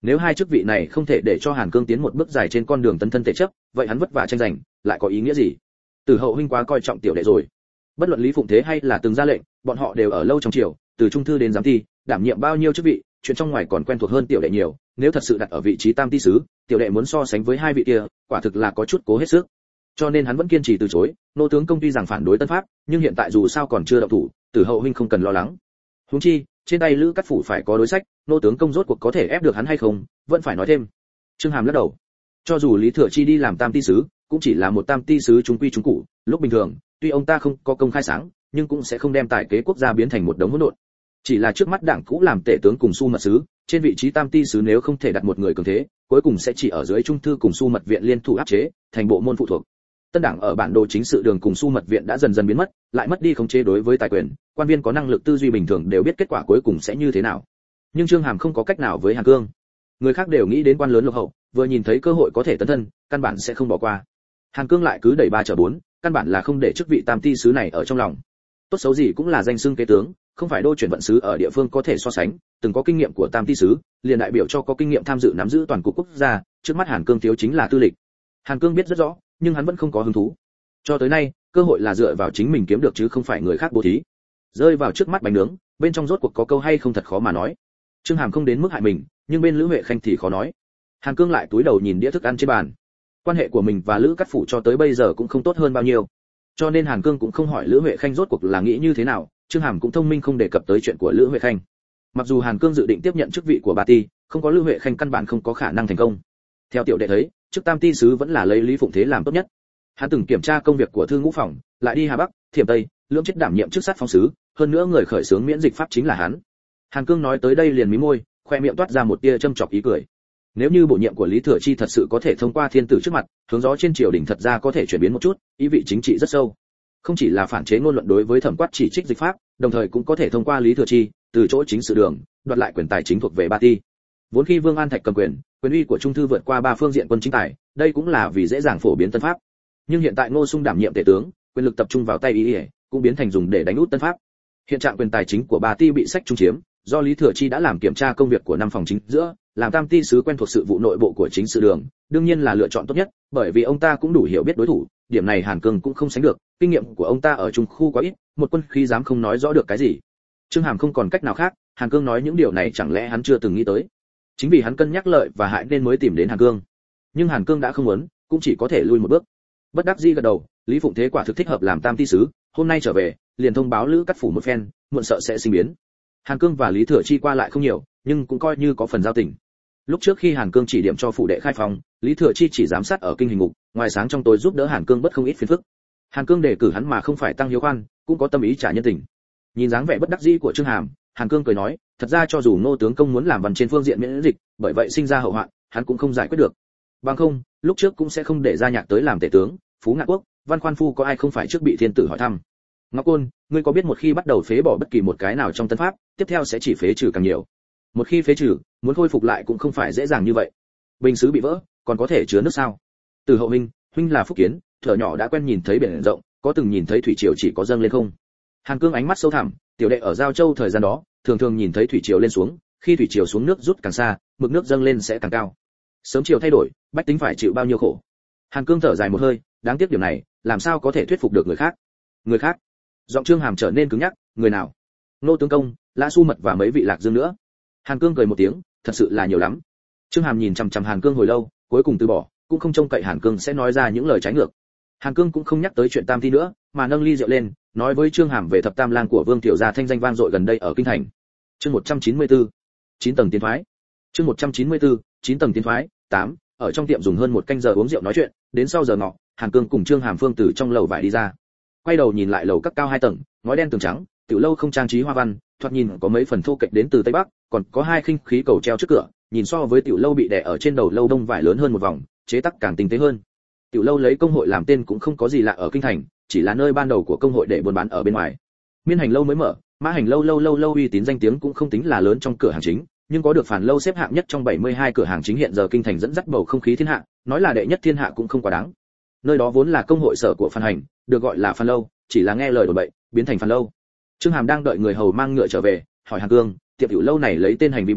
Nếu hai chức vị này không thể để cho Hàn Cương tiến một bước dài trên con đường tấn thân thể chấp, vậy hắn vất vả tranh giành, lại có ý nghĩa gì? Từ Hậu huynh quá coi trọng tiểu đệ rồi. Bất luận Lý Phụng Thế hay là từng ra lệnh, bọn họ đều ở lâu trong triều, từ trung thư đến giám thi, đảm nhiệm bao nhiêu chức vị, chuyện trong ngoài còn quen thuộc hơn tiểu đệ nhiều, nếu thật sự đặt ở vị trí tam ty sứ, tiểu đệ muốn so sánh với hai vị kia, quả thực là có chút cố hết sức. Cho nên hắn vẫn kiên trì từ chối. Nô tướng công tuy rằng phản đối tân pháp, nhưng hiện tại dù sao còn chưa động thủ, Từ Hậu huynh không cần lo lắng. Huống chi, trên tay Lữ Cát Phủ phải có đối sách, nô tướng công rốt cuộc có thể ép được hắn hay không, vẫn phải nói thêm. Trương Hàm lắc đầu. Cho dù Lý Thừa Chi đi làm tam ty sứ, cũng chỉ là một tam ty sứ trung quy trung cụ, lúc bình thường, tuy ông ta không có công khai sáng, nhưng cũng sẽ không đem tài kế quốc gia biến thành một đống hỗn độn. Chỉ là trước mắt đảng cũ làm tể tướng cùng su mật sứ, trên vị trí tam ty sứ nếu không thể đặt một người cường thế, cuối cùng sẽ chỉ ở dưới trung thư cùng su mật viện liên thủ áp chế, thành bộ môn phụ thuộc. Tân đảng ở bản đồ chính sự đường cùng su mật viện đã dần dần biến mất, lại mất đi khống chế đối với tài quyền, quan viên có năng lực tư duy bình thường đều biết kết quả cuối cùng sẽ như thế nào. Nhưng Trương Hàm không có cách nào với Hàn Cương. Người khác đều nghĩ đến quan lớn lộc hậu, vừa nhìn thấy cơ hội có thể tấn thân, căn bản sẽ không bỏ qua. Hàn Cương lại cứ đẩy 3-4, căn bản là không để chức vị tam ty sứ này ở trong lòng. Tốt xấu gì cũng là danh xưng kế tướng, không phải đô chuyển vận sứ ở địa phương có thể so sánh, từng có kinh nghiệm của tam ty sứ, liền đại biểu cho có kinh nghiệm tham dự nắm giữ toàn cục quốc gia, trước mắt Hàn Cương thiếu chính là tư lịch. Hàn Cương biết rất rõ, nhưng hắn vẫn không có hứng thú. Cho tới nay, cơ hội là dựa vào chính mình kiếm được chứ không phải người khác bố thí. Rơi vào trước mắt bánh nướng, bên trong rốt cuộc có câu hay không thật khó mà nói. Trương Hàm không đến mức hại mình, nhưng bên Lữ Huệ Khanh thì khó nói. Hàn Cương lại túi đầu nhìn đĩa thức ăn trên bàn. Quan hệ của mình và Lữ Cát Phủ cho tới bây giờ cũng không tốt hơn bao nhiêu. Cho nên Hàn Cương cũng không hỏi Lữ Huệ Khanh rốt cuộc là nghĩ như thế nào, Trương Hàm cũng thông minh không đề cập tới chuyện của Lữ Huệ Khanh. Mặc dù Hàn Cương dự định tiếp nhận chức vị của bà ty, không có Lữ Huệ Khanh căn bản không có khả năng thành công. Theo tiểu đệ thấy, chức tam ty sứ vẫn là lấy Lý Phụng Thế làm tốt nhất. Hắn từng kiểm tra công việc của Thư Ngũ Phòng, lại đi Hà Bắc, Thiểm Tây, lưỡng chết đảm nhiệm chức sát phong sứ, hơn nữa người khởi xướng miễn dịch pháp chính là hắn. Hàn Cương nói tới đây liền mí môi, khoe miệng toát ra một tia châm chọc ý cười. Nếu như bổ nhiệm của Lý Thừa Chi thật sự có thể thông qua thiên tử trước mặt, hướng gió trên triều đình thật ra có thể chuyển biến một chút, ý vị chính trị rất sâu. Không chỉ là phản chế ngôn luận đối với thẩm quát chỉ trích dịch pháp, đồng thời cũng có thể thông qua Lý Thừa Chi, từ chỗ chính sự đường, đoạt lại quyền tài chính thuộc về ba ty. Vốn khi Vương An Thạch cầm quyền, quyền uy của trung thư vượt qua ba phương diện quân chính tài, đây cũng là vì dễ dàng phổ biến tân pháp. Nhưng hiện tại Ngô Sung đảm nhiệm tể tướng, quyền lực tập trung vào tay ý, cũng biến thành dùng để đánh út tân pháp. Hiện trạng quyền tài chính của ba ty bị sách trung chiếm, do Lý Thừa Chi đã làm kiểm tra công việc của năm phòng chính giữa, làm tam ty sứ quen thuộc sự vụ nội bộ của chính sự đường, đương nhiên là lựa chọn tốt nhất, bởi vì ông ta cũng đủ hiểu biết đối thủ, điểm này Hàn Cương cũng không sánh được, kinh nghiệm của ông ta ở trung khu quá ít, một quân khí dám không nói rõ được cái gì. Trương Hàm không còn cách nào khác, Hàn Cương nói những điều này chẳng lẽ hắn chưa từng nghĩ tới. Chính vì hắn cân nhắc lợi và hại nên mới tìm đến Hàn Cương. Nhưng Hàn Cương đã không muốn, cũng chỉ có thể lui một bước. Bất đắc dĩ gật đầu, Lý Phụng Thế quả thực thích hợp làm tam ty sứ, hôm nay trở về, liền thông báo Lữ Cát Phủ một phen, muộn sợ sẽ sinh biến. Hàn Cương và Lý Thừa Chi qua lại không nhiều, nhưng cũng coi như có phần giao tình. Lúc trước khi Hàn Cương chỉ điểm cho phủ đệ khai phòng, Lý Thừa Chi chỉ giám sát ở kinh hình ngục, ngoài sáng trong tối giúp đỡ Hàn Cương bất không ít phiền phức. Hàn Cương đề cử hắn mà không phải tăng hiếu khoan, cũng có tâm ý trả nhân tình. Nhìn dáng vẻ bất đắc dĩ của Trương Hàm, Hàn Cương cười nói, thật ra cho dù Ngô tướng công muốn làm văn trên phương diện miễn dịch, bởi vậy sinh ra hậu hoạn, hắn cũng không giải quyết được. Bằng không, lúc trước cũng sẽ không để Gia Nhạc tới làm tể tướng, Phú Ngạn Quốc, Văn Khoan Phu có ai không phải trước bị thiên tử hỏi thăm. Ngọc Côn, ngươi có biết một khi bắt đầu phế bỏ bất kỳ một cái nào trong tân pháp, tiếp theo sẽ chỉ phế trừ càng nhiều. Một khi phế trừ, muốn khôi phục lại cũng không phải dễ dàng như vậy. Bình sứ bị vỡ, còn có thể chứa nước sao? Từ Hậu huynh là phúc kiến, thuở nhỏ đã quen nhìn thấy biển rộng, có từng nhìn thấy thủy triều chỉ có dâng lên không? Hàn Cương ánh mắt sâu thẳm, tiểu đệ ở Giao Châu thời gian đó, thường thường nhìn thấy thủy triều lên xuống, khi thủy triều xuống nước rút càng xa, mực nước dâng lên sẽ càng cao. Sớm chiều thay đổi, bách tính phải chịu bao nhiêu khổ. Hàn Cương thở dài một hơi, đáng tiếc điều này, làm sao có thể thuyết phục được người khác? Người khác? Giọng Trương Hàm trở nên cứng nhắc, người nào? Nô tướng công, Lã Su Mật và mấy vị lạc dương nữa. Hàn Cương cười một tiếng, thật sự là nhiều lắm. Trương Hàm nhìn chằm chằm Hàn Cương hồi lâu, cuối cùng từ bỏ, cũng không trông cậy Hàn Cương sẽ nói ra những lời trái ngược. Hàn Cương cũng không nhắc tới chuyện tam thi nữa, mà nâng ly rượu lên, nói với Trương Hàm về thập tam lang của Vương tiểu gia thanh danh vang dội gần đây ở kinh thành. Chương 194, 9 tầng tiến thoái. Chương 194, 9 tầng tiến thoái. 8. Ở trong tiệm dùng hơn một canh giờ uống rượu nói chuyện, đến sau giờ ngọ, Hàn Cương cùng Trương Hàm Phương từ trong lầu vải đi ra. Quay đầu nhìn lại lầu các cao 2 tầng, ngói đen tường trắng, tiểu lâu không trang trí hoa văn, thoạt nhìn có mấy phần thô kệch đến từ tây bắc, còn có 2 khinh khí cầu treo trước cửa, nhìn so với tiểu lâu bị đè ở trên đầu lâu đông vải lớn hơn một vòng, chế tác càng tinh tế hơn. Tiểu lâu lấy công hội làm tên cũng không có gì lạ ở kinh thành, chỉ là nơi ban đầu của công hội để buôn bán ở bên ngoài. Miên Hành lâu mới mở, Mã Hành lâu uy tín danh tiếng cũng không tính là lớn trong cửa hàng chính, nhưng có được Phàn lâu xếp hạng nhất trong 72 cửa hàng chính hiện giờ kinh thành dẫn dắt bầu không khí thiên hạ, nói là đệ nhất thiên hạ cũng không quá đáng. Nơi đó vốn là công hội sở của Phan Hành, được gọi là Phan lâu, chỉ là nghe lời đồn bậy, biến thành Phan lâu. Trương Hàm đang đợi người hầu mang ngựa trở về, hỏi Hàn Cương, tiệm tiểu lâu này lấy tên Hành Vi Bông,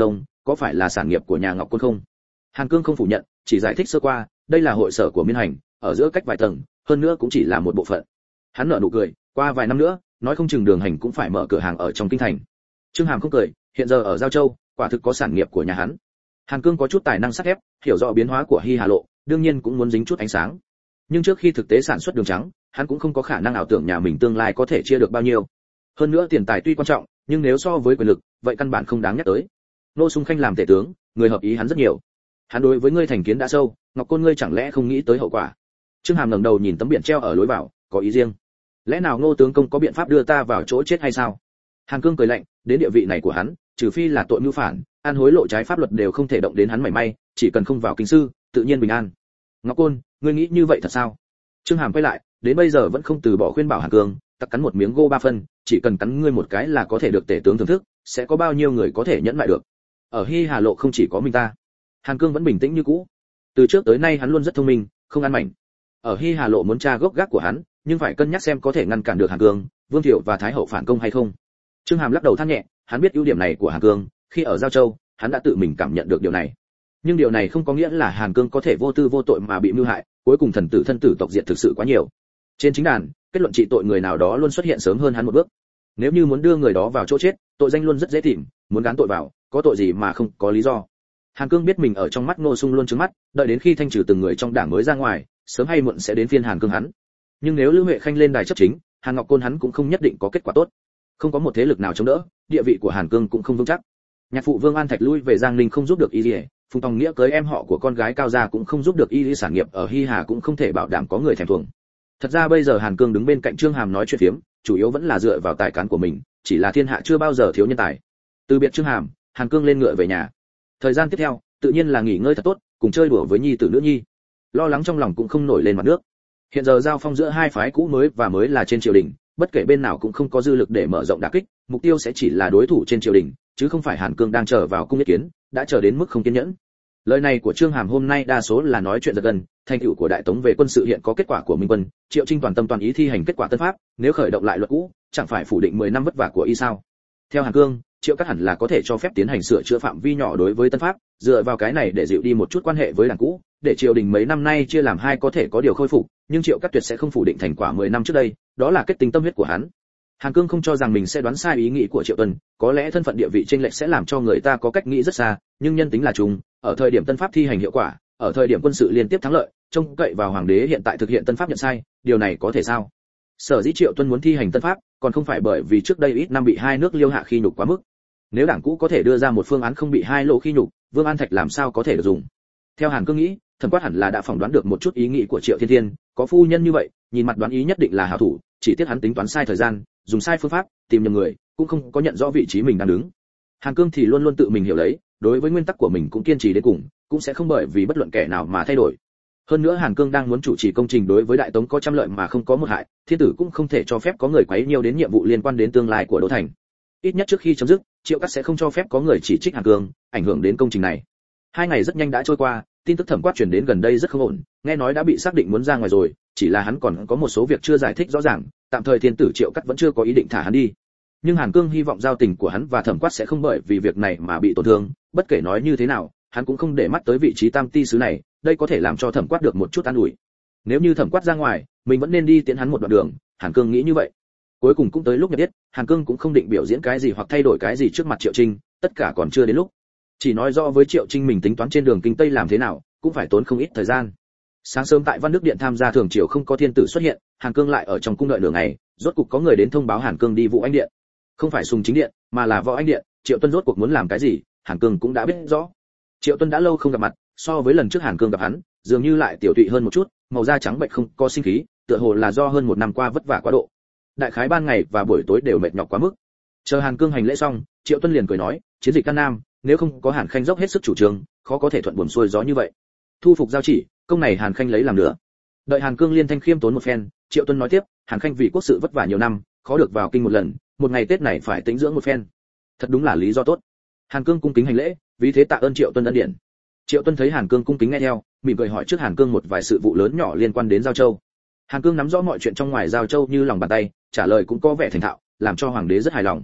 có phải là sản nghiệp của nhà Ngọc Côn không? Hàn Cương không phủ nhận, chỉ giải thích sơ qua, đây là hội sở của Miên Hành, ở giữa cách vài tầng, hơn nữa cũng chỉ là một bộ phận. Hắn nở nụ cười, qua vài năm nữa, nói không chừng Đường Hành cũng phải mở cửa hàng ở trong kinh thành. Trương Hàm không cười, hiện giờ ở Giao Châu, quả thực có sản nghiệp của nhà hắn. Hàn Cương có chút tài năng sắt thép, hiểu rõ biến hóa của Hi Hà Lộ, đương nhiên cũng muốn dính chút ánh sáng. Nhưng trước khi thực tế sản xuất đường trắng, hắn cũng không có khả năng ảo tưởng nhà mình tương lai có thể chia được bao nhiêu. Hơn nữa tiền tài tuy quan trọng, nhưng nếu so với quyền lực, vậy căn bản không đáng nhắc tới. Nô Sung Khanh làm tể tướng, người hợp ý hắn rất nhiều. Hắn đối với ngươi thành kiến đã sâu, Ngọc Côn ngươi chẳng lẽ không nghĩ tới hậu quả? Trương Hàm ngẩng đầu nhìn tấm biển treo ở lối vào, có ý riêng. Lẽ nào Ngô tướng công có biện pháp đưa ta vào chỗ chết hay sao? Hàn Cương cười lạnh, đến địa vị này của hắn, trừ phi là tội mưu phản, ăn hối lộ trái pháp luật đều không thể động đến hắn mảy may, chỉ cần không vào kinh sư, tự nhiên bình an. Ngọc Côn, ngươi nghĩ như vậy thật sao? Trương Hàm quay lại, đến bây giờ vẫn không từ bỏ khuyên bảo Hàn Cương, tắc cắn một miếng gô ba phân, chỉ cần cắn ngươi một cái là có thể được tể tướng thưởng thức, sẽ có bao nhiêu người có thể nhẫn lại được? Ở Hi Hà Lộ không chỉ có mình ta. Hàn Cương vẫn bình tĩnh như cũ. Từ trước tới nay hắn luôn rất thông minh, không ăn mảnh. Ở Hi Hà Lộ muốn tra gốc gác của hắn, nhưng phải cân nhắc xem có thể ngăn cản được Hàn Cương, Vương Thiệu và Thái hậu phản công hay không. Trương Hàm lắc đầu than nhẹ, hắn biết ưu điểm này của Hàn Cương, khi ở Giao Châu, hắn đã tự mình cảm nhận được điều này. Nhưng điều này không có nghĩa là Hàn Cương có thể vô tư vô tội mà bị mưu hại, cuối cùng thần tử thân tử tộc diệt thực sự quá nhiều. Trên chính đàn, kết luận trị tội người nào đó luôn xuất hiện sớm hơn hắn một bước. Nếu như muốn đưa người đó vào chỗ chết, tội danh luôn rất dễ tìm, muốn gán tội vào, có tội gì mà không có lý do. Hàn Cương biết mình ở trong mắt Ngô Sung luôn trướng mắt, đợi đến khi thanh trừ từng người trong đảng mới ra ngoài, sớm hay muộn sẽ đến phiên Hàn Cương hắn. Nhưng nếu Lữ Huệ Khanh lên đài chấp chính, Hàn Ngọc Côn hắn cũng không nhất định có kết quả tốt. Không có một thế lực nào chống đỡ, địa vị của Hàn Cương cũng không vững chắc. Nhạc phụ Vương An Thạch lui về Giang Ninh không giúp được y Lệ, Phùng Tòng Nghĩa cưới em họ của con gái Cao gia cũng không giúp được y sản nghiệp ở Hi Hà cũng không thể bảo đảm có người thèm thuồng. Thật ra bây giờ Hàn Cương đứng bên cạnh Trương Hàm nói chuyện phiếm, chủ yếu vẫn là dựa vào tài cán của mình, chỉ là thiên hạ chưa bao giờ thiếu nhân tài. Từ biệt Trương Hàm, Hàn Cương lên ngựa về nhà. Thời gian tiếp theo, tự nhiên là nghỉ ngơi thật tốt, cùng chơi đùa với nhi tử nữ nhi. Lo lắng trong lòng cũng không nổi lên mặt nước. Hiện giờ giao phong giữa hai phái cũ mới là trên triều đình, bất kể bên nào cũng không có dư lực để mở rộng đả kích, mục tiêu sẽ chỉ là đối thủ trên triều đình, chứ không phải Hàn Cương đang chờ vào cung ý kiến, đã chờ đến mức không kiên nhẫn. Lời này của Trương Hàm hôm nay đa số là nói chuyện giật gần, thành tựu của Đại Tống về quân sự hiện có kết quả của Minh quân, Triệu Trinh toàn tâm toàn ý thi hành kết quả tân pháp, nếu khởi động lại luật cũ, chẳng phải phủ định 10 năm vất vả của y sao? Theo Hàn Cương, Triệu Cát hẳn là có thể cho phép tiến hành sửa chữa phạm vi nhỏ đối với tân pháp, dựa vào cái này để dịu đi một chút quan hệ với đảng cũ, để triều đình mấy năm nay chia làm hai có thể có điều khôi phục, nhưng Triệu Cát tuyệt sẽ không phủ định thành quả 10 năm trước đây, đó là kết tinh tâm huyết của hắn. Hàn Cương không cho rằng mình sẽ đoán sai ý nghĩ của Triệu Tuần, có lẽ thân phận địa vị chênh lệch sẽ làm cho người ta có cách nghĩ rất xa, nhưng nhân tính là chung, ở thời điểm tân pháp thi hành hiệu quả, ở thời điểm quân sự liên tiếp thắng lợi, trông cậy vào hoàng đế hiện tại thực hiện tân pháp nhận sai, điều này có thể sao? Sở dĩ Triệu Tuân muốn thi hành tân pháp, còn không phải bởi vì trước đây ít năm bị hai nước Liêu hạ khi nhục quá mức. Nếu đảng cũ có thể đưa ra một phương án không bị hai lộ khi nhục, Vương An Thạch làm sao có thể được dùng? Theo Hàn Cương nghĩ, Thẩm Quát hẳn là đã phỏng đoán được một chút ý nghĩ của Triệu Thiên Thiên, có phu nhân như vậy, nhìn mặt đoán ý nhất định là hảo thủ, chỉ tiếc hắn tính toán sai thời gian, dùng sai phương pháp, tìm nhầm người, cũng không có nhận rõ vị trí mình đang đứng. Hàn Cương thì luôn luôn tự mình hiểu lấy, đối với nguyên tắc của mình cũng kiên trì đến cùng, cũng sẽ không bởi vì bất luận kẻ nào mà thay đổi. Hơn nữa Hàn Cương đang muốn chủ trì công trình đối với Đại Tống có trăm lợi mà không có một hại, thiên tử cũng không thể cho phép có người quấy nhiều đến nhiệm vụ liên quan đến tương lai của Đỗ Thành. Ít nhất trước khi chấm dứt, Triệu Cát sẽ không cho phép có người chỉ trích Hàn Cương, ảnh hưởng đến công trình này. 2 ngày rất nhanh đã trôi qua, tin tức Thẩm Quát truyền đến gần đây rất không ổn, nghe nói đã bị xác định muốn ra ngoài rồi, chỉ là hắn còn có một số việc chưa giải thích rõ ràng, tạm thời thiên tử Triệu Cát vẫn chưa có ý định thả hắn đi. Nhưng Hàn Cương hy vọng giao tình của hắn và Thẩm Quát sẽ không bởi vì việc này mà bị tổn thương, bất kể nói như thế nào, hắn cũng không để mắt tới vị trí tam ti sứ này, đây có thể làm cho Thẩm Quát được một chút an ủi. Nếu như Thẩm Quát ra ngoài, mình vẫn nên đi tiễn hắn một đoạn đường, Hàn Cương nghĩ như vậy. Cuối cùng cũng tới lúc nhập tiết, Hàn Cương cũng không định biểu diễn cái gì hoặc thay đổi cái gì trước mặt Triệu Trinh, tất cả còn chưa đến lúc. Chỉ nói rõ với Triệu Trinh mình tính toán trên đường kinh Tây làm thế nào, cũng phải tốn không ít thời gian. Sáng sớm tại Văn Đức Điện tham gia thường triều không có thiên tử xuất hiện, Hàn Cương lại ở trong cung đợi nửa ngày, rốt cục có người đến thông báo Hàn Cương đi Vũ Anh Điện. Không phải Sùng Chính Điện, mà là Võ Anh Điện, Triệu Tuân rốt cuộc muốn làm cái gì, Hàn Cương cũng đã biết rõ. Triệu Tuân đã lâu không gặp mặt, so với lần trước Hàn Cương gặp hắn, dường như lại tiểu tụy hơn một chút, màu da trắng bệch không có sinh khí, tựa hồ là do hơn 1 năm qua vất vả quá độ. Đại khái ban ngày và buổi tối đều mệt nhọc quá mức. Chờ Hàn Cương hành lễ xong, Triệu Tuân liền cười nói, chiến dịch Can Nam, nếu không có Hàn Khanh dốc hết sức chủ trương, khó có thể thuận buồm xuôi gió như vậy. Thu phục giao chỉ, công này Hàn Khanh lấy làm nữa. Đợi Hàn Cương liên thanh khiêm tốn một phen, Triệu Tuân nói tiếp, Hàn Khanh vì quốc sự vất vả nhiều năm, khó được vào kinh một lần, một ngày Tết này phải tĩnh dưỡng một phen. Thật đúng là lý do tốt. Hàn Cương cung kính hành lễ, vì thế tạ ơn Triệu Tuân ân điển. Triệu Tuân thấy Hàn Cương cung kính nghe theo, mỉm cười hỏi trước Hàn Cương một vài sự vụ lớn nhỏ liên quan đến Giao Châu. Hàn Cương nắm rõ mọi chuyện trong ngoài Giao Châu như lòng bàn tay, trả lời cũng có vẻ thành thạo, làm cho hoàng đế rất hài lòng.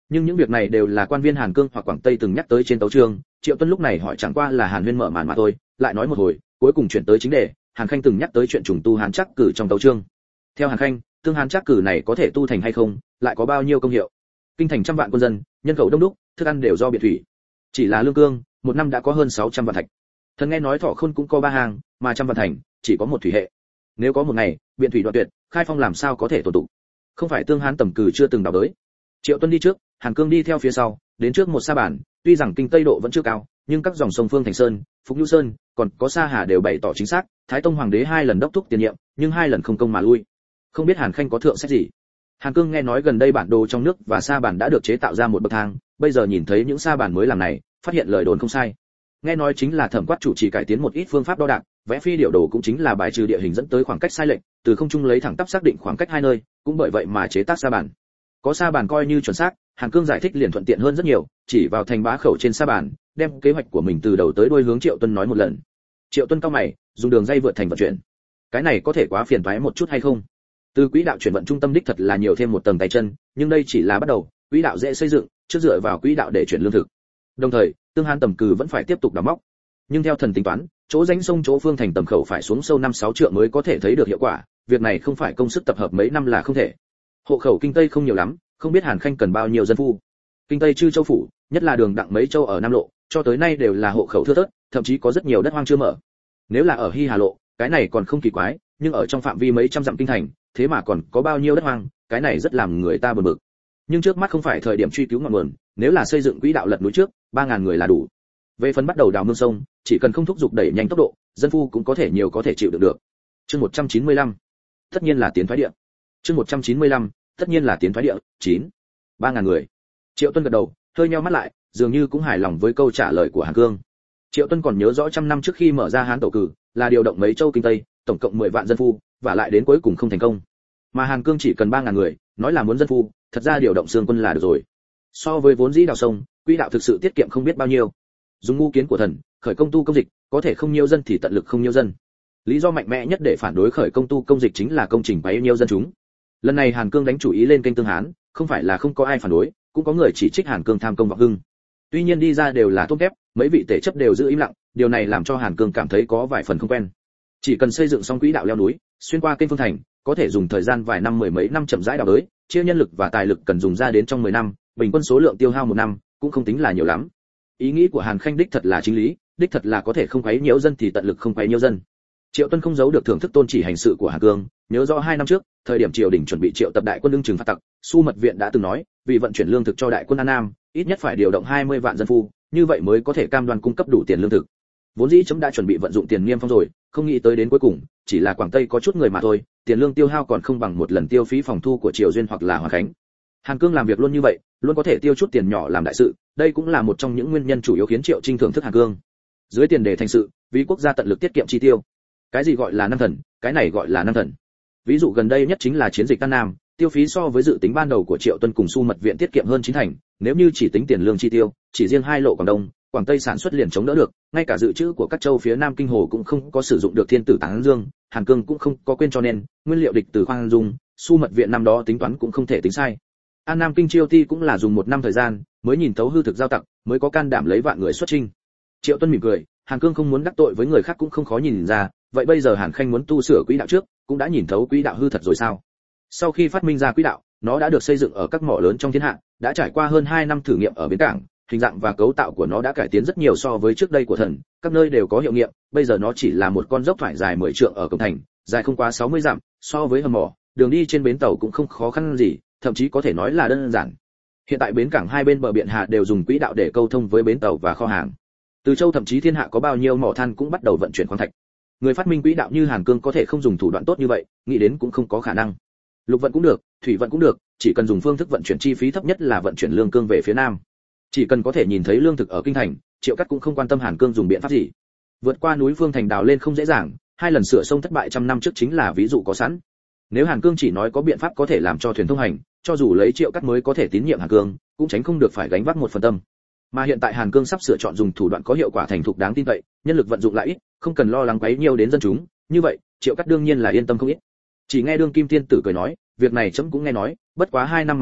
Nhưng những việc này đều là quan viên Hàn Cương hoặc Quảng Tây từng nhắc tới trên tấu chương, Triệu Tuân lúc này hỏi chẳng qua là Hàn Huyên mở màn mà thôi, lại nói một hồi, cuối cùng chuyển tới chính đề, Hàn Khanh từng nhắc tới chuyện trùng tu Hán Trắc Cử trong tấu chương. Theo Hàn Khanh, tương Hán Trắc Cử này có thể tu thành hay không, lại có bao nhiêu công hiệu? Kinh thành trăm vạn quân dân, nhân khẩu đông đúc, thức ăn đều do biệt thủy. Chỉ là lương cương, một năm đã có hơn 600 vạn thạch. Thần nghe nói Thọ Khôn cũng có 3 hàng, mà trăm vạn thành, chỉ có một thủy hệ. Nếu có một ngày, biện thủy đoạn tuyệt, khai phong làm sao có thể tồn tụ? Không phải tương Hán tầm cử chưa từng đào đới. Triệu Tuân đi trước, Hàn Cương đi theo phía sau, đến trước một sa bản, tuy rằng kinh Tây độ vẫn chưa cao, nhưng các dòng sông Phương Thành Sơn, Phục Nhu Sơn, còn có Sa Hà đều bày tỏ chính xác, Thái Tông hoàng đế 2 lần đốc thúc tiền nhiệm, nhưng 2 lần không công mà lui. Không biết Hàn Khanh có thượng sách gì? Hàn Cương nghe nói gần đây bản đồ trong nước và sa bản đã được chế tạo ra một bậc thang, bây giờ nhìn thấy những sa bản mới làm này, phát hiện lời đồn không sai. Nghe nói chính là Thẩm Quát chủ trì cải tiến một ít phương pháp đo đạc, vẽ phi điệu đồ cũng chính là bài trừ địa hình dẫn tới khoảng cách sai lệch, từ không trung lấy thẳng tắp xác định khoảng cách hai nơi, cũng bởi vậy mà chế tác sa bản. Có sa bản coi như chuẩn xác, Hàn Cương giải thích liền thuận tiện hơn rất nhiều, chỉ vào thành bá khẩu trên sa bản, đem kế hoạch của mình từ đầu tới đuôi hướng Triệu Tuân nói một lần. Triệu Tuân cao mày, dùng đường dây vượt thành vận chuyển. Cái này có thể quá phiền toái một chút hay không? Từ quỹ đạo chuyển vận trung tâm đích thật là nhiều thêm một tầng tay chân, nhưng đây chỉ là bắt đầu, quỹ đạo dễ xây dựng, trước dựa vào quỹ đạo để chuyển lương thực. Đồng thời, tương Hán tầm cử vẫn phải tiếp tục đào móc. Nhưng theo thần tính toán, chỗ rãnh sông chỗ Phương Thành tầm khẩu phải xuống sâu 5-6 trượng mới có thể thấy được hiệu quả, việc này không phải công sức tập hợp mấy năm là không thể. Hộ khẩu kinh Tây không nhiều lắm, không biết Hàn Khanh cần bao nhiêu dân phu. Kinh Tây Chư Châu phủ, nhất là đường đặng mấy châu ở Nam Lộ, cho tới nay đều là hộ khẩu thưa thớt, thậm chí có rất nhiều đất hoang chưa mở. Nếu là ở Hy Hà Lộ, cái này còn không kỳ quái, nhưng ở trong phạm vi mấy trăm dặm kinh thành, thế mà còn có bao nhiêu đất hoang, cái này rất làm người ta buồn bực. Nhưng trước mắt không phải thời điểm truy cứu ngọn nguồn, nếu là xây dựng quỹ đạo lật núi trước, 3000 người là đủ. Về phần bắt đầu đào mương sông, chỉ cần không thúc giục đẩy nhanh tốc độ, dân phu cũng có thể nhiều có thể chịu đựng được. Chương 195. Tất nhiên là tiến thoái địa. Chương 195. Tất nhiên là tiến thoái địa. 9. 3000 người. Triệu Tuân gật đầu, hơi nheo mắt lại, dường như cũng hài lòng với câu trả lời của Hàn Cương. Triệu Tuân còn nhớ rõ trăm năm trước khi mở ra Hán tổ cử, là điều động mấy châu kinh Tây, tổng cộng 10 vạn dân phu, và lại đến cuối cùng không thành công. Mà Hàn Cương chỉ cần 3000 người, nói là muốn dân phu, thật ra điều động xương quân là được rồi. So với vốn dĩ đào sông, quỹ đạo thực sự tiết kiệm không biết bao nhiêu. Dùng ngu kiến của thần, khởi công tu công dịch, có thể không nhiều dân thì tận lực không nhiều dân. Lý do mạnh mẽ nhất để phản đối khởi công tu công dịch chính là công trình bấy nhiêu dân chúng. Lần này Hàn Cương đánh chủ ý lên kênh tương Hán, không phải là không có ai phản đối, cũng có người chỉ trích Hàn Cương tham công vọng hưng. Tuy nhiên đi ra đều là tốt kép, mấy vị tể chấp đều giữ im lặng, điều này làm cho Hàn Cương cảm thấy có vài phần không quen. Chỉ cần xây dựng xong quỹ đạo leo núi, xuyên qua kênh Phương Thành, có thể dùng thời gian vài năm mười mấy năm chậm rãi đào đới, chia nhân lực và tài lực cần dùng ra đến trong 10 năm, bình quân số lượng tiêu hao một năm cũng không tính là nhiều lắm. Ý nghĩ của Hàn Khanh đích thật là chính lý, đích thật là có thể không quấy nhiễu dân thì tận lực không quấy nhiễu dân. Triệu Tuân không giấu được thưởng thức tôn chỉ hành sự của Hàn Cương, nhớ rõ 2 năm trước, thời điểm triều đình chuẩn bị triệu tập đại quân đương trừng phạt tặc, Su Mật viện đã từng nói, vì vận chuyển lương thực cho đại quân An Nam, ít nhất phải điều động 20 vạn dân phu, như vậy mới có thể cam đoan cung cấp đủ tiền lương thực. Vốn dĩ chấm đã chuẩn bị vận dụng tiền niêm phong rồi, không nghĩ tới đến cuối cùng, chỉ là Quảng Tây có chút người mà thôi, tiền lương tiêu hao còn không bằng một lần tiêu phí phòng thu của Triều Duyên hoặc là Hoàng Khánh. Hàn Cương làm việc luôn như vậy, luôn có thể tiêu chút tiền nhỏ làm đại sự, đây cũng là một trong những nguyên nhân chủ yếu khiến Triệu Trinh thưởng thức Hàn Cương. Dưới tiền đề thành sự, vì quốc gia tận lực tiết kiệm chi tiêu. Cái gì gọi là năng thần, cái này gọi là năng thần. Ví dụ gần đây nhất chính là chiến dịch Tân Nam, tiêu phí so với dự tính ban đầu của Triệu Tuân cùng Su Mật viện tiết kiệm hơn 9 thành, nếu như chỉ tính tiền lương chi tiêu, chỉ riêng 2 lộ Quảng Đông, Quảng Tây sản xuất liền chống đỡ được, ngay cả dự trữ của các châu phía Nam kinh hồ cũng không có sử dụng được thiên tử tán dương, Hàn Cương cũng không có quên, cho nên nguyên liệu địch từ khoan dung, Su Mật viện năm đó tính toán cũng không thể tính sai. An Nam kinh Chiêu Ti cũng là dùng 1 năm thời gian mới nhìn thấu hư thực giao tặc, mới có can đảm lấy vạn người xuất chinh. Triệu Tuân mỉm cười, Hàn Cương không muốn đắc tội với người khác cũng không khó nhìn ra, vậy bây giờ Hàn Khanh muốn tu sửa quỹ đạo trước, cũng đã nhìn thấu quỹ đạo hư thật rồi sao? Sau khi phát minh ra quỹ đạo, nó đã được xây dựng ở các mỏ lớn trong thiên hạ, đã trải qua hơn 2 năm thử nghiệm ở bến cảng, hình dạng và cấu tạo của nó đã cải tiến rất nhiều so với trước đây của thần, các nơi đều có hiệu nghiệm, bây giờ nó chỉ là một con dốc thoải dài 10 trượng ở cổng thành, dài không quá 60 dặm, so với hầm mỏ, đường đi trên bến tàu cũng không khó khăn gì, thậm chí có thể nói là đơn giản. Hiện tại bến cảng hai bên bờ biển Hà đều dùng quỹ đạo để câu thông với bến tàu và kho hàng. Từ châu thậm chí thiên hạ có bao nhiêu mỏ than cũng bắt đầu vận chuyển khoáng thạch. Người phát minh quỹ đạo như Hàn Cương có thể không dùng thủ đoạn tốt như vậy, nghĩ đến cũng không có khả năng. Lục vận cũng được, thủy vận cũng được, chỉ cần dùng phương thức vận chuyển chi phí thấp nhất là vận chuyển lương cương về phía nam. Chỉ cần có thể nhìn thấy lương thực ở kinh thành, Triệu Cắt cũng không quan tâm Hàn Cương dùng biện pháp gì. Vượt qua núi Phương Thành đào lên không dễ dàng, 2 lần sửa sông thất bại trăm năm trước chính là ví dụ có sẵn. Nếu Hàn Cương chỉ nói có biện pháp có thể làm cho thuyền thông hành, cho dù lấy Triệu Cắt mới có thể tín nhiệm Hàn Cương, cũng tránh không được phải gánh vác một phần tâm. Mà hiện tại Hàn Cương sắp sửa chọn dùng thủ đoạn có hiệu quả thành thục đáng tin cậy, nhân lực vận dụng lại ít, không cần lo lắng quấy nhiều đến dân chúng, như vậy, Triệu Cắt đương nhiên là yên tâm không ít. Chỉ nghe đương kim tiên tử cười nói, việc này chấm cũng nghe nói, bất quá 2 năm mà thôi,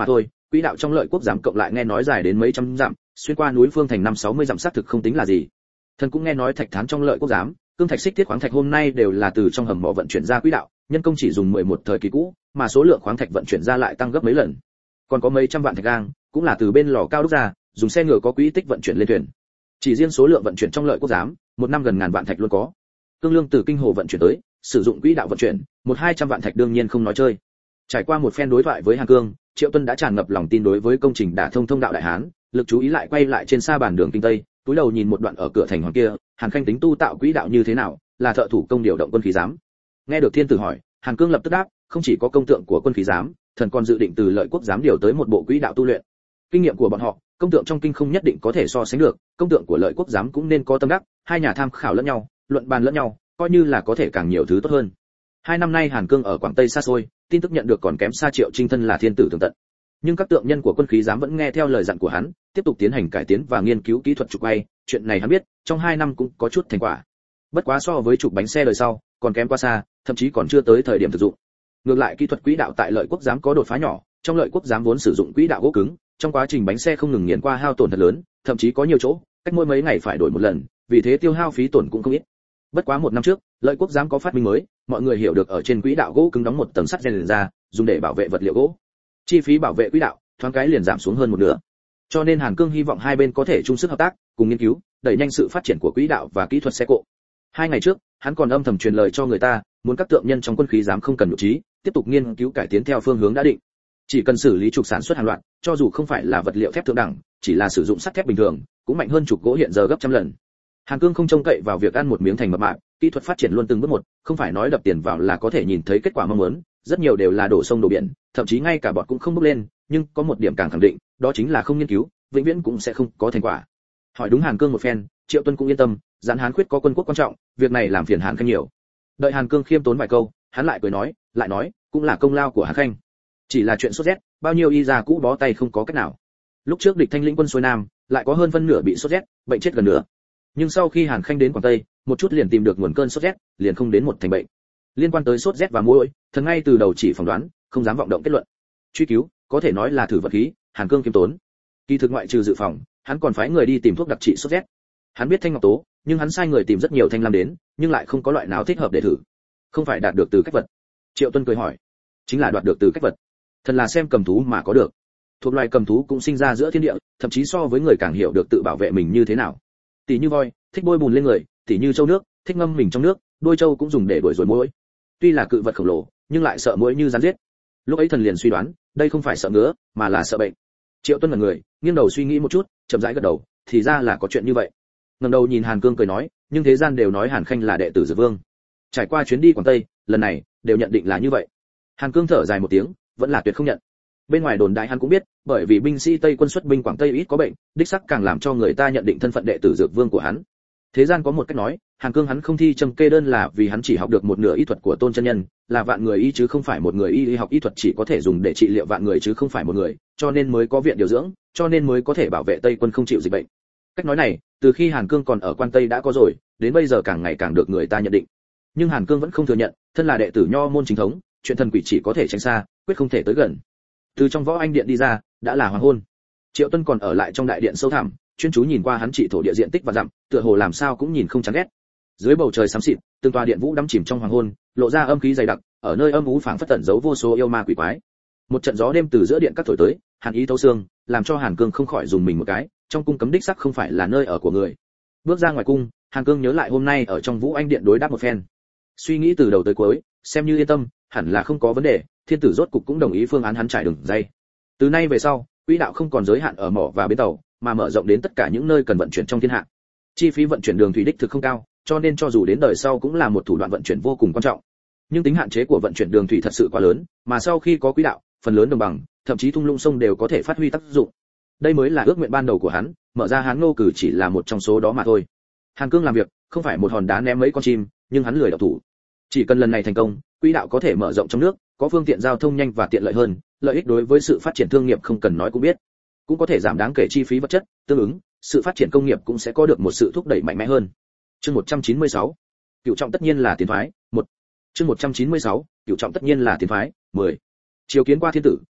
quỹ đạo trong lợi quốc giám cộng lại nghe nói dài đến mấy trăm dặm, xuyên qua núi phương thành 5-60 dặm xác thực không tính là gì. Thần cũng nghe nói thạch thán trong lợi quốc giám, cương thạch xích thiết khoáng thạch hôm nay đều là từ trong hầm mỏ vận chuyển ra quỹ đạo, nhân công chỉ dùng 11 thời kỳ cũ, mà số lượng khoáng thạch vận chuyển ra lại tăng gấp mấy lần. Còn có mấy trăm vạn thạch gang, cũng là từ bên lò cao đúc ra, dùng xe ngựa có quỹ tích vận chuyển lên thuyền. Chỉ riêng số lượng vận chuyển trong lợi quốc giám, một năm gần ngàn vạn thạch luôn có. Cương lương từ kinh hồ vận chuyển tới, sử dụng quỹ đạo vận chuyển, 1-200 vạn thạch đương nhiên không nói chơi. Trải qua một phen đối thoại với Hàn Cương, Triệu Tuân đã tràn ngập lòng tin đối với công trình đả thông thông đạo đại hán, lực chú ý lại quay lại trên sa bàn đường kinh tây, túi đầu nhìn một đoạn ở cửa thành hoàng kia, Hàn Khanh tính tu tạo quỹ đạo như thế nào, là thợ thủ công điều động quân khí giám. Nghe được thiên tử hỏi, Hàn Cương lập tức đáp, không chỉ có công tượng của quân khí giám, thần còn dự định từ lợi quốc giám điều tới một bộ quỹ đạo tu luyện. Kinh nghiệm của bọn họ, công tượng trong kinh không nhất định có thể so sánh được, công tượng của lợi quốc giám cũng nên có tâm đắc, hai nhà tham khảo lẫn nhau, luận bàn lẫn nhau, coi như là có thể càng nhiều thứ tốt hơn. 2 năm nay Hàn Cương ở Quảng Tây xa xôi, tin tức nhận được còn kém xa Triệu Trinh thân là thiên tử tường tận. Nhưng các tượng nhân của quân khí giám vẫn nghe theo lời dặn của hắn, tiếp tục tiến hành cải tiến và nghiên cứu kỹ thuật trục quay, chuyện này hắn biết, trong 2 năm cũng có chút thành quả. Bất quá so với trục bánh xe đời sau, còn kém quá xa, thậm chí còn chưa tới thời điểm thực dụng. Ngược lại kỹ thuật quỹ đạo tại lợi quốc giám có đột phá nhỏ, trong lợi quốc giám vốn sử dụng quỹ đạo gỗ cứng, trong quá trình bánh xe không ngừng nghiền qua hao tổn thật lớn, thậm chí có nhiều chỗ, cách mỗi mấy ngày phải đổi một lần, vì thế tiêu hao phí tổn cũng không ít. Bất quá 1 năm trước, lợi quốc giám có phát minh mới, mọi người hiểu được ở trên quỹ đạo gỗ cứng đóng một tầng sắt rèn ra, dùng để bảo vệ vật liệu gỗ. Chi phí bảo vệ quỹ đạo, thoáng cái liền giảm xuống hơn một nửa. Cho nên Hàn Cương hy vọng hai bên có thể chung sức hợp tác, cùng nghiên cứu, đẩy nhanh sự phát triển của quỹ đạo và kỹ thuật xe cộ. 2 ngày trước, hắn còn âm thầm truyền lời cho người ta, muốn các tượng nhân trong quân khí giám không cần nhục trí, tiếp tục nghiên cứu cải tiến theo phương hướng đã định. Chỉ cần xử lý trục sản xuất hàng loạt, cho dù không phải là vật liệu thép thượng đẳng, chỉ là sử dụng sắt thép bình thường, cũng mạnh hơn trục gỗ hiện giờ gấp trăm lần. Hàn Cương không trông cậy vào việc ăn một miếng thành mập mạp, kỹ thuật phát triển luôn từng bước một, không phải nói đập tiền vào là có thể nhìn thấy kết quả mong muốn, rất nhiều đều là đổ sông đổ biển, thậm chí ngay cả bọt cũng không bốc lên, nhưng có một điểm càng khẳng định, đó chính là không nghiên cứu, vĩnh viễn cũng sẽ không có thành quả. Hỏi đúng Hàn Cương một phen, Triệu Tuân cũng yên tâm, gián Hán khuyết có quân quốc quan trọng, việc này làm phiền Hàn Khanh nhiều. Đợi Hàn Cương khiêm tốn vài câu, hắn lại cười nói, cũng là công lao của Hàn Khanh. Chỉ là chuyện sốt rét, bao nhiêu y già cũ bó tay không có cách nào. Lúc trước địch Thanh lĩnh quân xuôi nam, lại có hơn phân nửa bị sốt rét, bệnh chết gần nửa. Nhưng sau khi Hàn Khanh đến Quảng Tây, một chút liền tìm được nguồn cơn sốt rét, liền không đến một thành bệnh. Liên quan tới sốt rét và muỗi, thần ngay từ đầu chỉ phỏng đoán, không dám vọng động kết luận. Truy cứu, có thể nói là thử vật khí, Hàn Cương kiêm tốn. Kỳ thực ngoại trừ dự phòng, hắn còn phái người đi tìm thuốc đặc trị sốt rét. Hắn biết thanh ngọc tố, nhưng hắn sai người tìm rất nhiều thanh lam đến, nhưng lại không có loại nào thích hợp để thử. Không phải đạt được từ cách vật. Triệu Tuân cười hỏi, chính là đoạt được từ cách vật. Thần là xem cầm thú mà có được. Thuộc loài cầm thú cũng sinh ra giữa thiên địa, thậm chí so với người càng hiểu được tự bảo vệ mình như thế nào. Tỷ như voi, thích bôi bùn lên người, tỷ như trâu nước, thích ngâm mình trong nước, đuôi trâu cũng dùng để đuổi ruồi muỗi. Tuy là cự vật khổng lồ, nhưng lại sợ muỗi như rắn giết. Lúc ấy thần liền suy đoán, đây không phải sợ ngứa, mà là sợ bệnh. Triệu Tuân là người, nghiêng đầu suy nghĩ một chút, chậm rãi gật đầu, thì ra là có chuyện như vậy. Ngẩng đầu nhìn Hàn Cương cười nói, nhưng thế gian đều nói Hàn Khanh là đệ tử Dược Vương. Trải qua chuyến đi Quảng Tây, lần này đều nhận định là như vậy. Hàn Cương thở dài một tiếng, vẫn là tuyệt không nhận. Bên ngoài đồn đại hắn cũng biết, bởi vì binh sĩ Tây quân xuất binh Quảng Tây ít có bệnh, đích sắc càng làm cho người ta nhận định thân phận đệ tử Dược Vương của hắn. Thế gian có một cách nói, Hàn Cương hắn không thi trầm kê đơn là vì hắn chỉ học được một nửa y thuật của Tôn chân nhân, là vạn người y chứ không phải một người y học y thuật chỉ có thể dùng để trị liệu vạn người chứ không phải một người, cho nên mới có viện điều dưỡng, cho nên mới có thể bảo vệ Tây quân không chịu dịch bệnh. Cách nói này, từ khi Hàn Cương còn ở Quan Tây đã có rồi, đến bây giờ càng ngày càng được người ta nhận định. Nhưng Hàn Cương vẫn không thừa nhận, thân là đệ tử nho môn chính thống, chuyện thần quỷ chỉ có thể tránh xa, quyết không thể tới gần. Từ trong võ anh điện đi ra, đã là hoàng hôn. Triệu Tuân còn ở lại trong đại điện sâu thẳm, chuyên chú nhìn qua hắn trị thổ địa diện tích và dặm, tựa hồ làm sao cũng nhìn không chán ghét. Dưới bầu trời xám xịt, từng tòa điện vũ đắm chìm trong hoàng hôn, lộ ra âm khí dày đặc, ở nơi âm u phảng phất tẩn giấu vô số yêu ma quỷ quái. Một trận gió đêm từ giữa điện các thổi tới, hàn ý thấu xương, làm cho Hàn Cương không khỏi dùng mình một cái, trong cung cấm đích sắc không phải là nơi ở của người. Bước ra ngoài cung, Hàn Cương nhớ lại hôm nay ở trong Vũ Anh điện đối đáp một phen. Suy nghĩ từ đầu tới cuối, xem như yên tâm, hẳn là không có vấn đề, thiên tử rốt cục cũng đồng ý phương án hắn trải đường dây. Từ nay về sau, quỹ đạo không còn giới hạn ở mỏ và bến tàu, mà mở rộng đến tất cả những nơi cần vận chuyển trong thiên hạ. Chi phí vận chuyển đường thủy đích thực không cao, cho nên cho dù đến đời sau cũng là một thủ đoạn vận chuyển vô cùng quan trọng. Nhưng tính hạn chế của vận chuyển đường thủy thật sự quá lớn, mà sau khi có quỹ đạo, phần lớn đồng bằng, thậm chí thung lũng sông đều có thể phát huy tác dụng. Đây mới là ước nguyện ban đầu của hắn, mở ra Hán Ngô Cử chỉ là một trong số đó mà thôi. Hàn Cương làm việc, không phải một hòn đá ném mấy con chim, nhưng hắn lười động thủ. Chỉ cần lần này thành công, quỹ đạo có thể mở rộng trong nước, có phương tiện giao thông nhanh và tiện lợi hơn, lợi ích đối với sự phát triển thương nghiệp không cần nói cũng biết. Cũng có thể giảm đáng kể chi phí vật chất, tương ứng, sự phát triển công nghiệp cũng sẽ có được một sự thúc đẩy mạnh mẽ hơn. Chương 196. Cửu trọng tất nhiên là tiến thoái, 1. Chương 196. Cửu trọng tất nhiên là tiến thoái, 10. Chiếu kiến qua thiên tử,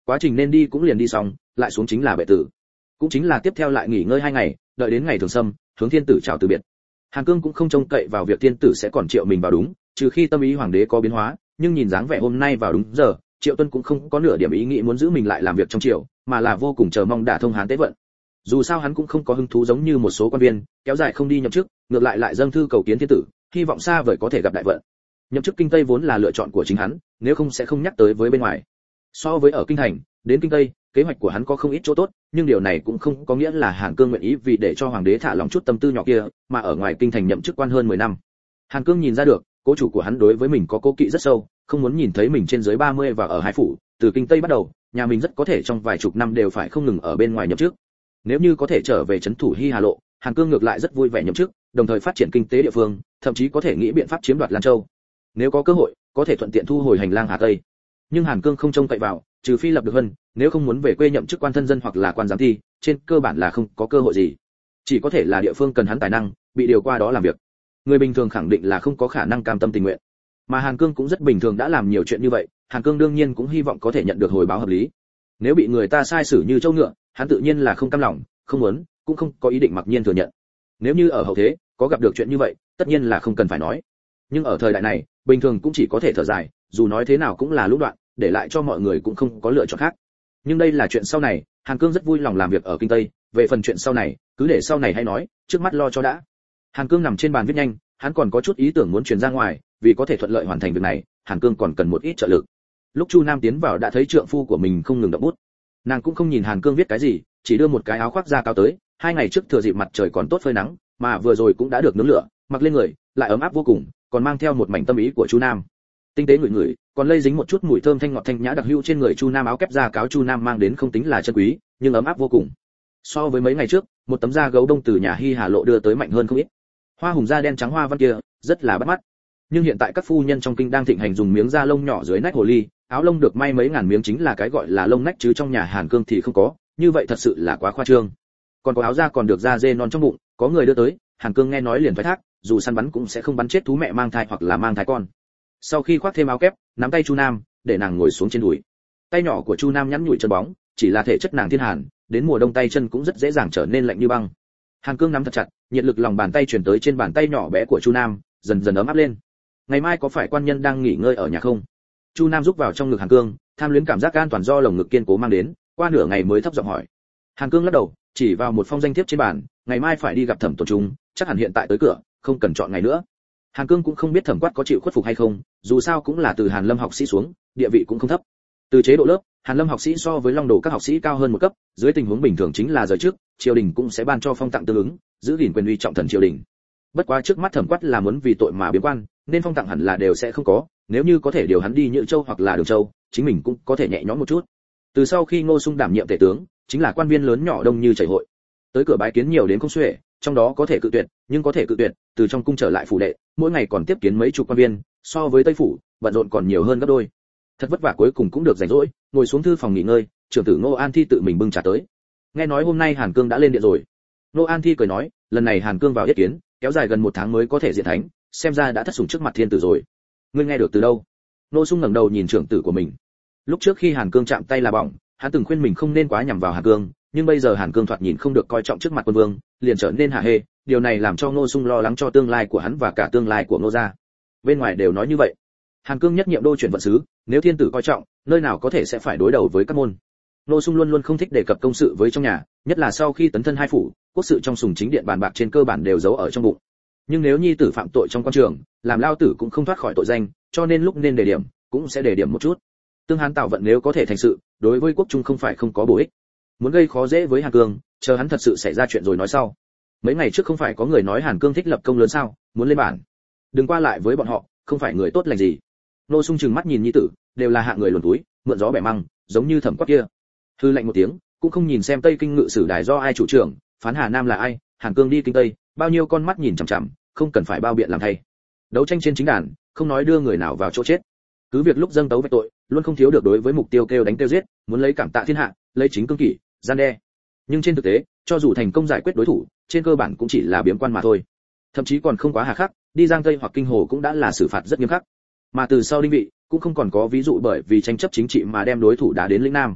quá trình nên đi cũng liền đi xong, lại xuống chính là bệ tử. Cũng chính là tiếp theo lại nghỉ ngơi 2 ngày, đợi đến ngày thường sâm, hướng thiên tử chào từ biệt. Hàn Cương cũng không trông cậy vào việc thiên tử sẽ còn triệu mình vào đúng, trừ khi tâm ý hoàng đế có biến hóa, nhưng nhìn dáng vẻ hôm nay vào đúng giờ, Triệu Tuân cũng không có nửa điểm ý nghĩ muốn giữ mình lại làm việc trong triều, mà là vô cùng chờ mong đả thông Hán tế vận. Dù sao hắn cũng không có hứng thú giống như một số quan viên, kéo dài không đi nhậm chức, ngược lại dâng thư cầu kiến thiên tử, hy vọng xa vời có thể gặp đại vận. Nhậm chức kinh Tây vốn là lựa chọn của chính hắn, nếu không sẽ không nhắc tới với bên ngoài. So với ở kinh thành, đến kinh Tây, kế hoạch của hắn có không ít chỗ tốt, nhưng điều này cũng không có nghĩa là Hàn Cương nguyện ý vì để cho hoàng đế thả lòng chút tâm tư nhỏ kia, mà ở ngoài kinh thành nhậm chức quan hơn 10 năm. Hàn Cương nhìn ra được, cố chủ của hắn đối với mình có cố kỵ rất sâu, không muốn nhìn thấy mình trên dưới 30 và ở hai phủ, từ kinh Tây bắt đầu, nhà mình rất có thể trong vài chục năm đều phải không ngừng ở bên ngoài nhậm chức. Nếu như có thể trở về trấn thủ Hy Hà Lộ, Hàn Cương ngược lại rất vui vẻ nhậm chức, đồng thời phát triển kinh tế địa phương, thậm chí có thể nghĩ biện pháp chiếm đoạt Lan Châu. Nếu có cơ hội, có thể thuận tiện thu hồi hành lang Hà Tây. Nhưng Hàn Cương không trông cậy vào, trừ phi lập được hơn, nếu không muốn về quê nhậm chức quan thân dân hoặc là quan giám thi, trên cơ bản là không có cơ hội gì. Chỉ có thể là địa phương cần hắn tài năng, bị điều qua đó làm việc. Người bình thường khẳng định là không có khả năng cam tâm tình nguyện. Mà Hàn Cương cũng rất bình thường đã làm nhiều chuyện như vậy, Hàn Cương đương nhiên cũng hy vọng có thể nhận được hồi báo hợp lý. Nếu bị người ta sai xử như trâu ngựa, hắn tự nhiên là không cam lòng, không muốn, cũng không có ý định mặc nhiên thừa nhận. Nếu như ở hậu thế, có gặp được chuyện như vậy, tất nhiên là không cần phải nói. Nhưng ở thời đại này, bình thường cũng chỉ có thể thở dài, dù nói thế nào cũng là lũ đoạn, để lại cho mọi người cũng không có lựa chọn khác. Nhưng đây là chuyện sau này, Hàn Cương rất vui lòng làm việc ở kinh Tây, về phần chuyện sau này, cứ để sau này hay nói, trước mắt lo cho đã. Hàn Cương nằm trên bàn viết nhanh, hắn còn có chút ý tưởng muốn truyền ra ngoài, vì có thể thuận lợi hoàn thành việc này, Hàn Cương còn cần một ít trợ lực. Lúc Chu Nam tiến vào đã thấy trượng phu của mình không ngừng động bút. Nàng cũng không nhìn Hàn Cương viết cái gì, chỉ đưa một cái áo khoác da cao tới, 2 ngày trước thừa dịp mặt trời còn tốt phơi nắng, mà vừa rồi cũng đã được nướng lửa, mặc lên người, lại ấm áp vô cùng, còn mang theo một mảnh tâm ý của Chu Nam. Tinh tế ngửi ngửi, còn lây dính một chút mùi thơm thanh ngọt thanh nhã đặc hữu trên người Chu Nam, áo kép da cáo Chu Nam mang đến không tính là chân quý, nhưng ấm áp vô cùng. So với mấy ngày trước, một tấm da gấu đông từ nhà Hy Hà Lộ đưa tới mạnh hơn không ít. Hoa hùng da đen trắng hoa văn kia, rất là bắt mắt. Nhưng hiện tại các phu nhân trong kinh đang thịnh hành dùng miếng da lông nhỏ dưới nách hồ ly, áo lông được may mấy ngàn miếng chính là cái gọi là lông nách, chứ trong nhà Hàn Cương thì không có, như vậy thật sự là quá khoa trương. Còn có áo da còn được da dê non trong bụng, có người đưa tới, Hàn Cương nghe nói liền thoái thác, dù săn bắn cũng sẽ không bắn chết thú mẹ mang thai hoặc là mang thai con. Sau khi khoác thêm áo kép, nắm tay Chu Nam, để nàng ngồi xuống trên đùi. Tay nhỏ của Chu Nam nhắn nhủi chân bóng, chỉ là thể chất nàng thiên hàn, đến mùa đông tay chân cũng rất dễ dàng trở nên lạnh như băng. Hàn Cương nắm thật chặt, nhiệt lực lòng bàn tay truyền tới trên bàn tay nhỏ bé của Chu Nam, dần dần ấm áp lên. Ngày mai có phải quan nhân đang nghỉ ngơi ở nhà không? Chu Nam rúc vào trong ngực Hàn Cương, tham luyến cảm giác an toàn do lồng ngực kiên cố mang đến, qua nửa ngày mới thấp giọng hỏi. Hàn Cương lắc đầu, chỉ vào một phong danh thiếp trên bàn, ngày mai phải đi gặp Thẩm Tổ Trung, chắc hẳn hiện tại tới cửa, không cần chọn ngày nữa. Hàn Cương cũng không biết Thẩm Quát có chịu khuất phục hay không, dù sao cũng là từ Hàn Lâm học sĩ xuống, địa vị cũng không thấp. Từ chế độ lớp, Hàn Lâm học sĩ so với Long Đồ các học sĩ cao hơn một cấp, dưới tình huống bình thường chính là rời trước, triều đình cũng sẽ ban cho phong tặng tương ứng, giữ gìn quyền uy trọng thần triều đình. Bất quá trước mắt Thẩm Quát là muốn vì tội mà biếm quan, nên phong tặng hẳn là đều sẽ không có, nếu như có thể điều hắn đi Nhữ Châu hoặc là Đường Châu, chính mình cũng có thể nhẹ nhõm một chút. Từ sau khi Ngô Sung đảm nhiệm tể tướng, chính là quan viên lớn nhỏ đông như chảy hội. Tới cửa bái kiến nhiều đến không xuể, trong đó có thể cự tuyệt, nhưng có thể cự tuyệt, từ trong cung trở lại phủ đệ, mỗi ngày còn tiếp kiến mấy chục quan viên, so với Tây phủ, bận rộn còn nhiều hơn gấp đôi. Thật vất vả cuối cùng cũng được rảnh rỗi, ngồi xuống thư phòng nghỉ ngơi, trưởng tử Ngô An Thi tự mình bưng trà tới. Nghe nói hôm nay Hàn Cương đã lên điện rồi. Ngô An Thi cười nói, lần này Hàn Cương vào yết kiến, kéo dài gần 1 tháng mới có thể diện thánh, xem ra đã thất sủng trước mặt thiên tử rồi. Ngươi nghe được từ đâu? Ngô Sung ngẩng đầu nhìn trưởng tử của mình. Lúc trước khi Hàn Cương chạm tay là bỏng, hắn từng khuyên mình không nên quá nhằm vào Hàn Cương, nhưng bây giờ Hàn Cương thoạt nhìn không được coi trọng trước mặt quân vương, liền trở nên hạ hê, điều này làm cho Ngô Sung lo lắng cho tương lai của hắn và cả tương lai của Ngô gia. Bên ngoài đều nói như vậy. Hàn Cương nhất nhiệm đô chuyển vận sứ, nếu thiên tử coi trọng, nơi nào có thể sẽ phải đối đầu với các môn. Ngô Sung luôn luôn không thích đề cập công sự với trong nhà, nhất là sau khi tấn thân hai phủ, quốc sự trong sùng chính điện bàn bạc trên cơ bản đều giấu ở trong bụng. Nhưng nếu nhi tử phạm tội trong quan trường, làm lao tử cũng không thoát khỏi tội danh, cho nên lúc nên đề điểm, cũng sẽ đề điểm một chút. Tương Hán Tào vận nếu có thể thành sự, đối với quốc trung không phải không có bổ ích. Muốn gây khó dễ với Hàn Cương, chờ hắn thật sự xảy ra chuyện rồi nói sau. Mấy ngày trước không phải có người nói Hàn Cương thích lập công lớn sao, muốn lên bản. Đừng qua lại với bọn họ, không phải người tốt lành gì. Nô Sung trừng mắt nhìn nhi tử, đều là hạng người luồn túi, mượn gió bẻ măng, giống như Thẩm Quát kia. Hư lạnh một tiếng, cũng không nhìn xem Tây Kinh ngự sử đài do ai chủ trưởng, phán Hà Nam là ai, Hàn Cương đi kinh Tây, bao nhiêu con mắt nhìn chằm chằm, không cần phải bao biện làm thay. Đấu tranh trên chính đàn, không nói đưa người nào vào chỗ chết. Cứ việc lúc dâng tấu về tội, luôn không thiếu được đối với mục tiêu kêu đánh kêu giết, muốn lấy cảm tạ thiên hạ, lấy chính cương kỷ, gian đe. Nhưng trên thực tế, cho dù thành công giải quyết đối thủ, trên cơ bản cũng chỉ là biếm quan mà thôi. Thậm chí còn không quá hà khắc, đi Giang Tây hoặc Kinh Hồ cũng đã là xử phạt rất nghiêm khắc. Mà từ sau Đinh Vị, cũng không còn có ví dụ bởi vì tranh chấp chính trị mà đem đối thủ đá đến lĩnh Nam.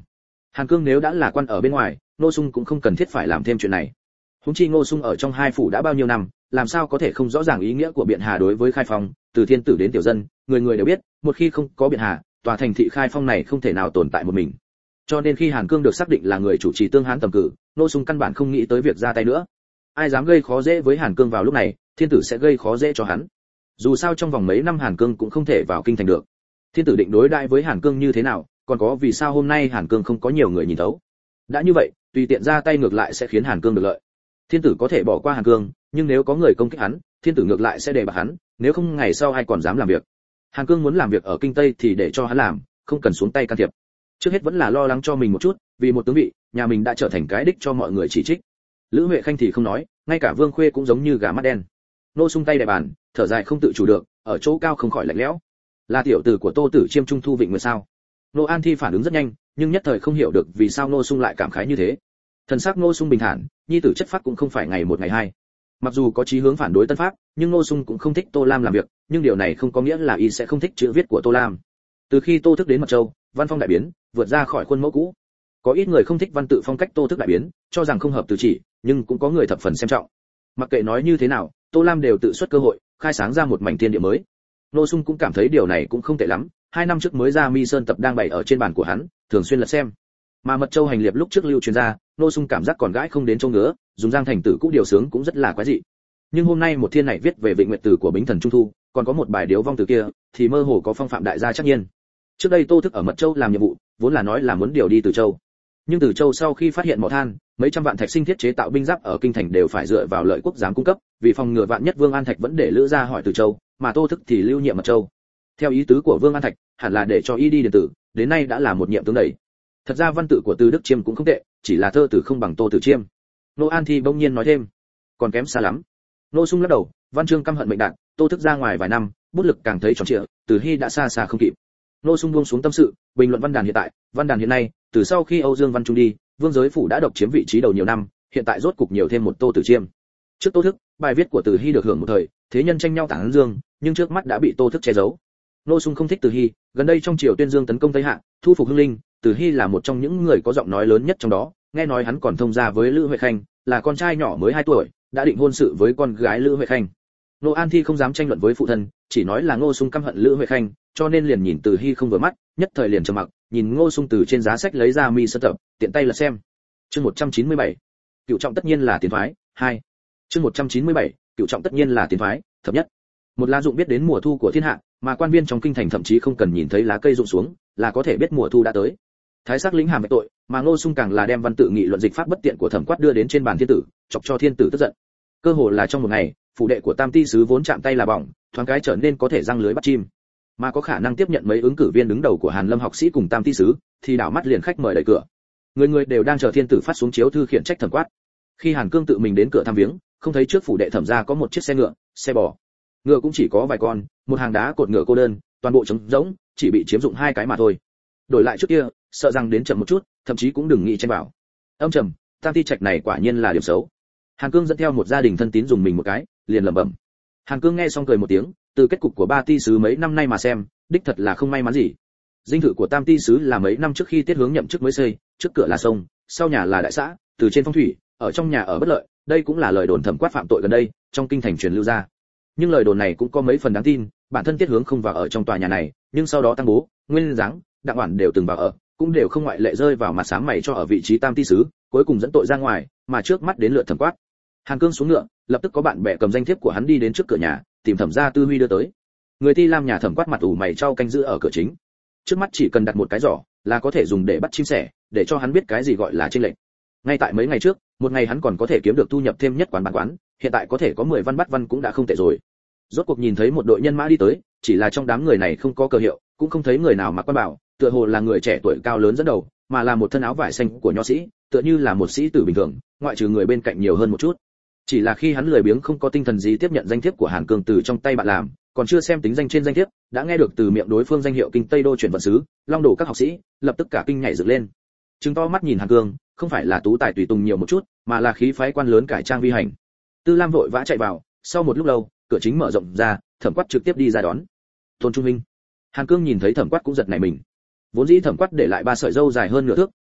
Hàn Cương nếu đã là quan ở bên ngoài, Ngô Sung cũng không cần thiết phải làm thêm chuyện này. Huống chi Ngô Sung ở trong hai phủ đã bao nhiêu năm, làm sao có thể không rõ ràng ý nghĩa của Biện Hà đối với Khai Phong, từ thiên tử đến tiểu dân, người người đều biết, một khi không có Biện Hà, tòa thành thị Khai Phong này không thể nào tồn tại một mình. Cho nên khi Hàn Cương được xác định là người chủ trì Tương Hán tầm cử, Ngô Sung căn bản không nghĩ tới việc ra tay nữa. Ai dám gây khó dễ với Hàn Cương vào lúc này, thiên tử sẽ gây khó dễ cho hắn. Dù sao trong vòng mấy năm Hàn Cương cũng không thể vào kinh thành được. Thiên tử định đối đãi với Hàn Cương như thế nào, còn có vì sao hôm nay Hàn Cương không có nhiều người nhìn thấu. Đã như vậy, tùy tiện ra tay ngược lại sẽ khiến Hàn Cương được lợi. Thiên tử có thể bỏ qua Hàn Cương, nhưng nếu có người công kích hắn, thiên tử ngược lại sẽ đề bạt hắn, nếu không ngày sau ai còn dám làm việc. Hàn Cương muốn làm việc ở kinh Tây thì để cho hắn làm, không cần xuống tay can thiệp. Trước hết vẫn là lo lắng cho mình một chút, vì một tướng vị, nhà mình đã trở thành cái đích cho mọi người chỉ trích. Lữ Huệ Khanh thì không nói, ngay cả Vương Khuê cũng giống như gà mắt đen. Nô Sung tay đại bàn, thở dài không tự chủ được, ở chỗ cao không khỏi lạnh lẽo. Là tiểu tử của Tô Tử Chiêm Trung Thu Vịnh Nguyệt sao? Nô An Thi phản ứng rất nhanh, nhưng nhất thời không hiểu được vì sao Nô Sung lại cảm khái như thế. Thần sắc Nô Sung bình thản, nhi tử chất phác cũng không phải ngày một ngày hai. Mặc dù có chí hướng phản đối Tân Pháp, nhưng Nô Sung cũng không thích Tô Lam làm việc, nhưng điều này không có nghĩa là y sẽ không thích chữ viết của Tô Lam. Từ khi Tô Thức đến Mật Châu, văn phong đại biến, vượt ra khỏi khuôn mẫu cũ. Có ít người không thích văn tự phong cách Tô Thức đại biến, cho rằng không hợp từ chỉ, nhưng cũng có người thập phần xem trọng. Mặc kệ nói như thế nào, Tô Lam đều tự xuất cơ hội, khai sáng ra một mảnh thiên địa mới. Nô Sung cũng cảm thấy điều này cũng không tệ lắm, 2 năm trước mới ra Mi Sơn tập đang bày ở trên bàn của hắn, thường xuyên lật xem. Mà Mật Châu hành liệp lúc trước lưu truyền ra, Nô Sung cảm giác còn gãi không đến chỗ ngứa, dùng Giang Thành Tử cũ điều sướng cũng rất là quái dị. Nhưng hôm nay một thiên này viết về Vịnh Nguyệt Tử của Bính Thần Trung Thu, còn có một bài điếu vong từ kia, thì mơ hồ có phong phạm đại gia chắc nhiên. Trước đây Tô Thức ở Mật Châu làm nhiệm vụ, vốn là nói là muốn điều đi Từ Châu. Nhưng Từ Châu sau khi phát hiện mỏ than, mấy trăm vạn thạch sinh thiết chế tạo binh giáp ở kinh thành đều phải dựa vào lợi quốc giám cung cấp, vì phòng ngừa vạn nhất Vương An Thạch vẫn để Lữ ra hỏi Từ Châu, mà Tô Thức thì lưu nhiệm Mật Châu. Theo ý tứ của Vương An Thạch, hẳn là để cho y đi điện tử, đến nay đã là một nhiệm tướng đầy. Thật ra văn tự của Từ Đức Chiêm cũng không tệ, chỉ là thơ từ không bằng Tô Tử Chiêm. Nô An Thi bỗng nhiên nói thêm, còn kém xa lắm. Nô Sung lắc đầu, văn chương căm hận mệnh đạn, Tô Thức ra ngoài vài năm, bút lực càng thấy tròn trịa, Từ Hy đã xa xa không kịp. Nô Sung buông xuống tâm sự, bình luận văn đàn hiện tại, văn đàn hiện nay, từ sau khi Âu Dương Văn Trung đi, Vương Giới phủ đã độc chiếm vị trí đầu nhiều năm, hiện tại rốt cục nhiều thêm một Tô Tử Chiêm. Trước Tô Thức, bài viết của Từ Hy được hưởng một thời, thế nhân tranh nhau tán dương, nhưng trước mắt đã bị Tô Thức che giấu. Nô Sung không thích Từ Hy, gần đây trong triều tuyên dương tấn công Tây Hạ, thu phục Hưng Linh, Từ Hy là một trong những người có giọng nói lớn nhất trong đó, nghe nói hắn còn thông gia với Lữ Huệ Khanh, là con trai nhỏ mới 2 tuổi, đã định hôn sự với con gái Lữ Huệ Khanh. Nô An Thi không dám tranh luận với phụ thân, chỉ nói là Ngô Sung căm hận Lữ Huệ Khanh, cho nên liền nhìn Từ Hy không vừa mắt, nhất thời liền trầm mặc, nhìn Ngô Sung từ trên giá sách lấy ra Mi Sơn tập, tiện tay lật xem. Chương 197. Cựu trọng tất nhiên là tiến thoái, 2. Chương 197. Cựu trọng tất nhiên là tiến thoái, thập nhất. Một lá dụng biết đến mùa thu của thiên hạ, mà quan viên trong kinh thành thậm chí không cần nhìn thấy lá cây rụng xuống, là có thể biết mùa thu đã tới. Thái sắc lĩnh hàm bạch tội, mà Ngô Sung càng là đem văn tự nghị luận dịch pháp bất tiện của Thẩm Quát đưa đến trên bàn thiên tử, chọc cho thiên tử tức giận. Cơ hồ là trong một ngày, phủ đệ của Tam Ti sứ vốn chạm tay là bỏng, thoáng cái trở nên có thể răng lưới bắt chim. Mà có khả năng tiếp nhận mấy ứng cử viên đứng đầu của Hàn Lâm học sĩ cùng Tam Ti sứ, thì đảo mắt liền khách mời đẩy cửa. Người người đều đang chờ thiên tử phát xuống chiếu thư khiển trách Thẩm Quát. Khi Hàn Cương tự mình đến cửa thăm viếng, không thấy trước phủ đệ Thẩm gia có một chiếc xe ngựa, xe bò. Ngựa cũng chỉ có vài con, một hàng đá cột ngựa cô đơn, toàn bộ trống rỗng, chỉ bị chiếm dụng 2 cái mà thôi. Đổi lại trước kia, sợ rằng đến chậm một chút, thậm chí cũng đừng nghĩ chen vào. Âm trầm, Tam Ti trạch này quả nhiên là điểm xấu. Hàn Cương dẫn theo một gia đình thân tín dùng mình một cái, liền lẩm bẩm. Hàn Cương nghe xong cười một tiếng, từ kết cục của 3 ti sứ mấy năm nay mà xem, đích thật là không may mắn gì. Dinh thự của Tam Ti sứ là mấy năm trước khi Tiết Hướng nhậm chức mới xây, trước cửa là sông, sau nhà là đại xã, từ trên phong thủy, ở trong nhà ở bất lợi, đây cũng là lời đồn Thẩm Quát phạm tội gần đây, trong kinh thành truyền lưu ra. Nhưng lời đồn này cũng có mấy phần đáng tin, bản thân Tiết Hướng không vào ở trong tòa nhà này, nhưng sau đó Tăng Bố, Nguyên Giáng, Đặng Oản đều từng vào ở, cũng đều không ngoại lệ rơi vào mặt sám mày cho ở vị trí Tam Ti sứ, cuối cùng dẫn tội ra ngoài, mà trước mắt đến lượt Thẩm Quát. Hàn Cương xuống ngựa, lập tức có bạn bè cầm danh thiếp của hắn đi đến trước cửa nhà, tìm Thẩm gia Tư Huy đưa tới. Người Ti Lam nhà Thẩm Quát mặt ủ mày chau canh giữ ở cửa chính. Trước mắt chỉ cần đặt một cái giỏ, là có thể dùng để bắt chim sẻ, để cho hắn biết cái gì gọi là chênh lệch. Ngay tại mấy ngày trước, một ngày hắn còn có thể kiếm được thu nhập thêm nhất quán bán quán, hiện tại có thể có 10 văn bắt văn cũng đã không tệ rồi. Rốt cuộc nhìn thấy một đội nhân mã đi tới, chỉ là trong đám người này không có cờ hiệu, cũng không thấy người nào mặc quan bảo, tựa hồ là người trẻ tuổi cao lớn dẫn đầu, mà là một thân áo vải xanh của nho sĩ, tựa như là một sĩ tử bình thường, ngoại trừ người bên cạnh nhiều hơn một chút. Chỉ là khi hắn lười biếng không có tinh thần gì tiếp nhận danh thiếp của Hàn Cương từ trong tay bạn làm, còn chưa xem tính danh trên danh thiếp, đã nghe được từ miệng đối phương danh hiệu Kinh Tây Đô chuyển vận sứ, long đổ các học sĩ, lập tức cả kinh nhảy dựng lên. Trừng to mắt nhìn Hàn Cương, không phải là tú tài tùy tùng nhiều một chút, mà là khí phái quan lớn cải trang vi hành. Tư Lam vội vã chạy vào, sau một lúc lâu, cửa chính mở rộng ra, Thẩm Quát trực tiếp đi ra đón. Tôn Trung Minh. Hàn Cương nhìn thấy Thẩm Quát cũng giật nảy mình. Vốn dĩ Thẩm Quát để lại 3 sợi râu dài hơn nửa thước,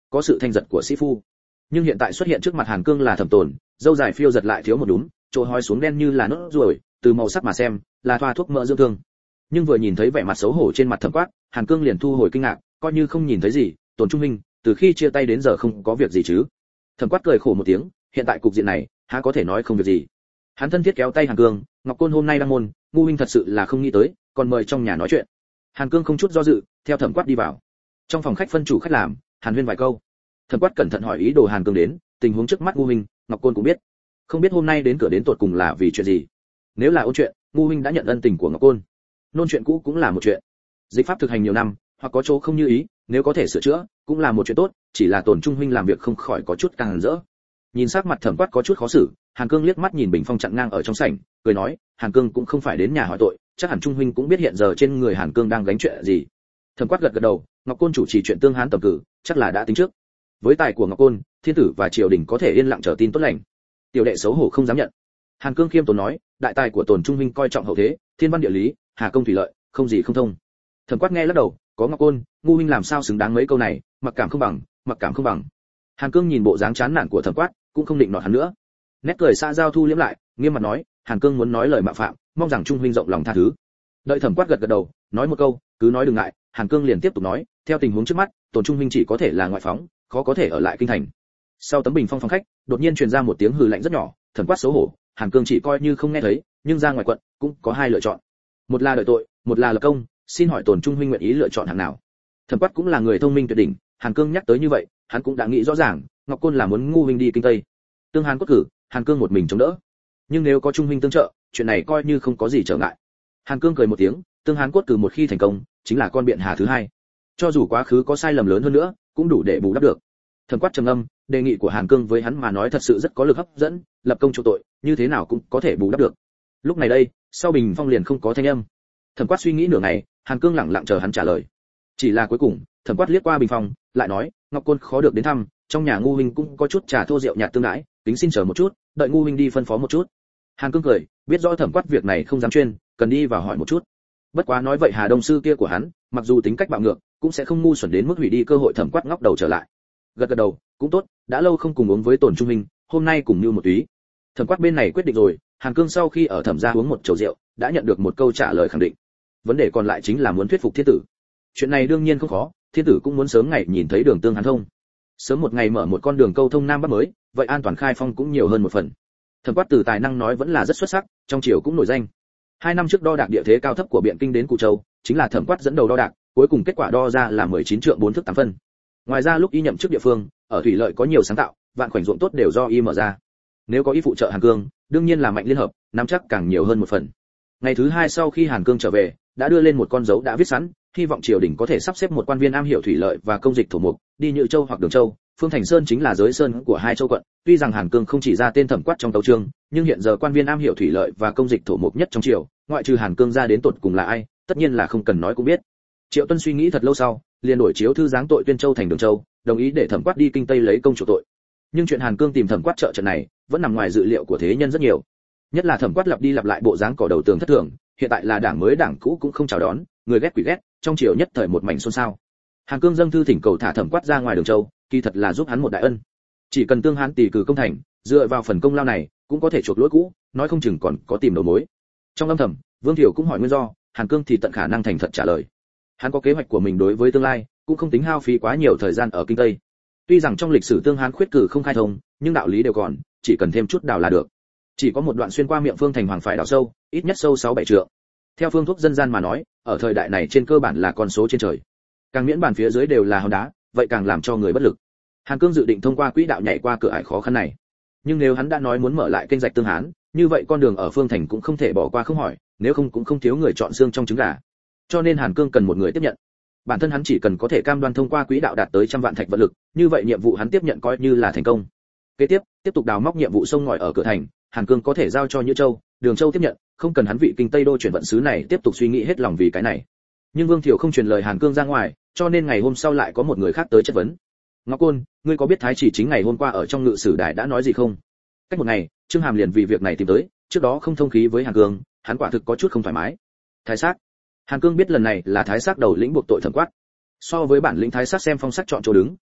có sự thanh giật của sĩ phu. Nhưng hiện tại xuất hiện trước mặt Hàn Cương là Thẩm Tồn, râu dài phiêu giật lại thiếu một đúm, chỗ hói xuống đen như là nốt ruồi, từ màu sắc mà xem, là thoa thuốc mỡ dưỡng thương. Nhưng vừa nhìn thấy vẻ mặt xấu hổ trên mặt Thẩm Quát, Hàn Cương liền thu hồi kinh ngạc, coi như không nhìn thấy gì, Tồn Trung Minh, từ khi chia tay đến giờ không có việc gì chứ? Thẩm Quát cười khổ một tiếng, hiện tại cục diện này, há có thể nói không việc gì. Hắn thân thiết kéo tay Hàn Cương, Ngọc Côn hôm nay đang môn, ngu huynh thật sự là không nghĩ tới, còn mời trong nhà nói chuyện. Hàn Cương không chút do dự, theo Thẩm Quát đi vào. Trong phòng khách phân chủ khách làm, Hàn Huyên vài câu. Thẩm Quát cẩn thận hỏi ý đồ Hàn Cương đến, tình huống trước mắt ngu huynh, Ngọc Côn cũng biết. Không biết hôm nay đến cửa đến tột cùng là vì chuyện gì. Nếu là ôn chuyện, ngu huynh đã nhận ân tình của Ngọc Côn. Nôn chuyện cũ cũng là một chuyện. Dịch pháp thực hành nhiều năm, hoặc có chỗ không như ý, nếu có thể sửa chữa, cũng là một chuyện tốt, chỉ là Tồn Trung huynh làm việc không khỏi có chút càng rỡ. Nhìn sắc mặt Thẩm Quát có chút khó xử, Hàn Cương liếc mắt nhìn bình phong chặn ngang ở trong sảnh, cười nói, Hàn Cương cũng không phải đến nhà hỏi tội, chắc hẳn Trung huynh cũng biết hiện giờ trên người Hàn Cương đang gánh chuyện gì. Thẩm Quát gật gật đầu, Ngọc Côn chủ trì chuyện tương hán tầm cử, chắc là đã tính trước. Với tài của Ngọc Côn, thiên tử và triều đình có thể yên lặng chờ tin tốt lành. Tiểu đệ xấu hổ không dám nhận. Hàn Cương khiêm tốn nói, đại tài của Tồn Trung huynh coi trọng hậu thế, thiên văn địa lý, hà công thủy lợi, không gì không thông. Thẩm Quát nghe lắc đầu, có Ngọc Côn, ngu huynh làm sao xứng đáng mấy câu này, mặc cảm không bằng, mặc cảm không bằng. Hàn Cương nhìn bộ dáng chán nản của Thẩm Quát, cũng không định nọt hắn nữa. Nét cười xa giao thu liếm lại, nghiêm mặt nói, Hàn Cương muốn nói lời mạo phạm, mong rằng Trung huynh rộng lòng tha thứ. Đợi Thẩm Quát gật gật đầu, nói một câu, cứ nói đừng ngại. Hàn Cương liền tiếp tục nói, theo tình huống trước mắt, Tồn Trung huynh chỉ có thể là ngoại phóng, khó có thể ở lại kinh thành. Sau tấm bình phong phòng khách, đột nhiên truyền ra một tiếng hừ lạnh rất nhỏ, Thẩm Quát xấu hổ, Hàn Cương chỉ coi như không nghe thấy, nhưng ra ngoài quận cũng có hai lựa chọn, một là đợi tội, một là lập công, xin hỏi Tồn Trung huynh nguyện ý lựa chọn hạng nào? Thẩm Quát cũng là người thông minh tuyệt đỉnh, Hàn Cương nhắc tới như vậy, hắn cũng đã nghĩ rõ ràng, Ngọc Côn là muốn ngu huynh đi kinh tây. Tương Hàn cốt cử, Hàn Cương một mình chống đỡ. Nhưng nếu có Trung huynh tương trợ, chuyện này coi như không có gì trở ngại. Hàn Cương cười một tiếng, Tương Hàn cốt cử một khi thành công, chính là con biện hà thứ hai. Cho dù quá khứ có sai lầm lớn hơn nữa, cũng đủ để bù đắp được. Thẩm Quát trầm ngâm, đề nghị của Hàn Cương với hắn mà nói thật sự rất có lực hấp dẫn, lập công chỗ tội, như thế nào cũng có thể bù đắp được. Lúc này đây, sau bình phong liền không có thanh âm. Thẩm Quát suy nghĩ nửa ngày, Hàn Cương lặng lặng chờ hắn trả lời. Chỉ là cuối cùng, Thẩm Quát liếc qua bình phong, lại nói, Ngọc Côn khó được đến thăm, trong nhà ngu huynh cũng có chút trà thô rượu nhạt tương đãi, tính xin chờ một chút, đợi ngu huynh đi phân phó một chút. Hàn Cương cười, biết rõ Thẩm Quát việc này không dám chuyên, cần đi vào hỏi một chút. Bất quá nói vậy Hà Đông sư kia của hắn, mặc dù tính cách bạo ngược, cũng sẽ không ngu xuẩn đến mức hủy đi cơ hội. Thẩm Quát ngóc đầu trở lại. Gật gật đầu, cũng tốt, đã lâu không cùng uống với Tồn Trung huynh, hôm nay cùng như một túy. Thẩm Quát bên này quyết định rồi, Hàn Cương sau khi ở Thẩm gia uống một chầu rượu, đã nhận được một câu trả lời khẳng định. Vấn đề còn lại chính là muốn thuyết phục thiên tử. Chuyện này đương nhiên không khó, thiên tử cũng muốn sớm ngày nhìn thấy đường tương hán thông. Sớm một ngày mở một con đường câu thông nam bắc mới, vậy an toàn khai phong cũng nhiều hơn một phần. Thẩm Quát từ tài năng nói vẫn là rất xuất sắc, trong triều cũng nổi danh. 2 năm trước đo đạc địa thế cao thấp của Biện Kinh đến Cụ Châu, chính là Thẩm Quát dẫn đầu đo đạc, cuối cùng kết quả đo ra là 19 trượng 4 thước 8 phân. Ngoài ra lúc y nhậm chức địa phương, ở thủy lợi có nhiều sáng tạo, vạn khoảnh ruộng tốt đều do y mở ra. Nếu có y phụ trợ Hàn Cương, đương nhiên là mạnh liên hợp, nắm chắc càng nhiều hơn một phần. Ngày thứ 2 sau khi Hàn Cương trở về, đã đưa lên một con dấu đã viết sẵn, hy vọng triều đình có thể sắp xếp một quan viên am hiểu thủy lợi và công dịch thổ mục, đi Nhự Châu hoặc Đường Châu. Phương Thành Sơn chính là giới sơn của 2 châu quận, tuy rằng Hàn Cương không chỉ ra tên Thẩm Quát trong tấu chương, nhưng hiện giờ quan viên am hiểu thủy lợi và công dịch thổ mục nhất trong triều, ngoại trừ Hàn Cương ra đến tột cùng là ai, tất nhiên là không cần nói cũng biết. Triệu Tuân suy nghĩ thật lâu sau, liền đổi chiếu thư giáng tội Tuyên Châu thành Đường Châu, đồng ý để Thẩm Quát đi kinh tây lấy công chủ tội. Nhưng chuyện Hàn Cương tìm Thẩm Quát trợ trận này, vẫn nằm ngoài dự liệu của thế nhân rất nhiều. Nhất là Thẩm Quát lặp đi lặp lại bộ dáng cỏ đầu tường thất thường, hiện tại là đảng mới đảng cũ cũng không chào đón, người ghét quỷ ghét, trong triều nhất thời một mảnh xôn xao. Hàn Cương dâng thư thỉnh cầu thả Thẩm Quát ra ngoài Đường Châu, kỳ thật là giúp hắn một đại ân. Chỉ cần Tương Hán tỳ cử công thành, dựa vào phần công lao này, cũng có thể chuộc lỗi cũ, nói không chừng còn có tìm đầu mối. Trong âm thầm, Vương Thiệu cũng hỏi nguyên do, Hàn Cương thì tận khả năng thành thật trả lời. Hắn có kế hoạch của mình đối với tương lai, cũng không tính hao phí quá nhiều thời gian ở kinh tây. Tuy rằng trong lịch sử Tương Hán khuyết cử không khai thông, nhưng đạo lý đều còn, chỉ cần thêm chút đào là được. Chỉ có một đoạn xuyên qua miệng Phương Thành Hoàng phải đào sâu, ít nhất sâu 6-7 trượng. Theo phương thuốc dân gian mà nói, ở thời đại này trên cơ bản là con số trên trời. Càng miễn bàn phía dưới đều là hòn đá, vậy càng làm cho người bất lực. Hàn Cương dự định thông qua quỹ đạo nhảy qua cửa ải khó khăn này. Nhưng nếu hắn đã nói muốn mở lại kênh rạch Tương Hán, như vậy con đường ở Phương Thành cũng không thể bỏ qua không hỏi, nếu không cũng không thiếu người chọn xương trong trứng gà. Cho nên Hàn Cương cần một người tiếp nhận. Bản thân hắn chỉ cần có thể cam đoan thông qua quỹ đạo đạt tới 100 vạn thạch vật lực, như vậy nhiệm vụ hắn tiếp nhận coi như là thành công. Kế tiếp tục đào móc nhiệm vụ sông ngòi ở cửa thành, Hàn Cương có thể giao cho Nhữ Châu, Đường Châu tiếp nhận, không cần hắn vị kinh Tây đô chuyển vận sứ này tiếp tục suy nghĩ hết lòng vì cái này. Nhưng Vương Thiệu không truyền lời Hàn Cương ra ngoài, cho nên ngày hôm sau lại có một người khác tới chất vấn. Ngọc Côn, ngươi có biết Thái Chỉ chính ngày hôm qua ở trong ngự sử đài đã nói gì không? Cách một ngày, Trương Hàm liền vì việc này tìm tới, trước đó không thông khí với Hàn Cương, hắn quả thực có chút không thoải mái. Thái Sắc. Hàn Cương biết lần này là Thái Sắc đầu lĩnh buộc tội Thẩm Quát. So với bản lĩnh Thái Sắc xem phong sắc chọn chỗ đứng,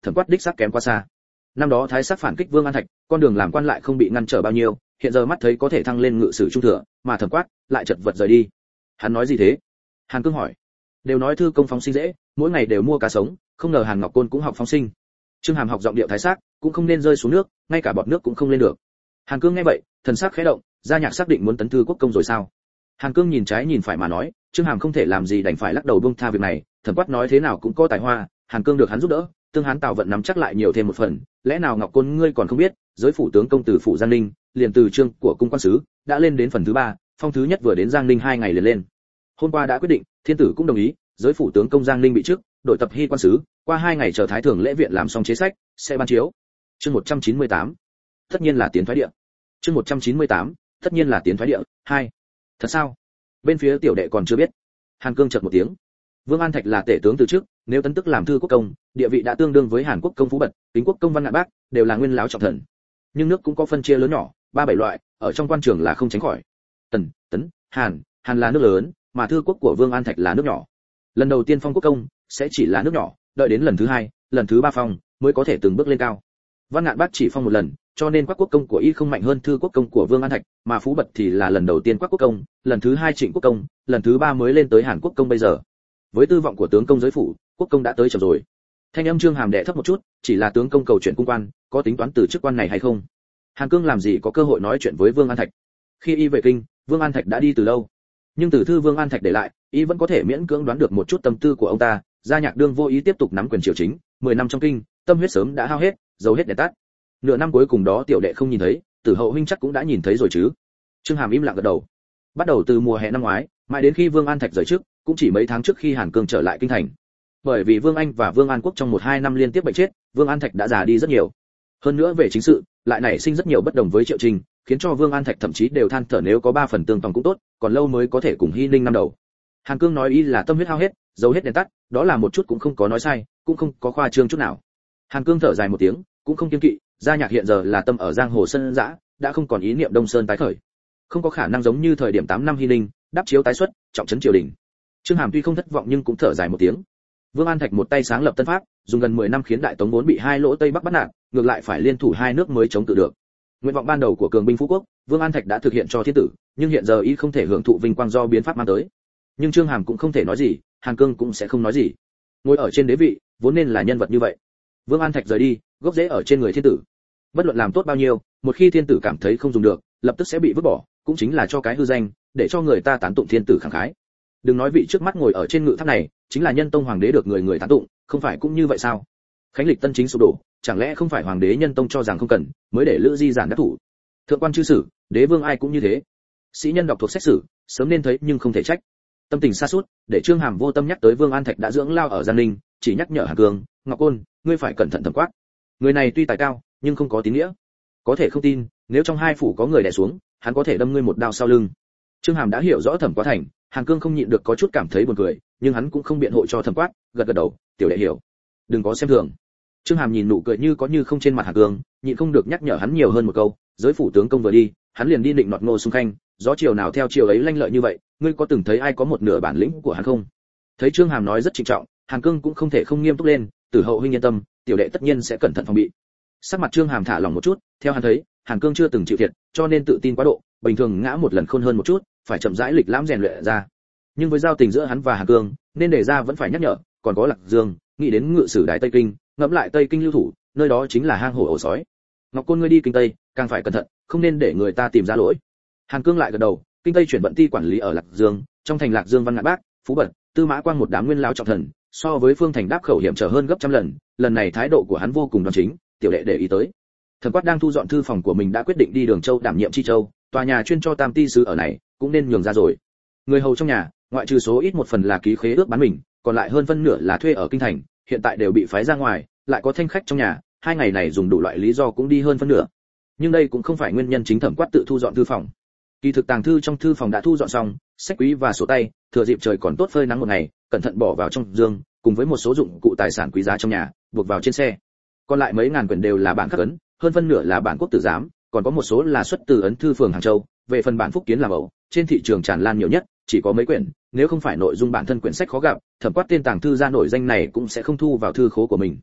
Thẩm Quát đích xác kém quá xa. Năm đó thái sắc phản kích Vương An Thạch, con đường làm quan lại không bị ngăn trở bao nhiêu, hiện giờ mắt thấy có thể thăng lên ngự sử trung thừa, mà Thẩm Quát lại chật vật rời đi. Hắn nói gì thế? Hàn Cương hỏi. Đều nói thư công phóng sinh dễ, mỗi ngày đều mua cá sống, không ngờ Hàn Ngọc Côn cũng học phóng sinh. Trương Hàm học giọng điệu thái sắc, cũng không nên rơi xuống nước, ngay cả bọt nước cũng không lên được. Hàn Cương nghe vậy, thần sắc khẽ động, Gia Nhạc xác định muốn tấn thư quốc công rồi sao? Hàn Cương nhìn trái nhìn phải mà nói, Trương Hàm không thể làm gì đành phải lắc đầu buông tha việc này, Thẩm Quát nói thế nào cũng có tài hoa, Hàn Cương được hắn giúp đỡ, tương hán Tào vận nắm chắc lại nhiều thêm một phần, lẽ nào Ngọc Côn ngươi còn không biết, giới phủ tướng công từ phủ Giang Ninh, liền từ trương của cung quan sứ, đã lên đến phần thứ 3, phong thứ nhất vừa đến Giang Ninh 2 ngày liền lên. Hôm qua đã quyết định, thiên tử cũng đồng ý, giới phủ tướng công Giang Ninh bị trước, đội tập hy quan sứ, qua 2 ngày chờ thái thưởng lễ viện làm xong chế sách, sẽ ban chiếu. Chương 198. Tất nhiên là tiến thoái địa. Chương 198. Tất nhiên là tiến thoái địa. 2. Thật sao? Bên phía tiểu đệ còn chưa biết. Hàn Cương chợt một tiếng. Vương An Thạch là tể tướng từ trước, nếu tấn tức làm thư quốc công, địa vị đã tương đương với Hàn Quốc công Phú Bật, Kính Quốc công Văn Ngạn Bác, đều là nguyên lão trọng thần. Nhưng nước cũng có phân chia lớn nhỏ, 3-7 loại, ở trong quan trường là không tránh khỏi. Tần, Tấn, Hàn là nước lớn, mà thư quốc của Vương An Thạch là nước nhỏ. Lần đầu tiên phong quốc công sẽ chỉ là nước nhỏ, đợi đến lần thứ 2, lần thứ 3 phong mới có thể từng bước lên cao. Văn Ngạn Bác chỉ phong một lần, cho nên Quắc quốc công của y không mạnh hơn thư quốc công của Vương An Thạch, mà Phú Bật thì là lần đầu tiên Quắc quốc công, lần thứ 2 Trịnh quốc công, lần thứ 3 mới lên tới Hàn quốc công bây giờ. Với tư vọng của tướng công giới phủ, quốc công đã tới chậm rồi. Thanh âm Trương Hàm đệ thấp một chút, chỉ là tướng công cầu chuyển cung quan, có tính toán từ chức quan này hay không? Hàn Cương làm gì có cơ hội nói chuyện với Vương An Thạch? Khi y về kinh, Vương An Thạch đã đi từ lâu. Nhưng từ thư Vương An Thạch để lại, y vẫn có thể miễn cưỡng đoán được một chút tâm tư của ông ta. Gia Nhạc đương vô ý tiếp tục nắm quyền triều chính, 10 năm trong kinh, tâm huyết sớm đã hao hết, dầu hết đèn tắt. Nửa năm cuối cùng đó tiểu đệ không nhìn thấy, Tử Hậu huynh chắc cũng đã nhìn thấy rồi chứ? Trương Hàm im lặng gật đầu. Bắt đầu từ mùa hè năm ngoái, mãi đến khi Vương An Thạch rời chức, cũng chỉ mấy tháng trước khi Hàn Cương trở lại kinh thành. Bởi vì Vương Anh và Vương An Quốc trong 1-2 năm liên tiếp bệnh chết, Vương An Thạch đã già đi rất nhiều. Hơn nữa về chính sự, lại nảy sinh rất nhiều bất đồng với Triệu Trình, khiến cho Vương An Thạch thậm chí đều than thở nếu có 3 phần tương tòng cũng tốt, còn lâu mới có thể cùng Hy Ninh năm đầu. Hàn Cương nói y là tâm huyết hao hết, dầu hết đèn tắt, đó là một chút cũng không có nói sai, cũng không có khoa trương chút nào. Hàn Cương thở dài một tiếng, cũng không kiêng kỵ, Gia Nhạc hiện giờ là tâm ở giang hồ sân dã, đã không còn ý niệm Đông Sơn tái khởi, không có khả năng giống như thời điểm 8 năm Hy Ninh, đáp chiếu tái xuất, trọng trấn triều đình. Trương Hàm tuy không thất vọng nhưng cũng thở dài một tiếng. Vương An Thạch một tay sáng lập tân pháp, dùng gần 10 năm khiến Đại Tống vốn bị 2 lỗ Tây Bắc bắt nạt, ngược lại phải liên thủ 2 nước mới chống cự được. Nguyện vọng ban đầu của cường binh Phú Quốc, Vương An Thạch đã thực hiện cho thiên tử, nhưng hiện giờ y không thể hưởng thụ vinh quang do biến pháp mang tới. Nhưng Trương Hàm cũng không thể nói gì, Hàn Cương cũng sẽ không nói gì. Ngồi ở trên đế vị, vốn nên là nhân vật như vậy. Vương An Thạch rời đi, gốc rễ ở trên người thiên tử. Bất luận làm tốt bao nhiêu, một khi thiên tử cảm thấy không dùng được, lập tức sẽ bị vứt bỏ, cũng chính là cho cái hư danh, để cho người ta tán tụng thiên tử khẳng khái. Đừng nói vị trước mắt ngồi ở trên ngự tháp này, chính là Nhân Tông hoàng đế được người người tán tụng, không phải cũng như vậy sao? Khánh lịch tân chính sụp đổ, chẳng lẽ không phải hoàng đế Nhân Tông cho rằng không cần, mới để Lữ Di giản đắc thủ? Thượng quan chư sử, đế vương ai cũng như thế. Sĩ nhân đọc thuộc xét xử, sớm nên thấy nhưng không thể trách. Tâm tình sa sút, để Trương Hàm vô tâm nhắc tới Vương An Thạch đã dưỡng lao ở Giang Ninh, chỉ nhắc nhở Hàn Cương, Ngọc Côn, ngươi phải cẩn thận Thẩm Quát. Người này tuy tài cao, nhưng không có tín nghĩa. Có thể không tin, nếu trong 2 phủ có người đè xuống, hắn có thể đâm ngươi một đao sau lưng. Trương Hàm đã hiểu rõ Thẩm Quát thành, Hàn Cương không nhịn được có chút cảm thấy buồn cười, nhưng hắn cũng không biện hộ cho Thẩm Quát, gật gật đầu, tiểu đệ hiểu. Đừng có xem thường. Trương Hàm nhìn nụ cười như có như không trên mặt Hàn Cương, nhịn không được nhắc nhở hắn nhiều hơn một câu, giới phủ tướng công vừa đi, hắn liền đi định nọt Ngô Xung Khanh, gió chiều nào theo chiều ấy lanh lợi như vậy, ngươi có từng thấy ai có một nửa bản lĩnh của hắn không? Thấy Trương Hàm nói rất trịnh trọng, Hàn Cương cũng không thể không nghiêm túc lên, Tử Hậu huynh yên tâm, tiểu đệ tất nhiên sẽ cẩn thận phòng bị. Sắc mặt Trương Hàm thả lỏng một chút, theo hắn thấy, Hàn Cương chưa từng chịu thiệt, cho nên tự tin quá độ, bình thường ngã một lần khôn hơn một chút, phải chậm rãi lịch lãm rèn luyện ra. Nhưng với giao tình giữa hắn và Hàn Cương, nên đề ra vẫn phải nhắc nhở, còn có Lạc Dương, nghĩ đến ngự sử Đại Tây Kinh, ngẫm lại Tây Kinh lưu thủ, nơi đó chính là hang hổ ổ sói. Ngọc Côn ngươi đi kinh Tây, càng phải cẩn thận, không nên để người ta tìm ra lỗi. Hàn Cương lại gật đầu, kinh Tây chuyển vận ti quản lý ở Lạc Dương, trong thành Lạc Dương Văn Ngạn Bác, Phú Bật, Tư Mã Quang một đám nguyên lão trọng thần, so với Phương Thành đáp khẩu hiểm trở hơn gấp trăm lần, lần này thái độ của hắn vô cùng đoan chính, tiểu đệ để ý tới. Thẩm Quát đang thu dọn thư phòng của mình đã quyết định đi Đường Châu đảm nhiệm Chi Châu, tòa nhà chuyên cho Tam ty sứ ở này, cũng nên nhường ra rồi. Người hầu trong nhà, ngoại trừ số ít một phần là ký khế ước bán mình, còn lại hơn phân nửa là thuê ở kinh thành, hiện tại đều bị phái ra ngoài, lại có thanh khách trong nhà, 2 ngày này dùng đủ loại lý do cũng đi hơn phân nửa. Nhưng đây cũng không phải nguyên nhân chính Thẩm Quát tự thu dọn thư phòng. Kỳ thực tàng thư trong thư phòng đã thu dọn xong, sách quý và sổ tay, thừa dịp trời còn tốt phơi nắng một ngày, cẩn thận bỏ vào trong giường, cùng với một số dụng cụ tài sản quý giá trong nhà, buộc vào trên xe. Còn lại mấy ngàn quyển đều là bản khắc ấn, hơn phân nửa là bản quốc tử giám, còn có một số là xuất từ ấn thư phường Hàng Châu, về phần bản phúc kiến làm ẩu, trên thị trường tràn lan nhiều nhất, chỉ có mấy quyển, nếu không phải nội dung bản thân quyển sách khó gặp, Thẩm Quát tên tàng thư ra nổi danh này cũng sẽ không thu vào thư khố của mình.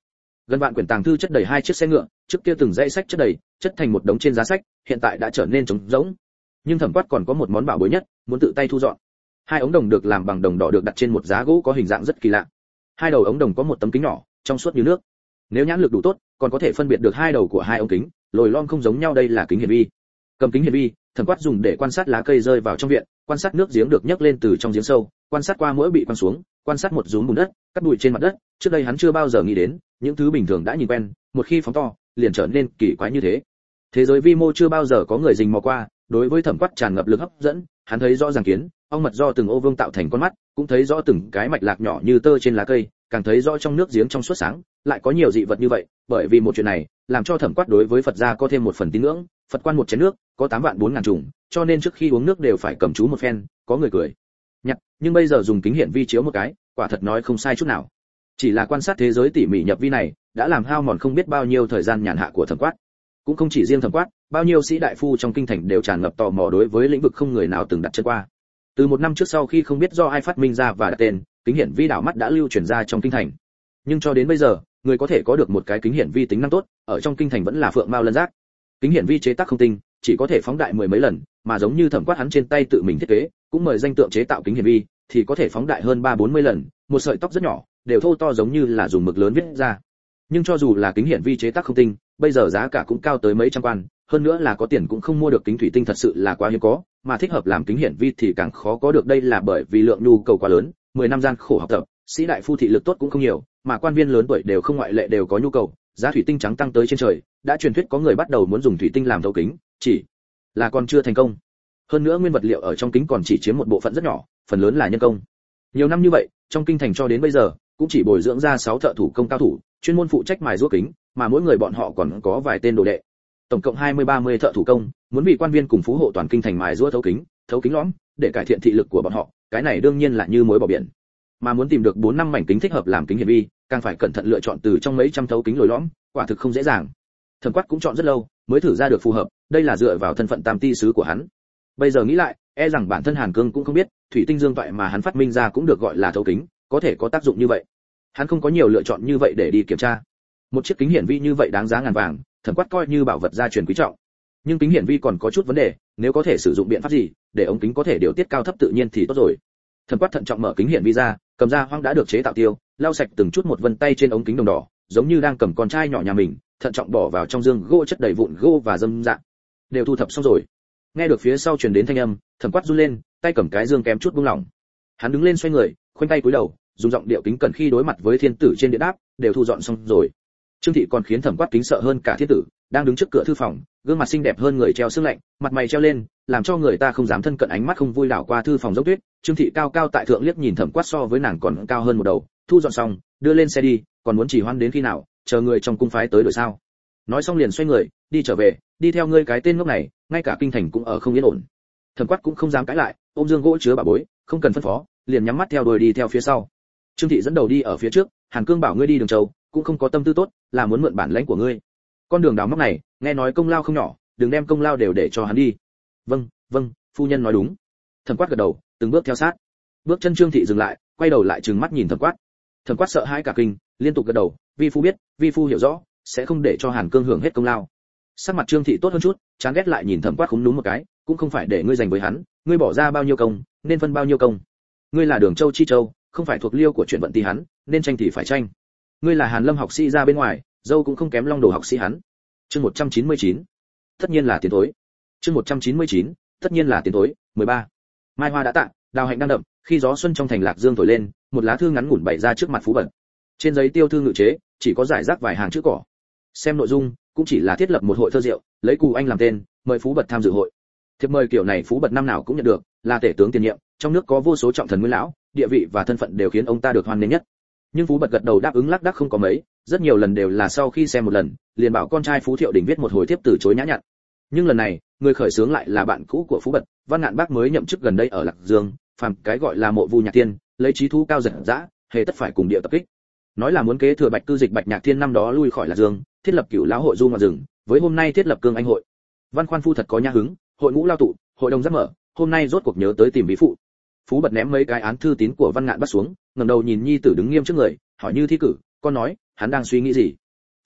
Gần vạn quyển tàng thư chất đầy hai chiếc xe ngựa, trước kia từng dãy sách chất đầy, chất thành một đống trên giá sách, hiện tại đã trở nên trống rỗng. Nhưng Thẩm Quát còn có một món bảo bối nhất, muốn tự tay thu dọn. Hai ống đồng được làm bằng đồng đỏ được đặt trên một giá gỗ có hình dạng rất kỳ lạ. Hai đầu ống đồng có một tấm kính nhỏ, trong suốt như nước. Nếu nhãn lực đủ tốt, còn có thể phân biệt được hai đầu của hai ống kính, lồi lõm không giống nhau, đây là kính hiển vi. Cầm kính hiển vi, Thẩm Quát dùng để quan sát lá cây rơi vào trong viện, quan sát nước giếng được nhấc lên từ trong giếng sâu, quan sát qua mỗi bị quăng xuống, quan sát một rúm bùn đất, cát bụi trên mặt đất, trước đây hắn chưa bao giờ nghĩ đến, những thứ bình thường đã nhìn quen, một khi phóng to, liền trở nên kỳ quái như thế. Thế giới vi mô chưa bao giờ có người rình mò qua, đối với Thẩm Quát tràn ngập lực hấp dẫn, hắn thấy rõ ràng kiến, ong mật do từng ô vuông tạo thành con mắt, cũng thấy rõ từng cái mạch lạc nhỏ như tơ trên lá cây, càng thấy rõ trong nước giếng trong suốt sáng, lại có nhiều dị vật như vậy, bởi vì một chuyện này, làm cho Thẩm Quát đối với Phật gia có thêm một phần tín ngưỡng, Phật quan một chén nước, có 8.400.000 trùng, cho nên trước khi uống nước đều phải cầm chú một phen, có người cười nhặt, nhưng bây giờ dùng kính hiển vi chiếu một cái, quả thật nói không sai chút nào. Chỉ là quan sát thế giới tỉ mỉ nhập vi này, đã làm hao mòn không biết bao nhiêu thời gian nhàn hạ của Thẩm Quát. Cũng không chỉ riêng Thẩm Quát, bao nhiêu sĩ đại phu trong kinh thành đều tràn ngập tò mò đối với lĩnh vực không người nào từng đặt chân qua. Từ một năm trước sau khi không biết do ai phát minh ra và đặt tên, kính hiển vi đảo mắt đã lưu truyền ra trong kinh thành. Nhưng cho đến bây giờ, người có thể có được một cái kính hiển vi tính năng tốt, ở trong kinh thành vẫn là phượng mao lân giác. Kính hiển vi chế tác không tinh, chỉ có thể phóng đại mười mấy lần, mà giống như Thẩm Quát hắn trên tay tự mình thiết kế, cũng mời danh tượng chế tạo kính hiển vi, thì có thể phóng đại hơn 3-40 lần, một sợi tóc rất nhỏ, đều thô to giống như là dùng mực lớn viết ra. Nhưng cho dù là kính hiển vi chế tác không tinh, bây giờ giá cả cũng cao tới mấy trăm quan, hơn nữa là có tiền cũng không mua được kính thủy tinh thật sự là quá hiếm có, mà thích hợp làm kính hiển vi thì càng khó có được, đây là bởi vì lượng nhu cầu quá lớn, 10 năm gian khổ học tập, sĩ đại phu thị lực tốt cũng không nhiều, mà quan viên lớn tuổi đều không ngoại lệ đều có nhu cầu, giá thủy tinh trắng tăng tới trên trời, đã truyền thuyết có người bắt đầu muốn dùng thủy tinh làm thấu kính, chỉ là còn chưa thành công. Hơn nữa nguyên vật liệu ở trong kính còn chỉ chiếm một bộ phận rất nhỏ, phần lớn là nhân công. Nhiều năm như vậy, trong kinh thành cho đến bây giờ, cũng chỉ bồi dưỡng ra 6 thợ thủ công cao thủ, chuyên môn phụ trách mài giũa kính, mà mỗi người bọn họ còn có vài tên đồ đệ. Tổng cộng 20-30 thợ thủ công, muốn bị quan viên cùng phú hộ toàn kinh thành mài giũa thấu kính lõm, để cải thiện thị lực của bọn họ, cái này đương nhiên là như muối bỏ biển. Mà muốn tìm được 4-5 mảnh kính thích hợp làm kính hiển vi, càng phải cẩn thận lựa chọn từ trong mấy trăm thấu kính lồi lõm, quả thực không dễ dàng. Thẩm Quát cũng chọn rất lâu, mới thử ra được phù hợp, đây là dựa vào thân phận tam ti sứ của hắn. Bây giờ nghĩ lại, e rằng bản thân Hàn Cương cũng không biết, thủy tinh dương toại mà hắn phát minh ra cũng được gọi là thấu kính, có thể có tác dụng như vậy. Hắn không có nhiều lựa chọn như vậy để đi kiểm tra. Một chiếc kính hiển vi như vậy đáng giá ngàn vàng, Thẩm Quát coi như bảo vật gia truyền quý trọng. Nhưng kính hiển vi còn có chút vấn đề, nếu có thể sử dụng biện pháp gì để ống kính có thể điều tiết cao thấp tự nhiên thì tốt rồi. Thẩm Quát thận trọng mở kính hiển vi ra, cầm ra hoang đã được chế tạo tiêu, lau sạch từng chút một vân tay trên ống kính đồng đỏ, giống như đang cầm con trai nhỏ nhà mình, thận trọng bỏ vào trong dương gỗ chất đầy vụn gỗ và dâm dạng. Đều thu thập xong rồi. Nghe được phía sau truyền đến thanh âm, Thẩm Quát run lên, tay cầm cái dương kém chút buông lỏng. Hắn đứng lên xoay người, khoanh tay cúi đầu, dùng giọng điệu kính cẩn khi đối mặt với thiên tử trên điện đáp, đều thu dọn xong rồi. Trương Thị còn khiến Thẩm Quát kính sợ hơn cả thiên tử, đang đứng trước cửa thư phòng, gương mặt xinh đẹp hơn người treo sương lạnh, mặt mày treo lên, làm cho người ta không dám thân cận, ánh mắt không vui đảo qua thư phòng dốc tuyết. Trương Thị cao cao tại thượng liếc nhìn Thẩm Quát so với nàng còn cao hơn một đầu, thu dọn xong, đưa lên xe đi, còn muốn chỉ hoan đến khi nào, chờ người trong cung phái tới đổi sao? Nói xong liền xoay người, đi trở về, đi theo ngươi cái tên ngốc này, ngay cả kinh thành cũng ở không yên ổn. Thẩm Quát cũng không dám cãi lại, ôm dương gỗ chứa bảo bối, không cần phân phó, liền nhắm mắt theo đuôi đi theo phía sau. Trương Thị dẫn đầu đi ở phía trước, Hàn Cương bảo ngươi đi đường châu, cũng không có tâm tư tốt, là muốn mượn bản lãnh của ngươi. Con đường đào móc này, nghe nói công lao không nhỏ, đừng đem công lao đều để cho hắn đi. Vâng, phu nhân nói đúng. Thẩm Quát gật đầu, từng bước theo sát. Bước chân Trương Thị dừng lại, quay đầu lại trừng mắt nhìn Thẩm Quát. Thẩm Quát sợ hãi cả kinh, liên tục gật đầu, vi phu biết, vi phu hiểu rõ, sẽ không để cho Hàn Cương hưởng hết công lao. Sắc mặt Trương Thị tốt hơn chút, chán ghét lại nhìn Thẩm Quát khúm núm một cái, cũng không phải để ngươi giành với hắn, ngươi bỏ ra bao nhiêu công, nên phân bao nhiêu công. Ngươi là Đường Châu chi châu, không phải thuộc liêu của chuyện vận ti hắn, nên tranh thì phải tranh. Ngươi là Hàn Lâm học sĩ ra bên ngoài, dâu cũng không kém Long Đồ học sĩ hắn. Chương 199. Tất nhiên là tiến tối. Chương 199. Tất nhiên là tiến tối. 13. Mai hoa đã tạ, đào hạnh đang đậm, khi gió xuân trong thành Lạc Dương thổi lên, một lá thư ngắn ngủn bày ra trước mặt Phú Bật. Trên giấy tiêu thư ngự chế, chỉ có giải rác vài hàng chữ cỏ. Xem nội dung, cũng chỉ là thiết lập một hội thơ rượu, lấy Cù Anh làm tên, mời Phú Bật tham dự hội. Thiệp mời kiểu này Phú Bật năm nào cũng nhận được, là tể tướng tiền nhiệm, trong nước có vô số trọng thần nguyên lão, địa vị và thân phận đều khiến ông ta được hoan nghênh nhất. Nhưng Phú Bật gật đầu đáp ứng lác đác không có mấy, rất nhiều lần đều là sau khi xem một lần, liền bảo con trai Phú Thiệu Đình viết một hồi thiếp từ chối nhã nhặn. Nhưng lần này, người khởi xướng lại là bạn cũ của Phú Bật, Văn Ngạn Bác mới nhậm chức gần đây ở Lạc Dương, phàm cái gọi là Mộ Vu Nhạc Thiên, lấy trí thú cao giật dã, hề tất phải cùng địa tập kích. Nói là muốn kế thừa Bạch Cư Dịch Bạch Nhạc Thiên năm đó lui khỏi Lạc Dương, thiết lập Cửu Lão hội du ngoạn rừng, với hôm nay thiết lập Cương Anh hội. Văn Khoan Phu thật có nhã hứng, hội ngũ lao tụ, hội đồng rất mở, hôm nay rốt cuộc nhớ tới tìm ví phụ. Phú Bật ném mấy cái án thư tín của Văn Ngạn bắt xuống, ngẩng đầu nhìn nhi tử đứng nghiêm trước người, hỏi như thi cử, con nói, hắn đang suy nghĩ gì?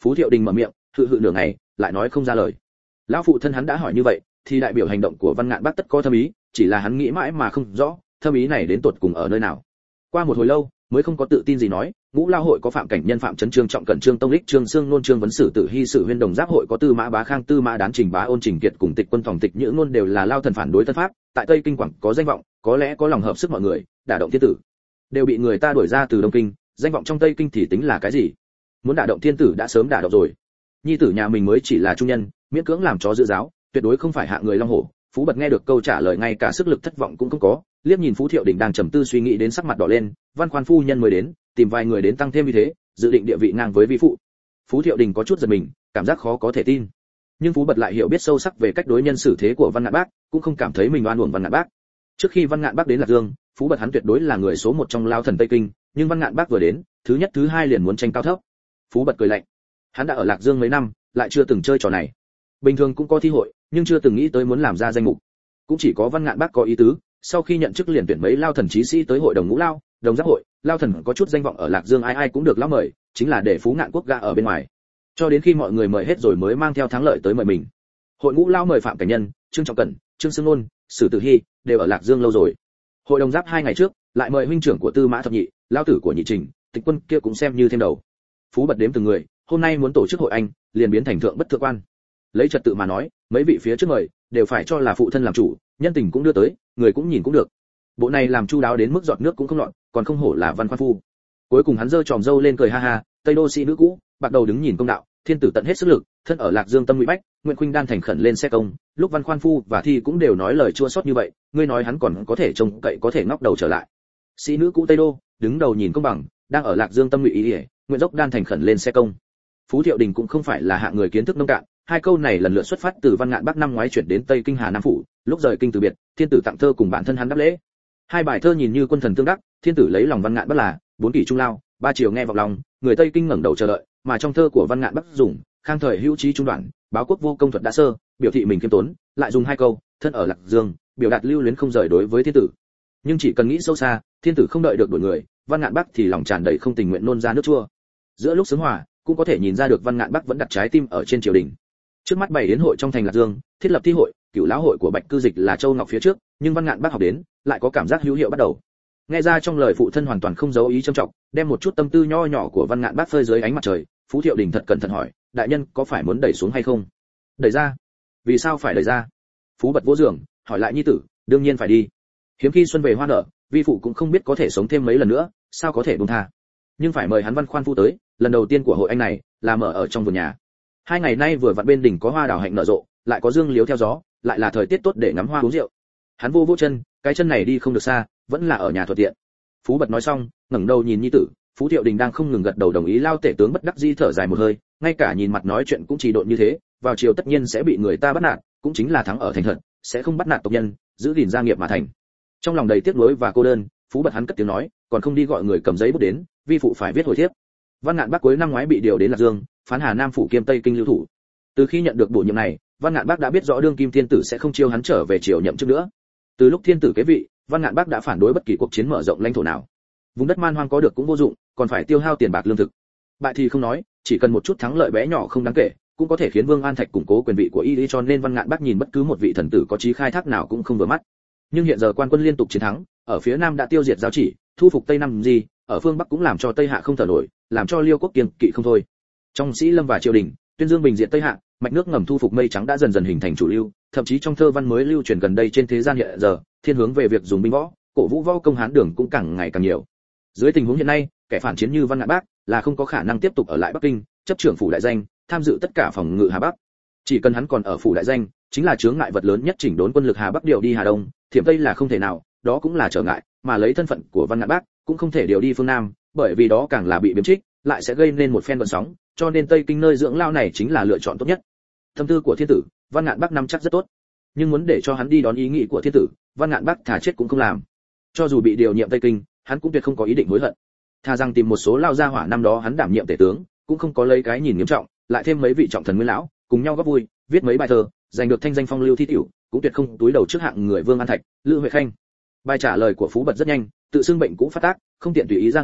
Phú Thiệu Đình mở miệng, hự hự nửa ngày, lại nói không ra lời. Lão phụ thân hắn đã hỏi như vậy, thì đại biểu hành động của Văn Ngạn Bác tất có thâm ý, chỉ là hắn nghĩ mãi mà không rõ, thâm ý này đến tột cùng ở nơi nào. Qua một hồi lâu, mới không có tự tin gì nói, Ngũ Lao hội có Phạm Cảnh Nhân, Phạm Chấn Trương Trọng Cẩn, Trương Tông Lích, Trương Sương Nôn, Trương Vấn Sử, Tử Hy Sử Huyên, Đồng Giáp hội có Tư Mã Bá Khang, Tư Mã Đán, Trình Bá Ôn, Trình Kiệt cùng Tịch Quân Phòng Tịch Nhữ Nôn đều là Lao thần phản đối tân pháp, tại Tây Kinh Quảng có danh vọng, có lẽ có lòng hợp sức mọi người, đả động thiên tử, đều bị người ta đuổi ra từ Đông Kinh, danh vọng trong Tây Kinh thì tính là cái gì? Muốn đả động thiên tử đã sớm đả động rồi. Nhi tử nhà mình mới chỉ là trung nhân, miễn cưỡng làm chó giữ giáo, tuyệt đối không phải hạ người long hổ. Phú Bật nghe được câu trả lời ngay cả sức lực thất vọng cũng không có, liếc nhìn Phú Thiệu Đình đang trầm tư suy nghĩ đến sắc mặt đỏ lên, Văn Khoan phu nhân mới đến, tìm vài người đến tăng thêm như thế, dự định địa vị ngang với vi phụ. Phú Thiệu Đình có chút giật mình, cảm giác khó có thể tin. Nhưng Phú Bật lại hiểu biết sâu sắc về cách đối nhân xử thế của Văn Ngạn Bác, cũng không cảm thấy mình oan uổng Văn Ngạn Bác. Trước khi Văn Ngạn Bác đến Lạc Dương, Phú Bật hắn tuyệt đối là người số một trong Lao thần Tây Kinh, nhưng Văn Ngạn Bác vừa đến, thứ nhất thứ hai liền muốn tranh cao thấp. Phú Bật cười lạnh. Hắn đã ở Lạc Dương mấy năm, lại chưa từng chơi trò này. Bình thường cũng có thi hội, nhưng chưa từng nghĩ tới muốn làm ra danh mục. Cũng chỉ có Văn Ngạn Bác có ý tứ, sau khi nhận chức liền tuyển mấy Lao thần chí sĩ tới hội đồng Ngũ Lao, Đồng Giáp hội, Lao thần có chút danh vọng ở Lạc Dương ai ai cũng được lão mời, chính là để Phú Ngạn Quốc gã ở bên ngoài. Cho đến khi mọi người mời hết rồi mới mang theo thắng lợi tới mời mình. Hội Ngũ Lao mời Phạm Cảnh Nhân, Trương Trọng Cẩn, Trương Sương Nôn, Sử Tử Hy đều ở Lạc Dương lâu rồi. Hội đồng Giáp 2 ngày trước, lại mời huynh trưởng của Tư Mã Thập Nhị, Lao tử của Nhị Trình, Tịch Quân kia cũng xem như thêm đầu. Phú Bật đếm từng người, hôm nay muốn tổ chức hội anh, liền biến thành thượng bất thượng quan. Lấy trật tự mà nói, mấy vị phía trước mời đều phải cho là phụ thân làm chủ, nhân tình cũng đưa tới, người cũng nhìn cũng được. Bộ này làm chu đáo đến mức giọt nước cũng không lọt, còn không hổ là Văn Khoan phu. Cuối cùng hắn giơ tròm râu lên cười ha ha, Tây đô sĩ nữ cũ, bạc đầu đứng nhìn công đạo, thiên tử tận hết sức lực, thân ở Lạc Dương tâm ngụy bách, nguyện khuynh đan thành khẩn lên xe công, lúc Văn Khoan phu và Thi cũng đều nói lời chua xót như vậy, ngươi nói hắn còn có thể trông cậy có thể ngóc đầu trở lại. Sĩ nữ cũ Tây đô, đứng đầu nhìn công bằng, đang ở Lạc Dương tâm ngụy ý, nguyện dốc đan thành khẩn lên xe công. Phú Thiệu Đình cũng không phải là hạng người kiến thức nông cạn, hai câu này lần lượt xuất phát từ Văn Ngạn Bắc năm ngoái chuyển đến Tây Kinh Hà Nam phủ, lúc rời kinh từ biệt, thiên tử tặng thơ cùng bản thân hắn đáp lễ. Hai bài thơ nhìn như quân thần tương đắc, thiên tử lấy lòng Văn Ngạn Bắc là bốn kỷ trung lao, ba chiều nghe vọng lòng, người Tây Kinh ngẩng đầu chờ đợi, mà trong thơ của Văn Ngạn Bắc dùng khang thời hữu trí trung đoạn, báo quốc vô công thuật đã sơ, biểu thị mình kiêm tốn, lại dùng hai câu thân ở Lạc Dương, biểu đạt lưu luyến không rời đối với thiên tử. Nhưng chỉ cần nghĩ sâu xa, thiên tử không đợi được đổi người, Văn Ngạn Bắc thì lòng tràn đầy không tình nguyện nôn ra nước chua. Giữa lúc sướng hòa, cũng có thể nhìn ra được Văn Ngạn Bắc vẫn đặt trái tim ở trên triều đình. Trước mắt bày đến hội trong thành Lạc Dương, thiết lập thi hội, cửu lão hội của Bạch Cư Dịch là Châu Ngọc phía trước, nhưng Văn Ngạn Bắc học đến, lại có cảm giác hữu hiệu bắt đầu. Nghe ra trong lời phụ thân hoàn toàn không giấu ý trâm trọng, đem một chút tâm tư nho nhỏ của Văn Ngạn Bắc phơi dưới ánh mặt trời. Phú Thiệu Đình thật cẩn thận hỏi, đại nhân có phải muốn đẩy xuống hay không? Đẩy ra? Vì sao phải đẩy ra? Phú Bật vỗ giường, hỏi lại nhi tử, đương nhiên phải đi. Hiếm khi xuân về hoa nở, vi phụ cũng không biết có thể sống thêm mấy lần nữa, sao có thể buông tha. Nhưng phải mời hắn Văn Khoan phu tới, lần đầu tiên của hội anh này là mở ở trong vườn nhà. 2 ngày nay vừa vặn bên đỉnh có hoa đào hạnh nở rộ, lại có dương liếu theo gió, lại là thời tiết tốt để ngắm hoa uống rượu. Hắn vô vô chân, cái chân này đi không được xa, vẫn là ở nhà thuận tiện. Phú Bật nói xong, ngẩng đầu nhìn nhi tử, Phú Thiệu Đình đang không ngừng gật đầu đồng ý. Lao tể tướng bất đắc dĩ thở dài một hơi, ngay cả nhìn mặt nói chuyện cũng chỉ độn như thế, vào chiều tất nhiên sẽ bị người ta bắt nạt, cũng chính là thắng ở thành thật, sẽ không bắt nạt tộc nhân, giữ gìn gia nghiệp mà thành. Trong lòng đầy tiếc nuối và cô đơn, Phú Bật hắn cất tiếng nói, còn không đi gọi người cầm giấy bút đến, vi phụ phải viết hồi thiếp. Văn Ngạn Bắc cuối năm ngoái bị điều đến Lạc Dương, phán Hà Nam phủ kiêm Tây Kinh lưu thủ. Từ khi nhận được bổ nhiệm này, Văn Ngạn Bắc đã biết rõ đương kim thiên tử sẽ không chiêu hắn trở về triều nhậm chức nữa. Từ lúc thiên tử kế vị, Văn Ngạn Bắc đã phản đối bất kỳ cuộc chiến mở rộng lãnh thổ nào. Vùng đất man hoang có được cũng vô dụng, còn phải tiêu hao tiền bạc lương thực. Bại thì không nói, chỉ cần một chút thắng lợi bé nhỏ không đáng kể, cũng có thể khiến Vương An Thạch củng cố quyền vị của y, cho nên Văn Ngạn Bắc nhìn bất cứ một vị thần tử có chí khai thác nào cũng không vừa mắt. Nhưng hiện giờ quan quân liên tục chiến thắng, ở phía nam đã tiêu diệt giáo chỉ, thu phục tây nam gì, ở phương bắc cũng làm cho tây hạ không thở nổi, làm cho Liêu quốc kiêng kỵ không thôi. Trong Sĩ Lâm và triều đình, tuyên dương bình diện tây hạ, mạch nước ngầm thu phục mây trắng đã dần dần hình thành chủ lưu, thậm chí trong thơ văn mới lưu truyền gần đây trên thế gian hiện giờ, thiên hướng về việc dùng binh võ, cổ vũ võ công hán đường cũng càng ngày càng nhiều. Dưới tình huống hiện nay, kẻ phản chiến như Văn Ngạn Bắc là không có khả năng tiếp tục ở lại Bắc Kinh, chấp trưởng phủ đại danh, tham dự tất cả phòng ngự Hà Bắc. Chỉ cần hắn còn ở phủ đại danh, chính là chướng ngại vật lớn nhất chỉnh đốn quân lực Hà Bắc điều đi Hà Đông, Thiểm Tây là không thể nào, đó cũng là trở ngại, mà lấy thân phận của Văn Ngạn Bắc, cũng không thể điều đi phương Nam, bởi vì đó càng là bị biếm trích, lại sẽ gây nên một phen gợn sóng, cho nên Tây Kinh nơi dưỡng lao này chính là lựa chọn tốt nhất. Tâm tư của thiên tử, Văn Ngạn Bắc nắm chắc rất tốt, nhưng muốn để cho hắn đi đón ý nghĩ của thiên tử, Văn Ngạn Bắc thà chết cũng không làm. Cho dù bị điều nhiệm Tây Kinh, hắn cũng tuyệt không có ý định hối hận. Thà rằng tìm một số lao gia hỏa năm đó hắn đảm nhiệm tể tướng, cũng không có lấy cái nhìn nghiêm trọng, lại thêm mấy vị trọng thần nguyên lão, cùng nhau góp vui, viết mấy bài thơ, giành được thanh danh phong lưu thi tiểu, cũng tuyệt không túi đầu trước hạng người Vương An Thạch, Lữ Huệ Khanh. Bài trả lời của Phú Bật rất nhanh, tự xưng bệnh cũ phát tác, không tiện tùy ý ra ngoài,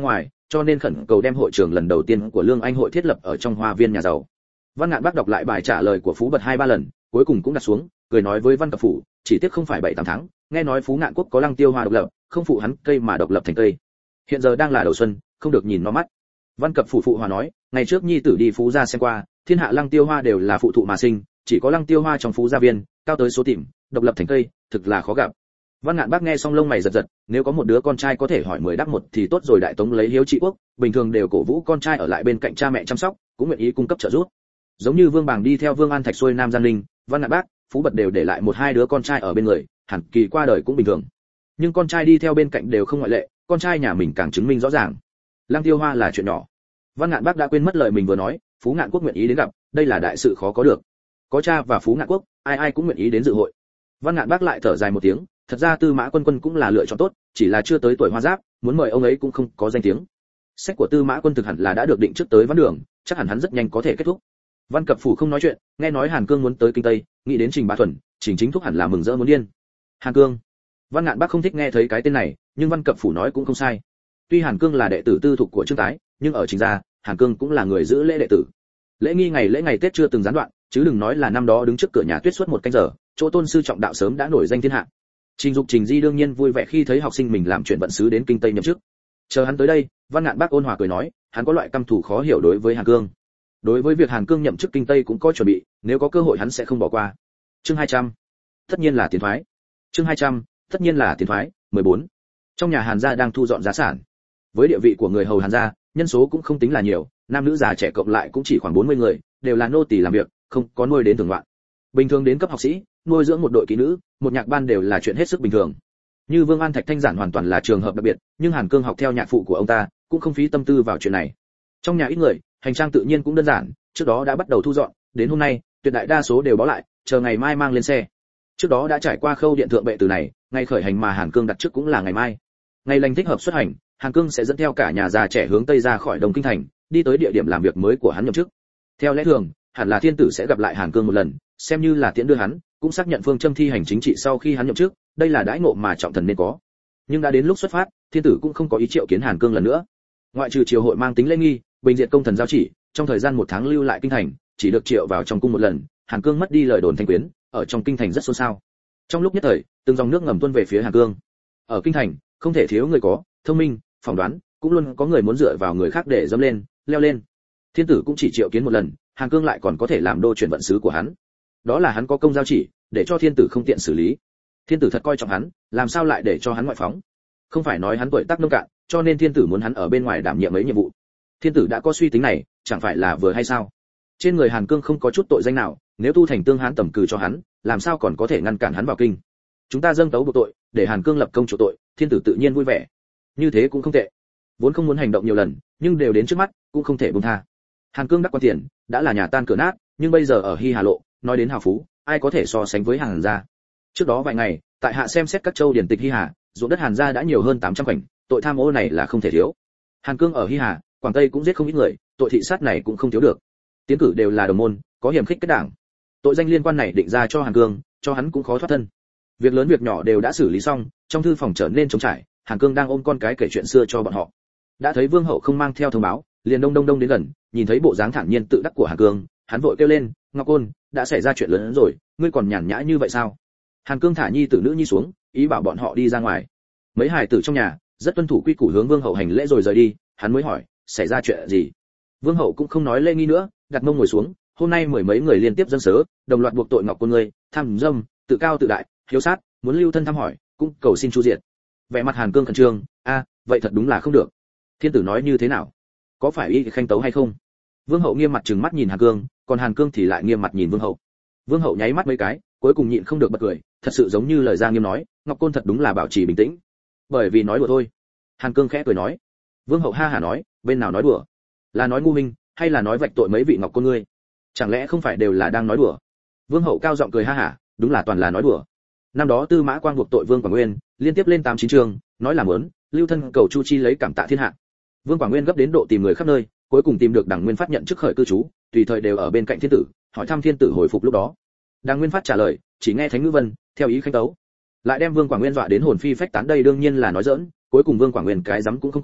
cho nên khẩn cầu đem hội trường lần đầu tiên của Lương Anh hội thiết lập ở trong hoa viên nhà giàu. Văn Ngạn Bác đọc lại bài trả lời của Phú Bật 2-3 lần, cuối cùng cũng đặt xuống, cười nói với Văn Cập Phủ, chỉ tiếc không phải 7-8 tháng, nghe nói Phú Ngạn Quốc có Lăng Tiêu Hoa độc lập, không phụ hắn cây mà độc lập thành cây. Hiện giờ đang là đầu xuân, không được nhìn nó mắt. Văn Cập Phủ phụ hòa nói, ngày trước nhi tử đi Phú gia xem qua, thiên hạ Lăng Tiêu Hoa đều là phụ thụ mà sinh, chỉ có Lăng Tiêu Hoa trong Phú gia viên, cao tới số tìm, độc lập thành cây, thực là khó gặp. Văn Ngạn Bác nghe xong lông mày giật giật, nếu có một đứa con trai có thể hỏi 10 đáp một thì tốt rồi. Đại Tống lấy hiếu trị quốc, bình thường đều cổ vũ con trai ở lại bên cạnh cha mẹ chăm sóc, cũng nguyện ý cung cấp trợ giúp. Giống như Vương Bàng đi theo Vương An Thạch xuôi Nam Giang Ninh, Văn Ngạn Bác, Phú Bật đều để lại 1-2 đứa con trai ở bên người, hẳn kỳ qua đời cũng bình thường. Nhưng con trai đi theo bên cạnh đều không ngoại lệ, con trai nhà mình càng chứng minh rõ ràng. Lăng Tiêu Hoa là chuyện nhỏ. Văn Ngạn Bác đã quên mất lời mình vừa nói, Phú Ngạn Quốc nguyện ý đến gặp, đây là đại sự khó có được. Có cha và Phú Ngạn Quốc, ai ai cũng nguyện ý đến dự hội. Văn Ngạn Bác lại thở dài một tiếng, thật ra Tư Mã Quân Quân cũng là lựa chọn tốt, chỉ là chưa tới tuổi hoa giáp, muốn mời ông ấy cũng không có danh tiếng. Sách của Tư Mã Quân thực hẳn là đã được định trước tới Văn Đường, chắc hẳn hắn rất nhanh có thể kết thúc. Văn Cập Phủ không nói chuyện, nghe nói Hàn Cương muốn tới Kinh Tây, nghĩ đến Trình Bá Thuần, Trình Chính Thúc hẳn là mừng rỡ muốn điên. Hàn Cương. Văn Ngạn Bác không thích nghe thấy cái tên này, nhưng Văn Cập Phủ nói cũng không sai. Tuy Hàn Cương là đệ tử tư thục của Trương Tái, nhưng ở Trình gia, Hàn Cương cũng là người giữ lễ đệ tử. Lễ nghi lễ ngày Tết chưa từng gián đoạn, chứ đừng nói là năm đó đứng trước cửa nhà Tuyết suốt 1 canh giờ, chỗ tôn sư trọng đạo sớm đã nổi danh thiên hạ. Trình Dục Trình Di đương nhiên vui vẻ khi thấy học sinh mình làm chuyện vận sứ đến Kinh Tây nhậm chức. Chờ hắn tới đây, Văn Ngạn Bác ôn hòa cười nói, hắn có loại căm thù khó hiểu đối với Hàn Cương. Đối với việc Hàn Cương nhậm chức Kinh Tây cũng có chuẩn bị, nếu có cơ hội hắn sẽ không bỏ qua. Chương 200. Tất nhiên là tiến thoái. Chương 200. Tất nhiên là tiến thoái. 14. Trong nhà Hàn gia đang thu dọn gia sản. Với địa vị của người hầu Hàn gia, nhân số cũng không tính là nhiều, nam nữ già trẻ cộng lại cũng chỉ khoảng 40 người, đều là nô tỳ làm việc, không có nuôi đến thường loạn. Bình thường đến cấp học sĩ, nuôi dưỡng một đội kỹ nữ, một nhạc ban đều là chuyện hết sức bình thường. Như Vương An Thạch thanh giản hoàn toàn là trường hợp đặc biệt, nhưng Hàn Cương học theo nhạc phụ của ông ta, cũng không phí tâm tư vào chuyện này. Trong nhà ít người, hành trang tự nhiên cũng đơn giản, trước đó đã bắt đầu thu dọn, đến hôm nay, tuyệt đại đa số đều bó lại, chờ ngày mai mang lên xe. Trước đó đã trải qua khâu điện thượng bệ từ này, ngày khởi hành mà Hàn Cương đặt trước cũng là ngày mai. Ngày lành thích hợp xuất hành, Hàn Cương sẽ dẫn theo cả nhà già trẻ hướng tây ra khỏi Đông Kinh thành, đi tới địa điểm làm việc mới của hắn nhậm chức. Theo lẽ thường, hẳn là thiên tử sẽ gặp lại Hàn Cương một lần, xem như là tiễn đưa hắn, cũng xác nhận phương châm thi hành chính trị sau khi hắn nhậm chức, đây là đãi ngộ mà trọng thần nên có. Nhưng đã đến lúc xuất phát, thiên tử cũng không có ý triệu kiến Hàn Cương lần nữa. Ngoại trừ triều hội mang tính lễ nghi, bình diện công thần giao chỉ, trong thời gian 1 tháng lưu lại kinh thành, chỉ được triệu vào trong cung một lần. Hàn Cương mất đi lời đồn thanh quyến, ở trong kinh thành rất xôn xao. Trong lúc nhất thời, từng dòng nước ngầm tuôn về phía Hàn Cương. Ở kinh thành, không thể thiếu người có thông minh, phỏng đoán, cũng luôn có người muốn dựa vào người khác để dẫm lên, leo lên. Thiên tử cũng chỉ triệu kiến một lần, Hàn Cương lại còn có thể làm đô chuyển vận sứ của hắn. Đó là hắn có công giao chỉ, để cho thiên tử không tiện xử lý. Thiên tử thật coi trọng hắn, làm sao lại để cho hắn ngoại phóng? Không phải nói hắn tuổi tác nông cạn, cho nên thiên tử muốn hắn ở bên ngoài đảm nhiệm mấy nhiệm vụ. Thiên tử đã có suy tính này, chẳng phải là vừa hay sao? Trên người Hàn Cương không có chút tội danh nào, nếu tu thành tương hán tầm cử cho hắn, làm sao còn có thể ngăn cản hắn vào kinh? Chúng ta dâng tấu buộc tội, để Hàn Cương lập công chủ tội, thiên tử tự nhiên vui vẻ. Như thế cũng không tệ. Vốn không muốn hành động nhiều lần, nhưng đều đến trước mắt, cũng không thể buông tha. Hàn Cương đắc quan tiền, đã là nhà tan cửa nát, nhưng bây giờ ở Hy Hà Lộ, nói đến hào phú, ai có thể so sánh với Hàn gia? Trước đó vài ngày, tại hạ xem xét các châu điển tịch Hy Hà, ruộng đất Hàn gia đã nhiều hơn 800 khoảnh, tội tham ô này là không thể thiếu. Hàn Cương ở Hy Hà, Quảng Tây cũng giết không ít người, tội thị sát này cũng không thiếu được. Tiến cử đều là đồng môn, có hiểm khích kết đảng. Tội danh liên quan này định ra cho Hàn Cương, cho hắn cũng khó thoát thân. Việc lớn việc nhỏ đều đã xử lý xong, trong thư phòng trở nên trống trải, Hàn Cương đang ôm con cái kể chuyện xưa cho bọn họ. Đã thấy Vương hậu không mang theo thông báo, liền đông đến gần, nhìn thấy bộ dáng thản nhiên tự đắc của Hàn Cương, hắn vội kêu lên, Ngọc Côn, đã xảy ra chuyện lớn hơn rồi, ngươi còn nhàn nhã như vậy sao? Hàn Cương thả nhi tử nữ nhi xuống, ý bảo bọn họ đi ra ngoài. Mấy hài tử trong nhà rất tuân thủ quy củ hướng Vương hậu hành lễ rồi rời đi, hắn mới hỏi, xảy ra chuyện gì? Vương hậu cũng không nói lễ nghi nữa, đặt mông ngồi xuống, hôm nay 10 mấy người liên tiếp dâng sớ, đồng loạt buộc tội Ngọc Côn ngươi, tham dâm, tự cao tự đại, hiếu sát, muốn lưu thân thăm hỏi, cũng cầu xin chu diệt. Vẻ mặt Hàn Cương khẩn trương, vậy thật đúng là không được. Thiên tử nói như thế nào? Có phải y khanh tấu hay không? Vương hậu nghiêm mặt trừng mắt nhìn Hàn Cương, còn Hàn Cương thì lại nghiêm mặt nhìn Vương hậu. Vương hậu nháy mắt mấy cái, cuối cùng nhịn không được bật cười, thật sự giống như lời Giang Nghiêm nói, Ngọc Côn thật đúng là bảo trì bình tĩnh. Bởi vì nói đùa thôi. Hàn Cương khẽ cười nói. Vương hậu ha hả nói, bên nào nói đùa? Là nói ngu minh, hay là nói vạch tội mấy vị Ngọc Côn ngươi? Chẳng lẽ không phải đều là đang nói đùa? Vương hậu cao giọng cười ha hả, đúng là toàn là nói đùa. Năm đó Tư Mã Quang buộc tội Vương Quảng Nguyên, liên tiếp lên 8-9 chương, nói là muốn lưu thân cầu Chu Chi lấy cảm tạ thiên hạ. Vương Quảng Nguyên gấp đến độ tìm người khắp nơi, cuối cùng tìm được Đảng Nguyên Phát nhận chức khởi cư trú, tùy thời đều ở bên cạnh thiên tử, hỏi thăm thiên tử hồi phục lúc đó. Đảng Nguyên Phát trả lời, chỉ nghe Thánh Ngữ Vân, theo ý khanh tấu. Lại đem Vương Quảng Nguyên dọa đến hồn phi phách tán, đây đương nhiên là nói giỡn, cuối cùng Vương Quảng Nguyên cái dám cũng không có,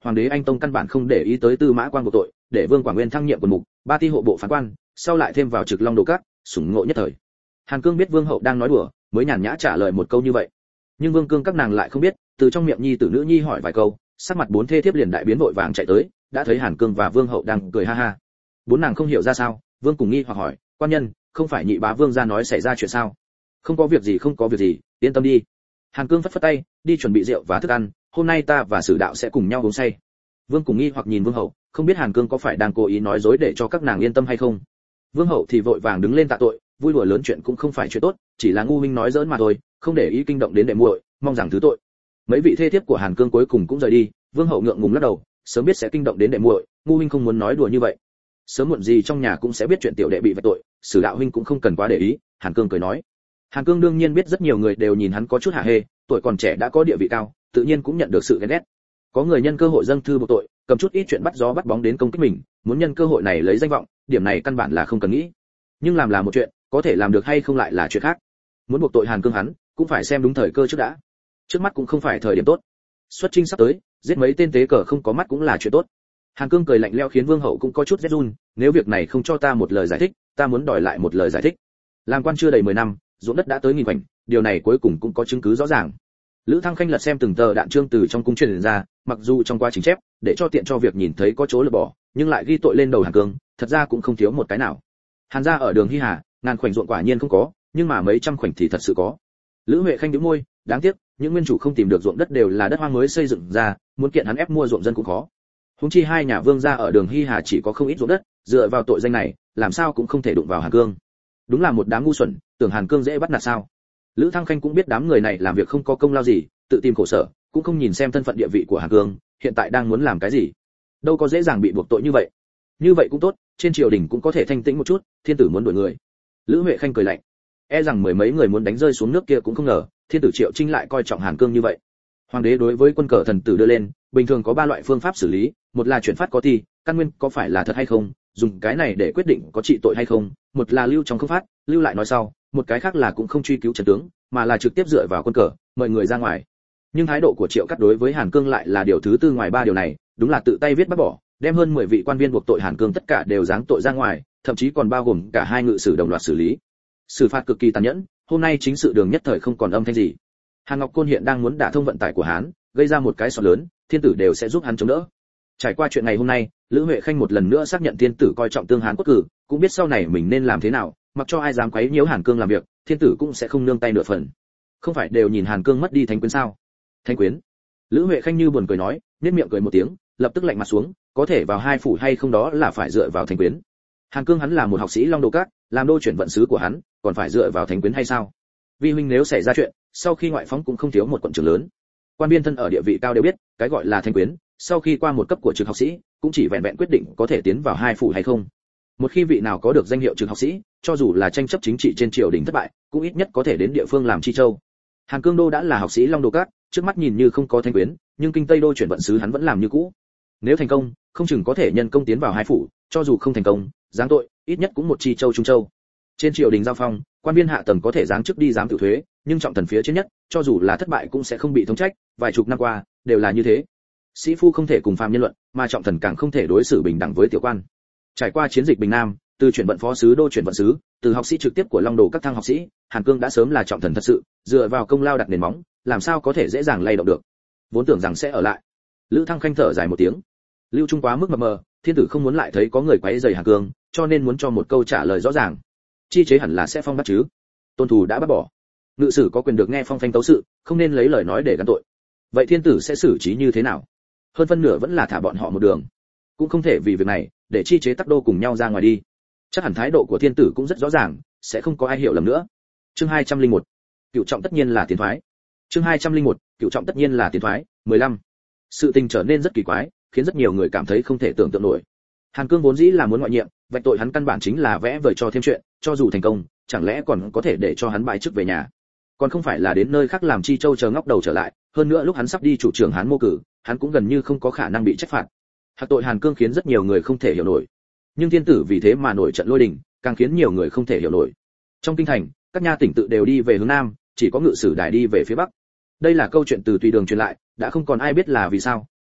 Hoàng đế Anh Tông căn bản không để ý tới Tư Mã Quang buộc tội, để Vương Quảng Nguyên thăng nhiệm quận mục, ba ti hộ bộ phán quan, sau lại thêm vào trực Long Đồ Các, sủng ngộ nhất thời. Hàn Cương biết Vương hậu đang nói đùa, mới nhàn nhã trả lời một câu như vậy. Nhưng Vương Cương các nàng lại không biết, từ trong miệng nhi tử nữ nhi hỏi vài câu, sắc mặt bốn thê thiếp liền đại biến vội vàng chạy tới, đã thấy Hàn Cương và Vương hậu đang cười ha ha. Bốn nàng không hiểu ra sao, Vương cùng nghi hoặc hỏi, quan nhân, không phải nhị bá Vương gia nói xảy ra chuyện sao? Không có việc gì, không có việc gì, yên tâm đi. Hàn Cương phất phất tay, đi chuẩn bị rượu và thức ăn, hôm nay ta và Sử đạo sẽ cùng nhau uống say. Vương cùng nghi hoặc nhìn Vương hậu, không biết Hàn Cương có phải đang cố ý nói dối để cho các nàng yên tâm hay không. Vương hậu thì vội vàng đứng lên tạ tội, vui đùa lớn chuyện cũng không phải chuyện tốt, chỉ là ngu huynh nói giỡn mà thôi, không để ý kinh động đến đệ muội, mong rằng thứ tội. Mấy vị thê thiếp của Hàn Cương cuối cùng cũng rời đi, Vương hậu ngượng ngùng lắc đầu, sớm biết sẽ kinh động đến đệ muội, ngu huynh không muốn nói đùa như vậy. Sớm muộn gì trong nhà cũng sẽ biết chuyện tiểu đệ bị vạch tội, Sử đạo huynh cũng không cần quá để ý. Hàn Cương cười nói. Hàn Cương đương nhiên biết rất nhiều người đều nhìn hắn có chút hả hê, tuổi còn trẻ đã có địa vị cao, tự nhiên cũng nhận được sự ghen ghét. Có người nhân cơ hội dâng thư buộc tội, cầm chút ít chuyện bắt gió bắt bóng đến công kích mình, muốn nhân cơ hội này lấy danh vọng, điểm này căn bản là không cần nghĩ. Nhưng làm là một chuyện, có thể làm được hay không lại là chuyện khác. Muốn buộc tội Hàn Cương hắn, cũng phải xem đúng thời cơ trước đã. Trước mắt cũng không phải thời điểm tốt. Xuất chinh sắp tới, giết mấy tên tế cờ không có mắt cũng là chuyện tốt. Hàn Cương cười lạnh lẽo khiến Vương hậu cũng có chút rét run, nếu việc này không cho ta một lời giải thích, ta muốn đòi lại một lời giải thích. Làm quan chưa đầy 10 năm, ruộng đất đã tới nghìn khoảnh, điều này cuối cùng cũng có chứng cứ rõ ràng. Lữ Thăng Khanh lật xem từng tờ đạn chương từ trong cung truyền ra, mặc dù trong quá trình chép, để cho tiện cho việc nhìn thấy có chỗ lược bỏ, nhưng lại ghi tội lên đầu Hàn Cương, thật ra cũng không thiếu một cái nào. Hàn gia ở đường Hy Hà, ngàn khoảnh ruộng quả nhiên không có, nhưng mà mấy trăm khoảnh thì thật sự có. Lữ Huệ Khanh nhíu môi, đáng tiếc, những nguyên chủ không tìm được ruộng đất đều là đất hoang mới xây dựng ra, muốn kiện hắn ép mua ruộng dân cũng khó. Huống chi hai nhà Vương gia ở đường Hy Hà chỉ có không ít ruộng đất, dựa vào tội danh này, làm sao cũng không thể đụng vào Hàn Cương. Đúng là một đám ngu xuẩn, tưởng Hàn Cương dễ bắt nạt sao? Lữ Thăng Khanh cũng biết đám người này làm việc không có công lao gì, tự tìm khổ sở, cũng không nhìn xem thân phận địa vị của Hàn Cương, hiện tại đang muốn làm cái gì? Đâu có dễ dàng bị buộc tội như vậy. Như vậy cũng tốt, trên triều đình cũng có thể thanh tĩnh một chút, thiên tử muốn đuổi người. Lữ Huệ Khanh cười lạnh, e rằng mười mấy người muốn đánh rơi xuống nước kia cũng không ngờ, thiên tử Triệu Trinh lại coi trọng Hàn Cương như vậy. Hoàng đế đối với quân cờ thần tử đưa lên, bình thường có 3 loại phương pháp xử lý, một là chuyển phát có thi, căn nguyên có phải là thật hay không, dùng cái này để quyết định có trị tội hay không, một là lưu trong không phát, lưu lại nói sau, một cái khác là cũng không truy cứu trận tướng, mà là trực tiếp dựa vào quân cờ, mời người ra ngoài. Nhưng thái độ của Triệu Cắt đối với Hàn Cương lại là điều thứ tư ngoài 3 điều này, đúng là tự tay viết bắt bỏ, đem hơn 10 vị quan viên buộc tội Hàn Cương tất cả đều giáng tội ra ngoài, thậm chí còn bao gồm cả 2 ngự sử đồng loạt xử lý. Xử phạt cực kỳ tàn nhẫn, hôm nay chính sự đường nhất thời không còn âm thanh gì. Hàn Ngọc Côn hiện đang muốn đả thông vận tải của Hán, gây ra một cái sọt lớn, thiên tử đều sẽ giúp hắn chống đỡ. Trải qua chuyện ngày hôm nay, Lữ Huệ Khanh một lần nữa xác nhận thiên tử coi trọng tương Hán cốt cử, cũng biết sau này mình nên làm thế nào, mặc cho ai dám quấy nhiễu Hàn Cương làm việc, thiên tử cũng sẽ không nương tay nửa phần. Không phải đều nhìn Hàn Cương mất đi thánh quyến sao? Thánh quyến? Lữ Huệ Khanh như buồn cười nói, nhếch miệng cười một tiếng, lập tức lạnh mặt xuống, có thể vào 2 phủ hay không đó là phải dựa vào thánh quyến. Hàn Cương hắn là một học sĩ Long Đô Các, làm đô chuyển vận sứ của hắn, còn phải dựa vào thánh quyến hay sao? Vi huynh nếu xảy ra chuyện, sau khi ngoại phóng cũng không thiếu một quận trưởng lớn. Quan viên thân ở địa vị cao đều biết, cái gọi là thánh quyến, sau khi qua một cấp của trực học sĩ, cũng chỉ vẹn vẹn quyết định có thể tiến vào 2 phủ hay không. Một khi vị nào có được danh hiệu trực học sĩ, cho dù là tranh chấp chính trị trên triều đình thất bại, cũng ít nhất có thể đến địa phương làm chi châu. Hàn Cương đô đã là học sĩ Long Đô Các, trước mắt nhìn như không có thánh quyến, nhưng kinh Tây đô chuyển vận sứ hắn vẫn làm như cũ. Nếu thành công, không chừng có thể nhân công tiến vào 2 phủ, cho dù không thành công, giáng tội, ít nhất cũng một chi châu trung châu. Trên triều đình giao phong, quan viên hạ tầng có thể giáng chức đi giám tự thuế, nhưng trọng thần phía trên nhất, cho dù là thất bại cũng sẽ không bị thống trách, vài chục năm qua đều là như thế. Sĩ phu không thể cùng phàm nhân luận, mà trọng thần càng không thể đối xử bình đẳng với tiểu quan. Trải qua chiến dịch Bình Nam, từ chuyển vận phó sứ đô chuyển vận sứ, từ học sĩ trực tiếp của Long Đồ Các thăng học sĩ, Hàn Cương đã sớm là trọng thần thật sự, dựa vào công lao đặt nền móng, làm sao có thể dễ dàng lay động được. Vốn tưởng rằng sẽ ở lại. Lữ Thăng Khanh thở dài một tiếng. Lưu Trung quá mức mập mờ, thiên tử không muốn lại thấy có người quấy rầy Hàn Cương, cho nên muốn cho một câu trả lời rõ ràng. Chi chế hẳn là sẽ phong bắt chứ? Tôn Thù đã bắt bỏ. Ngự sử có quyền được nghe phong phanh tấu sự, không nên lấy lời nói để gắn tội. Vậy thiên tử sẽ xử trí như thế nào? Hơn phân nửa vẫn là thả bọn họ một đường. Cũng không thể vì việc này để chi chế tắc đô cùng nhau ra ngoài đi. Chắc hẳn thái độ của thiên tử cũng rất rõ ràng, sẽ không có ai hiểu lầm nữa. Chương 201. Cựu trọng tất nhiên là tiến thoái. Chương 201. Cựu trọng tất nhiên là tiến thoái. 15. Sự tình trở nên rất kỳ quái, khiến rất nhiều người cảm thấy không thể tưởng tượng nổi. Hàn Cương vốn dĩ là muốn ngoại nhiệm, vạch tội hắn căn bản chính là vẽ vời cho thêm chuyện, cho dù thành công, chẳng lẽ còn có thể để cho hắn bãi chức về nhà? Còn không phải là đến nơi khác làm chi châu chờ ngóc đầu trở lại, hơn nữa lúc hắn sắp đi chủ trưởng Hán mô cử, hắn cũng gần như không có khả năng bị trách phạt. Hạc tội Hàn Cương khiến rất nhiều người không thể hiểu nổi. Nhưng thiên tử vì thế mà nổi trận lôi đình, càng khiến nhiều người không thể hiểu nổi. Trong kinh thành, các nha tỉnh tự đều đi về hướng nam, chỉ có ngự sử đài đi về phía bắc. Đây là câu chuyện từ tùy đường truyền lại, đã không còn ai biết là vì sao,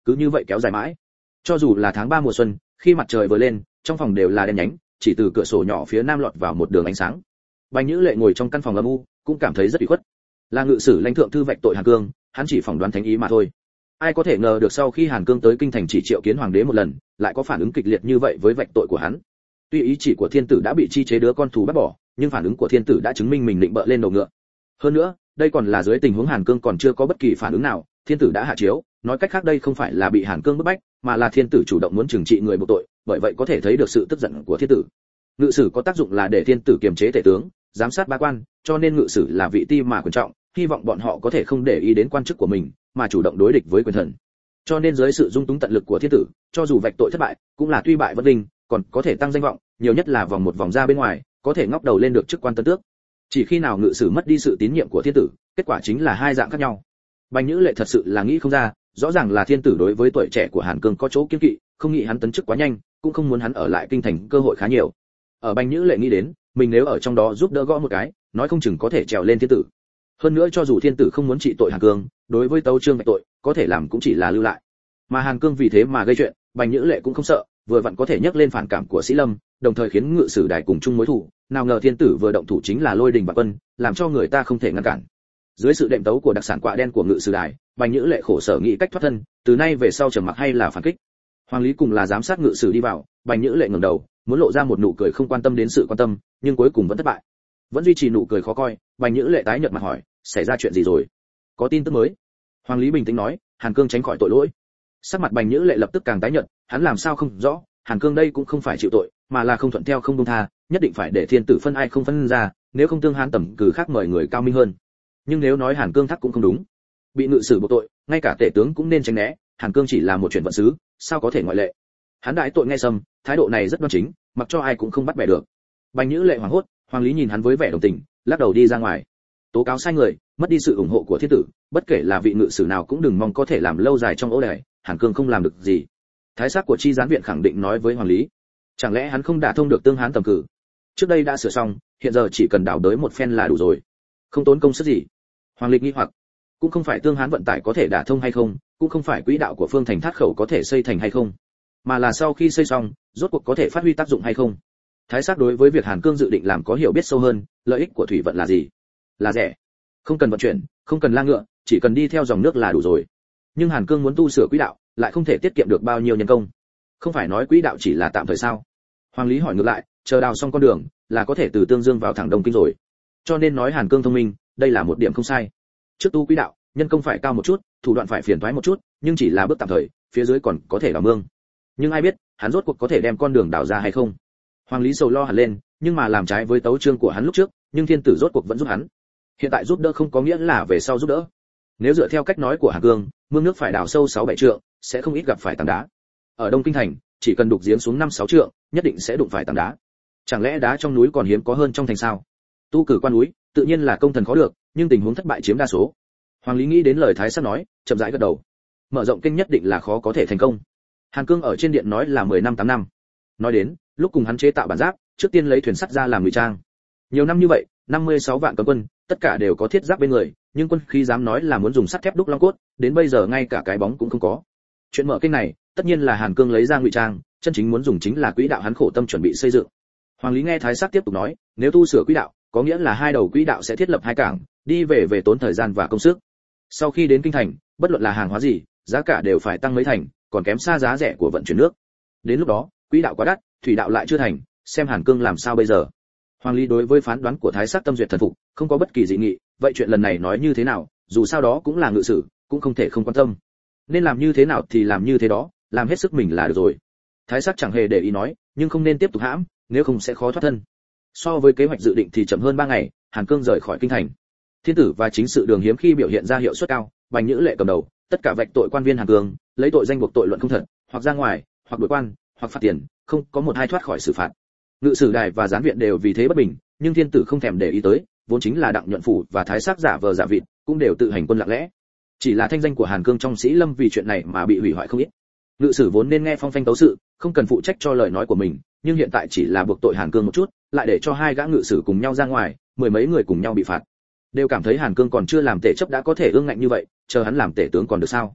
cứ như vậy kéo dài mãi. Cho dù là tháng 3 mùa xuân, khi mặt trời vừa lên, trong phòng đều là đen nhánh, chỉ từ cửa sổ nhỏ phía nam lọt vào một đường ánh sáng. Bành Nhữ Lệ ngồi trong căn phòng âm u, cũng cảm thấy rất ủy khuất. Là ngự sử lãnh thượng thư vạch tội Hàn Cương, hắn chỉ phỏng đoán thánh ý mà thôi. Ai có thể ngờ được sau khi Hàn Cương tới kinh thành chỉ triệu kiến hoàng đế một lần, lại có phản ứng kịch liệt như vậy với vạch tội của hắn. Tuy ý chỉ của thiên tử đã bị chi chế đứa con thù bắt bỏ, nhưng phản ứng của thiên tử đã chứng minh mình định bợ lên đầu ngựa. Hơn nữa, đây còn là dưới tình huống Hàn Cương còn chưa có bất kỳ phản ứng nào, thiên tử đã hạ chiếu, nói cách khác đây không phải là bị Hàn Cương bức bách, mà là thiên tử chủ động muốn trừng trị người buộc tội, bởi vậy có thể thấy được sự tức giận của thiên tử. Ngự sử có tác dụng là để thiên tử kiềm chế tể tướng, giám sát bá quan, cho nên ngự sử là vị ti mà quan trọng, hy vọng bọn họ có thể không để ý đến quan chức của mình, mà chủ động đối địch với quyền thần. Cho nên dưới sự dung túng tận lực của thiên tử, cho dù vạch tội thất bại, cũng là tuy bại vẫn linh, còn có thể tăng danh vọng, nhiều nhất là vòng một vòng ra bên ngoài, có thể ngóc đầu lên được chức quan tân tước. Chỉ khi nào ngự sử mất đi sự tín nhiệm của thiên tử, kết quả chính là hai dạng khác nhau. Bành Nhữ Lệ thật sự là nghĩ không ra, rõ ràng là thiên tử đối với tuổi trẻ của Hàn Cương có chỗ kiêng kỵ, không nghĩ hắn tấn chức quá nhanh, cũng không muốn hắn ở lại kinh thành cơ hội khá nhiều. Ở Bành Nhữ Lệ nghĩ đến, mình nếu ở trong đó giúp đỡ gõ một cái, nói không chừng có thể trèo lên thiên tử. Hơn nữa cho dù thiên tử không muốn trị tội Hàn Cương, đối với Tấu Chương vạch tội, có thể làm cũng chỉ là lưu lại. Mà Hàn Cương vì thế mà gây chuyện, Bành Nhữ Lệ cũng không sợ, vừa vặn có thể nhắc lên phản cảm của Sĩ Lâm, đồng thời khiến ngự sử đài cùng chung mối thù, nào ngờ thiên tử vừa động thủ chính là lôi đình bạc quân, làm cho người ta không thể ngăn cản. Dưới sự đệm tấu của đặc sản quạ đen của ngự sử đài, Bành Nhữ Lệ khổ sở nghĩ cách thoát thân, từ nay về sau trầm mặc hay là phản kích. Hoàng Lý cùng là giám sát ngự sử đi vào, Bành Nhữ Lệ ngẩng đầu, muốn lộ ra một nụ cười không quan tâm đến sự quan tâm, nhưng cuối cùng vẫn thất bại. Vẫn duy trì nụ cười khó coi, Bành Nhữ Lệ tái nhợt mặt hỏi, xảy ra chuyện gì rồi? Có tin tức mới? Hoàng Lý bình tĩnh nói, Hàn Cương tránh khỏi tội lỗi. Sắc mặt Bành Nhữ Lệ lập tức càng tái nhợt, hắn làm sao không rõ, Hàn Cương đây cũng không phải chịu tội, mà là không thuận theo không buông tha, nhất định phải để thiên tử phân ai không phân ra, nếu không tương hán tầm cử khác mời người cao minh hơn. Nhưng nếu nói Hàn Cương thắc cũng không đúng. Bị ngự sử buộc tội, ngay cả tể tướng cũng nên tránh né, Hàn Cương chỉ là một chuyện vận sứ, sao có thể ngoại lệ. Hắn đại tội nghe sâm, thái độ này rất đoan chính, mặc cho ai cũng không bắt bẻ được. Bành Nhữ Lệ hoảng hốt, Hoàng Lý nhìn hắn với vẻ đồng tình, lắc đầu đi ra ngoài. Tố cáo sai người, mất đi sự ủng hộ của thiên tử, bất kể là vị ngự sử nào cũng đừng mong có thể làm lâu dài trong ố đài, Hàn Cương không làm được gì. Thái sắc của Chi gián viện khẳng định nói với Hoàng Lý, chẳng lẽ hắn không đả thông được tương hán tầm cử? Trước đây đã sửa xong, hiện giờ chỉ cần đảo đới một phen là đủ rồi, không tốn công sức gì. Hoàng Lịch nghi hoặc, cũng không phải tương hán vận tải có thể đả thông hay không, cũng không phải quỹ đạo của phương thành thác khẩu có thể xây thành hay không, mà là sau khi xây xong, rốt cuộc có thể phát huy tác dụng hay không. Thái sắc đối với việc Hàn Cương dự định làm có hiểu biết sâu hơn, lợi ích của thủy vận là gì? Là rẻ, không cần vận chuyển, không cần la ngựa, chỉ cần đi theo dòng nước là đủ rồi. Nhưng Hàn Cương muốn tu sửa quỹ đạo, lại không thể tiết kiệm được bao nhiêu nhân công. Không phải nói quỹ đạo chỉ là tạm thời sao? Hoàng Lý hỏi ngược lại, chờ đào xong con đường, là có thể từ Tương Dương vào thẳng Đông Kinh rồi. Cho nên nói Hàn Cương thông minh, đây là một điểm không sai. Trước tu quỹ đạo, nhân công phải cao một chút, thủ đoạn phải phiền toái một chút, nhưng chỉ là bước tạm thời, phía dưới còn có thể đào mương. Nhưng ai biết, hắn rốt cuộc có thể đem con đường đào ra hay không? Hoàng Lý sầu lo hẳn lên, nhưng mà làm trái với tấu chương của hắn lúc trước, nhưng thiên tử rốt cuộc vẫn giúp hắn. Hiện tại giúp đỡ không có nghĩa là về sau giúp đỡ. Nếu dựa theo cách nói của Hàn Cương, mương nước phải đào sâu 6-7 trượng, sẽ không ít gặp phải tảng đá. Ở Đông Kinh thành, chỉ cần đục giếng xuống 5-6 trượng, nhất định sẽ đụng phải tảng đá. Chẳng lẽ đá trong núi còn hiếm có hơn trong thành sao? Tu cử quan núi, tự nhiên là công thần khó được, nhưng tình huống thất bại chiếm đa số. Hoàng Lý nghĩ đến lời Thái Sắc nói, chậm rãi gật đầu. Mở rộng kinh nhất định là khó có thể thành công. Hàn Cương ở trên điện nói là 10 năm 8 năm. Nói đến, lúc cùng hắn chế tạo bản giáp, trước tiên lấy thuyền sắt ra làm ngụy trang. Nhiều năm như vậy, 56 vạn cấm quân, tất cả đều có thiết giáp bên người, nhưng quân khí dám nói là muốn dùng sắt thép đúc long cốt, đến bây giờ ngay cả cái bóng cũng không có. Chuyện mở kinh này, tất nhiên là Hàn Cương lấy ra ngụy trang, chân chính muốn dùng chính là quỹ đạo hắn khổ tâm chuẩn bị xây dựng. Hoàng Lý nghe Thái Sắc tiếp tục nói, nếu tu sửa quỹ đạo, có nghĩa là hai đầu quỹ đạo sẽ thiết lập hai cảng, đi về tốn thời gian và công sức. Sau khi đến kinh thành, bất luận là hàng hóa gì, giá cả đều phải tăng mấy thành, còn kém xa giá rẻ của vận chuyển nước. Đến lúc đó, quỹ đạo quá đắt, thủy đạo lại chưa thành, xem Hàn Cương làm sao bây giờ. Hoàng Lý đối với phán đoán của Thái Sắc tâm duyệt thần phục, không có bất kỳ dị nghị, vậy chuyện lần này nói như thế nào, dù sao đó cũng là ngự sử, cũng không thể không quan tâm. Nên làm như thế nào thì làm như thế đó, làm hết sức mình là được rồi. Thái Sắc chẳng hề để ý nói, nhưng không nên tiếp tục hãm, nếu không sẽ khó thoát thân. So với kế hoạch dự định thì chậm hơn 3 ngày, Hàn Cương rời khỏi kinh thành. Thiên tử và chính sự đường hiếm khi biểu hiện ra hiệu suất cao, Bành Nhữ Lệ cầm đầu, tất cả vạch tội quan viên Hàn Cương, lấy tội danh buộc tội luận không thật, hoặc ra ngoài, hoặc đuổi quan, hoặc phạt tiền, không có một hai thoát khỏi xử phạt. Ngự sử đài và gián viện đều vì thế bất bình, nhưng thiên tử không thèm để ý tới, vốn chính là Đặng Nhuận Phủ và Thái Sắc giả vờ giả vịt, cũng đều tự hành quân lặng lẽ. Chỉ là thanh danh của Hàn Cương trong Sĩ Lâm vì chuyện này mà bị hủy hoại không ít. Ngự sử vốn nên nghe phong phanh tấu sự, không cần phụ trách cho lời nói của mình, nhưng hiện tại chỉ là buộc tội Hàn Cương một chút, lại để cho hai gã ngự sử cùng nhau ra ngoài, 10 mấy người cùng nhau bị phạt. Đều cảm thấy Hàn Cương còn chưa làm tể chấp đã có thể ương ngạnh như vậy, chờ hắn làm tể tướng còn được sao?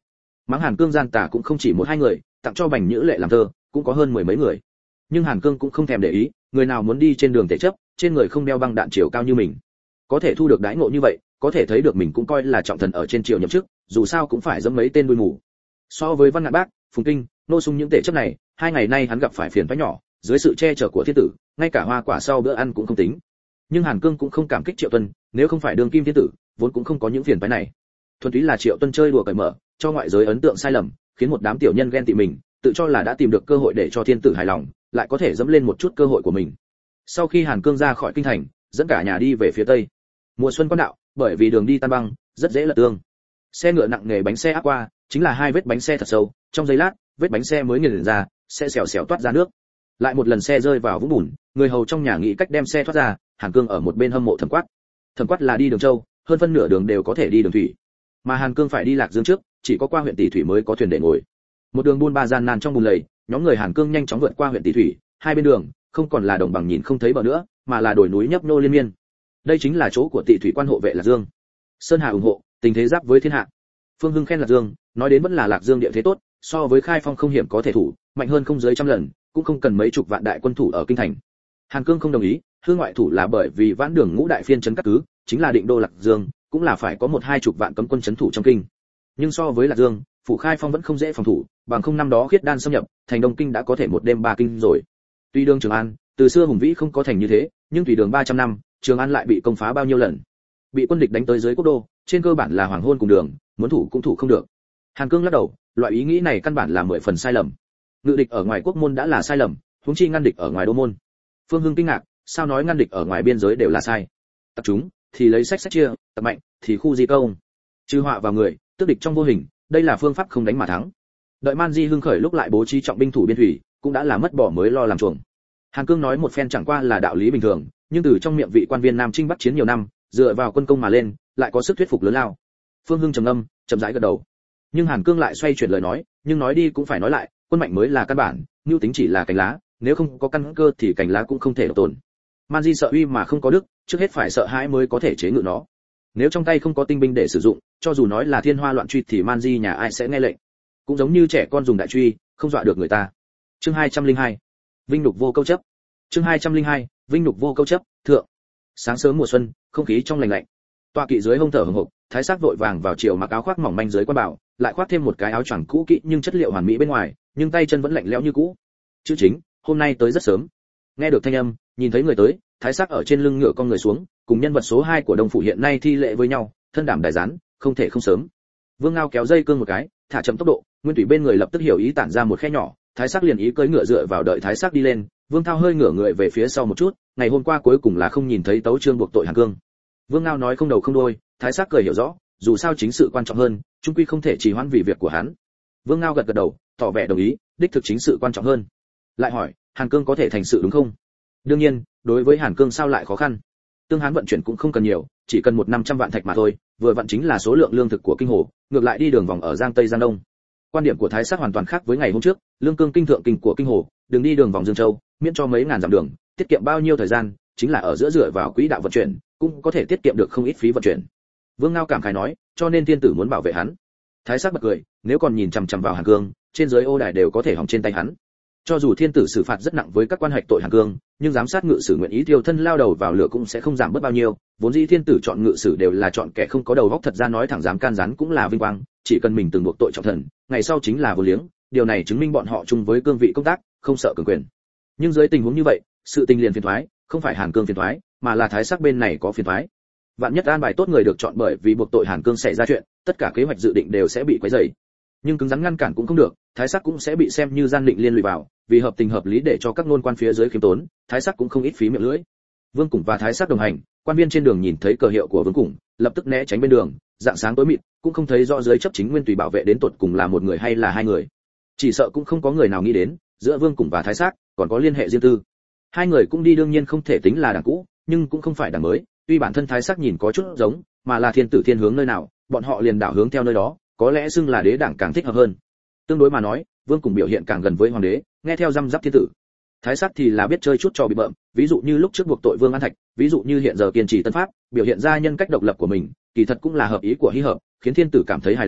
mắng Hàn Cương gian tà cũng không chỉ một hai người, tặng cho Bành Nhữ Lệ làm thơ cũng có hơn mười mấy người. Nhưng Hàn Cương cũng không thèm để ý, người nào muốn đi trên đường tể chấp, trên người không đeo băng đạn chiều cao như mình, có thể thu được đãi ngộ như vậy, có thể thấy được mình cũng coi là trọng thần ở trên triều nhậm chức, dù sao cũng phải dẫm mấy tên đuôi mù. So với Văn Ngạn Bác, Phùng Kinh, Nô Sung những tể chấp này, hai ngày nay hắn gặp phải phiền toái nhỏ, dưới sự che chở của thiên tử, ngay cả hoa quả sau bữa ăn cũng không tính. Nhưng Hàn Cương cũng không cảm kích Triệu Tuân, nếu không phải đường kim thiên tử, vốn cũng không có những phiền toái này. Thuần túy là Triệu Tuân chơi đùa cởi mở, cho ngoại giới ấn tượng sai lầm, khiến một đám tiểu nhân ghen tị mình, tự cho là đã tìm được cơ hội để cho thiên tử hài lòng, lại có thể dẫm lên một chút cơ hội của mình. Sau khi Hàn Cương ra khỏi kinh thành, dẫn cả nhà đi về phía tây. Mùa xuân quan đạo, bởi vì đường đi tan băng, rất dễ lật tương. Xe ngựa nặng nghề bánh xe áp qua, chính là hai vết bánh xe thật sâu, trong giây lát, vết bánh xe mới nghiền ra, xe xèo xèo toát ra nước. Lại một lần xe rơi vào vũng bùn, người hầu trong nhà nghĩ cách đem xe thoát ra, Hàn Cương ở một bên hâm mộ Thẩm Quát. Thẩm Quát là đi đường châu, hơn phân nửa đường đều có thể đi đường thủy, mà Hàn Cương phải đi Lạc Dương trước, chỉ có qua huyện Tỷ Thủy mới có thuyền để ngồi. Một đường buôn ba gian nan trong bùn lầy, nhóm người Hàn Cương nhanh chóng vượt qua huyện Tỷ Thủy, hai bên đường không còn là đồng bằng nhìn không thấy bờ nữa, mà là đồi núi nhấp nhô liên miên. Đây chính là chỗ của Tỷ Thủy quan hộ vệ Lạc Dương. Sơn Hà ủng hộ, tình thế giáp với thiên hạ. Phương Hưng khen Lạc Dương, nói đến vẫn là Lạc Dương địa thế tốt, so với Khai Phong không hiểm có thể thủ, mạnh hơn không dưới trăm lần, cũng không cần mấy chục vạn đại quân thủ ở kinh thành. Hàn Cương không đồng ý, hương ngoại thủ là bởi vì Vãn Đường ngũ đại phiên trấn các cứ, chính là định đô Lạc Dương, cũng là phải có một hai chục vạn cấm quân trấn thủ trong kinh. Nhưng so với Lạc Dương, phủ Khai Phong vẫn không dễ phòng thủ, bằng không năm đó khiết đan xâm nhập, thành Đông kinh đã có thể một đêm ba kinh rồi. Tuy đường Trường An, từ xưa hùng vĩ không có thành như thế, nhưng tùy đường 300 năm, Trường An lại bị công phá bao nhiêu lần. Bị quân địch đánh tới dưới quốc đô, trên cơ bản là hoàng hôn cùng đường, muốn thủ cũng thủ không được. Hàn Cương lắc đầu, loại ý nghĩ này căn bản là 10 phần sai lầm. Ngự địch ở ngoài quốc môn đã là sai lầm, huống chi ngăn địch ở ngoài đô môn. Phương Hưng kinh ngạc, sao nói ngăn địch ở ngoài biên giới đều là sai? Tập chúng thì lấy sách chia, tập mạnh thì khu di công. Trừ họa vào người, tước địch trong vô hình, đây là phương pháp không đánh mà thắng. Đợi Man Di hưng khởi lúc lại bố trí trọng binh thủ biên thủy, cũng đã là mất bỏ mới lo làm chuồng. Hàn Cương nói một phen chẳng qua là đạo lý bình thường, nhưng từ trong miệng vị quan viên Nam Trinh Bắc chiến nhiều năm, dựa vào quân công mà lên, lại có sức thuyết phục lớn lao. Phương Hưng trầm ngâm, chậm rãi gật đầu. Nhưng Hàn Cương lại xoay chuyển lời nói, nhưng nói đi cũng phải nói lại, quân mạnh mới là căn bản, nhu tính chỉ là cành lá, nếu không có căn cơ thì cành lá cũng không thể tồn. Man Di sợ uy mà không có đức, trước hết phải sợ hãi mới có thể chế ngự nó. Nếu trong tay không có tinh binh để sử dụng, cho dù nói là thiên hoa loạn truy thì Man Di nhà ai sẽ nghe lệnh. Cũng giống như trẻ con dùng đại truy, không dọa được người ta. Chương 202. Vinh nhục vô câu chấp. Chương 202. Vinh nhục vô câu chấp, thượng. Sáng sớm mùa xuân, không khí trong lành lạnh. Tọa kỵ dưới hông thở hổn hộc, thái sắc vội vàng vào chiều mặc áo khoác mỏng manh dưới quan bảo, lại khoác thêm một cái áo choàng cũ kỹ nhưng chất liệu hoàn mỹ bên ngoài, nhưng tay chân vẫn lạnh lẽo như cũ. Chữ chính, hôm nay tới rất sớm. Nghe được thanh âm, nhìn thấy người tới, thái sắc ở trên lưng ngựa con người xuống, cùng nhân vật số 2 của Đông phủ hiện nay thi lễ với nhau, thân đảm đại gián, không thể không sớm. Vương Ngao kéo dây cương một cái, thả chậm tốc độ, Nguyên Thủy bên người lập tức hiểu ý tản ra một khe nhỏ, thái sắc liền ý cưỡi ngựa dựa vào đợi thái sắc đi lên, Vương Thao hơi ngửa người về phía sau một chút, ngày hôm qua cuối cùng là không nhìn thấy tấu chương buộc tội Hàn Cương. Vương Ngao nói không đầu không đuôi, thái sắc cười hiểu rõ, dù sao chính sự quan trọng hơn, chung quy không thể trì hoãn vì việc của hắn. Vương Ngao gật gật đầu, tỏ vẻ đồng ý, đích thực chính sự quan trọng hơn. Lại hỏi, Hàn Cương có thể thành sự đúng không? Đương nhiên, đối với Hàn Cương sao lại khó khăn? Tương Hán vận chuyển cũng không cần nhiều, chỉ cần 1-500 vạn thạch mà thôi, vừa vặn chính là số lượng lương thực của kinh hồ, ngược lại đi đường vòng ở Giang Tây Giang Đông. Quan điểm của thái sắc hoàn toàn khác với ngày hôm trước, lương cương kinh thượng kinh của kinh hồ, đừng đi đường vòng Dương Châu, miễn cho mấy ngàn dặm đường, tiết kiệm bao nhiêu thời gian, chính là ở giữa dựa vào quỹ đạo vận chuyển, cũng có thể tiết kiệm được không ít phí vận chuyển. Vương Ngao cảm khái nói, cho nên thiên tử muốn bảo vệ hắn. Thái sắc bật cười, nếu còn nhìn chằm chằm vào Hàn Cương, trên dưới ô đài đều có thể hỏng trên tay hắn. Cho dù thiên tử xử phạt rất nặng với các quan hạch tội Hàn Cương, nhưng giám sát ngự sử nguyện ý tiêu thân lao đầu vào lửa cũng sẽ không giảm bớt bao nhiêu, vốn dĩ thiên tử chọn ngự sử đều là chọn kẻ không có đầu óc, thật ra nói thẳng dám can gián cũng là vinh quang, chỉ cần mình từng buộc tội trọng thần, ngày sau chính là vô liếng, điều này chứng minh bọn họ chung với cương vị công tác, không sợ cường quyền. Nhưng dưới tình huống như vậy, sự tình liền phiền toái, không phải Hàn Cương phiền toái, mà là thái sắc bên này có phiền toái. Vạn nhất an bài tốt người được chọn bởi vì buộc tội Hàn Cương xảy ra chuyện, tất cả kế hoạch dự định đều sẽ bị quấy rầy. Nhưng cứng rắn ngăn cản cũng không được, thái sắc cũng sẽ bị xem như gian định liên lụy vào, vì hợp tình hợp lý để cho các nôn quan phía dưới khiêm tốn, thái sắc cũng không ít phí miệng lưỡi. Vương Củng và thái sắc đồng hành, quan viên trên đường nhìn thấy cờ hiệu của Vương Củng, lập tức né tránh bên đường, dạng sáng tối mịt, cũng không thấy rõ dưới chấp chính Nguyên Tùy bảo vệ đến tột cùng là một người hay là hai người. Chỉ sợ cũng không có người nào nghĩ đến, giữa Vương Củng và thái sắc còn có liên hệ riêng tư. Hai người cũng đi đương nhiên không thể tính là đảng cũ, nhưng cũng không phải đảng mới, tuy bản thân thái sắc nhìn có chút giống, mà là thiên tử thiên hướng nơi nào, bọn họ liền đảo hướng theo nơi đó, có lẽ xưng là đế đảng càng thích hợp hơn. Tương đối mà nói, Vương Củng biểu hiện càng gần với hoàng đế, nghe theo răm rắp thiên tử. Thái sắc thì là biết chơi chút trò bị bợm, ví dụ như lúc trước buộc tội Vương An Thạch, ví dụ như hiện giờ kiên trì tân pháp, biểu hiện ra nhân cách độc lập của mình, kỳ thật cũng là hợp ý của Hy Hợp, khiến thiên tử cảm thấy hài lòng,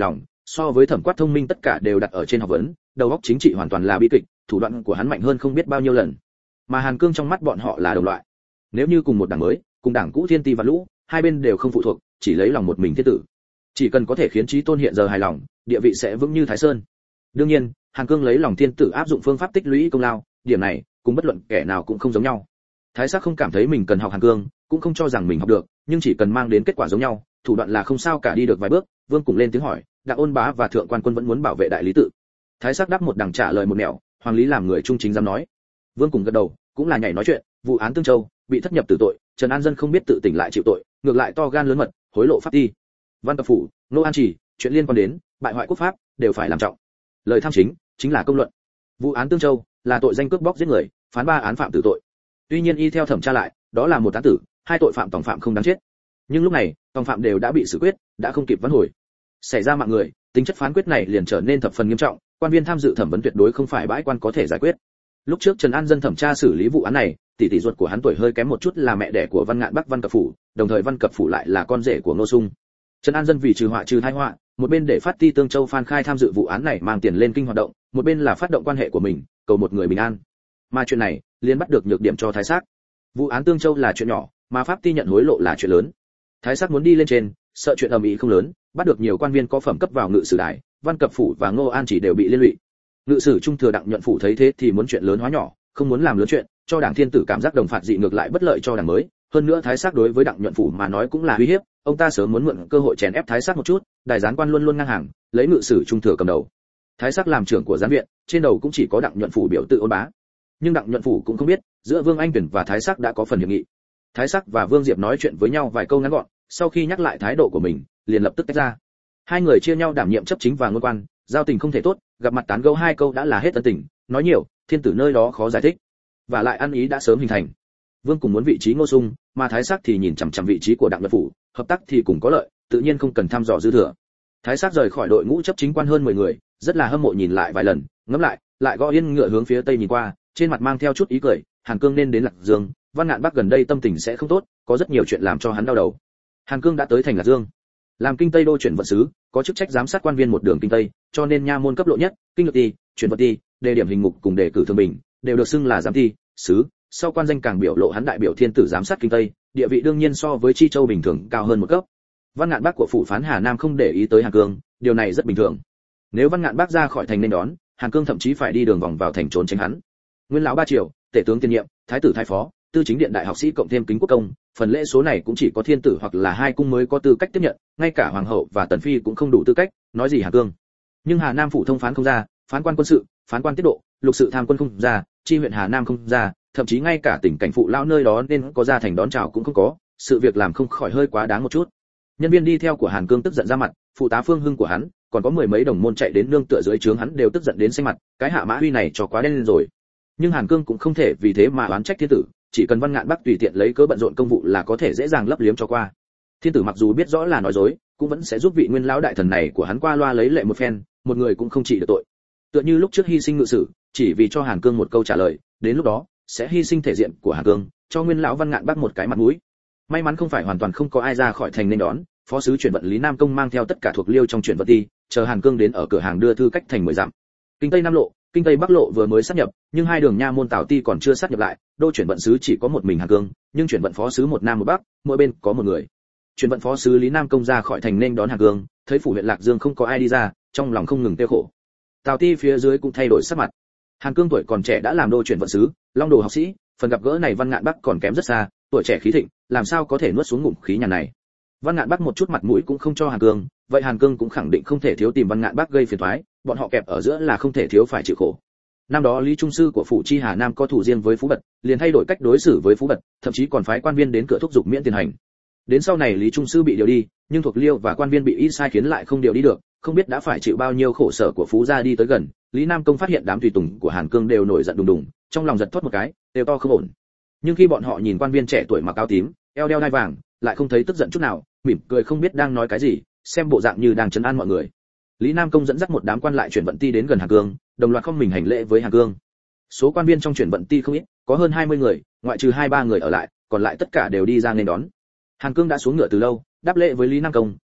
So với Thẩm Quát thông minh tất cả đều đặt ở trên học vấn, đầu óc chính trị hoàn toàn là bi kịch, thủ đoạn của hắn mạnh hơn không biết bao nhiêu lần. Mà Hàn Cương trong mắt bọn họ là đồng loại. Nếu như cùng một đảng mới, cùng đảng cũ Thiên Ti và Lũ, hai bên đều không phụ thuộc, chỉ lấy lòng một mình thiên tử. Chỉ cần có thể khiến Chí Tôn hiện giờ hài lòng, địa vị sẽ vững như Thái Sơn. Đương nhiên, Hàn Cương lấy lòng thiên tử áp dụng phương pháp tích lũy công lao, điểm này cùng bất luận kẻ nào cũng không giống nhau. Thái Sắc không cảm thấy mình cần học Hàn Cương, cũng không cho rằng mình học được, nhưng chỉ cần mang đến kết quả giống nhau, thủ đoạn là không sao cả đi được vài bước. Vương cùng lên tiếng hỏi, Đặng Ôn Bá và Thượng Quan Quân vẫn muốn bảo vệ đại lý tự. Thái Sắc đáp một đằng trả lời một nẻo, Hoàng Lý làm người trung chính dám nói. Vương cùng gật đầu, cũng là nhảy nói chuyện, vụ án Tương Châu, bị thất nhập tử tội, Trần An Dân không biết tự tỉnh lại chịu tội, ngược lại to gan lớn mật, hối lộ pháp ti. Văn Cập Phủ, Nô An Chỉ, chuyện liên quan đến bại hoại quốc pháp, đều phải làm trọng. Lời tham chính là công luận. Vụ án Tương Châu là tội danh cướp bóc giết người, phán 3 án phạm tử tội. Tuy nhiên y theo thẩm tra lại, đó là một án tử, 2 tội phạm tổng phạm không đáng chết. Nhưng lúc này, tổng phạm đều đã bị xử quyết, đã không kịp vãn hồi. Xảy ra mạng người, tính chất phán quyết này liền trở nên thập phần nghiêm trọng, quan viên tham dự thẩm vấn tuyệt đối không phải bãi quan có thể giải quyết. Lúc trước Trần An Dân thẩm tra xử lý vụ án này, tỷ tỷ ruột của hắn tuổi hơi kém một chút là mẹ đẻ của Văn Ngạn Bắc Văn Cập Phủ, đồng thời Văn Cập Phủ lại là con rể của Ngô Sung. Trần An Dân vì trừ họa trừ tai họa, một bên để phát ti Tương Châu Phan Khai tham dự vụ án này mang tiền lên kinh hoạt động, một bên là phát động quan hệ của mình, cầu một người bình an. Mà chuyện này, liền bắt được nhược điểm cho Thái Sắc. Vụ án Tương Châu là chuyện nhỏ, mà pháp ti nhận hối lộ là chuyện lớn. Thái Sắc muốn đi lên trên, sợ chuyện ầm ĩ không lớn, bắt được nhiều quan viên có phẩm cấp vào ngự sử đài, Văn Cập Phủ và Ngô An chỉ đều bị liên lụy. Ngự sử trung thừa Đặng Nhuận Phủ thấy thế thì muốn chuyện lớn hóa nhỏ, không muốn làm lớn chuyện, cho Đảng Thiên Tử cảm giác đồng phạt dị ngược lại bất lợi cho đảng mới. Hơn nữa Thái Sắc đối với Đặng Nhuận Phủ mà nói cũng là uy hiếp, ông ta sớm muốn mượn cơ hội chèn ép Thái Sắc một chút, đại gián quan luôn luôn ngang hàng, lấy ngự sử trung thừa cầm đầu. Thái Sắc làm trưởng của gián viện, trên đầu cũng chỉ có Đặng Nhuận Phủ biểu tự Ôn Bá. Nhưng Đặng Nhuận Phủ cũng không biết, giữa Vương Anh Tuyển và Thái Sắc đã có phần hiệp nghị. Thái Sắc và Vương Diệp nói chuyện với nhau vài câu ngắn gọn, sau khi nhắc lại thái độ của mình, liền lập tức tách ra. Hai người chia nhau đảm nhiệm chấp chính và ngôn quan, giao tình không thể tốt, gặp mặt tán gẫu 2 câu đã là hết ân tình, nói nhiều, thiên tử nơi đó khó giải thích. Và lại ăn ý đã sớm hình thành. Vương cùng muốn vị trí Ngô Sung, mà Thái Sắc thì nhìn chằm chằm vị trí của Đặng Nhuận Phủ, hợp tác thì cùng có lợi, tự nhiên không cần thăm dò dư thừa. Thái Sắc rời khỏi đội ngũ chấp chính quan hơn 10 người, rất là hâm mộ nhìn lại vài lần, ngẫm lại gõ yên ngựa hướng phía tây nhìn qua, trên mặt mang theo chút ý cười. Hàn Cương nên đến Lạc Dương, Văn Ngạn Bắc gần đây tâm tình sẽ không tốt, có rất nhiều chuyện làm cho hắn đau đầu. Hàn Cương đã tới thành Lạc Dương, làm kinh Tây đô chuyển vận sứ, có chức trách giám sát quan viên một đường kinh Tây, cho nên nha môn cấp lộ nhất, kinh lược ti, chuyển vận ti, đề điểm hình ngục cùng đề cử thường bình, đều được xưng là giám ti, sứ. Sau quan danh càng biểu lộ hắn đại biểu thiên tử giám sát kinh Tây, địa vị đương nhiên so với Chi Châu bình thường cao hơn một cấp. Văn Ngạn Bắc của phủ phán Hà Nam không để ý tới Hàn Cương, điều này rất bình thường. Nếu Văn Ngạn Bắc ra khỏi thành nên đón, Hàn Cương thậm chí phải đi đường vòng vào thành trốn tránh hắn. Nguyên lão 3 triều, tể tướng tiền nhiệm, thái tử thái phó, tư chính điện đại học sĩ cộng thêm kính quốc công, phần lễ số này cũng chỉ có thiên tử hoặc là 2 cung mới có tư cách tiếp nhận, ngay cả hoàng hậu và tần phi cũng không đủ tư cách, nói gì Hàn Cương. Nhưng Hà Nam phủ thông phán không ra, phán quan quân sự, phán quan tiết độ, lục sự tham quân không ra, chi huyện Hà Nam không ra, thậm chí ngay cả tỉnh cảnh phụ lão nơi đó nên có ra thành đón chào cũng không có, sự việc làm không khỏi hơi quá đáng một chút. Nhân viên đi theo của Hàn Cương tức giận ra mặt, phụ tá Phương Hưng của hắn, còn có 10 mấy đồng môn chạy đến nương tựa dưới trướng hắn đều tức giận đến xanh mặt, cái hạ mã huy này cho quá đen lên rồi. Nhưng Hàn Cương cũng không thể vì thế mà oán trách thiên tử, chỉ cần Văn Ngạn Bắc tùy tiện lấy cớ bận rộn công vụ là có thể dễ dàng lấp liếm cho qua. Thiên tử mặc dù biết rõ là nói dối, cũng vẫn sẽ giúp vị nguyên lão đại thần này của hắn qua loa lấy lệ một phen, một người cũng không trị được tội. Tựa như lúc trước hy sinh ngự sử, chỉ vì cho Hàn Cương một câu trả lời, đến lúc đó sẽ hy sinh thể diện của Hàn Cương, cho nguyên lão Văn Ngạn Bắc một cái mặt mũi. May mắn không phải hoàn toàn không có ai ra khỏi thành nên đón, phó sứ chuyển vận Lý Nam Công mang theo tất cả thuộc liêu trong chuyển vận ti, chờ Hàn Cương đến ở cửa hàng đưa thư cách thành 10 dặm. Kinh Tây Nam lộ, Kinh Tây Bắc lộ vừa mới sát nhập, nhưng 2 đường nha môn Tào ti còn chưa sát nhập lại, đô chuyển vận sứ chỉ có một mình Hàn Cương, nhưng chuyển vận phó sứ một nam một bắc, mỗi bên có một người. Chuyển vận phó sứ Lý Nam Công ra khỏi thành nên đón Hàn Cương, thấy phủ huyện Lạc Dương không có ai đi ra, trong lòng không ngừng tiêu khổ. Tào ti phía dưới cũng thay đổi sắc mặt. Hàn Cương tuổi còn trẻ đã làm đô chuyển vận sứ, long đồ học sĩ, phần gặp gỡ này Văn Ngạn Bắc còn kém rất xa, tuổi trẻ khí thịnh, làm sao có thể nuốt xuống ngụm khí nhàn này. Văn Ngạn Bắc một chút mặt mũi cũng không cho Hàn Cương, vậy Hàn Cương cũng khẳng định không thể thiếu tìm Văn Ngạn Bắc gây phiền toái, bọn họ kẹp ở giữa là không thể thiếu phải chịu khổ. Năm đó Lý Trung sư của phủ chi Hà Nam có thủ riêng với Phú Bật, liền thay đổi cách đối xử với Phú Bật, thậm chí còn phái quan viên đến cửa thúc giục miễn tiền hành. Đến sau này Lý Trung sư bị điều đi, nhưng thuộc liêu và quan viên bị y sai khiến lại không điều đi được, không biết đã phải chịu bao nhiêu khổ sở của Phú gia đi tới gần. Lý Nam Công phát hiện đám tùy tùng của Hàn Cương đều nổi giận đùng đùng, trong lòng giật thoát một cái, đều to không ổn. Nhưng khi bọn họ nhìn quan viên trẻ tuổi mặc áo tím, eo đeo đai vàng, lại không thấy tức giận chút nào, mỉm cười không biết đang nói cái gì, xem bộ dạng như đang trấn an mọi người. Lý Nam Công dẫn dắt một đám quan lại chuyển vận ti đến gần Hàn Cương, đồng loạt không mình hành lễ với Hàn Cương. Số quan viên trong chuyển vận ti không ít, có hơn 20 người, ngoại trừ 2-3 người ở lại, còn lại tất cả đều đi ra nên đón. Hàn Cương đã xuống ngựa từ lâu, đáp lễ với Lý Nam Công,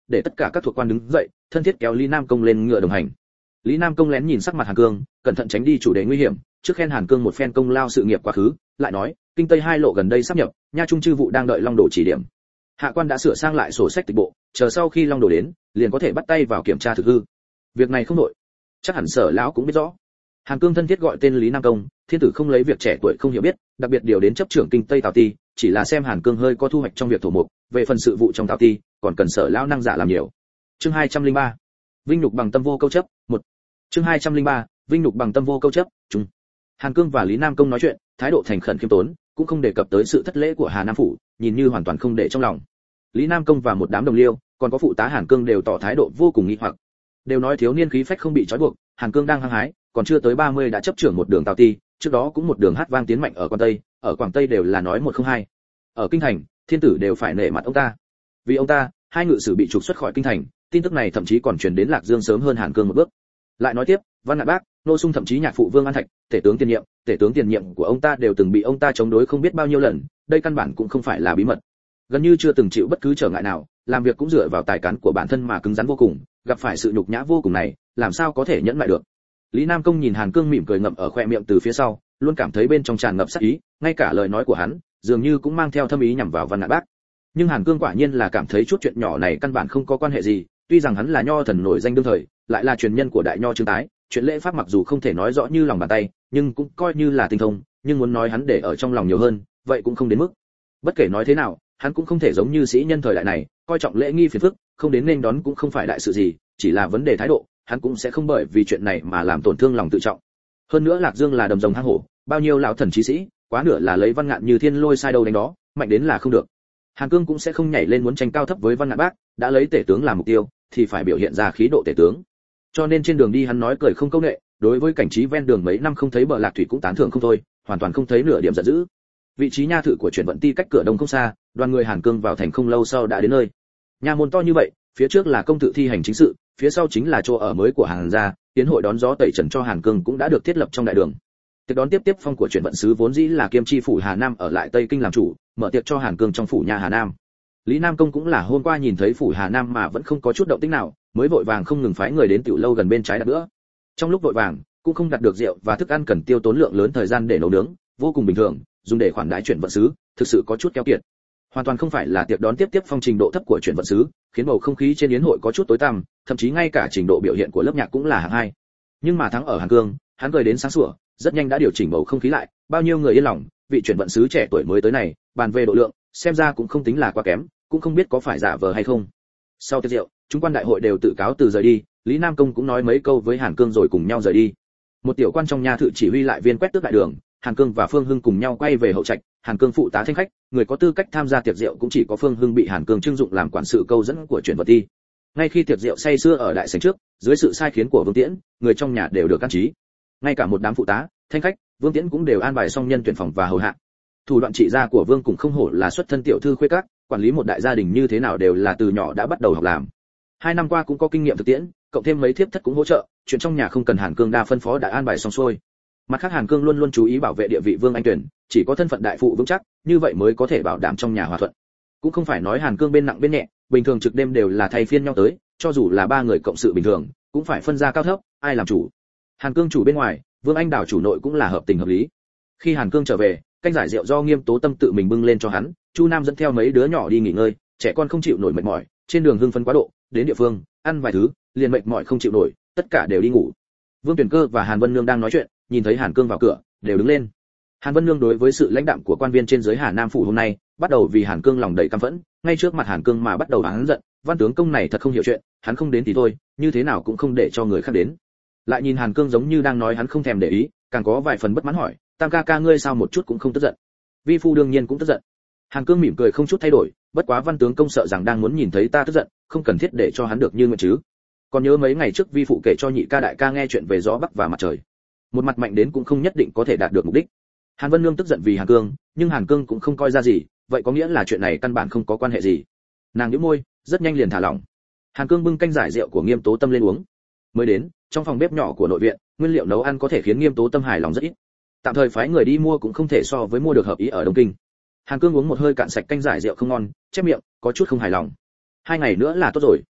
để tất cả các thuộc quan đứng dậy, thân thiết kéo Lý Nam Công lên ngựa đồng hành. Lý Nam Công lén nhìn sắc mặt Hàn Cương, cẩn thận tránh đi chủ đề nguy hiểm, trước khen Hàn Cương một phen công lao sự nghiệp quá khứ, lại nói, kinh tây hai lộ gần đây sắp nhập, nha trung chư vụ đang đợi Long Đồ chỉ điểm. Hạ quan đã sửa sang lại sổ sách tịch bộ, chờ sau khi Long Đồ đến, liền có thể bắt tay vào kiểm tra thực hư. Việc này không nội, chắc hẳn Sở lão cũng biết rõ. Hàn Cương thân thiết gọi tên Lý Nam Công, thiên tử không lấy việc trẻ tuổi không hiểu biết, đặc biệt điều đến chấp trưởng kinh tây Tào Ti, chỉ là xem Hàn Cương hơi có thu hoạch trong việc thổ mục, về phần sự vụ trong Tào Ti, còn cần Sở lão năng giả làm nhiều. Chương 203. Vinh nhục bằng tâm vô câu chấp, 1. Chương 203. Vinh nhục bằng tâm vô câu chấp, chung. Hàn Cương và Lý Nam Công nói chuyện, thái độ thành khẩn khiêm tốn, cũng không đề cập tới sự thất lễ của Hà Nam phủ, nhìn như hoàn toàn không để trong lòng. Lý Nam Công và một đám đồng liêu, còn có phụ tá Hàn Cương đều tỏ thái độ vô cùng nghi hoặc. Đều nói thiếu niên khí phách không bị trói buộc, Hàn Cương đang hăng hái, còn chưa tới 30 đã chấp trưởng một đường Tào Ti, trước đó cũng một đường hát vang tiến mạnh ở Quảng Tây, ở Quảng Tây đều là nói một không hai. Ở kinh thành, thiên tử đều phải nể mặt ông ta. Vì ông ta, hai ngự sử bị trục xuất khỏi kinh thành, tin tức này thậm chí còn truyền đến Lạc Dương sớm hơn Hàn Cương một bước. Lại nói tiếp, Văn Ngạn Bác, Nô Sung thậm chí nhạc phụ Vương An Thạch, tể tướng tiền nhiệm của ông ta đều từng bị ông ta chống đối không biết bao nhiêu lần, đây căn bản cũng không phải là bí mật. Gần như chưa từng chịu bất cứ trở ngại nào, làm việc cũng dựa vào tài cán của bản thân mà cứng rắn vô cùng, gặp phải sự nhục nhã vô cùng này, làm sao có thể nhẫn lại được. Lý Nam Công nhìn Hàn Cương mỉm cười ngậm ở khoe miệng từ phía sau, luôn cảm thấy bên trong tràn ngập sát ý, ngay cả lời nói của hắn, dường như cũng mang theo thâm ý nhằm vào Văn Ngạn Bác. Nhưng Hàn Cương quả nhiên là cảm thấy chút chuyện nhỏ này căn bản không có quan hệ gì, tuy rằng hắn là nho thần nổi danh đương thời, lại là truyền nhân của đại nho Trương Tái, chuyện lễ pháp mặc dù không thể nói rõ như lòng bàn tay, nhưng cũng coi như là tinh thông, nhưng muốn nói hắn để ở trong lòng nhiều hơn, vậy cũng không đến mức. Bất kể nói thế nào, hắn cũng không thể giống như sĩ nhân thời đại này, coi trọng lễ nghi phiền phức, không đến nên đón cũng không phải đại sự gì, chỉ là vấn đề thái độ, hắn cũng sẽ không bởi vì chuyện này mà làm tổn thương lòng tự trọng. Hơn nữa Lạc Dương là đầm rồng hang hổ, bao nhiêu lão thần chí sĩ, quá nửa là lấy Văn Ngạn như thiên lôi sai đâu đánh đó, mạnh đến là không được. Hàn Cương cũng sẽ không nhảy lên muốn tranh cao thấp với Văn Ngạn Bác, đã lấy tể tướng làm mục tiêu, thì phải biểu hiện ra khí độ tể tướng. Cho nên trên đường đi hắn nói cười không câu nệ, đối với cảnh trí ven đường mấy năm không thấy bờ lạc thủy cũng tán thưởng không thôi, hoàn toàn không thấy nửa điểm giận dữ. Vị trí nha thự của chuyển vận ti cách cửa đông không xa, đoàn người Hàn Cương vào thành không lâu sau đã đến nơi. Nha môn to như vậy, phía trước là công tự thi hành chính sự, phía sau chính là chỗ ở mới của Hàn gia, tiến hội đón gió tẩy trần cho Hàn Cương cũng đã được thiết lập trong đại đường. Tiệc đón tiếp phong của chuyển vận sứ vốn dĩ là kiêm chi phủ Hà Nam ở lại Tây Kinh làm chủ, mở tiệc cho Hàn Cương trong phủ nhà Hà Nam. Lý Nam Công cũng là hôm qua nhìn thấy phủ Hà Nam mà vẫn không có chút động tĩnh nào, mới vội vàng không ngừng phái người đến tiểu lâu gần bên trái đặt bữa. Trong lúc vội vàng, cũng không đặt được rượu và thức ăn cần tiêu tốn lượng lớn thời gian để nấu nướng, vô cùng bình thường, dùng để khoản đãi chuyển vận sứ, thực sự có chút keo kiệt. Hoàn toàn không phải là tiệc đón tiếp phong trình độ thấp của chuyển vận sứ, khiến bầu không khí trên yến hội có chút tối tăm, thậm chí ngay cả trình độ biểu hiện của lớp nhạc cũng là hạng hai. Nhưng mà thắng ở Hàn Cương, hắn cười đến sáng sủa, rất nhanh đã điều chỉnh bầu không khí lại, bao nhiêu người yên lòng, vị chuyển vận sứ trẻ tuổi mới tới này, bàn về độ lượng, xem ra cũng không tính là quá kém, cũng không biết có phải giả vờ hay không. Sau tiệc rượu, chúng quan đại hội đều tự cáo từ rời đi, Lý Nam Công cũng nói mấy câu với Hàn Cương rồi cùng nhau rời đi. Một tiểu quan trong nhà thự chỉ huy lại viên quét tước đại đường, Hàn Cương và Phương Hưng cùng nhau quay về hậu trạch, Hàn Cương phụ tá thanh khách, người có tư cách tham gia tiệc rượu cũng chỉ có Phương Hưng bị Hàn Cương trưng dụng làm quản sự câu dẫn của chuyển vật ti. Ngay khi tiệc rượu say sưa ở đại sảnh trước, dưới sự sai khiến của Vương Tiễn, người trong nhà đều được an trí. Ngay cả một đám phụ tá, thanh khách, Vương Tiễn cũng đều an bài xong nhân tuyển phòng và hầu hạ. Thủ đoạn trị gia của Vương cũng không hổ là xuất thân tiểu thư khuê các, quản lý một đại gia đình như thế nào đều là từ nhỏ đã bắt đầu học làm. 2 năm qua cũng có kinh nghiệm thực tiễn, cộng thêm mấy thiếp thất cũng hỗ trợ, chuyện trong nhà không cần Hàn Cương đa phân phó đã an bài xong xuôi. Mặt khác Hàn Cương luôn luôn chú ý bảo vệ địa vị Vương Anh Tuyển, chỉ có thân phận đại phụ vững chắc, như vậy mới có thể bảo đảm trong nhà hòa thuận. Cũng không phải nói Hàn Cương bên nặng bên nhẹ, bình thường trực đêm đều là thay phiên nhau tới, cho dù là 3 người cộng sự bình thường, cũng phải phân ra cao thấp, ai làm chủ. Hàn Cương chủ bên ngoài, Vương Anh Đào chủ nội cũng là hợp tình hợp lý. Khi Hàn Cương trở về, canh giải rượu do Nghiêm Tố Tâm tự mình bưng lên cho hắn, Chu Nam dẫn theo mấy đứa nhỏ đi nghỉ ngơi, trẻ con không chịu nổi mệt mỏi, trên đường hưng phấn quá độ, đến địa phương, ăn vài thứ, liền mệt mỏi không chịu nổi, tất cả đều đi ngủ. Vương Tuyển Cơ và Hàn Vân Nương đang nói chuyện, nhìn thấy Hàn Cương vào cửa, đều đứng lên. Hàn Vân Nương đối với sự lãnh đạm của quan viên trên dưới Hà Nam phủ hôm nay, bắt đầu vì Hàn Cương lòng đầy căm phẫn, ngay trước mặt Hàn Cương mà bắt đầu oán giận, Văn tướng công này thật không hiểu chuyện, hắn không đến thì thôi, như thế nào cũng không để cho người khác đến. Lại nhìn Hàn Cương giống như đang nói hắn không thèm để ý, càng có vài phần bất mãn hỏi, Tam ca ca ngươi sao một chút cũng không tức giận? Vi phu đương nhiên cũng tức giận. Hàn Cương mỉm cười không chút thay đổi, bất quá Văn tướng công sợ rằng đang muốn nhìn thấy ta tức giận, không cần thiết để cho hắn được như nguyện chứ. Còn nhớ mấy ngày trước vi phụ kể cho nhị ca đại ca nghe chuyện về gió bắc và mặt trời, một mặt mạnh đến cũng không nhất định có thể đạt được mục đích. Hàn Vân Nương tức giận vì Hàn Cương, nhưng Hàn Cương cũng không coi ra gì, vậy có nghĩa là chuyện này căn bản không có quan hệ gì. Nàng nhếch môi, rất nhanh liền thả lỏng. Hàn Cương bưng canh giải rượu của Nghiêm Tố Tâm lên uống. Mới đến, trong phòng bếp nhỏ của nội viện, nguyên liệu nấu ăn có thể khiến Nghiêm Tố Tâm hài lòng rất ít. Tạm thời phái người đi mua cũng không thể so với mua được hợp ý ở Đông Kinh. Hàn Cương uống một hơi cạn sạch canh giải rượu không ngon, chép miệng, có chút không hài lòng. 2 ngày nữa là tốt rồi.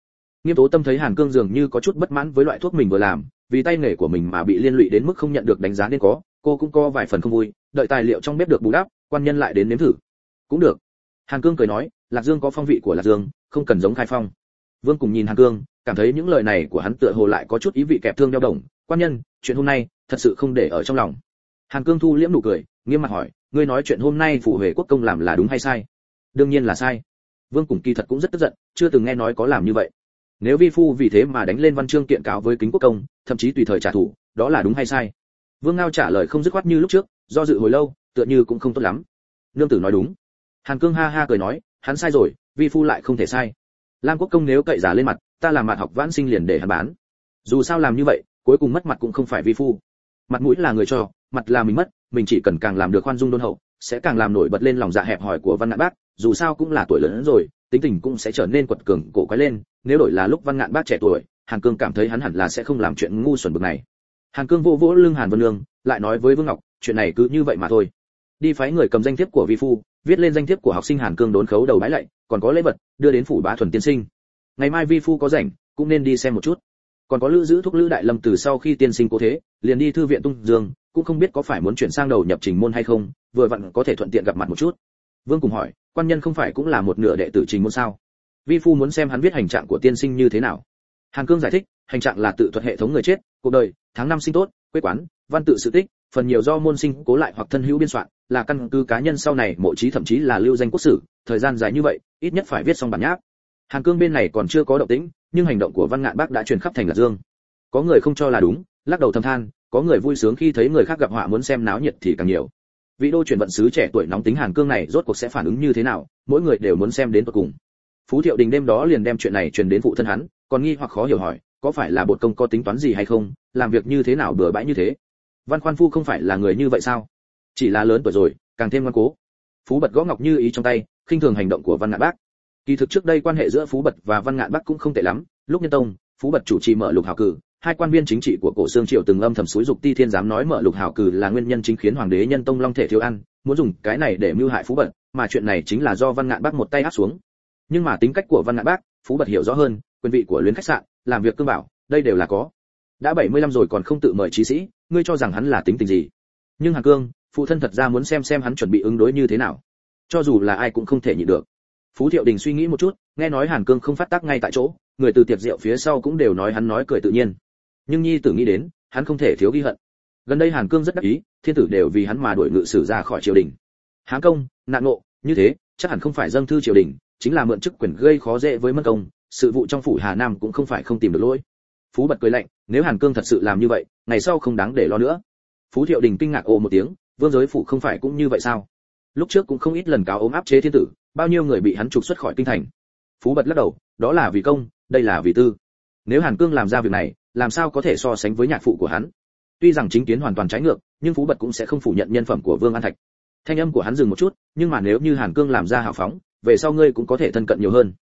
Nghiêm Tố Tâm thấy Hàn Cương dường như có chút bất mãn với loại thuốc mình vừa làm, vì tay nghề của mình mà bị liên lụy đến mức không nhận được đánh giá nên có, cô cũng có vài phần không vui, đợi tài liệu trong bếp được bù đắp, quan nhân lại đến nếm thử. Cũng được. Hàn Cương cười nói, Lạc Dương có phong vị của Lạc Dương, không cần giống Khai Phong. Vương cùng nhìn Hàn Cương, cảm thấy những lời này của hắn tựa hồ lại có chút ý vị kẹp thương đeo đồng. Quan nhân, chuyện hôm nay thật sự không để ở trong lòng. Hàn Cương thu liễm nụ cười, nghiêm mặt hỏi, ngươi nói chuyện hôm nay phủ Huệ quốc công làm là đúng hay sai? Đương nhiên là sai. Vương cùng kỳ thật cũng rất tức giận, chưa từng nghe nói có làm như vậy. Nếu vi phu vì thế mà đánh lên văn chương kiện cáo với Kính Quốc công, thậm chí tùy thời trả thù, đó là đúng hay sai? Vương Ngao trả lời không dứt khoát như lúc trước, do dự hồi lâu, tựa như cũng không tốt lắm. Nương tử nói đúng. Hàn Cương ha ha cười nói, hắn sai rồi, vi phu lại không thể sai. Lam Quốc công nếu cậy giả lên mặt, ta làm mạn học vãn sinh liền để hắn bán. Dù sao làm như vậy, cuối cùng mất mặt cũng không phải vi phu. Mặt mũi là người cho, mặt là mình mất, mình chỉ cần càng làm được khoan dung đôn hậu, sẽ càng làm nổi bật lên lòng dạ hẹp hòi của Văn Ngạn Bác, dù sao cũng là tuổi lớn rồi, tính tình cũng sẽ trở nên quật cường cổ quái lên, nếu đổi là lúc Văn Ngạn Bác trẻ tuổi, Hàn Cương cảm thấy hắn hẳn là sẽ không làm chuyện ngu xuẩn bực này. Hàn Cương vỗ vỗ lưng Hàn Vân Nương, lại nói với Vương Ngọc, chuyện này cứ như vậy mà thôi. Đi phái người cầm danh thiếp của vi phu, viết lên danh thiếp của học sinh Hàn Cương đốn khấu đầu bái lạy, còn có lễ vật, đưa đến phủ Bá Thuần tiên sinh. Ngày mai vi phu có rảnh, cũng nên đi xem một chút. Còn có Lữ Giữ thúc Lữ Đại Lâm từ sau khi tiên sinh cố thế, liền đi thư viện Tung Dương, cũng không biết có phải muốn chuyển sang đầu nhập trình môn hay không, vừa vặn có thể thuận tiện gặp mặt một chút. Vương cùng hỏi, quan nhân không phải cũng là một nửa đệ tử trình môn sao? Vi phu muốn xem hắn viết hành trạng của tiên sinh như thế nào. Hàn Cương giải thích, hành trạng là tự thuật hệ thống người chết, cuộc đời, tháng năm sinh tốt, quê quán, văn tự sự tích, phần nhiều do môn sinh cố lại hoặc thân hữu biên soạn, là căn cứ cá nhân sau này mộ chí thậm chí là lưu danh quốc sử, thời gian dài như vậy, ít nhất phải viết xong bản nháp. Hàn Cương bên này còn chưa có động tĩnh, nhưng hành động của Văn Ngạn Bác đã truyền khắp thành Lạc Dương. Có người không cho là đúng, lắc đầu thầm than, có người vui sướng khi thấy người khác gặp họa muốn xem náo nhiệt thì càng nhiều. Vị đô chuyển vận sứ trẻ tuổi nóng tính Hàn Cương này rốt cuộc sẽ phản ứng như thế nào, mỗi người đều muốn xem đến tận cùng. Phú Thiệu Đình đêm đó liền đem chuyện này truyền đến phụ thân hắn, còn nghi hoặc khó hiểu hỏi, có phải là bột công có tính toán gì hay không, làm việc như thế nào bừa bãi như thế? Văn Khoan Phu không phải là người như vậy sao? Chỉ là lớn tuổi rồi, càng thêm ngoan cố. Phú Bật gõ ngọc như ý trong tay, khinh thường hành động của Văn Ngạn Bác. Kỳ thực trước đây quan hệ giữa Phú Bật và Văn Ngạn Bác cũng không tệ lắm, lúc Nhân Tông, Phú Bật chủ trì mở lục hào cử, hai quan viên chính trị của Cổ Xương Triệu từng âm thầm xúi dục Ti Thiên dám nói mở lục hào cử là nguyên nhân chính khiến hoàng đế Nhân Tông long thể thiếu ăn, muốn dùng cái này để mưu hại Phú Bật, mà chuyện này chính là do Văn Ngạn Bác một tay áp xuống. Nhưng mà tính cách của Văn Ngạn Bác, Phú Bật hiểu rõ hơn, quyền vị của luyến khách sạn, làm việc cương bảo, đây đều là có. Đã 75 rồi còn không tự mời trí sĩ, ngươi cho rằng hắn là tính tình gì? Nhưng Hàn Cương, phụ thân thật ra muốn xem hắn chuẩn bị ứng đối như thế nào. Cho dù là ai cũng không thể nhịn được. Phú Thiệu Đình suy nghĩ một chút, nghe nói Hàn Cương không phát tác ngay tại chỗ, người từ tiệc rượu phía sau cũng đều nói hắn nói cười tự nhiên. Nhưng nhi tử nghĩ đến, hắn không thể thiếu ghi hận. Gần đây Hàn Cương rất đắc ý, thiên tử đều vì hắn mà đuổi ngự sử ra khỏi triều đình. Hán công, nạn ngộ, như thế, chắc hẳn không phải dâng thư triều đình, chính là mượn chức quyền gây khó dễ với Mân công, sự vụ trong phủ Hà Nam cũng không phải không tìm được lỗi. Phú Bật cười lạnh, nếu Hàn Cương thật sự làm như vậy, ngày sau không đáng để lo nữa. Phú Thiệu Đình kinh ngạc ồ một tiếng, vương giới phủ không phải cũng như vậy sao? Lúc trước cũng không ít lần cáo ốm áp chế thiên tử, bao nhiêu người bị hắn trục xuất khỏi kinh thành. Phú Bật lắc đầu, đó là vì công, đây là vì tư. Nếu Hàn Cương làm ra việc này, làm sao có thể so sánh với nhạc phụ của hắn? Tuy rằng chính kiến hoàn toàn trái ngược, nhưng Phú Bật cũng sẽ không phủ nhận nhân phẩm của Vương An Thạch. Thanh âm của hắn dừng một chút, nhưng mà nếu như Hàn Cương làm ra hào phóng, về sau ngươi cũng có thể thân cận nhiều hơn.